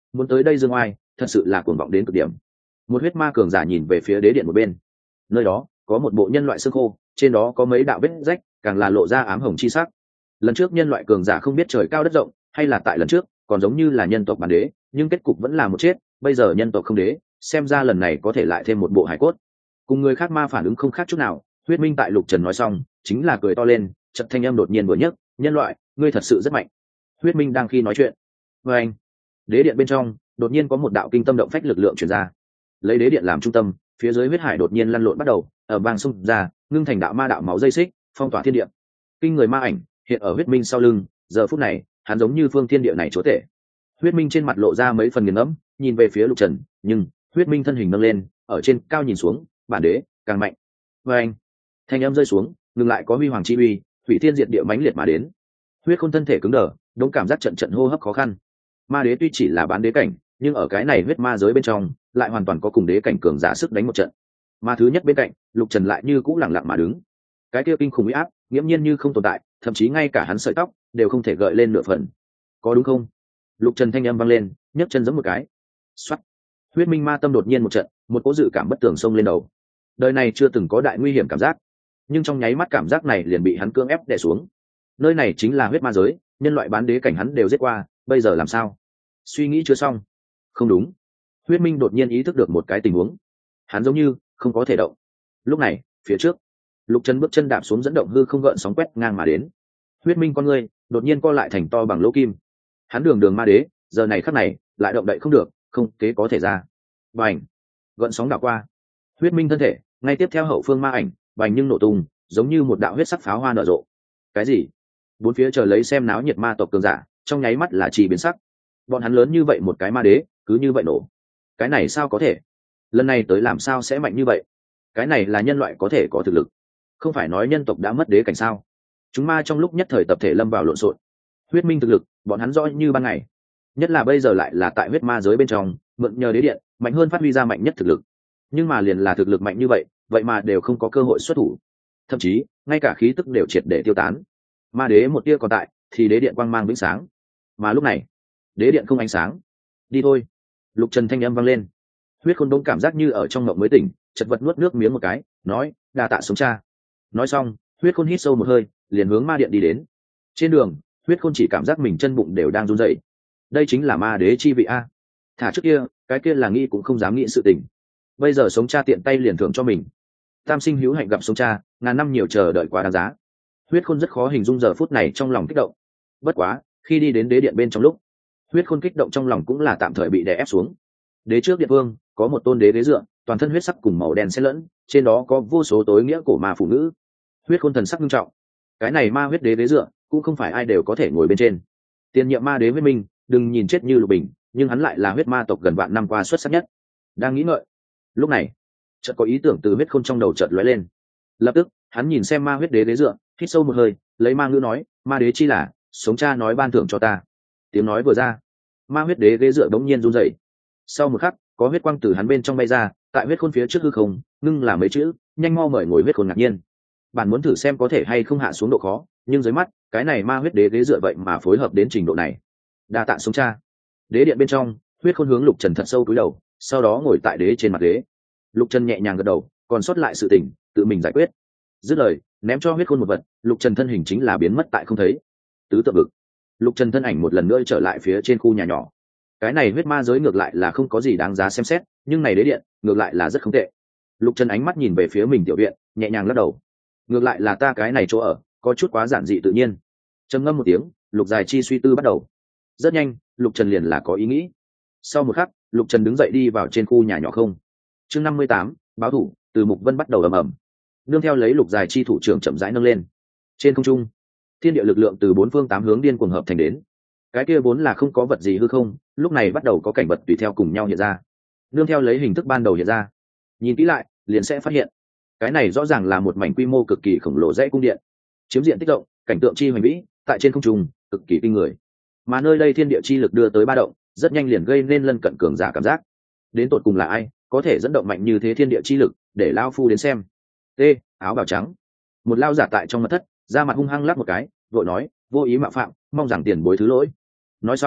muốn tới đây dương oai thật sự là cuồng vọng đến cực điểm. Một huyết ma cường giả nhìn về phía đế điện một bên, nơi đó có một bộ nhân loại xương khô, trên đó có mấy đạo vết rách, càng là lộ ra ám hồng chi sắc. Lần trước nhân loại cường giả không biết trời cao đất rộng, hay là tại lần trước còn giống như là nhân tộc bản đế, nhưng kết cục vẫn là một chết. Bây giờ nhân tộc không đế, xem ra lần này có thể lại thêm một bộ hải cốt. Cùng người khác ma phản ứng không khác chút nào. Huyết Minh tại Lục Trần nói xong chính là cười to lên, chợt thanh âm đột nhiên vừa nhấc, nhân loại ngươi thật sự rất mạnh. Huyết Minh đang khi nói chuyện, với anh đế điện bên trong đột nhiên có một đạo kinh tâm động phách lực lượng truyền ra, lấy đế điện làm trung tâm, phía dưới huyết hải đột nhiên lăn lộn bắt đầu ở vang xung ra, ngưng thành đạo ma đạo máu dây xích, phong tỏa thiên địa. Kinh người ma ảnh hiện ở Huyết Minh sau lưng, giờ phút này hắn giống như phương thiên địa này chúa tể. Huyết Minh trên mặt lộ ra mấy phần nghiền ngẫm, nhìn về phía Lục Trần, nhưng Huyết Minh thân hình nâng lên, ở trên cao nhìn xuống, bản đế càng mạnh. Với anh thanh âm rơi xuống, ngừng lại có huy hoàng chi uy, hủy thiên diệt địa mãnh liệt mà đến. Huyết Khôn thân thể cứng đờ, đống cảm giác trận trận hô hấp khó khăn. Ma đế tuy chỉ là bán đế cảnh, nhưng ở cái này huyết ma giới bên trong lại hoàn toàn có cùng đế cảnh cường giả sức đánh một trận. Mà thứ nhất bên cạnh Lục Trần lại như cũ lặng lặng mà đứng, cái kia kinh khủng uy áp nghiễm nhiên như không tồn tại, thậm chí ngay cả hắn sợi tóc đều không thể gợi lên nửa phần. Có đúng không? Lục Trần thanh âm vang lên, nhấc chân giẫm một cái. Xoát. Huyết Minh ma tâm đột nhiên một trận, một cỗ dự cảm bất tường xông lên đầu. Đời này chưa từng có đại nguy hiểm cảm giác, nhưng trong nháy mắt cảm giác này liền bị hắn cưỡng ép đè xuống. Nơi này chính là huyết ma giới, nhân loại bán đế cảnh hắn đều giết qua, bây giờ làm sao? Suy nghĩ chưa xong. Không đúng. Huyết Minh đột nhiên ý thức được một cái tình huống, hắn giống như không có thể động. Lúc này phía trước Lục Trần bước chân đạp xuống dẫn động hư không gợn sóng quét ngang mà đến. Huyết Minh con ngươi đột nhiên co lại thành to bằng lỗ kim. Hắn đường đường ma đế, giờ này khắc này lại động đậy không được, không kế có thể ra. Bành! Gợn sóng đảo qua. Huyết Minh thân thể ngay tiếp theo hậu phương ma ảnh, bành nhưng nổ tung, giống như một đạo huyết sắc pháo hoa nở rộ. Cái gì? Bốn phía chờ lấy xem náo nhiệt ma tộc cường giả, trong nháy mắt là chỉ biến sắc. Bọn hắn lớn như vậy một cái ma đế, cứ như vậy nổ. Cái này sao có thể? Lần này tới làm sao sẽ mạnh như vậy? Cái này là nhân loại có thể có thực lực, không phải nói nhân tộc đã mất đế cảnh sao? Chúng ma trong lúc nhất thời tập thể lâm vào lộn xộn. Huyết Minh thực lực bọn hắn rõ như ban ngày, nhất là bây giờ lại là tại huyết ma giới bên trong, mượn nhờ đế điện mạnh hơn phát huy ra mạnh nhất thực lực. Nhưng mà liền là thực lực mạnh như vậy, vậy mà đều không có cơ hội xuất thủ, thậm chí ngay cả khí tức đều triệt để tiêu tán. Ma đế một tia còn tại thì đế điện quang mang vĩnh sáng, mà lúc này đế điện không ánh sáng. Đi thôi. Lục Trần thanh âm vang lên. Huyết Khôn đống cảm giác như ở trong mộng mới tỉnh, chật vật nuốt nước miếng một cái, nói đa tạ sống cha. Nói xong Huyết Khôn hít sâu một hơi, liền hướng ma điện đi đến. Trên đường Huyết Khôn chỉ cảm giác mình chân bụng đều đang run rẩy. Đây chính là ma đế chi vị a. Thả trước kia cái kia là nghĩ cũng không dám nghĩ sự tình, bây giờ sống cha tiện tay liền thưởng cho mình. Tam sinh hữu hạnh gặp sống cha, ngàn năm nhiều chờ đợi quá đáng giá. Huyết Khôn rất khó hình dung giờ phút này trong lòng kích động. Bất quá khi đi đến đế điện bên trong lúc, Huyết Khôn kích động trong lòng cũng là tạm thời bị đè ép xuống. Đế trước điện vương có một tôn đế dựa, toàn thân huyết sắc cùng màu đen xen lẫn, trên đó có vô số tối nghĩa cổ ma phụ nữ. Huyết Khôn thần sắc nghiêm trọng. Cái này ma huyết đế dựa cũng không phải ai đều có thể ngồi bên trên. Tiền nhiệm ma đế Huyết Minh đừng nhìn chết như lục bình, nhưng hắn lại là huyết ma tộc gần vạn năm qua xuất sắc nhất. Đang nghĩ ngợi, lúc này chợt có ý tưởng từ Huyết Khôn trong đầu chợt lóe lên. Lập tức hắn nhìn xem ma huyết đế dựa, hít sâu một hơi, lấy ma ngữ nói, ma đế chi là sống cha nói ban thưởng cho ta. Tiếng nói vừa ra, ma huyết đế ghế dựa bỗng nhiên run rẩy. Sau một khắc có huyết quang từ hắn bên trong bay ra, tại Huyết Khôn phía trước hư không ngưng là mấy chữ, nhanh mau mời ngồi. Huyết Khôn ngạc nhiên, bạn muốn thử xem có thể hay không hạ xuống độ khó, nhưng dưới mắt cái này ma huyết đế ghế dựa vậy mà phối hợp đến trình độ này. Đa tạ sống cha. Đế điện bên trong Huyết Khôn hướng Lục Trần thật sâu cúi đầu, sau đó ngồi tại đế trên mặt ghế. Lục Trần nhẹ nhàng gật đầu, còn sót lại sự tình tự mình giải quyết. Dứt lời ném cho Huyết Khôn một vật, Lục Trần thân hình chính là biến mất tại không thấy. Tứ tượng vực, Lục Trần thân ảnh một lần nữa trở lại phía trên khu nhà nhỏ. Cái này huyết ma giới ngược lại là không có gì đáng giá xem xét, nhưng này đế điện ngược lại là rất không tệ. Lục Trần ánh mắt nhìn về phía mình tiểu viện, nhẹ nhàng lắc đầu. Ngược lại là ta cái này chỗ ở có chút quá giản dị tự nhiên. Trầm ngâm một tiếng, Lục Dài Chi suy tư bắt đầu. Rất nhanh Lục Trần liền là có ý nghĩ. Sau một khắc Lục Trần đứng dậy đi vào trên khu nhà nhỏ không. Chương 58, báo thủ. Từ Mục Vân bắt đầu ầm ầm, nương theo lấy Lục Dài Chi thủ trưởng chậm rãi nâng lên. Trên không trung thiên địa lực lượng từ bốn phương tám hướng điên cuồng hợp thành đến. Cái kia vốn là không có vật gì hư không, lúc này bắt đầu có cảnh vật tùy theo cùng nhau hiện ra, nương theo lấy hình thức ban đầu hiện ra. Nhìn kỹ lại liền sẽ phát hiện cái này rõ ràng là một mảnh quy mô cực kỳ khổng lồ dãy cung điện, chiếm diện tích rộng, cảnh tượng chi hoành vĩ, tại trên không trung cực kỳ kinh người. Mà nơi đây thiên địa chi lực đưa tới ba động, rất nhanh liền gây nên lân cận cường giả cảm giác. Đến tột cùng là ai có thể dẫn động mạnh như thế thiên địa chi lực, để lao phu đến xem. T áo bào trắng, một lao giả tại trong mật thất, da mặt hung hăng lắc một cái, vội nói, vô ý mạo phạm, mong rằng tiền bối thứ lỗi. Nói xong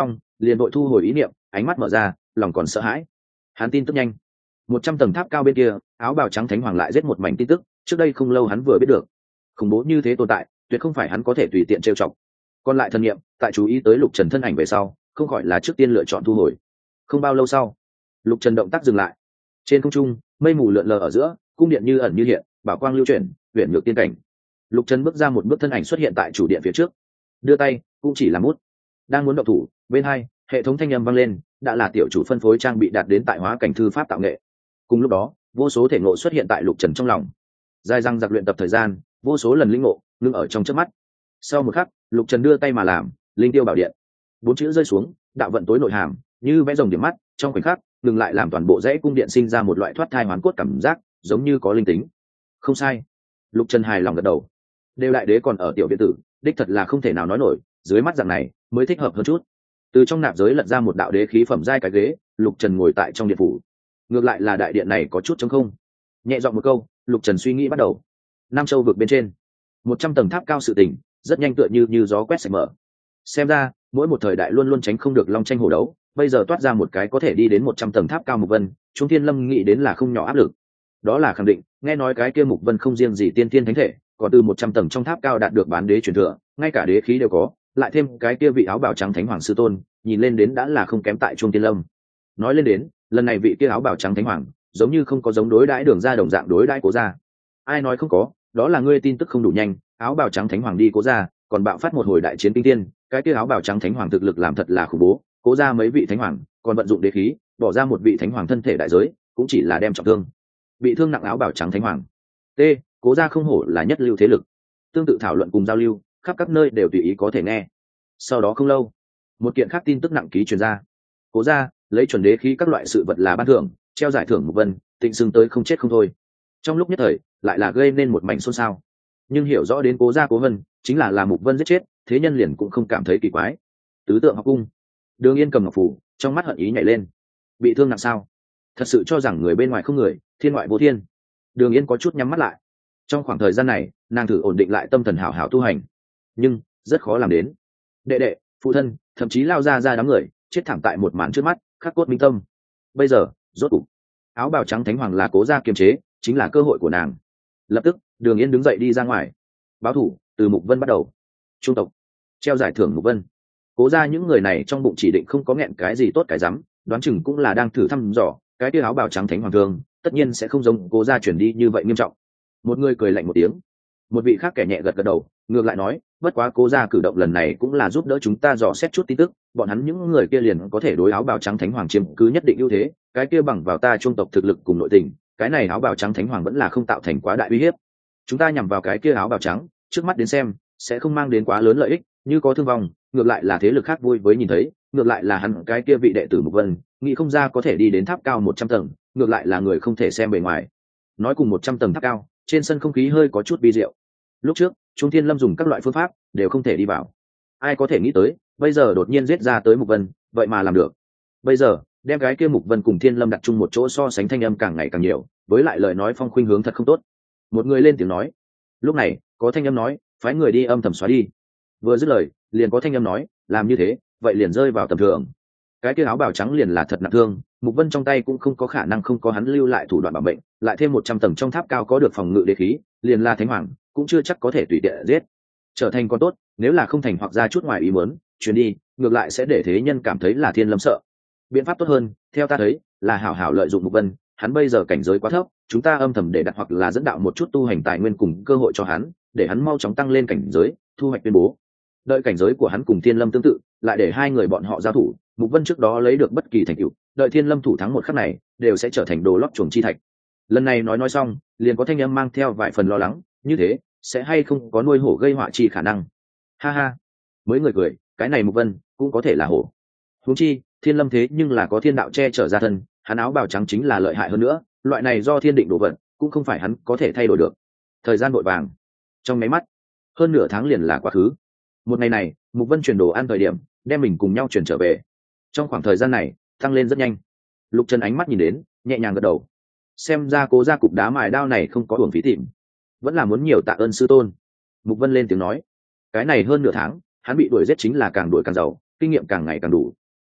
liền vội thu hồi ý niệm, ánh mắt mở ra, lòng còn sợ hãi. Hắn tin tức nhanh. 100 tầng tháp cao bên kia, áo bào trắng thánh hoàng lại giết một mảnh tin tức, trước đây không lâu hắn vừa biết được. Khủng bố như thế tồn tại, tuyệt không phải hắn có thể tùy tiện trêu chọc. Còn lại thần niệm, tại chú ý tới Lục Trần thân ảnh về sau, không khỏi là trước tiên lựa chọn thu hồi. Không bao lâu sau, Lục Trần động tác dừng lại. Trên không trung, mây mù lượn lờ ở giữa, cung điện như ẩn như hiện, bảo quang lưu chuyển, huyền nhược tiên cảnh. Lục Trần bước ra một bước, thân ảnh xuất hiện tại chủ điện phía trước, đưa tay cũng chỉ là mút. Đang muốn động thủ, bên hai hệ thống thanh âm vang lên, đã là tiểu chủ phân phối trang bị đạt đến tại hóa cảnh thư pháp tạo nghệ. Cùng lúc đó, vô số thể ngộ xuất hiện tại Lục Trần trong lòng. Dài răng giặc luyện tập thời gian, vô số lần linh ngộ ngưng ở trong chớp mắt. Sau một khắc, Lục Trần đưa tay mà làm linh tiêu bảo điện, 4 chữ rơi xuống, đạo vận tối nội hàm như vẽ rồng điểm mắt, trong khoảnh khắc ngừng lại làm toàn bộ dãy cung điện sinh ra một loại thoát thai hoán cốt cảm giác, giống như có linh tính. Không sai. Lục Trần hài lòng gật đầu. Đều đại đế còn ở tiểu viện tử, đích thật là không thể nào nói nổi, dưới mắt dạng này mới thích hợp hơn chút. Từ trong nạp giới lật ra một đạo đế khí phẩm giai cái ghế, Lục Trần ngồi tại trong điện phủ. Ngược lại là đại điện này có chút trống không. Nhẹ giọng một câu, Lục Trần suy nghĩ bắt đầu. Nam châu vực bên trên, 100 tầng tháp cao sự tình, rất nhanh tựa như gió quét sạch mở. Xem ra, mỗi một thời đại luôn luôn tránh không được long tranh hổ đấu, bây giờ toát ra một cái có thể đi đến 100 tầng tháp cao Mục Vân, Trung Thiên Lâm nghĩ đến là không nhỏ áp lực. Đó là khẳng định, nghe nói cái kia Mục Vân không riêng gì tiên tiên thánh thể, còn từ 100 tầng trong tháp cao đạt được bán đế truyền thừa, ngay cả đế khí đều có, lại thêm cái kia vị áo bào trắng thánh hoàng sư tôn, nhìn lên đến đã là không kém tại Trung Thiên Lâm. Nói lên đến, lần này vị kia áo bào trắng thánh hoàng, giống như không có giống đối đãi Đường gia đồng dạng đối đãi Cố gia. Ai nói không có, đó là ngươi tin tức không đủ nhanh, áo bào trắng thánh hoàng đi Cố gia, còn bạo phát một hồi đại chiến kinh thiên, cái kia áo bào trắng thánh hoàng thực lực làm thật là khủng bố, Cố gia mấy vị thánh hoàng, còn vận dụng đế khí, bỏ ra một vị thánh hoàng thân thể đại giới, cũng chỉ là đem trọng thương. Bị thương nặng áo bào trắng thánh hoàng. T, Cố gia không hổ là nhất lưu thế lực. Tương tự thảo luận cùng giao lưu, khắp các nơi đều tùy ý có thể nghe. Sau đó không lâu, một kiện khác tin tức nặng ký truyền ra. Cố gia lấy chuẩn đế khí các loại sự vật là ban thưởng, treo giải thưởng Mục Vân, tịnh xưng tới không chết không thôi. Trong lúc nhất thời, lại là gây nên một mảnh xôn xao. Nhưng hiểu rõ đến Cố gia Cố Vân, chính là Mục Vân giết chết, thế nhân liền cũng không cảm thấy kỳ quái. Tứ tượng học cung, Đường Yên cầm ngọc phủ, trong mắt hận ý nhảy lên. Bị thương nặng sao? Thật sự cho rằng người bên ngoài không người, thiên ngoại vô thiên. Đường Yên có chút nhắm mắt lại. Trong khoảng thời gian này, nàng thử ổn định lại tâm thần hảo hảo tu hành, nhưng rất khó làm đến. Đệ đệ, phụ thân, thậm chí lao ra đám người, chết thảm tại một màn trước mắt, khắc cốt minh tâm. Bây giờ, rốt cục, áo bào trắng thánh hoàng là Cố gia kiềm chế, chính là cơ hội của nàng. Lập tức, Đường Yên đứng dậy đi ra ngoài. Báo thủ, từ Mục Vân bắt đầu. Trung tộc, treo giải thưởng Mục Vân. Cố gia những người này trong bụng chỉ định không có nghẹn cái gì tốt cái rắm, đoán chừng cũng là đang thử thăm dò, cái kia áo bào trắng thánh hoàng thương, tất nhiên sẽ không giống Cố gia chuyển đi như vậy nghiêm trọng. Một người cười lạnh một tiếng, một vị khác kẻ nhẹ gật gật đầu, ngược lại nói, bất quá Cố gia cử động lần này cũng là giúp đỡ chúng ta dò xét chút tin tức, bọn hắn những người kia liền có thể đối áo bào trắng thánh hoàng chiếm cứ nhất định ưu thế, cái kia bằng vào ta trung tộc thực lực cùng nội tình, cái này áo bào trắng thánh hoàng vẫn là không tạo thành quá đại uy hiếp. Chúng ta nhằm vào cái kia áo bào trắng, trước mắt đến xem, sẽ không mang đến quá lớn lợi ích, như có thương vong, ngược lại là thế lực khác vui với nhìn thấy, ngược lại là hắn cái kia vị đệ tử Mục Vân, nghĩ không ra có thể đi đến tháp cao 100 tầng, ngược lại là người không thể xem bề ngoài. Nói cùng 100 tầng tháp cao, trên sân không khí hơi có chút vi diệu. Lúc trước, Trung Thiên Lâm dùng các loại phương pháp, đều không thể đi vào. Ai có thể nghĩ tới, bây giờ đột nhiên giết ra tới Mục Vân, vậy mà làm được. Bây giờ, đem cái kia Mục Vân cùng Thiên Lâm đặt chung một chỗ so sánh thanh âm càng ngày càng nhiều, với lại lời nói phong khuynh hướng thật không tốt. Một người lên tiếng nói. Lúc này, có thanh âm nói, phái người đi âm thầm xóa đi. Vừa dứt lời, liền có thanh âm nói, làm như thế, vậy liền rơi vào tầm thường. Cái kia áo bào trắng liền là thật nặng thương, Mục Vân trong tay cũng không có khả năng không có hắn lưu lại thủ đoạn bảo mệnh, lại thêm 100 tầng trong tháp cao có được phòng ngự đế khí, liền là thánh hoàng, cũng chưa chắc có thể tùy tiện giết. Trở thành con tốt, nếu là không thành hoặc ra chút ngoài ý muốn, chuyển đi, ngược lại sẽ để thế nhân cảm thấy là Thiên Lâm sợ. Biện pháp tốt hơn, theo ta thấy, là hảo hảo lợi dụng Mục Vân, hắn bây giờ cảnh giới quá thấp, chúng ta âm thầm để đặt hoặc là dẫn đạo một chút tu hành tài nguyên cùng cơ hội cho hắn, để hắn mau chóng tăng lên cảnh giới, thu hoạch tuyên bố. Đợi cảnh giới của hắn cùng Thiên Lâm tương tự, lại để hai người bọn họ giao thủ, Mục Vân trước đó lấy được bất kỳ thành tựu, đợi Thiên Lâm thủ thắng một khắc này, đều sẽ trở thành đồ lót chuồng chi thạch. Lần này nói xong, liền có thanh âm mang theo vài phần lo lắng, như thế sẽ hay không có nuôi hổ gây họa chi khả năng. Ha ha, mới người cười, cái này Mục Vân cũng có thể là hổ. Huống chi, Thiên Lâm thế nhưng là có thiên đạo che chở ra thân, hắn áo bào trắng chính là lợi hại hơn nữa, loại này do thiên định đổ vận, cũng không phải hắn có thể thay đổi được. Thời gian vội vàng, trong mấy mắt, hơn nửa tháng liền là quá khứ. Một ngày này, Mục Vân chuyển đồ ăn thời điểm, đem mình cùng nhau chuyển trở về. Trong khoảng thời gian này, tăng lên rất nhanh. Lục Trần ánh mắt nhìn đến, nhẹ nhàng gật đầu. Xem ra Cố gia cục đá mài đao này không có uổng phí tìm, vẫn là muốn nhiều tạ ơn sư tôn. Mục Vân lên tiếng nói, cái này hơn nửa tháng, hắn bị đuổi giết chính là càng đuổi càng giàu, kinh nghiệm càng ngày càng đủ.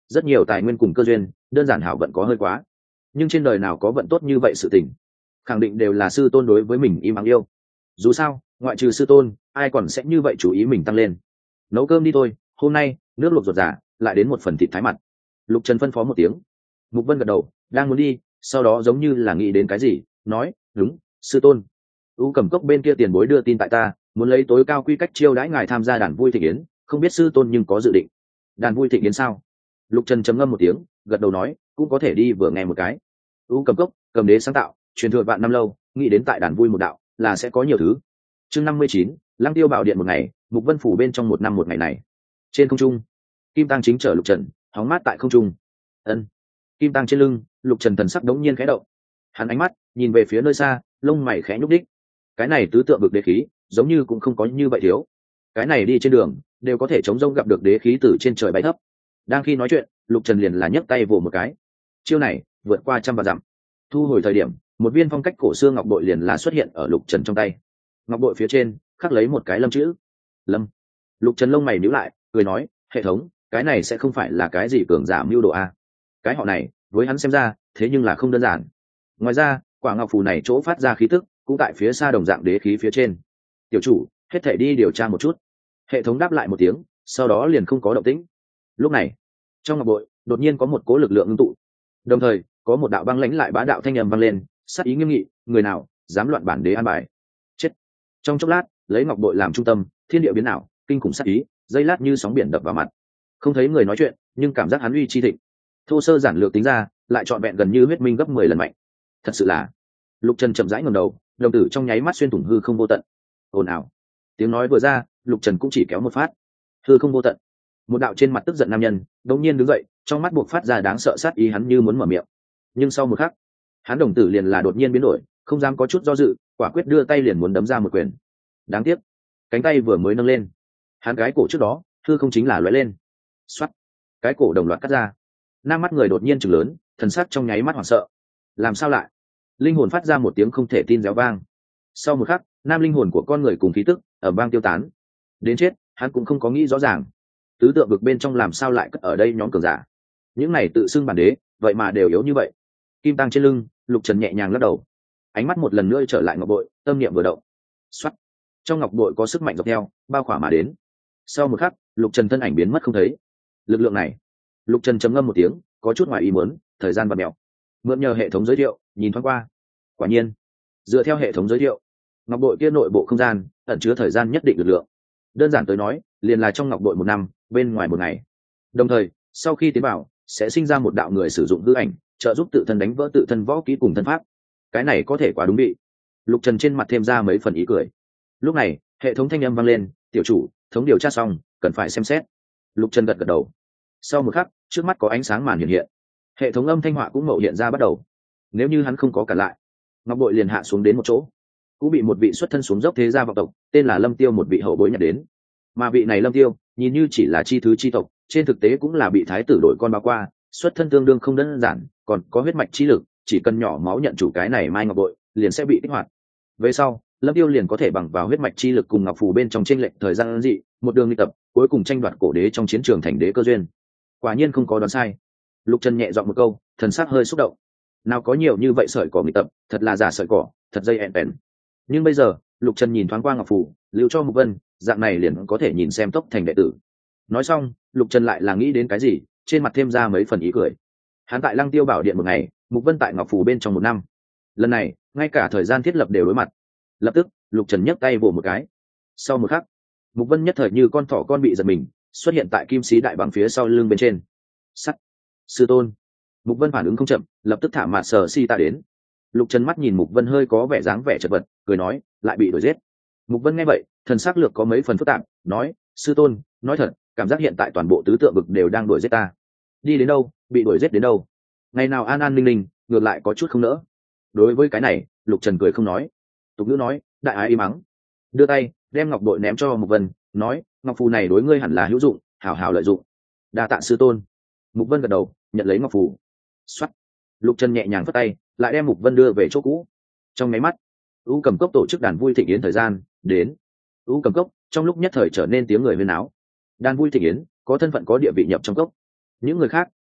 rất nhiều tài nguyên cùng cơ duyên, đơn giản hảo vận có hơi quá, nhưng trên đời nào có vận tốt như vậy sự tình, khẳng định đều là sư tôn đối với mình im ắng yêu. Dù sao ngoại trừ sư tôn, ai còn sẽ như vậy chú ý mình tăng lên. Nấu cơm đi thôi, hôm nay nước luộc ruột giả, lại đến một phần thịt thái mặt. Lục Trần phân phó một tiếng. Mục Vân gật đầu, đang muốn đi, sau đó giống như là nghĩ đến cái gì, nói đúng, sư tôn, U Cầm Cốc bên kia tiền bối đưa tin tại ta, muốn lấy tối cao quy cách chiêu đãi ngài tham gia đàn vui thịnh yến, không biết sư tôn nhưng có dự định. Đàn vui thịnh yến sao? Lục Trần trầm ngâm một tiếng, gật đầu nói, cũng có thể đi vừa nghe một cái. U Cầm Cốc, cầm đế sáng tạo, truyền thừa vạn năm lâu, nghĩ đến tại đàn vui một đạo là sẽ có nhiều thứ. Chương 59, Lăng Tiêu Bảo Điện một ngày, Mục Vân phủ bên trong một năm một ngày này. Trên không trung, Kim Tăng chính chở Lục Trần, hóng mát tại không trung. Ân. Kim Tăng trên lưng, Lục Trần thần sắc đống nhiên khẽ động. Hắn ánh mắt nhìn về phía nơi xa, lông mày khẽ nhúc đích. Cái này tứ tượng vực đế khí, giống như cũng không có như vậy thiếu. Cái này đi trên đường, đều có thể chống rông gặp được đế khí từ trên trời bay thấp. Đang khi nói chuyện, Lục Trần liền là nhấc tay vỗ một cái. Chiêu này, vượt qua trăm vạn dặm. Thu hồi thời điểm, một viên phong cách cổ xưa ngọc bội liền là xuất hiện ở Lục Trần trong tay. Ngọc bội phía trên khắc lấy một cái lâm chữ. Lâm. Lục Trần lông mày nhíu lại, cười nói, hệ thống, cái này sẽ không phải là cái gì cường giả mưu đồ a? Cái họ này, với hắn xem ra, thế nhưng là không đơn giản. Ngoài ra, quả ngọc phù này chỗ phát ra khí tức, cũng tại phía xa đồng dạng đế khí phía trên. Tiểu chủ, hết thể đi điều tra một chút. Hệ thống đáp lại một tiếng, sau đó liền không có động tĩnh. Lúc này, trong ngọc bội đột nhiên có một cỗ lực lượng ngưng tụ, đồng thời có một đạo băng lãnh lại bá đạo thanh âm vang lên, sát ý nghiêm nghị, người nào dám loạn bản đế an bài, chết. Trong chốc lát, lấy ngọc bội làm trung tâm, thiên địa biến ảo, kinh khủng sát ý, dây lát như sóng biển đập vào mặt. Không thấy người nói chuyện, nhưng cảm giác hắn uy chi thịnh. Thô sơ giản lược tính ra, lại trọn vẹn gần như huyết minh gấp 10 lần mạnh. Thật sự là. Lục Trần chậm rãi ngẩng đầu, đồng tử trong nháy mắt xuyên thủng hư không vô tận. Ồn ào. Tiếng nói vừa ra, Lục Trần cũng chỉ kéo một phát. Hư không vô tận. Một đạo trên mặt tức giận nam nhân, đột nhiên đứng dậy, trong mắt buộc phát ra đáng sợ sát ý, hắn như muốn mở miệng. Nhưng sau một khắc, hắn đồng tử liền là đột nhiên biến đổi, không dám có chút do dự, quả quyết đưa tay liền muốn đấm ra một quyền. Đáng tiếc, cánh tay vừa mới nâng lên, hắn cái cổ trước đó, hư không chính là lóe lên. Xoắt, cái cổ đồng loạt cắt ra. Nam mắt người đột nhiên trừng lớn, thần sắc trong nháy mắt hoảng sợ. Làm sao lại? Linh hồn phát ra một tiếng không thể tin réo vang. Sau một khắc, nam linh hồn của con người cùng khí tức ở bang tiêu tán. Đến chết, hắn cũng không có nghĩ rõ ràng. Tứ tượng vực bên trong làm sao lại cất ở đây nhóm cường giả? Những này tự xưng bản đế, vậy mà đều yếu như vậy. Kim Tăng trên lưng, Lục Trần nhẹ nhàng lắc đầu. Ánh mắt một lần nữa trở lại ngọc bội, tâm niệm vừa động. Xoắt. Trong ngọc bội có sức mạnh dọc theo, bao khỏa mà đến. Sau một khắc, Lục Trần thân ảnh biến mất không thấy. Lực lượng này, Lục Trần trầm ngâm một tiếng, có chút ngoài ý muốn, thời gian bật mèo. Mượn nhờ hệ thống giới thiệu, nhìn thoáng qua. Quả nhiên, dựa theo hệ thống giới thiệu, ngọc bội kia nội bộ không gian ẩn chứa thời gian nhất định lực lượng. Đơn giản tới nói, liền là trong ngọc bội một năm, bên ngoài một ngày. Đồng thời, sau khi tiến vào, sẽ sinh ra một đạo người sử dụng hư ảnh, trợ giúp tự thân đánh vỡ tự thân võ kỹ cùng thân pháp. Cái này có thể quá đúng bị. Lục Trần trên mặt thêm ra mấy phần ý cười. Lúc này, hệ thống thanh âm vang lên, tiểu chủ, thống điều tra xong, cần phải xem xét. Lục Trần gật gật đầu. Sau một khắc, trước mắt có ánh sáng màn hiện hiện. Hệ thống âm thanh họa cũng mậu hiện ra bắt đầu. Nếu như hắn không có cản lại, ngọc bội liền hạ xuống đến một chỗ, cũng bị một vị xuất thân xuống dốc thế gia vọng tộc, tên là Lâm Tiêu, một vị hậu bối nhặt đến. Mà vị này Lâm Tiêu, nhìn như chỉ là chi thứ chi tộc, trên thực tế cũng là bị thái tử đổi con báo qua, xuất thân tương đương không đơn giản, còn có huyết mạch chi lực, chỉ cần nhỏ máu nhận chủ cái này mai ngọc bội, liền sẽ bị kích hoạt. Về sau, Lâm Tiêu liền có thể bằng vào huyết mạch chi lực cùng ngọc phù bên trong chênh lệch thời gian dị, một đường đi tập, cuối cùng tranh đoạt cổ đế trong chiến trường thành đế cơ duyên. Quả nhiên không có đoán sai. Lục Trần nhẹ giọng một câu, thần sắc hơi xúc động. Nào có nhiều như vậy sợi cỏ nghịch tập, thật là giả sợi cỏ, thật dây ẹn bèn. Nhưng bây giờ, Lục Trần nhìn thoáng qua ngọc phù, lưu cho Mục Vân, dạng này liền có thể nhìn xem tốc thành đệ tử. Nói xong, Lục Trần lại là nghĩ đến cái gì, trên mặt thêm ra mấy phần ý cười. Hắn tại Lăng Tiêu Bảo Điện một ngày, Mục Vân tại ngọc phù bên trong một năm. Lần này, ngay cả thời gian thiết lập đều đối mặt. Lập tức, Lục Trần nhấc tay vỗ một cái. Sau một khắc, Mục Vân nhất thời như con thỏ con bị giật mình, xuất hiện tại kim sĩ đại bằng phía sau lưng bên trên. Sắt, sư tôn. Mục Vân phản ứng không chậm, lập tức thả mạt sở si ta đến. Lục Trần mắt nhìn Mục Vân hơi có vẻ dáng vẻ chật vật, cười nói, lại bị đuổi giết. Mục Vân nghe vậy, thần sắc lược có mấy phần phức tạp, nói, sư tôn, nói thật, cảm giác hiện tại toàn bộ tứ tượng vực đều đang đuổi giết ta. Đi đến đâu, bị đuổi giết đến đâu. Ngày nào an an ninh ninh, ngược lại có chút không nỡ. Đối với cái này, Lục Trần cười không nói. Tục ngữ nói, đại ái im mắng. Đưa tay, đem ngọc bội ném cho Mục Vân, nói, ngọc phù này đối ngươi hẳn là hữu dụng, hảo hảo lợi dụng. Đa tạ sư tôn. Mục Vân gật đầu, nhận lấy ngọc phù. Xoắt. Lục Trần nhẹ nhàng phất tay, lại đem Mục Vân đưa về chỗ cũ. Trong máy mắt, U Cầm Cốc tổ chức đàn vui thịnh yến thời gian đến. U Cầm Cốc trong lúc nhất thời trở nên tiếng người huyên náo. Đàn vui thịnh yến có thân phận có địa vị nhập trong cốc. Những người khác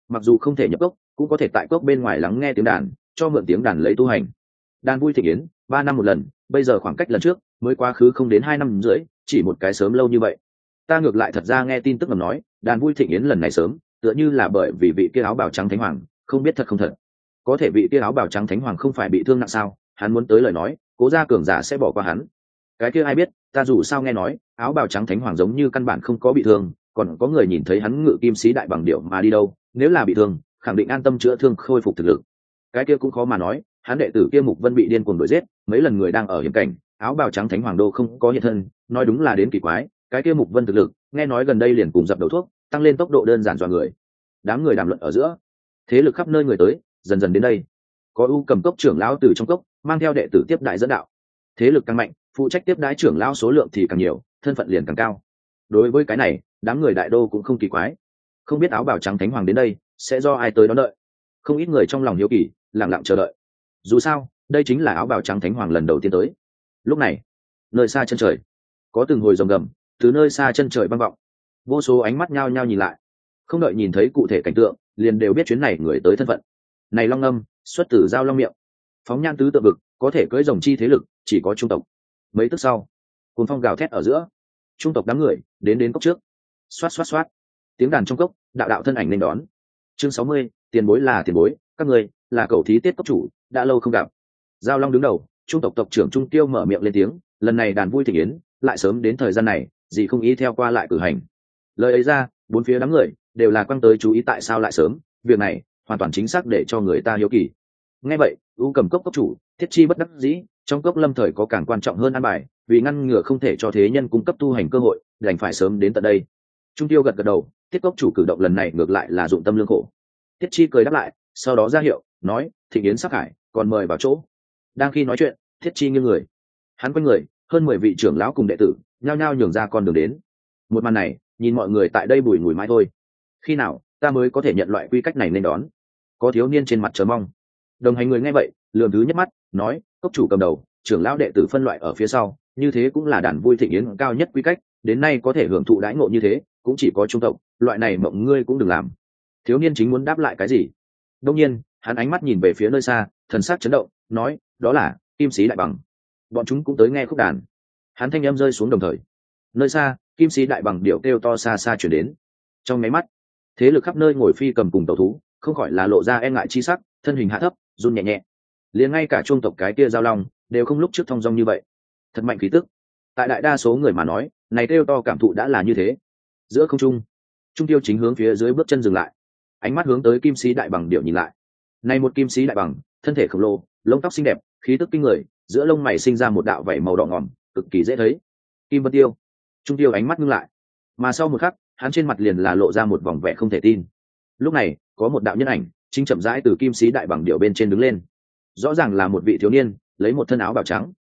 mặc dù không thể nhập cốc cũng có thể tại cốc bên ngoài lắng nghe tiếng đàn, cho mượn tiếng đàn lấy tu hành. Đàn vui thịnh yến 3 năm một lần, bây giờ khoảng cách lần trước mới quá khứ không đến 2 năm rưỡi, chỉ một cái sớm lâu như vậy. Ta ngược lại thật ra nghe tin tức ngầm nói đàn vui thịnh yến lần này sớm, tựa như là bởi vì vị kia áo bào trắng thánh hoàng, không biết thật không thật. Có thể vị kia áo bào trắng thánh hoàng không phải bị thương nặng sao? Hắn muốn tới lời nói Cố gia cường giả sẽ bỏ qua hắn. Cái kia ai biết, ta dù sao nghe nói áo bào trắng thánh hoàng giống như căn bản không có bị thương, còn có người nhìn thấy hắn ngự kim sĩ đại bằng điệu mà đi đâu, nếu là bị thương khẳng định an tâm chữa thương khôi phục thực lực. Cái kia cũng khó mà nói, hắn đệ tử kia Mục Vân bị điên cuồng đuổi giết, mấy lần người đang ở hiểm cảnh, áo bào trắng thánh hoàng đô không có hiện thân, nói đúng là đến kỳ quái. Cái kia Mục Vân thực lực, nghe nói gần đây liền cùng dập đầu thuốc, tăng lên tốc độ đơn giản dọa người. Đám người đàm luận ở giữa, thế lực khắp nơi người tới, dần dần đến đây. Có U Cầm cốc trưởng lão từ trong cốc mang theo đệ tử tiếp đại dẫn đạo, thế lực càng mạnh, phụ trách tiếp đái trưởng lão số lượng thì càng nhiều, thân phận liền càng cao. Đối với cái này, đám người đại đô cũng không kỳ quái. Không biết áo bào trắng thánh hoàng đến đây sẽ do ai tới đón đợi. Không ít người trong lòng hiếu kỳ, lặng lặng chờ đợi. Dù sao đây chính là áo bào trắng thánh hoàng lần đầu tiên tới. Lúc này nơi xa chân trời có từng hồi rồng gầm từ nơi xa chân trời vang vọng, vô số ánh mắt nhao nhao nhìn lại, không đợi nhìn thấy cụ thể cảnh tượng liền đều biết chuyến này người tới thân phận. Này long âm xuất từ Giao Long miệng, phóng nhan tứ tự vực, có thể cưỡi rồng chi thế lực chỉ có trung tộc. Mấy tức sau, cuồng phong gào thét ở giữa, trung tộc đám người đến cốc trước. Xoát xoát xoát, tiếng đàn trong cốc, đạo đạo thân ảnh nên đón. Chương 60, tiền bối là tiền bối, các người là cầu thí tiết cốc chủ, đã lâu không gặp. Giao Long đứng đầu, trung tộc tộc trưởng Trung Tiêu mở miệng lên tiếng, lần này đàn vui thịnh yến lại sớm đến thời gian này, gì không ý theo qua lại cử hành. Lời ấy ra, bốn phía đám người đều là quăng tới chú ý tại sao lại sớm, việc này hoàn toàn chính xác để cho người ta hiếu kỳ. Nghe vậy, U Cầm cốc cốc chủ Thiết Chi bất đắc dĩ, trong cốc lâm thời có càng quan trọng hơn an bài, vì ngăn ngừa không thể cho thế nhân cung cấp tu hành cơ hội, đành phải sớm đến tận đây. Trung Tiêu gật gật đầu, Thiết cốc chủ cử động lần này ngược lại là dụng tâm lương khổ. Thiết Chi cười đáp lại, sau đó ra hiệu nói thịnh yến sắp khải, còn mời vào chỗ. Đang khi nói chuyện, Thiết Chi nghiêng người, hắn quanh người hơn 10 vị trưởng lão cùng đệ tử nhao nhao nhường ra con đường đến. Một màn này nhìn mọi người tại đây bùi ngùi mãi thôi. Khi nào ta mới có thể nhận loại quy cách này nên đón? Có thiếu niên trên mặt chờ mong. Đồng hành người nghe vậy lườm thứ nhất mắt, nói cốc chủ cầm đầu, trưởng lão đệ tử phân loại ở phía sau, như thế cũng là đàn vui thịnh yến cao nhất quy cách, đến nay có thể hưởng thụ đãi ngộ như thế cũng chỉ có trung tộc, loại này mộng ngươi cũng đừng làm. Thiếu niên chính muốn đáp lại cái gì, đông nhiên hắn ánh mắt nhìn về phía nơi xa, thần sắc chấn động, nói đó là kim sĩ đại bằng, bọn chúng cũng tới nghe khúc đàn. Hắn thanh âm rơi xuống đồng thời, nơi xa kim sĩ đại bằng điệu kêu to xa xa chuyển đến. Trong máy mắt, thế lực khắp nơi ngồi phi cầm cùng tàu thú không khỏi là lộ ra e ngại chi sắc, thân hình hạ thấp run nhẹ nhẹ, liền ngay cả trung tộc cái kia Giao Long đều không lúc trước thong dong như vậy. Thật mạnh khí tức, tại đại đa số người mà nói này kêu to cảm thụ đã là như thế. Giữa không trung, Trung Tiêu chính hướng phía dưới bước chân dừng lại, ánh mắt hướng tới kim sĩ đại bằng điệu nhìn lại. Này một kim sĩ đại bằng, thân thể khổng lồ, lông tóc xinh đẹp, khí tức kinh người, giữa lông mày sinh ra một đạo vảy màu đỏ ngòm, cực kỳ dễ thấy. Kim Vân Tiêu. Trung Tiêu ánh mắt ngưng lại, mà sau một khắc hắn trên mặt liền là lộ ra một vòng vẻ không thể tin. Lúc này có một đạo nhân ảnh chính chậm rãi từ kim sĩ đại bằng điệu bên trên đứng lên, rõ ràng là một vị thiếu niên lấy một thân áo bào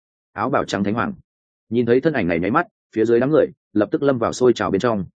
trắng thánh hoàng. Nhìn thấy thân ảnh này nháy mắt, phía dưới đám người lập tức lâm vào sôi trào bên trong.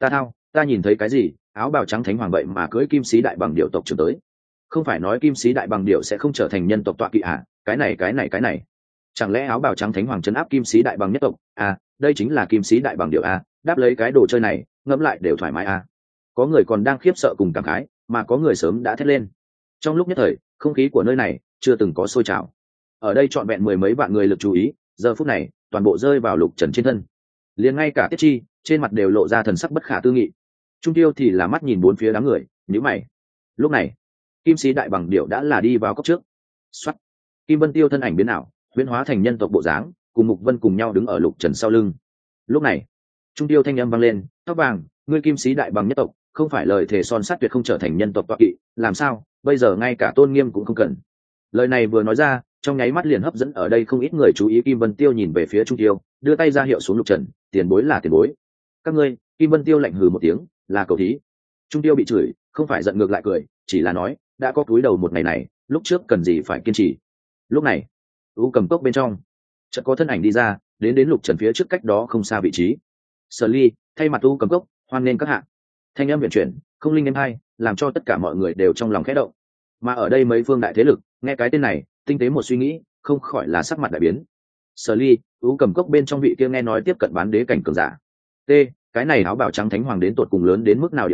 Ta nhìn thấy cái gì? Áo bào trắng thánh hoàng vậy mà cưỡi kim sĩ đại bằng điệu tộc trưởng tới. Không phải nói kim sĩ đại bằng điệu sẽ không trở thành nhân tộc tọa kỵ à? Cái này chẳng lẽ áo bào trắng thánh hoàng trấn áp kim sĩ đại bằng nhất tộc à? Đây chính là kim sĩ đại bằng điệu à? Đáp lấy cái đồ chơi này ngẫm lại đều thoải mái à? Có người còn đang khiếp sợ cùng cảm khái, mà có người sớm đã thét lên. Trong lúc nhất thời, không khí của nơi này chưa từng có sôi trào. Ở đây trọn vẹn 10 mấy vạn người lực chú ý, giờ phút này toàn bộ rơi vào Lục Trần trên thân. Liền ngay cả Tiết Chi trên mặt đều lộ ra thần sắc bất khả tư nghị. Trung Tiêu thì là mắt nhìn bốn phía đám người, nhíu mày. Lúc này, kim sĩ đại bằng điệu đã là đi vào cốc trước. Soát. Kim Vân Tiêu thân ảnh biến ảo, huyễn hóa thành nhân tộc bộ dáng, cùng Mục Vân cùng nhau đứng ở Lục Trần sau lưng. Lúc này, Trung Tiêu thanh âm vang lên, "Tóc vàng, ngươi kim sĩ đại bằng nhất tộc, không phải lời thề son sắt tuyệt không trở thành nhân tộc tọa kỵ, làm sao bây giờ ngay cả tôn nghiêm cũng không cần?" Lời này vừa nói ra, trong nháy mắt liền hấp dẫn ở đây không ít người chú ý. Kim Vân Tiêu nhìn về phía Trung Tiêu, đưa tay ra hiệu xuống Lục Trần, "Tiền bối là tiền bối." "Các ngươi." Kim Vân Tiêu lạnh hừ một tiếng, "Là cầu thí." Trung Tiêu bị chửi, không phải giận ngược lại cười, chỉ là nói, đã có túi đầu một ngày này, lúc trước cần gì phải kiên trì. Lúc này, U Cầm cốc bên trong, chợt có thân ảnh đi ra, đến Lục Trần phía trước cách đó không xa vị trí. Sở Ly thay mặt U Cầm cốc hoan nghênh các hạ. Thanh âm viện chuyển, không linh êm hay, làm cho tất cả mọi người đều trong lòng khẽ động. Mà ở đây mấy phương đại thế lực nghe cái tên này, tinh tế một suy nghĩ, không khỏi là sắc mặt đại biến. Sở Ly, U Cầm cốc bên trong vị kia nghe nói tiếp cận bán đế cảnh cường giả. T, cái này áo bào trắng thánh hoàng đến tột cùng lớn đến mức nào địa vị,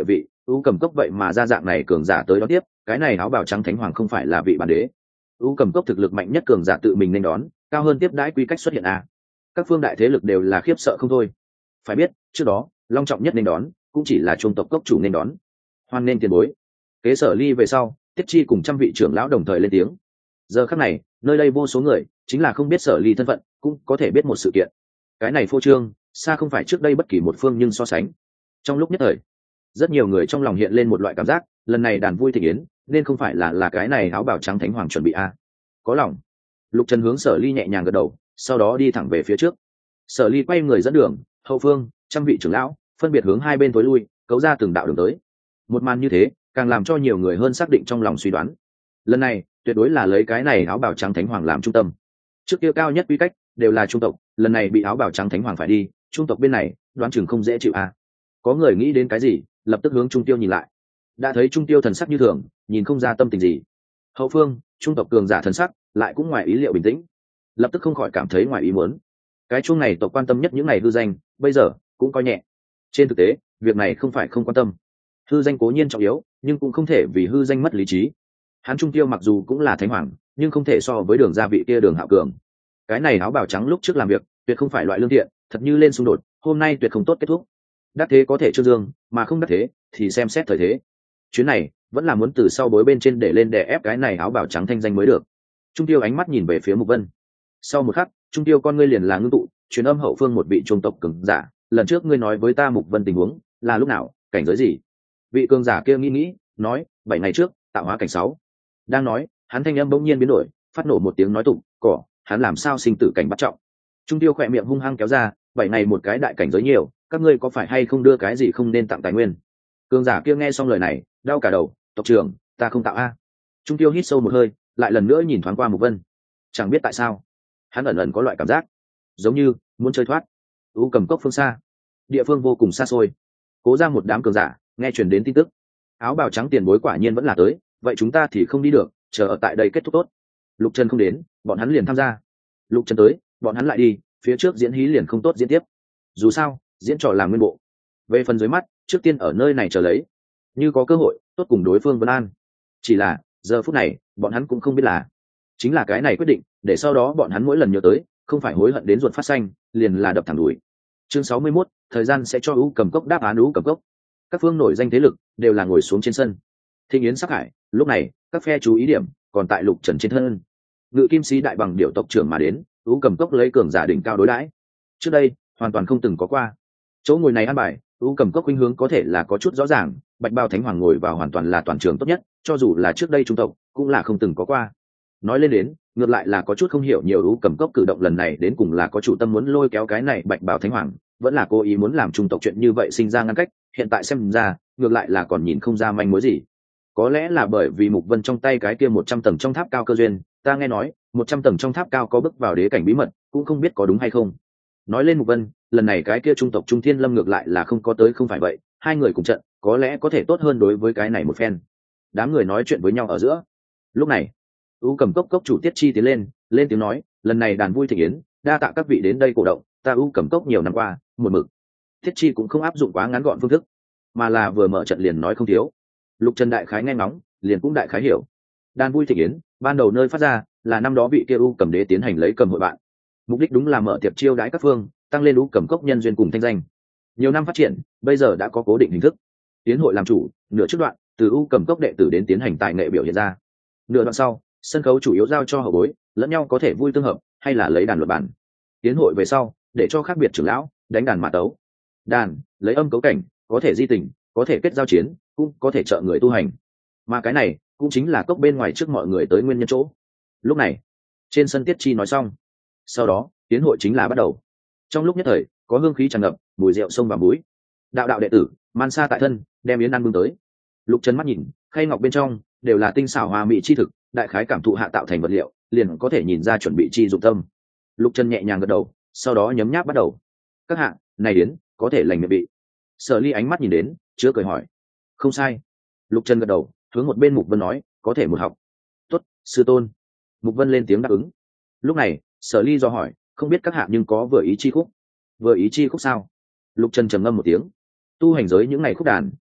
u cầm cốc vậy mà ra dạng này cường giả tới đón tiếp, cái này áo bào trắng thánh hoàng không phải là vị bản đế. U cầm cốc thực lực mạnh nhất cường giả tự mình nên đón, cao hơn tiếp đãi quy cách xuất hiện à. Các phương đại thế lực đều là khiếp sợ không thôi. Phải biết trước đó long trọng nhất nên đón cũng chỉ là trung tộc cốc chủ nên đón. Hoan nên tiền bối. Kế Sở Ly về sau, Tiết Chi cùng trăm vị trưởng lão đồng thời lên tiếng. Giờ khắc này nơi đây vô số người chính là không biết Sở Ly thân phận cũng có thể biết một sự kiện. Cái này phô trương xa không phải trước đây bất kỳ một phương nhưng so sánh. Trong lúc nhất thời rất nhiều người trong lòng hiện lên một loại cảm giác, lần này đàn vui thịnh yến nên không phải là cái này áo bào trắng thánh hoàng chuẩn bị a. Có lòng. Lục Trần hướng Sở Ly nhẹ nhàng gật đầu, sau đó đi thẳng về phía trước. Sở Ly quay người dẫn đường, hậu phương trăm vị trưởng lão phân biệt hướng hai bên tối lui, cấu ra từng đạo đường tới. Một màn như thế càng làm cho nhiều người hơn xác định trong lòng suy đoán, lần này tuyệt đối là lấy cái này áo bào trắng thánh hoàng làm trung tâm. Trước kia cao nhất quy cách đều là trung tộc, lần này bị áo bào trắng thánh hoàng phải đi, trung tộc bên này đoán chừng không dễ chịu a. Có người nghĩ đến cái gì, lập tức hướng Trung Tiêu nhìn lại. Đã thấy Trung Tiêu thần sắc như thường, nhìn không ra tâm tình gì. Hậu phương trung tộc cường giả thần sắc lại cũng ngoài ý liệu bình tĩnh, lập tức không khỏi cảm thấy ngoài ý muốn. Cái chuông này tộc quan tâm nhất những ngày hư danh, bây giờ cũng coi nhẹ. Trên thực tế việc này không phải không quan tâm, hư danh cố nhiên trọng yếu, nhưng cũng không thể vì hư danh mất lý trí. Hắn Trung Tiêu mặc dù cũng là thánh hoàng, nhưng không thể so với Đường gia vị kia Đường Hạo cường. Cái này áo bào trắng lúc trước làm việc tuyệt không phải loại lương thiện, thật như lên xung đột, hôm nay tuyệt không tốt kết thúc. Đắc thế có thể trương dương, mà không đắc thế thì xem xét thời thế. Chuyến này vẫn là muốn từ sau bối bên trên để lên đè ép cái này áo bào trắng thanh danh mới được. Trung Tiêu ánh mắt nhìn về phía Mục Vân. Sau một khắc, Trung Tiêu con ngươi liền là ngưng tụ, truyền âm hậu phương một vị trung tộc cường giả, lần trước ngươi nói với ta Mục Vân tình huống là lúc nào, cảnh giới gì? Vị cường giả kia nghĩ, nói, 7 ngày trước, tạo hóa cảnh 6. Đang nói, hắn thanh âm bỗng nhiên biến đổi, phát nổ một tiếng nói tụng, cỏ, hắn làm sao sinh tử cảnh bắt trọng. Trung Tiêu khỏe miệng hung hăng kéo ra, 7 ngày một cái đại cảnh giới nhiều, các ngươi có phải hay không đưa cái gì không nên tặng tài nguyên? Cường giả kia nghe xong lời này, đau cả đầu, tộc trưởng, ta không tạo a. Trung Tiêu hít sâu một hơi, lại lần nữa nhìn thoáng qua Mục Vân. Chẳng biết tại sao, hắn ẩn ẩn có loại cảm giác, giống như muốn chơi thoát. U Cầm Cốc phương xa, địa phương vô cùng xa xôi. Cố ra một đám cường giả, nghe truyền đến tin tức, áo bào trắng tiền bối quả nhiên vẫn là tới, vậy chúng ta thì không đi được, chờ ở tại đây kết thúc tốt. Lục Trần không đến, bọn hắn liền tham gia. Lục Trần tới, bọn hắn lại đi, phía trước diễn hí liền không tốt diễn tiếp. Dù sao, diễn trò làm nguyên bộ. Về phần dưới mắt, trước tiên ở nơi này chờ lấy, như có cơ hội tốt cùng đối phương vân an. Chỉ là giờ phút này bọn hắn cũng không biết là chính là cái này quyết định, để sau đó bọn hắn mỗi lần nhớ tới không phải hối hận đến ruột phát xanh, liền là đập thẳng đuổi. Chương 61, thời gian sẽ cho U Cầm Cốc đáp án. U Cầm Cốc, các phương nổi danh thế lực đều là ngồi xuống trên sân. Thịnh yến sắc hải, lúc này các phe chú ý điểm còn tại Lục Trần trên thân. Ngự Kim Sĩ đại bằng điệu tộc trưởng mà đến, U Cầm Cốc lấy cường giả đỉnh cao đối đãi, trước đây hoàn toàn không từng có qua. Chỗ ngồi này ăn bài, U Cầm Cốc khuynh hướng có thể là có chút rõ ràng, Bạch Bao Thánh Hoàng ngồi vào hoàn toàn là toàn trường tốt nhất, cho dù là trước đây trung tộc cũng là không từng có qua. Nói lên đến, ngược lại là có chút không hiểu nhiều U Cầm Cốc cử động lần này đến cùng là có chủ tâm muốn lôi kéo cái này Bạch Bao Thánh Hoàng, vẫn là cố ý muốn làm trung tộc chuyện như vậy sinh ra ngăn cách, hiện tại xem ra, ngược lại là còn nhìn không ra manh mối gì. Có lẽ là bởi vì Mục Vân trong tay cái kia 100 tầng trong tháp cao cơ duyên, ta nghe nói, 100 tầng trong tháp cao có bước vào đế cảnh bí mật, cũng không biết có đúng hay không. Nói lên Mục Vân, lần này cái kia trung tộc Trung Thiên Lâm ngược lại là không có tới không phải vậy, hai người cùng trận, có lẽ có thể tốt hơn đối với cái này một phen. Đám người nói chuyện với nhau ở giữa. Lúc này, U Cầm Cốc cốc chủ Tiết Chi tiến lên tiếng nói, lần này đàn vui thịnh yến, đa tạ các vị đến đây cổ động, ta U Cầm Cốc nhiều năm qua, một mực. Tiết Chi cũng không áp dụng quá ngắn gọn phương thức, mà là vừa mở trận liền nói không thiếu. Lục Trần đại khái nghe ngóng, liền cũng đại khái hiểu. Đàn vui thịnh yến, ban đầu nơi phát ra là năm đó vị kia U Cầm đế tiến hành lấy cầm hội bạn. Mục đích đúng là mở tiệc chiêu đãi các phương, tăng lên U Cầm Cốc nhân duyên cùng thanh danh. Nhiều năm phát triển, bây giờ đã có cố định hình thức. Tiến hội làm chủ, nửa trước đoạn, từ U Cầm Cốc đệ tử đến tiến hành tài nghệ biểu hiện ra. Nửa đoạn sau, sân khấu chủ yếu giao cho hậu bối, lẫn nhau có thể vui tương hợp, hay là lấy đàn luật bản. Tiến hội về sau, để cho khác biệt trưởng lão đánh đàn mã tấu. Đàn lấy âm cấu cảnh, có thể di tình, có thể kết giao chiến, cũng có thể trợ người tu hành. Mà cái này cũng chính là cốc bên ngoài trước mọi người tới nguyên nhân chỗ. Lúc này, trên sân Tiết Chi nói xong, sau đó tiến hội chính là bắt đầu. Trong lúc nhất thời, có hương khí tràn ngập, mùi rượu sông và muối. Đạo đệ tử man sa tại thân, đem yến ăn bưng tới. Lục Trần mắt nhìn, khay ngọc bên trong đều là tinh xảo hoa mỹ chi thực, đại khái cảm thụ hạ tạo thành vật liệu, liền có thể nhìn ra chuẩn bị chi dụng tâm. Lục Trần nhẹ nhàng gật đầu, sau đó nhấm nháp bắt đầu. Các hạ, này yến có thể lành miệng vị. Sở Ly ánh mắt nhìn đến, chứa cười hỏi. Không sai. Lục Trần gật đầu, hướng một bên Mục Vân nói, có thể một học. Tốt, sư tôn. Mục Vân lên tiếng đáp ứng. Lúc này, Sở Ly do hỏi, không biết các hạ nhưng có vừa ý chi khúc. Vừa ý chi khúc sao? Lục Trần trầm ngâm một tiếng. Tu hành giới những ngày khúc đàn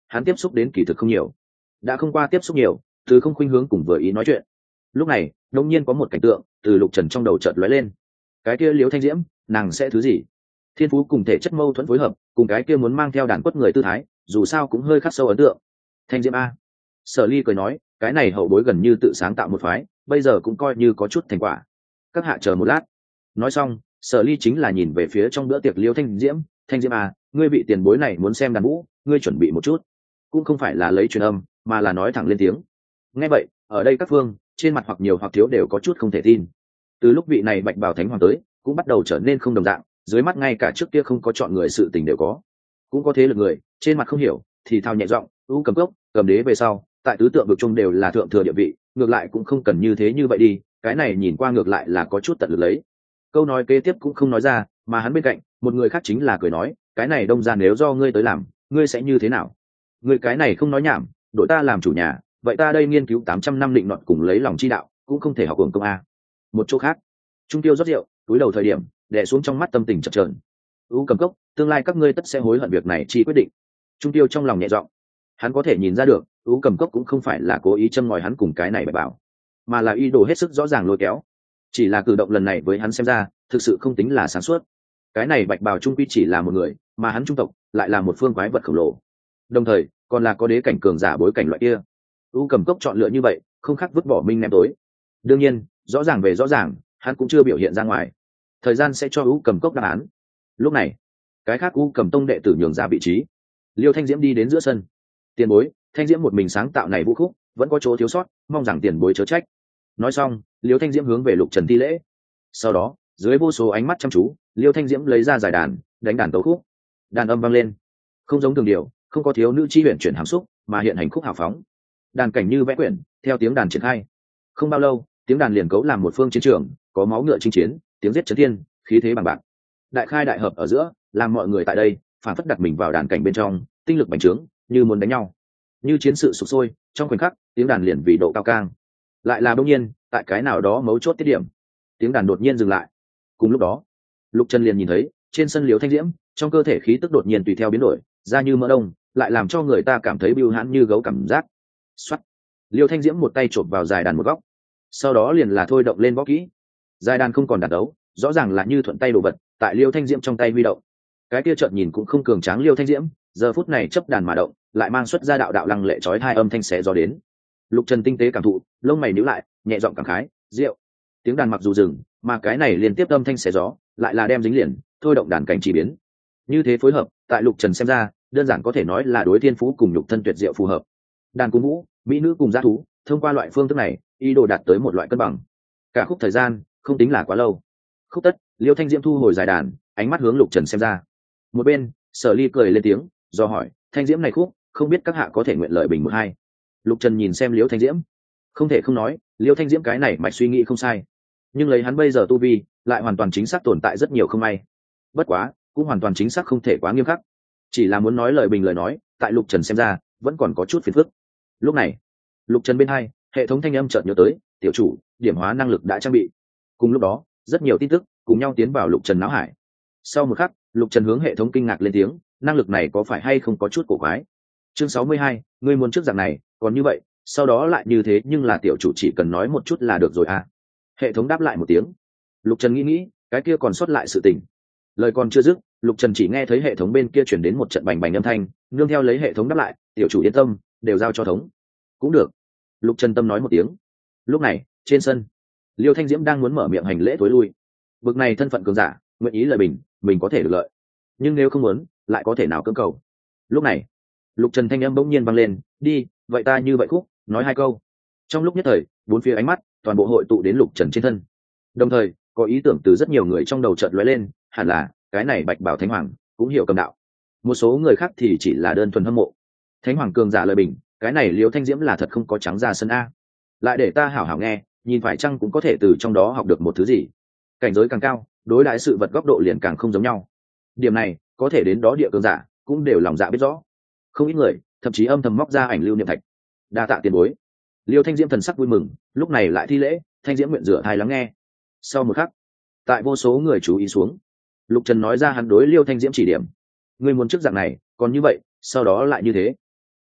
hắn tiếp xúc đến kỳ thực không nhiều, đã không qua tiếp xúc nhiều, từ không khuynh hướng cùng vừa ý nói chuyện. Lúc này đột nhiên có một cảnh tượng từ Lục Trần trong đầu chợt lóe lên. Cái kia Liễu Thanh Diễm, nàng sẽ thứ gì? Thiên phú cùng thể chất mâu thuẫn phối hợp, cùng cái kia muốn mang theo đàn quất người tư thái, dù sao cũng hơi khắc sâu ấn tượng. Thanh Diễm a. Sở Ly cười nói, cái này hậu bối gần như tự sáng tạo một phái, bây giờ cũng coi như có chút thành quả. Các hạ chờ một lát. Nói xong, Sở Ly chính là nhìn về phía trong bữa tiệc Liễu Thanh Diễm, Thanh Diễm a, ngươi vị tiền bối này muốn xem đàn vũ, ngươi chuẩn bị một chút. Cũng không phải là lấy truyền âm, mà là nói thẳng lên tiếng. Nghe vậy, ở đây các phương, trên mặt hoặc nhiều hoặc thiếu đều có chút không thể tin. Từ lúc vị này Bạch Bảo Thánh Hoàng tới, cũng bắt đầu trở nên không đồng dạng, dưới mắt ngay cả trước kia không có chọn người sự tình đều có. Cũng có thế lực người, trên mặt không hiểu, thì thao nhẹ giọng, "U cầm cốc, cầm đế về sau, tại tứ tượng vực chung đều là thượng thừa địa vị, ngược lại cũng không cần như thế như vậy đi." Cái này nhìn qua ngược lại là có chút tận lực lấy. Câu nói kế tiếp cũng không nói ra, mà hắn bên cạnh, một người khác chính là cười nói, "Cái này đông ra nếu do ngươi tới làm, ngươi sẽ như thế nào? Ngươi cái này không nói nhảm, đội ta làm chủ nhà, vậy ta đây nghiên cứu 800 năm định nọt cùng lấy lòng chi đạo, cũng không thể học hưởng công a." Một chỗ khác, Trung Tiêu rót rượu, túi đầu thời điểm, đè xuống trong mắt tâm tình chập chờn. "U cầm cốc, tương lai các ngươi tất sẽ hối hận việc này chi quyết định." Trung Tiêu trong lòng nhẹ giọng. Hắn có thể nhìn ra được, U cầm cốc cũng không phải là cố ý châm ngòi hắn cùng cái này Bạch Bảo, mà là ý đồ hết sức rõ ràng lôi kéo. Chỉ là cử động lần này với hắn xem ra, thực sự không tính là sáng suốt. Cái này Bạch Bảo trung quy chỉ là một người, mà hắn trung tộc lại là một phương quái vật khổng lồ. Đồng thời, còn là có đế cảnh cường giả bối cảnh loại kia. U cầm cốc chọn lựa như vậy, không khác vứt bỏ minh ném tối. Đương nhiên, rõ ràng về rõ ràng, hắn cũng chưa biểu hiện ra ngoài. Thời gian sẽ cho U cầm cốc đáp án. Lúc này, cái khác U cầm tông đệ tử nhường ra vị trí. Liêu Thanh Diễm đi đến giữa sân. "Tiền bối, Thanh Diễm một mình sáng tạo này vũ khúc, vẫn có chỗ thiếu sót, mong rằng tiền bối chớ trách." Nói xong, Liêu Thanh Diễm hướng về Lục Trần thi lễ. Sau đó, dưới vô số ánh mắt chăm chú, Liêu Thanh Diễm lấy ra giải đàn, đánh đàn tấu khúc. Đàn âm vang lên, không giống thường điều, không có thiếu nữ chi huyền chuyển hàm xúc, mà hiện hành khúc hào phóng. Đàn cảnh như vẽ quyển, theo tiếng đàn triển khai. Không bao lâu, tiếng đàn liền cấu làm một phương chiến trường, có máu ngựa chinh chiến, tiếng giết chấn thiên, khí thế bằng bạc. Đại khai đại hợp ở giữa, làm mọi người tại đây phản phất đặt mình vào đàn cảnh bên trong, tinh lực bành trướng, như muốn đánh nhau. Như chiến sự sục sôi, trong khoảnh khắc, tiếng đàn liền vì độ cao càng. Lại là đương nhiên, tại cái nào đó mấu chốt tiết điểm, tiếng đàn đột nhiên dừng lại. Cùng lúc đó, Lục Trần liền nhìn thấy, trên sân Liễu Thanh Diễm, trong cơ thể khí tức đột nhiên tùy theo biến đổi, da như mỡ đông, lại làm cho người ta cảm thấy bưu hãn như gấu cảm giác. Soát. Liêu Thanh Diễm một tay chộp vào dài đàn một góc, sau đó liền là thôi động lên võ kỹ. Dài đàn không còn đàn đấu, rõ ràng là như thuận tay đồ vật, tại Liêu Thanh Diễm trong tay huy động. Cái kia chợt nhìn cũng không cường tráng Liêu Thanh Diễm, giờ phút này chấp đàn mà động, lại mang xuất ra đạo đạo lăng lệ chói hai âm thanh xé gió đến. Lục Trần tinh tế cảm thụ, lông mày nhíu lại, nhẹ giọng cảm khái, "Rượu." Tiếng đàn mặc dù dừng, mà cái này liên tiếp âm thanh xé gió, lại là đem dính liền, thôi động đàn cảnh chỉ biến. Như thế phối hợp, tại Lục Trần xem ra, đơn giản có thể nói là đối thiên phú cùng nhục thân tuyệt diệu phù hợp. Đàn cùng vũ, mỹ nữ cùng g thú, thông qua loại phương thức này, ý đồ đạt tới một loại cân bằng. Cả khúc thời gian không tính là quá lâu. Khúc tất, Liêu Thanh Diễm thu hồi dài đàn, ánh mắt hướng Lục Trần xem ra. Một bên, Sở Ly cười lên tiếng, do hỏi, "Thanh Diễm này khúc, không biết các hạ có thể nguyện lợi bình một hai." Lục Trần nhìn xem Liêu Thanh Diễm, không thể không nói, Liêu Thanh Diễm cái này mạch suy nghĩ không sai, nhưng lấy hắn bây giờ tu vi, lại hoàn toàn chính xác tồn tại rất nhiều không may. Bất quá, cũng hoàn toàn chính xác không thể quá nghiêm khắc. Chỉ là muốn nói lời bình lời nói, tại Lục Trần xem ra, vẫn còn có chút phiền phức. Lúc này, Lục Trần bên hai, hệ thống thanh âm chợt nhớ tới, "Tiểu chủ, điểm hóa năng lực đã trang bị." Cùng lúc đó, rất nhiều tin tức cùng nhau tiến vào Lục Trần não hải. Sau một khắc, Lục Trần hướng hệ thống kinh ngạc lên tiếng, "Năng lực này có phải hay không có chút cổ quái?" Chương 62, ngươi muốn trước dạng này, còn như vậy, sau đó lại như thế, nhưng là tiểu chủ chỉ cần nói một chút là được rồi à? Hệ thống đáp lại một tiếng. Lục Trần nghĩ, cái kia còn sót lại sự tình. Lời còn chưa dứt, Lục Trần chỉ nghe thấy hệ thống bên kia chuyển đến một trận bành bành âm thanh, nương theo lấy hệ thống đáp lại, "Tiểu chủ yên tâm, đều giao cho thống." "Cũng được." Lục Trần tâm nói một tiếng. Lúc này, trên sân, Liêu Thanh Diễm đang muốn mở miệng hành lễ tối lui. Bực này thân phận cường giả, nguyện ý lời bình, mình có thể được lợi. Nhưng nếu không muốn, lại có thể nào cưỡng cầu. Lúc này, Lục Trần thanh âm bỗng nhiên vang lên, "Đi, vậy ta như vậy khúc, nói hai câu." Trong lúc nhất thời, bốn phía ánh mắt toàn bộ hội tụ đến Lục Trần trên thân. Đồng thời, có ý tưởng từ rất nhiều người trong đầu chợt lóe lên, hẳn là cái này Bạch Bảo Thánh Hoàng cũng hiểu cầm đạo. Một số người khác thì chỉ là đơn thuần hâm mộ. Thánh Hoàng cường giả lời bình, cái này Liêu Thanh Diễm là thật không có trắng ra sân a. Lại để ta hảo hảo nghe, nhìn phải chăng cũng có thể từ trong đó học được một thứ gì. Cảnh giới càng cao, đối đãi sự vật góc độ liền càng không giống nhau. Điểm này, có thể đến đó địa cường giả cũng đều lòng dạ biết rõ. Không ít người, thậm chí âm thầm móc ra ảnh lưu niệm thạch. Đa tạ tiền bối. Liêu Thanh Diễm thần sắc vui mừng, lúc này lại thi lễ, Thanh Diễm nguyện rửa thai lắng nghe. Sau một khắc, tại vô số người chú ý xuống, Lục Trần nói ra hắn đối Liêu Thanh Diễm chỉ điểm. "Ngươi muốn trước dạng này, còn như vậy, sau đó lại như thế."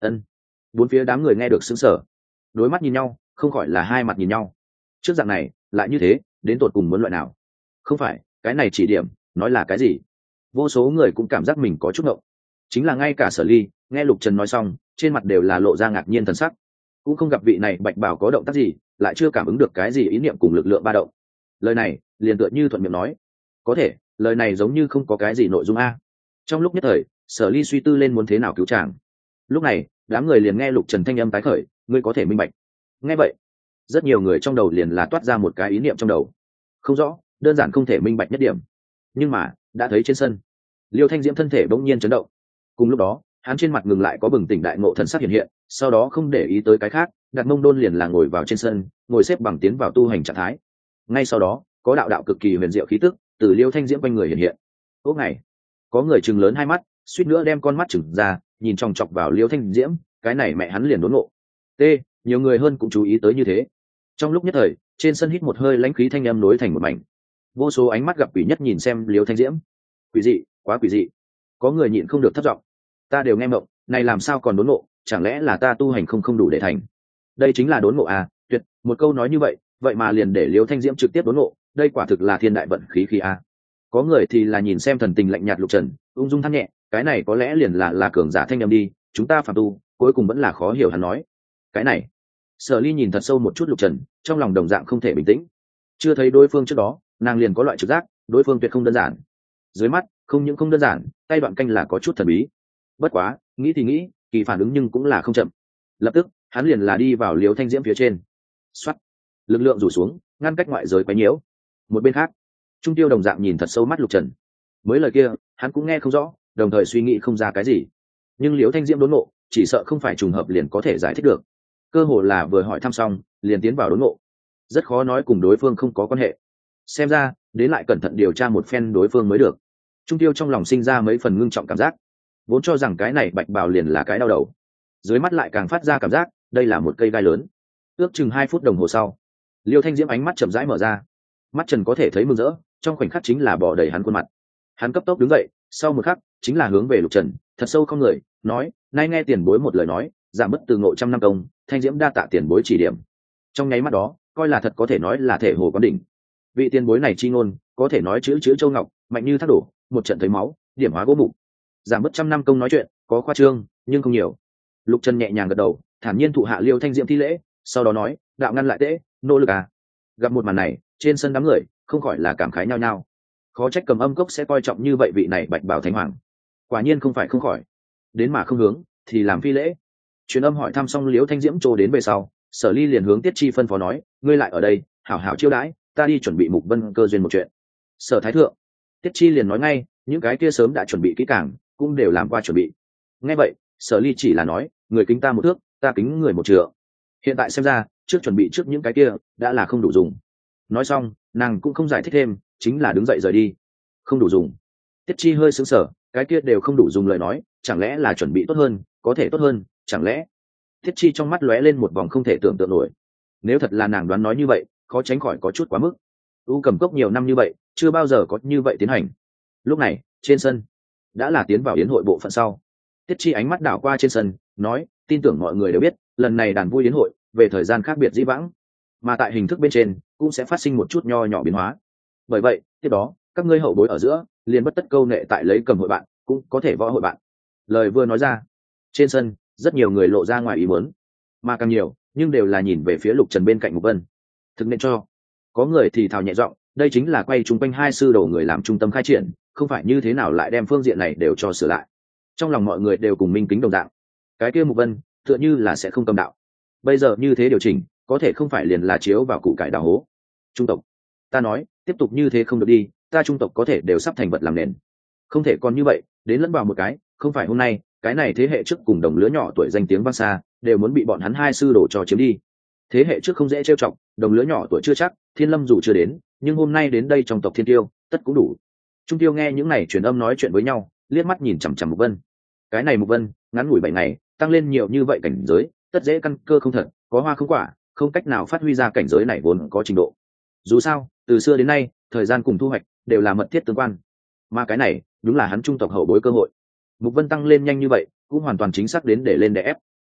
Ân. Bốn phía đám người nghe được sững sờ, đối mắt nhìn nhau, không khỏi là hai mặt nhìn nhau. Trước dạng này lại như thế, đến tột cùng muốn loại nào? Không phải cái này chỉ điểm nói là cái gì? Vô số người cũng cảm giác mình có chút ngộng. Chính là ngay cả Sở Ly nghe Lục Trần nói xong, trên mặt đều là lộ ra ngạc nhiên thần sắc, cũng không gặp vị này bạch bào có động tác gì, lại chưa cảm ứng được cái gì ý niệm cùng lực lượng ba động. Lời này liền tựa như thuận miệng nói, có thể lời này giống như không có cái gì nội dung a. Trong lúc nhất thời, Sở Ly suy tư lên muốn thế nào cứu chàng. Lúc này đám người liền nghe Lục Trần thanh âm tái khởi, ngươi có thể minh bạch. Nghe vậy, rất nhiều người trong đầu liền là toát ra một cái ý niệm trong đầu, không rõ, đơn giản không thể minh bạch nhất điểm. Nhưng mà đã thấy trên sân, Liêu Thanh Diễm thân thể bỗng nhiên chấn động. Cùng lúc đó, hắn trên mặt ngừng lại có bừng tỉnh đại ngộ thần sắc hiện hiện, sau đó không để ý tới cái khác, đặt mông đôn liền là ngồi vào trên sân, ngồi xếp bằng tiến vào tu hành trạng thái. Ngay sau đó, có đạo đạo cực kỳ huyền diệu khí tức từ Liêu Thanh Diễm quanh người hiện hiện. Lúc này, có người chừng lớn hai mắt, suýt nữa đem con mắt chừng ra, nhìn chòng chọc vào Liêu Thanh Diễm, cái này mẹ hắn liền đốn ngộ. T, nhiều người hơn cũng chú ý tới như thế. Trong lúc nhất thời, trên sân hít một hơi lãnh khí thanh âm nối thành một mảnh. Vô số ánh mắt gặp quỷ nhất nhìn xem Liêu Thanh Diễm. Quỷ dị, quá quỷ dị. Có người nhịn không được thất giọng. Ta đều nghe mộng, này làm sao còn đốn ngộ, chẳng lẽ là ta tu hành không đủ để thành? Đây chính là đốn ngộ à, tuyệt, một câu nói như vậy, vậy mà liền để Liêu Thanh Diễm trực tiếp đốn ngộ, đây quả thực là thiên đại vận khí khí a. Có người thì là nhìn xem thần tình lạnh nhạt Lục Trần, ung dung than nhẹ, cái này có lẽ liền là cường giả thanh âm đi, chúng ta phàm tu, cuối cùng vẫn là khó hiểu hắn nói. Cái này, Sở Ly nhìn thật sâu một chút Lục Trần, trong lòng đồng dạng không thể bình tĩnh. Chưa thấy đối phương trước đó, nàng liền có loại trực giác, đối phương tuyệt không đơn giản. Dưới mắt, không những không đơn giản, tay đoạn canh là có chút thần bí. Bất quá, nghĩ thì nghĩ, kỳ phản ứng nhưng cũng là không chậm. Lập tức, hắn liền là đi vào Liêu Thanh Diễm phía trên. Xoát, lực lượng rủ xuống, ngăn cách ngoại giới quấy nhiễu. Một bên khác, Trung Tiêu đồng dạng nhìn thật sâu mắt Lục Trần. Mới lời kia, hắn cũng nghe không rõ, đồng thời suy nghĩ không ra cái gì. Nhưng Liêu Thanh Diễm đốn ngộ, chỉ sợ không phải trùng hợp liền có thể giải thích được. Cơ hồ là vừa hỏi thăm xong, liền tiến vào đốn ngộ. Rất khó nói cùng đối phương không có quan hệ. Xem ra, đến lại cẩn thận điều tra một phen đối phương mới được. Trung Tiêu trong lòng sinh ra mấy phần ngưng trọng cảm giác, vốn cho rằng cái này bạch bào liền là cái đau đầu, dưới mắt lại càng phát ra cảm giác đây là một cây gai lớn. Ước chừng 2 phút đồng hồ sau, Liêu Thanh Diễm ánh mắt chậm rãi mở ra, mắt Trần có thể thấy mừng rỡ, trong khoảnh khắc chính là bỏ đầy hắn khuôn mặt. Hắn cấp tốc đứng dậy, sau một khắc chính là hướng về Lục Trần, thật sâu không người, nói, nay nghe tiền bối một lời nói, giảm bớt từ ngộ 100 năm công, Thanh Diễm đa tạ tiền bối chỉ điểm. Trong nháy mắt đó, coi là thật có thể nói là thể hồ quán đỉnh. Vị tiền bối này chi ngôn, có thể nói chữ châu ngọc, mạnh như thác đổ, một trận thấy máu, điểm hóa gỗ mục. Giảm bớt 100 năm công nói chuyện, có khoa trương, nhưng không nhiều. Lục Trần nhẹ nhàng gật đầu, thản nhiên thụ hạ Liêu Thanh Diễm thi lễ, sau đó nói, đạo ngăn lại tễ, nỗ lực à. Gặp một màn này, trên sân đám người không khỏi là cảm khái nhao nhao. Khó trách Cầm Âm Cốc sẽ coi trọng như vậy vị này bạch bảo thánh hoàng. Quả nhiên không phải không khỏi, đến mà không hướng thì làm phi lễ. Truyền âm hỏi thăm xong Liêu Thanh Diễm trô đến về sau, Sở Ly liền hướng Tiết Chi phân phó nói, ngươi lại ở đây, hảo hảo chiêu đãi, ta đi chuẩn bị Mục Vân cơ duyên một chuyện. Sở Thái thượng. Tiết Chi liền nói ngay, những cái kia sớm đã chuẩn bị kỹ càng, cũng đều làm qua chuẩn bị. Nghe vậy, Sở Ly chỉ là nói, người kính ta một thước, ta kính người một trượng. Hiện tại xem ra, trước chuẩn bị trước những cái kia đã là không đủ dùng. Nói xong, nàng cũng không giải thích thêm, chính là đứng dậy rời đi. Không đủ dùng. Tiết Chi hơi sững sờ, cái kia đều không đủ dùng lời nói, chẳng lẽ là chuẩn bị tốt hơn, có thể tốt hơn, chẳng lẽ? Tiết Chi trong mắt lóe lên một vòng không thể tưởng tượng nổi. Nếu thật là nàng đoán nói như vậy, khó tránh khỏi có chút quá mức. U Cầm Cốc nhiều năm như vậy, chưa bao giờ có như vậy tiến hành. Lúc này, trên sân đã là tiến vào yến hội bộ phận sau. Tiết Chi ánh mắt đảo qua trên sân, nói, tin tưởng mọi người đều biết, lần này đàn vui yến hội về thời gian khác biệt dĩ vãng, mà tại hình thức bên trên cũng sẽ phát sinh một chút nho nhỏ biến hóa. Bởi vậy, tiếp đó, các ngươi hậu bối ở giữa liền bất tất câu nệ tại lấy cầm hội bạn, cũng có thể võ hội bạn. Lời vừa nói ra, trên sân rất nhiều người lộ ra ngoài ý muốn, mà càng nhiều, nhưng đều là nhìn về phía Lục Trần bên cạnh Mục Vân. Thực nên cho, có người thì thào nhẹ giọng, đây chính là quay chung quanh hai sư đồ người làm trung tâm khai triển, không phải như thế nào lại đem phương diện này đều cho sửa lại. Trong lòng mọi người đều cùng minh kính đồng dạng, cái kia Mục Vân tựa như là sẽ không cầm đạo. Bây giờ như thế điều chỉnh, có thể không phải liền là chiếu vào củ cải đào hố. Trung tộc, ta nói, tiếp tục như thế không được đi, ta trung tộc có thể đều sắp thành vật làm nền, không thể còn như vậy, đến lẫn vào một cái, không phải hôm nay, cái này thế hệ trước cùng đồng lứa nhỏ tuổi danh tiếng vang xa, đều muốn bị bọn hắn hai sư đồ cho chiếm đi. Thế hệ trước không dễ trêu chọc, đồng lứa nhỏ tuổi chưa chắc, Thiên Lâm dù chưa đến, nhưng hôm nay đến đây trong tộc Thiên Tiêu, tất cũng đủ. Trung Tiêu nghe những này truyền âm nói chuyện với nhau, liếc mắt nhìn chằm chằm Mục Vân. Cái này Mục Vân, ngắn ngủi 7 ngày, tăng lên nhiều như vậy cảnh giới, tất dễ căn cơ không thật, có hoa không quả, không cách nào phát huy ra cảnh giới này vốn có trình độ. Dù sao, từ xưa đến nay, thời gian cùng thu hoạch đều là mật thiết tương quan, mà cái này đúng là hắn trung tộc hậu bối cơ hội. Mục Vân tăng lên nhanh như vậy, cũng hoàn toàn chính xác đến để lên để ép.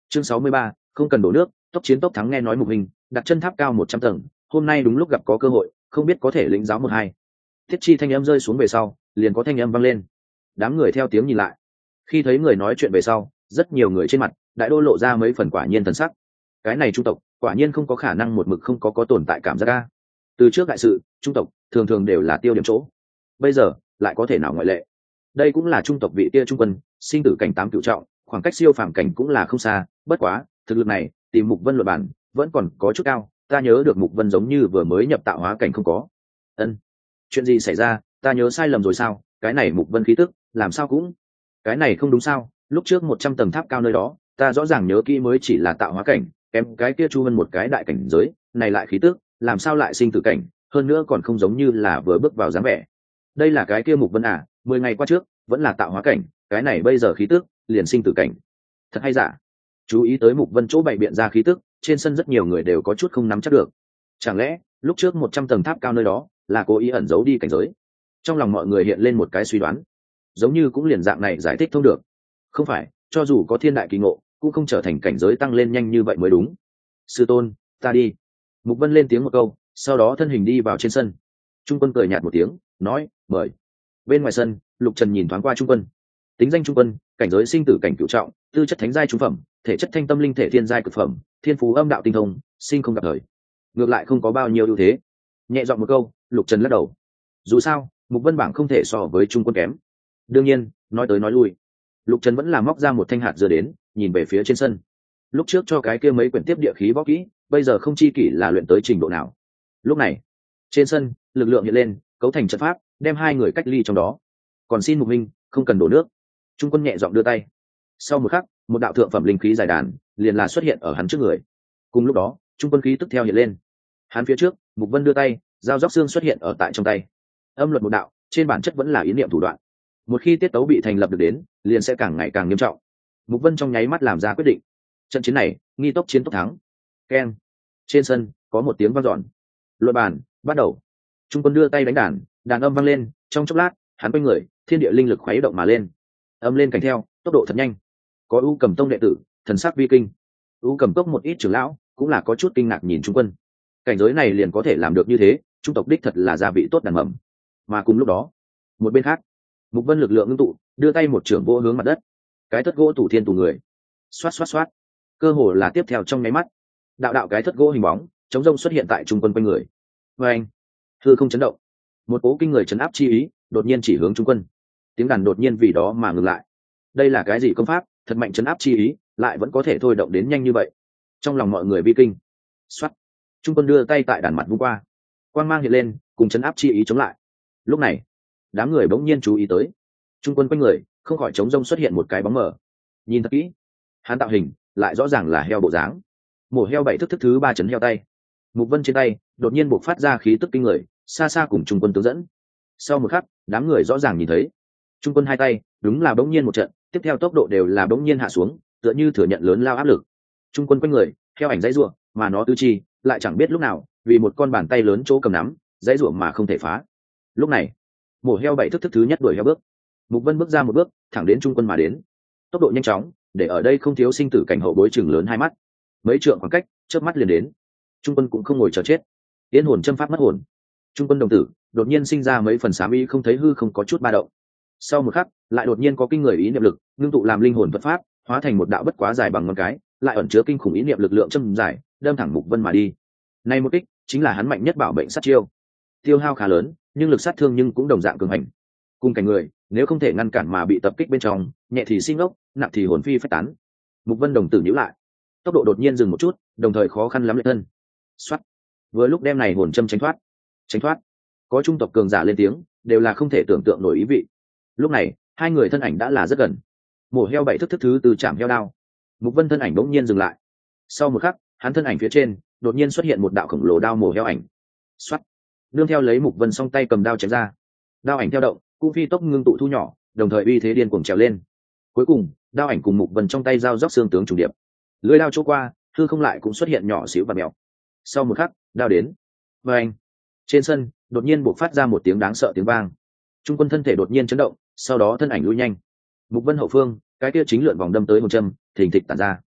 Chương 63, không cần đổ nước, tốc chiến tốc thắng. Nghe nói Mục Hình đặt chân tháp cao 100 tầng, hôm nay đúng lúc gặp có cơ hội, không biết có thể lĩnh giáo một hai. Thiết Chi thanh âm rơi xuống về sau, liền có thanh âm vang lên. Đám người theo tiếng nhìn lại. Khi thấy người nói chuyện về sau, rất nhiều người trên mặt đại đô lộ ra mấy phần quả nhiên thần sắc. Cái này trung tộc, quả nhiên không có khả năng một mực không có tồn tại cảm giác a. Từ trước đại sự, trung tộc thường thường đều là tiêu điểm chỗ. Bây giờ, lại có thể nào ngoại lệ. Đây cũng là trung tộc vị tia trung quân, sinh tử cảnh 8 cửu trọng, khoảng cách siêu phàm cảnh cũng là không xa, bất quá, thực lực này, tìm Mục Vân luận bản, vẫn còn có chút cao, ta nhớ được Mục Vân giống như vừa mới nhập tạo hóa cảnh không có. Ân, chuyện gì xảy ra, ta nhớ sai lầm rồi sao? Cái này Mục Vân khí tức, làm sao cũng, cái này không đúng sao? Lúc trước 100 tầng tháp cao nơi đó, ta rõ ràng nhớ kỹ mới chỉ là tạo hóa cảnh, kém cái kia Chu Vân một cái đại cảnh giới, này lại khí tức, làm sao lại sinh tử cảnh, hơn nữa còn không giống như là vừa bước vào dáng vẻ. Đây là cái kia Mục Vân à, 10 ngày qua trước, vẫn là tạo hóa cảnh, cái này bây giờ khí tức, liền sinh tử cảnh. Thật hay giả? Chú ý tới Mục Vân chỗ bày biện ra khí tức, trên sân rất nhiều người đều có chút không nắm chắc được. Chẳng lẽ, lúc trước 100 tầng tháp cao nơi đó, là cố ý ẩn giấu đi cảnh giới? Trong lòng mọi người hiện lên một cái suy đoán, giống như cũng liền dạng này giải thích thông được. Không phải, cho dù có thiên đại kỳ ngộ, cũng không trở thành cảnh giới tăng lên nhanh như vậy mới đúng. Sư tôn, ta đi. Mục Vân lên tiếng một câu, sau đó thân hình đi vào trên sân. Trung Quân cười nhạt một tiếng, nói, mời. Bên ngoài sân, Lục Trần nhìn thoáng qua Trung Quân. Tính danh Trung Quân, cảnh giới sinh tử cảnh cửu trọng, tư chất thánh giai trung phẩm, thể chất thanh tâm linh thể thiên giai cực phẩm, thiên phú âm đạo tinh thông, sinh không gặp thời. Ngược lại không có bao nhiêu ưu thế. Nhẹ giọng một câu, Lục Trần lắc đầu. Dù sao, Mục Vân bảng không thể so với Trung Quân kém. Đương nhiên, nói tới nói lui, Lục Trần vẫn là móc ra một thanh hạt dưa đến, nhìn về phía trên sân. Lúc trước cho cái kia mấy quyển tiếp địa khí võ kỹ, bây giờ không chi kỷ là luyện tới trình độ nào. Lúc này, trên sân, lực lượng hiện lên, cấu thành trận pháp, đem hai người cách ly trong đó. Còn xin Mục Minh, không cần đổ nước. Trung Quân nhẹ giọng đưa tay. Sau một khắc, một đạo thượng phẩm linh khí dài đàn liền là xuất hiện ở hắn trước người. Cùng lúc đó, Trung Quân khí tức theo hiện lên. Hắn phía trước, Mục Vân đưa tay, dao róc xương xuất hiện ở tại trong tay. Âm luật một đạo, trên bản chất vẫn là ý niệm thủ đoạn. Một khi tiết tấu bị thành lập được đến, liền sẽ càng ngày càng nghiêm trọng. Mục Vân trong nháy mắt làm ra quyết định. Trận chiến này, nghi tốc chiến tốc thắng. Keng. Trên sân có một tiếng vang dọn. Luận bàn bắt đầu. Trung Quân đưa tay đánh đàn, đàn âm vang lên, trong chốc lát, hắn quay người, thiên địa linh lực khuấy động mà lên. Âm lên kèm theo, tốc độ thật nhanh. Có U Cầm Tông đệ tử, thần sắc vi kinh. U Cầm Cốc một ít trưởng lão, cũng là có chút kinh ngạc nhìn Trung Quân. Cảnh giới này liền có thể làm được như thế, trung tộc đích thật là gia vị tốt đàn mầm. Mà cùng lúc đó, một bên khác, Mục Vân lực lượng ngưng tụ, đưa tay một trưởng vỗ hướng mặt đất. Cái thất gỗ tủ thiên tù người, xoát xoát xoát, cơ hồ là tiếp theo trong nháy mắt, đạo đạo cái thất gỗ hình bóng chống rông xuất hiện tại Trung Quân quanh người. Và anh, hư không chấn động, một cố kinh người chấn áp chi ý đột nhiên chỉ hướng Trung Quân. Tiếng đàn đột nhiên vì đó mà ngừng lại. Đây là cái gì công pháp, thật mạnh chấn áp chi ý, lại vẫn có thể thôi động đến nhanh như vậy. Trong lòng mọi người vi kinh. Xoát, Trung Quân đưa tay tại đàn mặt vung qua, quang mang hiện lên, cùng chấn áp chi ý chống lại. Lúc này, đám người bỗng nhiên chú ý tới, Trung Quân quanh người không khỏi trống rông xuất hiện một cái bóng mờ. Nhìn thật kỹ, hắn tạo hình lại rõ ràng là heo bộ dáng. Mổ heo bảy thức thức thứ 3 chấn heo tay. Mục Vân trên tay đột nhiên bộc phát ra khí tức kinh người, xa xa cùng Trung Quân tướng dẫn. Sau một khắc, đám người rõ ràng nhìn thấy, Trung Quân hai tay đúng là bỗng nhiên một trận, tiếp theo tốc độ đều là bỗng nhiên hạ xuống, tựa như thừa nhận lớn lao áp lực. Trung Quân quanh người theo ảnh dãy rủa, mà nó tứ chi lại chẳng biết lúc nào vì một con bàn tay lớn chỗ cầm nắm, dãy rủa mà không thể phá. Lúc này, mổ heo bảy thức thức thứ nhất đuổi heo bước. Mục Vân bước ra một bước, thẳng đến Trung Quân mà đến. Tốc độ nhanh chóng, để ở đây không thiếu sinh tử cảnh hậu bối chừng lớn hai mắt. Mấy trượng khoảng cách, chớp mắt liền đến. Trung Quân cũng không ngồi chờ chết. Tiến hồn châm pháp mất hồn. Trung Quân đồng tử đột nhiên sinh ra mấy phần xám ý, không thấy hư không có chút ba động. Sau một khắc, lại đột nhiên có kinh người ý niệm lực, ngưng tụ làm linh hồn thuật pháp, hóa thành một đạo bất quá dài bằng ngón cái, lại ẩn chứa kinh khủng ý niệm lực lượng châm dài, đâm thẳng Mục Vân mà đi. Này một kích, chính là hắn mạnh nhất bảo bệnh sát chiêu. Tiêu hao khá lớn, nhưng lực sát thương nhưng cũng đồng dạng cường hành. Cùng cảnh người, nếu không thể ngăn cản mà bị tập kích bên trong, nhẹ thì sinh ốc, nặng thì hồn phi phách tán. Mục Vân đồng tử nhíu lại, tốc độ đột nhiên dừng một chút, đồng thời khó khăn lắm lệ thân. Soát. Vừa lúc đem này hồn châm tránh thoát. Tránh thoát. Có trung tộc cường giả lên tiếng, đều là không thể tưởng tượng nổi ý vị. Lúc này, hai người thân ảnh đã là rất gần. Mổ heo bảy thức thức thứ từ chạm heo đao. Mục Vân thân ảnh bỗng nhiên dừng lại. Sau một khắc, hắn thân ảnh phía trên đột nhiên xuất hiện một đạo khổng lồ đao mổ heo ảnh. Soát. Nương theo lấy Mục Vân song tay cầm đao chém ra. Đao ảnh theo động, cũng phi tốc ngưng tụ thu nhỏ, đồng thời uy thế điên cuồng trèo lên. Cuối cùng, đao ảnh cùng Mục Vân trong tay giao róc xương tướng trùng điệp. Lưỡi đao chỗ qua, hư không lại cũng xuất hiện nhỏ xíu và mèo. Sau một khắc, đao đến. Và anh, trên sân đột nhiên bộc phát ra một tiếng đáng sợ tiếng vang. Trung Quân thân thể đột nhiên chấn động, sau đó thân ảnh lui nhanh. Mục Vân hậu phương, cái kia chính lượn vòng đâm tới hồn châm, thình thịch tản ra.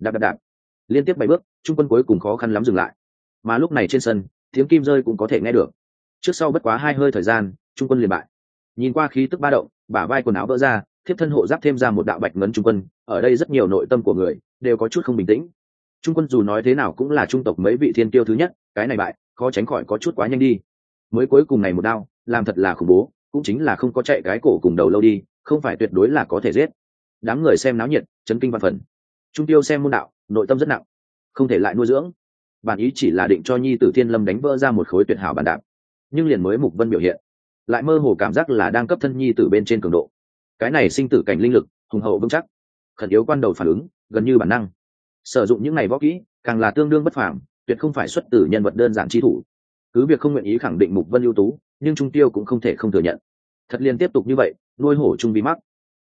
đạp đạp đạp, liên tiếp 7 bước, trung quân cuối cùng khó khăn lắm dừng lại. Mà lúc này trên sân tiếng kim rơi cũng có thể nghe được. Trước sau bất quá 2 hơi thời gian, trung quân liền bại. Nhìn qua khí tức ba động, bả vai quần áo vỡ ra, thiếp thân hộ giáp thêm ra một đạo bạch ngấn trung quân. Ở đây rất nhiều nội tâm của người đều có chút không bình tĩnh. Trung quân dù nói thế nào cũng là trung tộc mấy vị thiên kiêu thứ nhất, cái này bại khó tránh khỏi có chút quá nhanh đi. Mới cuối cùng này một đao làm thật là khủng bố, cũng chính là không có chạy cái cổ cùng đầu lâu đi, không phải tuyệt đối là có thể giết. Đám người xem náo nhiệt, chấn kinh văn phần. Trung tiêu xem môn đạo, nội tâm rất nặng, không thể lại nuôi dưỡng. Bản ý chỉ là định cho nhi tử Thiên Lâm đánh vỡ ra một khối tuyệt hảo bản đạp, nhưng liền mới Mục Vân biểu hiện, lại mơ hồ cảm giác là đang cấp thân nhi tử bên trên cường độ. Cái này sinh tử cảnh linh lực hùng hậu vững chắc, khẩn yếu quan đầu phản ứng gần như bản năng. Sử dụng những này võ kỹ càng là tương đương bất phàm, tuyệt không phải xuất từ nhân vật đơn giản chi thủ. Cứ việc không nguyện ý khẳng định Mục Vân ưu tú, nhưng Trung tiêu cũng không thể không thừa nhận. Thật liên tiếp tục như vậy, nuôi hổ chung bí mắc.